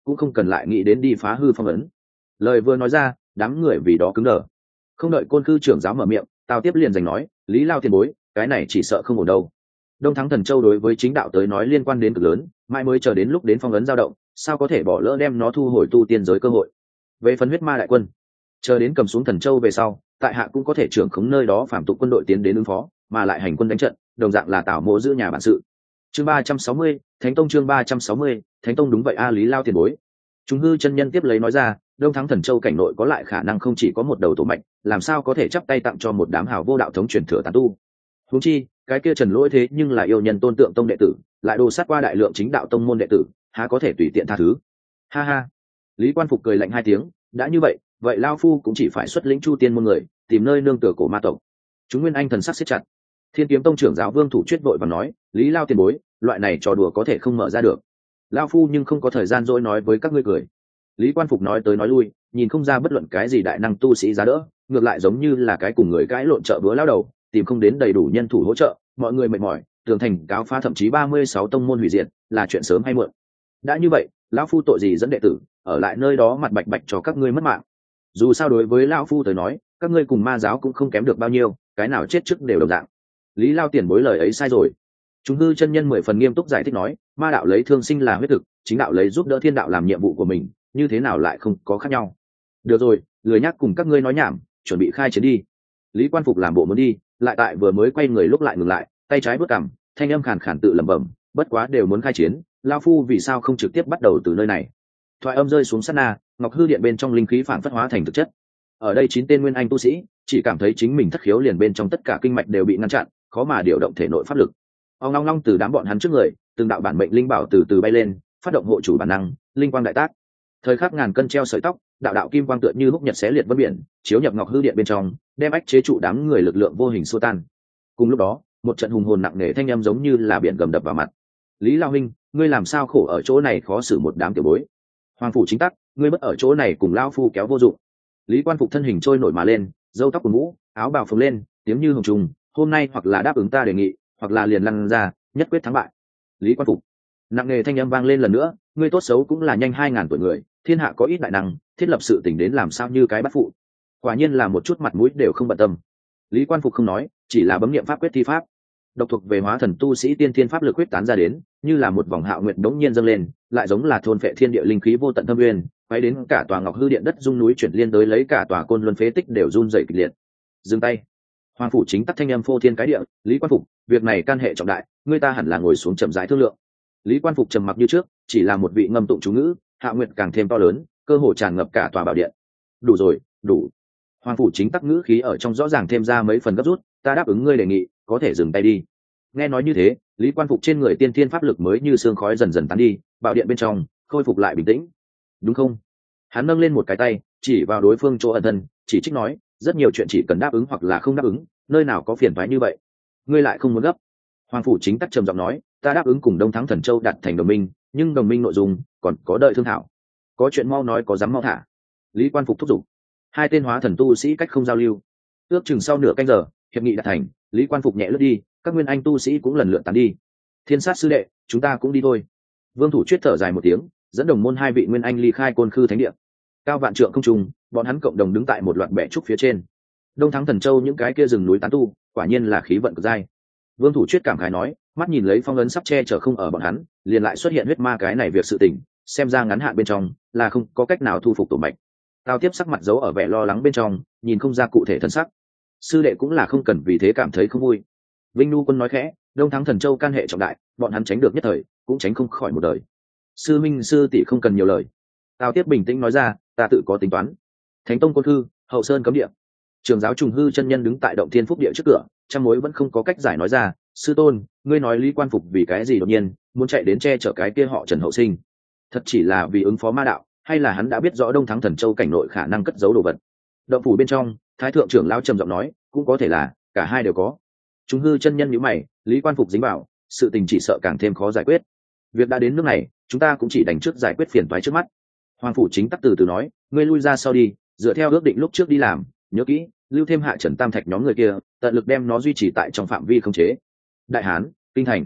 Speaker 1: cũng không cần lại nghĩ đến đi phá hư phong ấn. Lời vừa nói ra, đám người vì đó cứng đờ. Không đợi Côn Khư trưởng giáo mở miệng, Tào Tiếp liền giành nói, Lý Lao tiền bối, cái này chỉ sợ không ổn đâu. Đông Thắng Thần Châu đối với chính đạo tới nói liên quan đến cực lớn, mãi mới chờ đến lúc đến phong ấn dao động, sao có thể bỏ lỡ đem nó thu hồi tu tiên giới cơ hội. Về phần huyết ma đại quân, chờ đến cầm xuống Thần Châu về sau, tại hạ cũng có thể trưởng khống nơi đó phạm tục quân đội tiến đến ứng phó, mà lại hành quân đánh trận, đồng dạng là Tào Mộ giữ nhà bản sự. Chương ba trăm sáu mươi, Thánh Tông chương ba trăm sáu mươi, Thánh Tông đúng vậy a Lý Lao tiền bối. Chúng hư chân nhân tiếp lấy nói ra, Đông Thắng Thần Châu cảnh nội có lại khả năng không chỉ có một đầu tổ mạch, làm sao có thể chắp tay tặng cho một đám hào vô đạo thống truyền thừa tán tu. Huống chi, cái kia Trần Lỗi thế nhưng là yêu nhân tôn tượng tông đệ tử, lại đồ sát qua đại lượng chính đạo tông môn đệ tử, há có thể tùy tiện tha thứ. Ha ha. Lý Quan Phục cười lạnh hai tiếng, đã như vậy, vậy lao phu cũng chỉ phải xuất lĩnh Chu Tiên môn người, tìm nơi nương tựa cổ ma tộc. Chúng Nguyên Anh thần sắc siết chặt. Thiên Kiếm Tông trưởng giáo Vương Thủ Chuyết vội và nói, Lý Lao tiền bối, loại này trò đùa có thể không mở ra được. Lao phu nhưng không có thời gian dỗi nói với các ngươi cười. Lý Quan Phục nói tới nói lui, nhìn không ra bất luận cái gì đại năng tu sĩ giá đỡ, ngược lại giống như là cái cùng người cãi lộn chợ búa lao đầu, tìm không đến đầy đủ nhân thủ hỗ trợ, mọi người mệt mỏi, tường thành cáo phá thậm chí ba mươi sáu tông môn hủy diệt, là chuyện sớm hay muộn. Đã như vậy, lão phu tội gì dẫn đệ tử ở lại nơi đó mặt bạch bạch cho các ngươi mất mạng. Dù sao đối với lão phu tới nói, các ngươi cùng ma giáo cũng không kém được bao nhiêu, cái nào chết trước đều đồng dạng. Lý Lao tiền bối lời ấy sai rồi. Chúng hư chân nhân mười phần nghiêm túc giải thích nói, ma đạo lấy thương sinh là huyết thực, chính đạo lấy giúp đỡ thiên đạo làm nhiệm vụ của mình, như thế nào lại không có khác nhau. Được rồi, lười nhắc cùng các ngươi nói nhảm, chuẩn bị khai chiến đi. Lý Quan Phục làm bộ muốn đi, lại tại vừa mới quay người lúc lại ngừng lại, tay trái bước cằm, thanh âm khàn khàn tự lẩm bẩm, bất quá đều muốn khai chiến, lao phu vì sao không trực tiếp bắt đầu từ nơi này. Thoại âm rơi xuống sát na, ngọc hư điện bên trong linh khí phản phất hóa thành thực chất. Ở đây chín tên nguyên anh tu sĩ chỉ cảm thấy chính mình thất khiếu liền bên trong tất cả kinh mạch đều bị ngăn chặn, khó mà điều động thể nội pháp lực. Ông long long từ đám bọn hắn trước người, từng đạo bản mệnh linh bảo từ từ bay lên, phát động hộ chủ bản năng, linh quang đại tác. Thời khắc ngàn cân treo sợi tóc, đạo đạo kim quang tựa như lúc nhật xé liệt vân biển, chiếu nhập ngọc hư điện bên trong, đem ách chế trụ đám người lực lượng vô hình xua tan. Cùng lúc đó, một trận hùng hồn nặng nề thanh âm giống như là biển gầm đập vào mặt. Lý Lao huynh, ngươi làm sao khổ ở chỗ này khó xử một đám tiểu bối. Hoàng phủ chính tắc, ngươi bất ở chỗ này cùng lao phu kéo vô dụng. Lý Quan Phục thân hình trôi nổi mà lên, râu tóc cùng mũ, áo bào phồng lên, tiếng như hồng trùng, hôm nay hoặc là đáp ứng ta đề nghị, hoặc là liền lăn ra, nhất quyết thắng bại. Lý Quan Phục, nặng nề thanh âm vang lên lần nữa, ngươi tốt xấu cũng là nhanh hai ngàn tuổi người, thiên hạ có ít đại năng, thiết lập sự tình đến làm sao như cái bắt phụ. Quả nhiên là một chút mặt mũi đều không bận tâm. Lý Quan Phục không nói, chỉ là bấm niệm pháp quyết thi pháp. Độc thuộc về hóa thần tu sĩ tiên thiên pháp lực quyết tán ra đến, như là một vòng hạo nguyệt đống nhiên dâng lên, lại giống là thôn phệ thiên địa linh khí vô tận thâm nguyên, quay đến cả tòa ngọc hư điện đất rung núi chuyển liên tới lấy cả tòa côn luân phế tích đều run rẩy kịch liệt. Dừng tay. Hoàng phủ chính tắc thanh âm phô thiên cái địa, Lý Quan Phục, việc này can hệ trọng đại, ngươi ta hẳn là ngồi xuống chậm rãi thương lượng. Lý Quan Phục trầm mặc như trước, chỉ là một vị ngâm tụng chú ngữ, hạo nguyệt càng thêm to lớn, cơ hồ tràn ngập cả tòa bảo điện. Đủ rồi, đủ. Hoàng phủ chính tắc ngữ khí ở trong rõ ràng thêm ra mấy phần gấp rút, ta đáp ứng ngươi đề nghị, có thể dừng tay đi. Nghe nói như thế, Lý Quan Phục trên người tiên thiên pháp lực mới như sương khói dần dần tán đi, bảo điện bên trong khôi phục lại bình tĩnh. Đúng không? Hắn nâng lên một cái tay, chỉ vào đối phương chỗ ẩn thân, chỉ trích nói, rất nhiều chuyện chỉ cần đáp ứng hoặc là không đáp ứng, nơi nào có phiền toái như vậy. Ngươi lại không muốn gấp. Hoàng phủ chính tắc trầm giọng nói, ta đáp ứng cùng Đông Thắng Thần Châu đặt thành đồng minh, nhưng đồng minh nội dung còn có đợi thương thảo. Có chuyện mau nói, có dám mau thả. Lý Quan Phục thúc giục. Hai tên hóa thần tu sĩ cách không giao lưu. Ước chừng sau nửa canh giờ, hiệp nghị đạt thành, Lý Quan Phục nhẹ lướt đi, các nguyên anh tu sĩ cũng lần lượt tán đi. Thiên sát sư đệ, chúng ta cũng đi thôi. Vương Thủ Chuyết thở dài một tiếng, dẫn đồng môn hai vị nguyên anh ly khai Côn Khư thánh địa. Cao vạn trượng không trung, bọn hắn cộng đồng đứng tại một loạt bệ trúc phía trên. Đông Thắng Thần Châu những cái kia rừng núi tán tu, quả nhiên là khí vận cực dai. Vương Thủ Chuyết cảm khái nói, mắt nhìn lấy phong ấn sắp che chở không ở bọn hắn, liền lại xuất hiện huyết ma cái này việc sự tình, xem ra ngắn hạn bên trong là không có cách nào thu phục tổ mạch. Tao tiếp sắc mặt giấu ở vẻ lo lắng bên trong, nhìn không ra cụ thể thân sắc. Sư đệ cũng là không cần vì thế cảm thấy không vui. Vinh Nu Quân nói khẽ, Đông Thắng Thần Châu can hệ trọng đại, bọn hắn tránh được nhất thời, cũng tránh không khỏi một đời. Sư minh sư tỷ không cần nhiều lời. Tao tiếp bình tĩnh nói ra, ta tự có tính toán. Thánh Tông Côn Khư, Hậu Sơn cấm địa. Trường giáo Trùng Hư chân nhân đứng tại động thiên phúc địa trước cửa, trăm mối vẫn không có cách giải nói ra. Sư tôn, ngươi nói Lý Quan Phục vì cái gì đột nhiên muốn chạy đến che chở cái kia họ Trần hậu sinh? Thật chỉ là vì ứng phó ma đạo, hay là hắn đã biết rõ Đông Thắng Thần Châu cảnh nội khả năng cất giấu đồ vật? Động phủ bên trong, Thái thượng trưởng lão trầm giọng nói, cũng có thể là cả hai đều có. Chúng hư chân nhân nhíu mày, Lý Quan Phục dính vào, sự tình chỉ sợ càng thêm khó giải quyết. Việc đã đến nước này, chúng ta cũng chỉ đành trước giải quyết phiền toái trước mắt. Hoàng phủ chính tắc từ từ nói, ngươi lui ra sau đi, dựa theo ước định lúc trước đi làm, nhớ kỹ, lưu thêm hạ Trần Tam Thạch nhóm người kia, tận lực đem nó duy trì tại trong phạm vi khống chế. Đại Hán, Kinh Thành.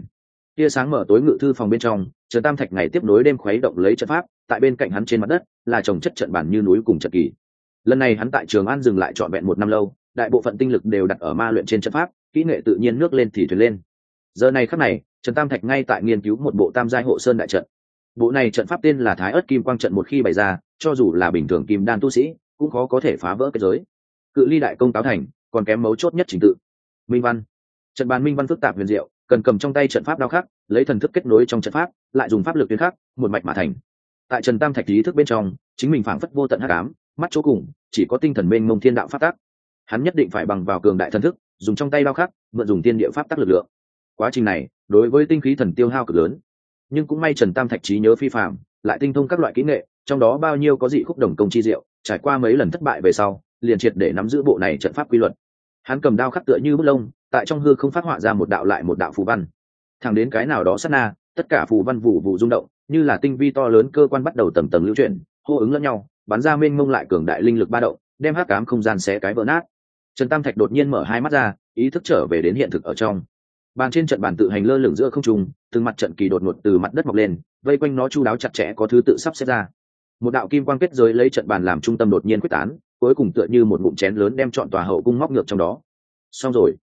Speaker 1: tia sáng mở tối ngự thư phòng bên trong, Trần Tam Thạch ngày tiếp nối đêm khuấy động lấy trận pháp, tại bên cạnh hắn trên mặt đất là trồng chất trận bản như núi cùng trận kỳ. Lần này hắn tại Trường An dừng lại trọn vẹn một năm lâu, đại bộ phận tinh lực đều đặt ở ma luyện trên trận pháp, kỹ nghệ tự nhiên nước lên thì thuyền lên. Giờ này khắc này, Trần Tam Thạch ngay tại nghiên cứu một bộ tam giai hộ sơn đại trận. Bộ này trận pháp tên là Thái Ức Kim Quang trận, một khi bày ra, cho dù là bình thường kim đan tu sĩ cũng khó có thể phá vỡ cái giới. Cự ly đại công táo thành, còn kém mấu chốt nhất trình tự. Minh văn. Trận bàn minh văn phức tạp huyền diệu, cần cầm trong tay trận pháp đao khắc, lấy thần thức kết nối trong trận pháp, lại dùng pháp lực tuyến khắc, một mạch mà thành. Tại Trần Tam Thạch ý thức bên trong, chính mình phảng phất vô tận hắc ám, mắt chỗ cùng chỉ có tinh thần mênh mông thiên đạo pháp tắc. Hắn nhất định phải bằng vào cường đại thần thức, dùng trong tay đao khắc, mượn dùng tiên địa pháp tắc lực lượng. Quá trình này, đối với tinh khí thần tiêu hao cực lớn, nhưng cũng may Trần Tam Thạch trí nhớ phi phàm, lại tinh thông các loại kỹ nghệ, trong đó bao nhiêu có dị khúc đồng công chi diệu, trải qua mấy lần thất bại về sau, liền triệt để nắm giữ bộ này trận pháp quy luật. Hắn cầm đao khắc tựa như bút lông, tại trong hư không phát họa ra một đạo lại một đạo phù văn. Thẳng đến cái nào đó sát na, tất cả phù văn vụ vụ rung động, như là tinh vi to lớn cơ quan bắt đầu tầng tầng lưu chuyển, hô ứng lẫn nhau, bắn ra mênh mông lại cường đại linh lực ba động, đem hắc ám không gian xé cái vỡ nát. Trần Tam Thạch đột nhiên mở hai mắt ra, ý thức trở về đến hiện thực ở trong. Bàn trên trận bàn tự hành lơ lửng giữa không trung, từng mặt trận kỳ đột ngột từ mặt đất mọc lên, vây quanh nó chu đáo chặt chẽ có thứ tự sắp xếp ra. Một đạo kim quang kết giới lấy trận bàn làm trung tâm đột nhiên quyết tán, cuối cùng tựa như một ngụm chén lớn đem trọn tòa hậu cung móc ngược trong đó. Xong rồi,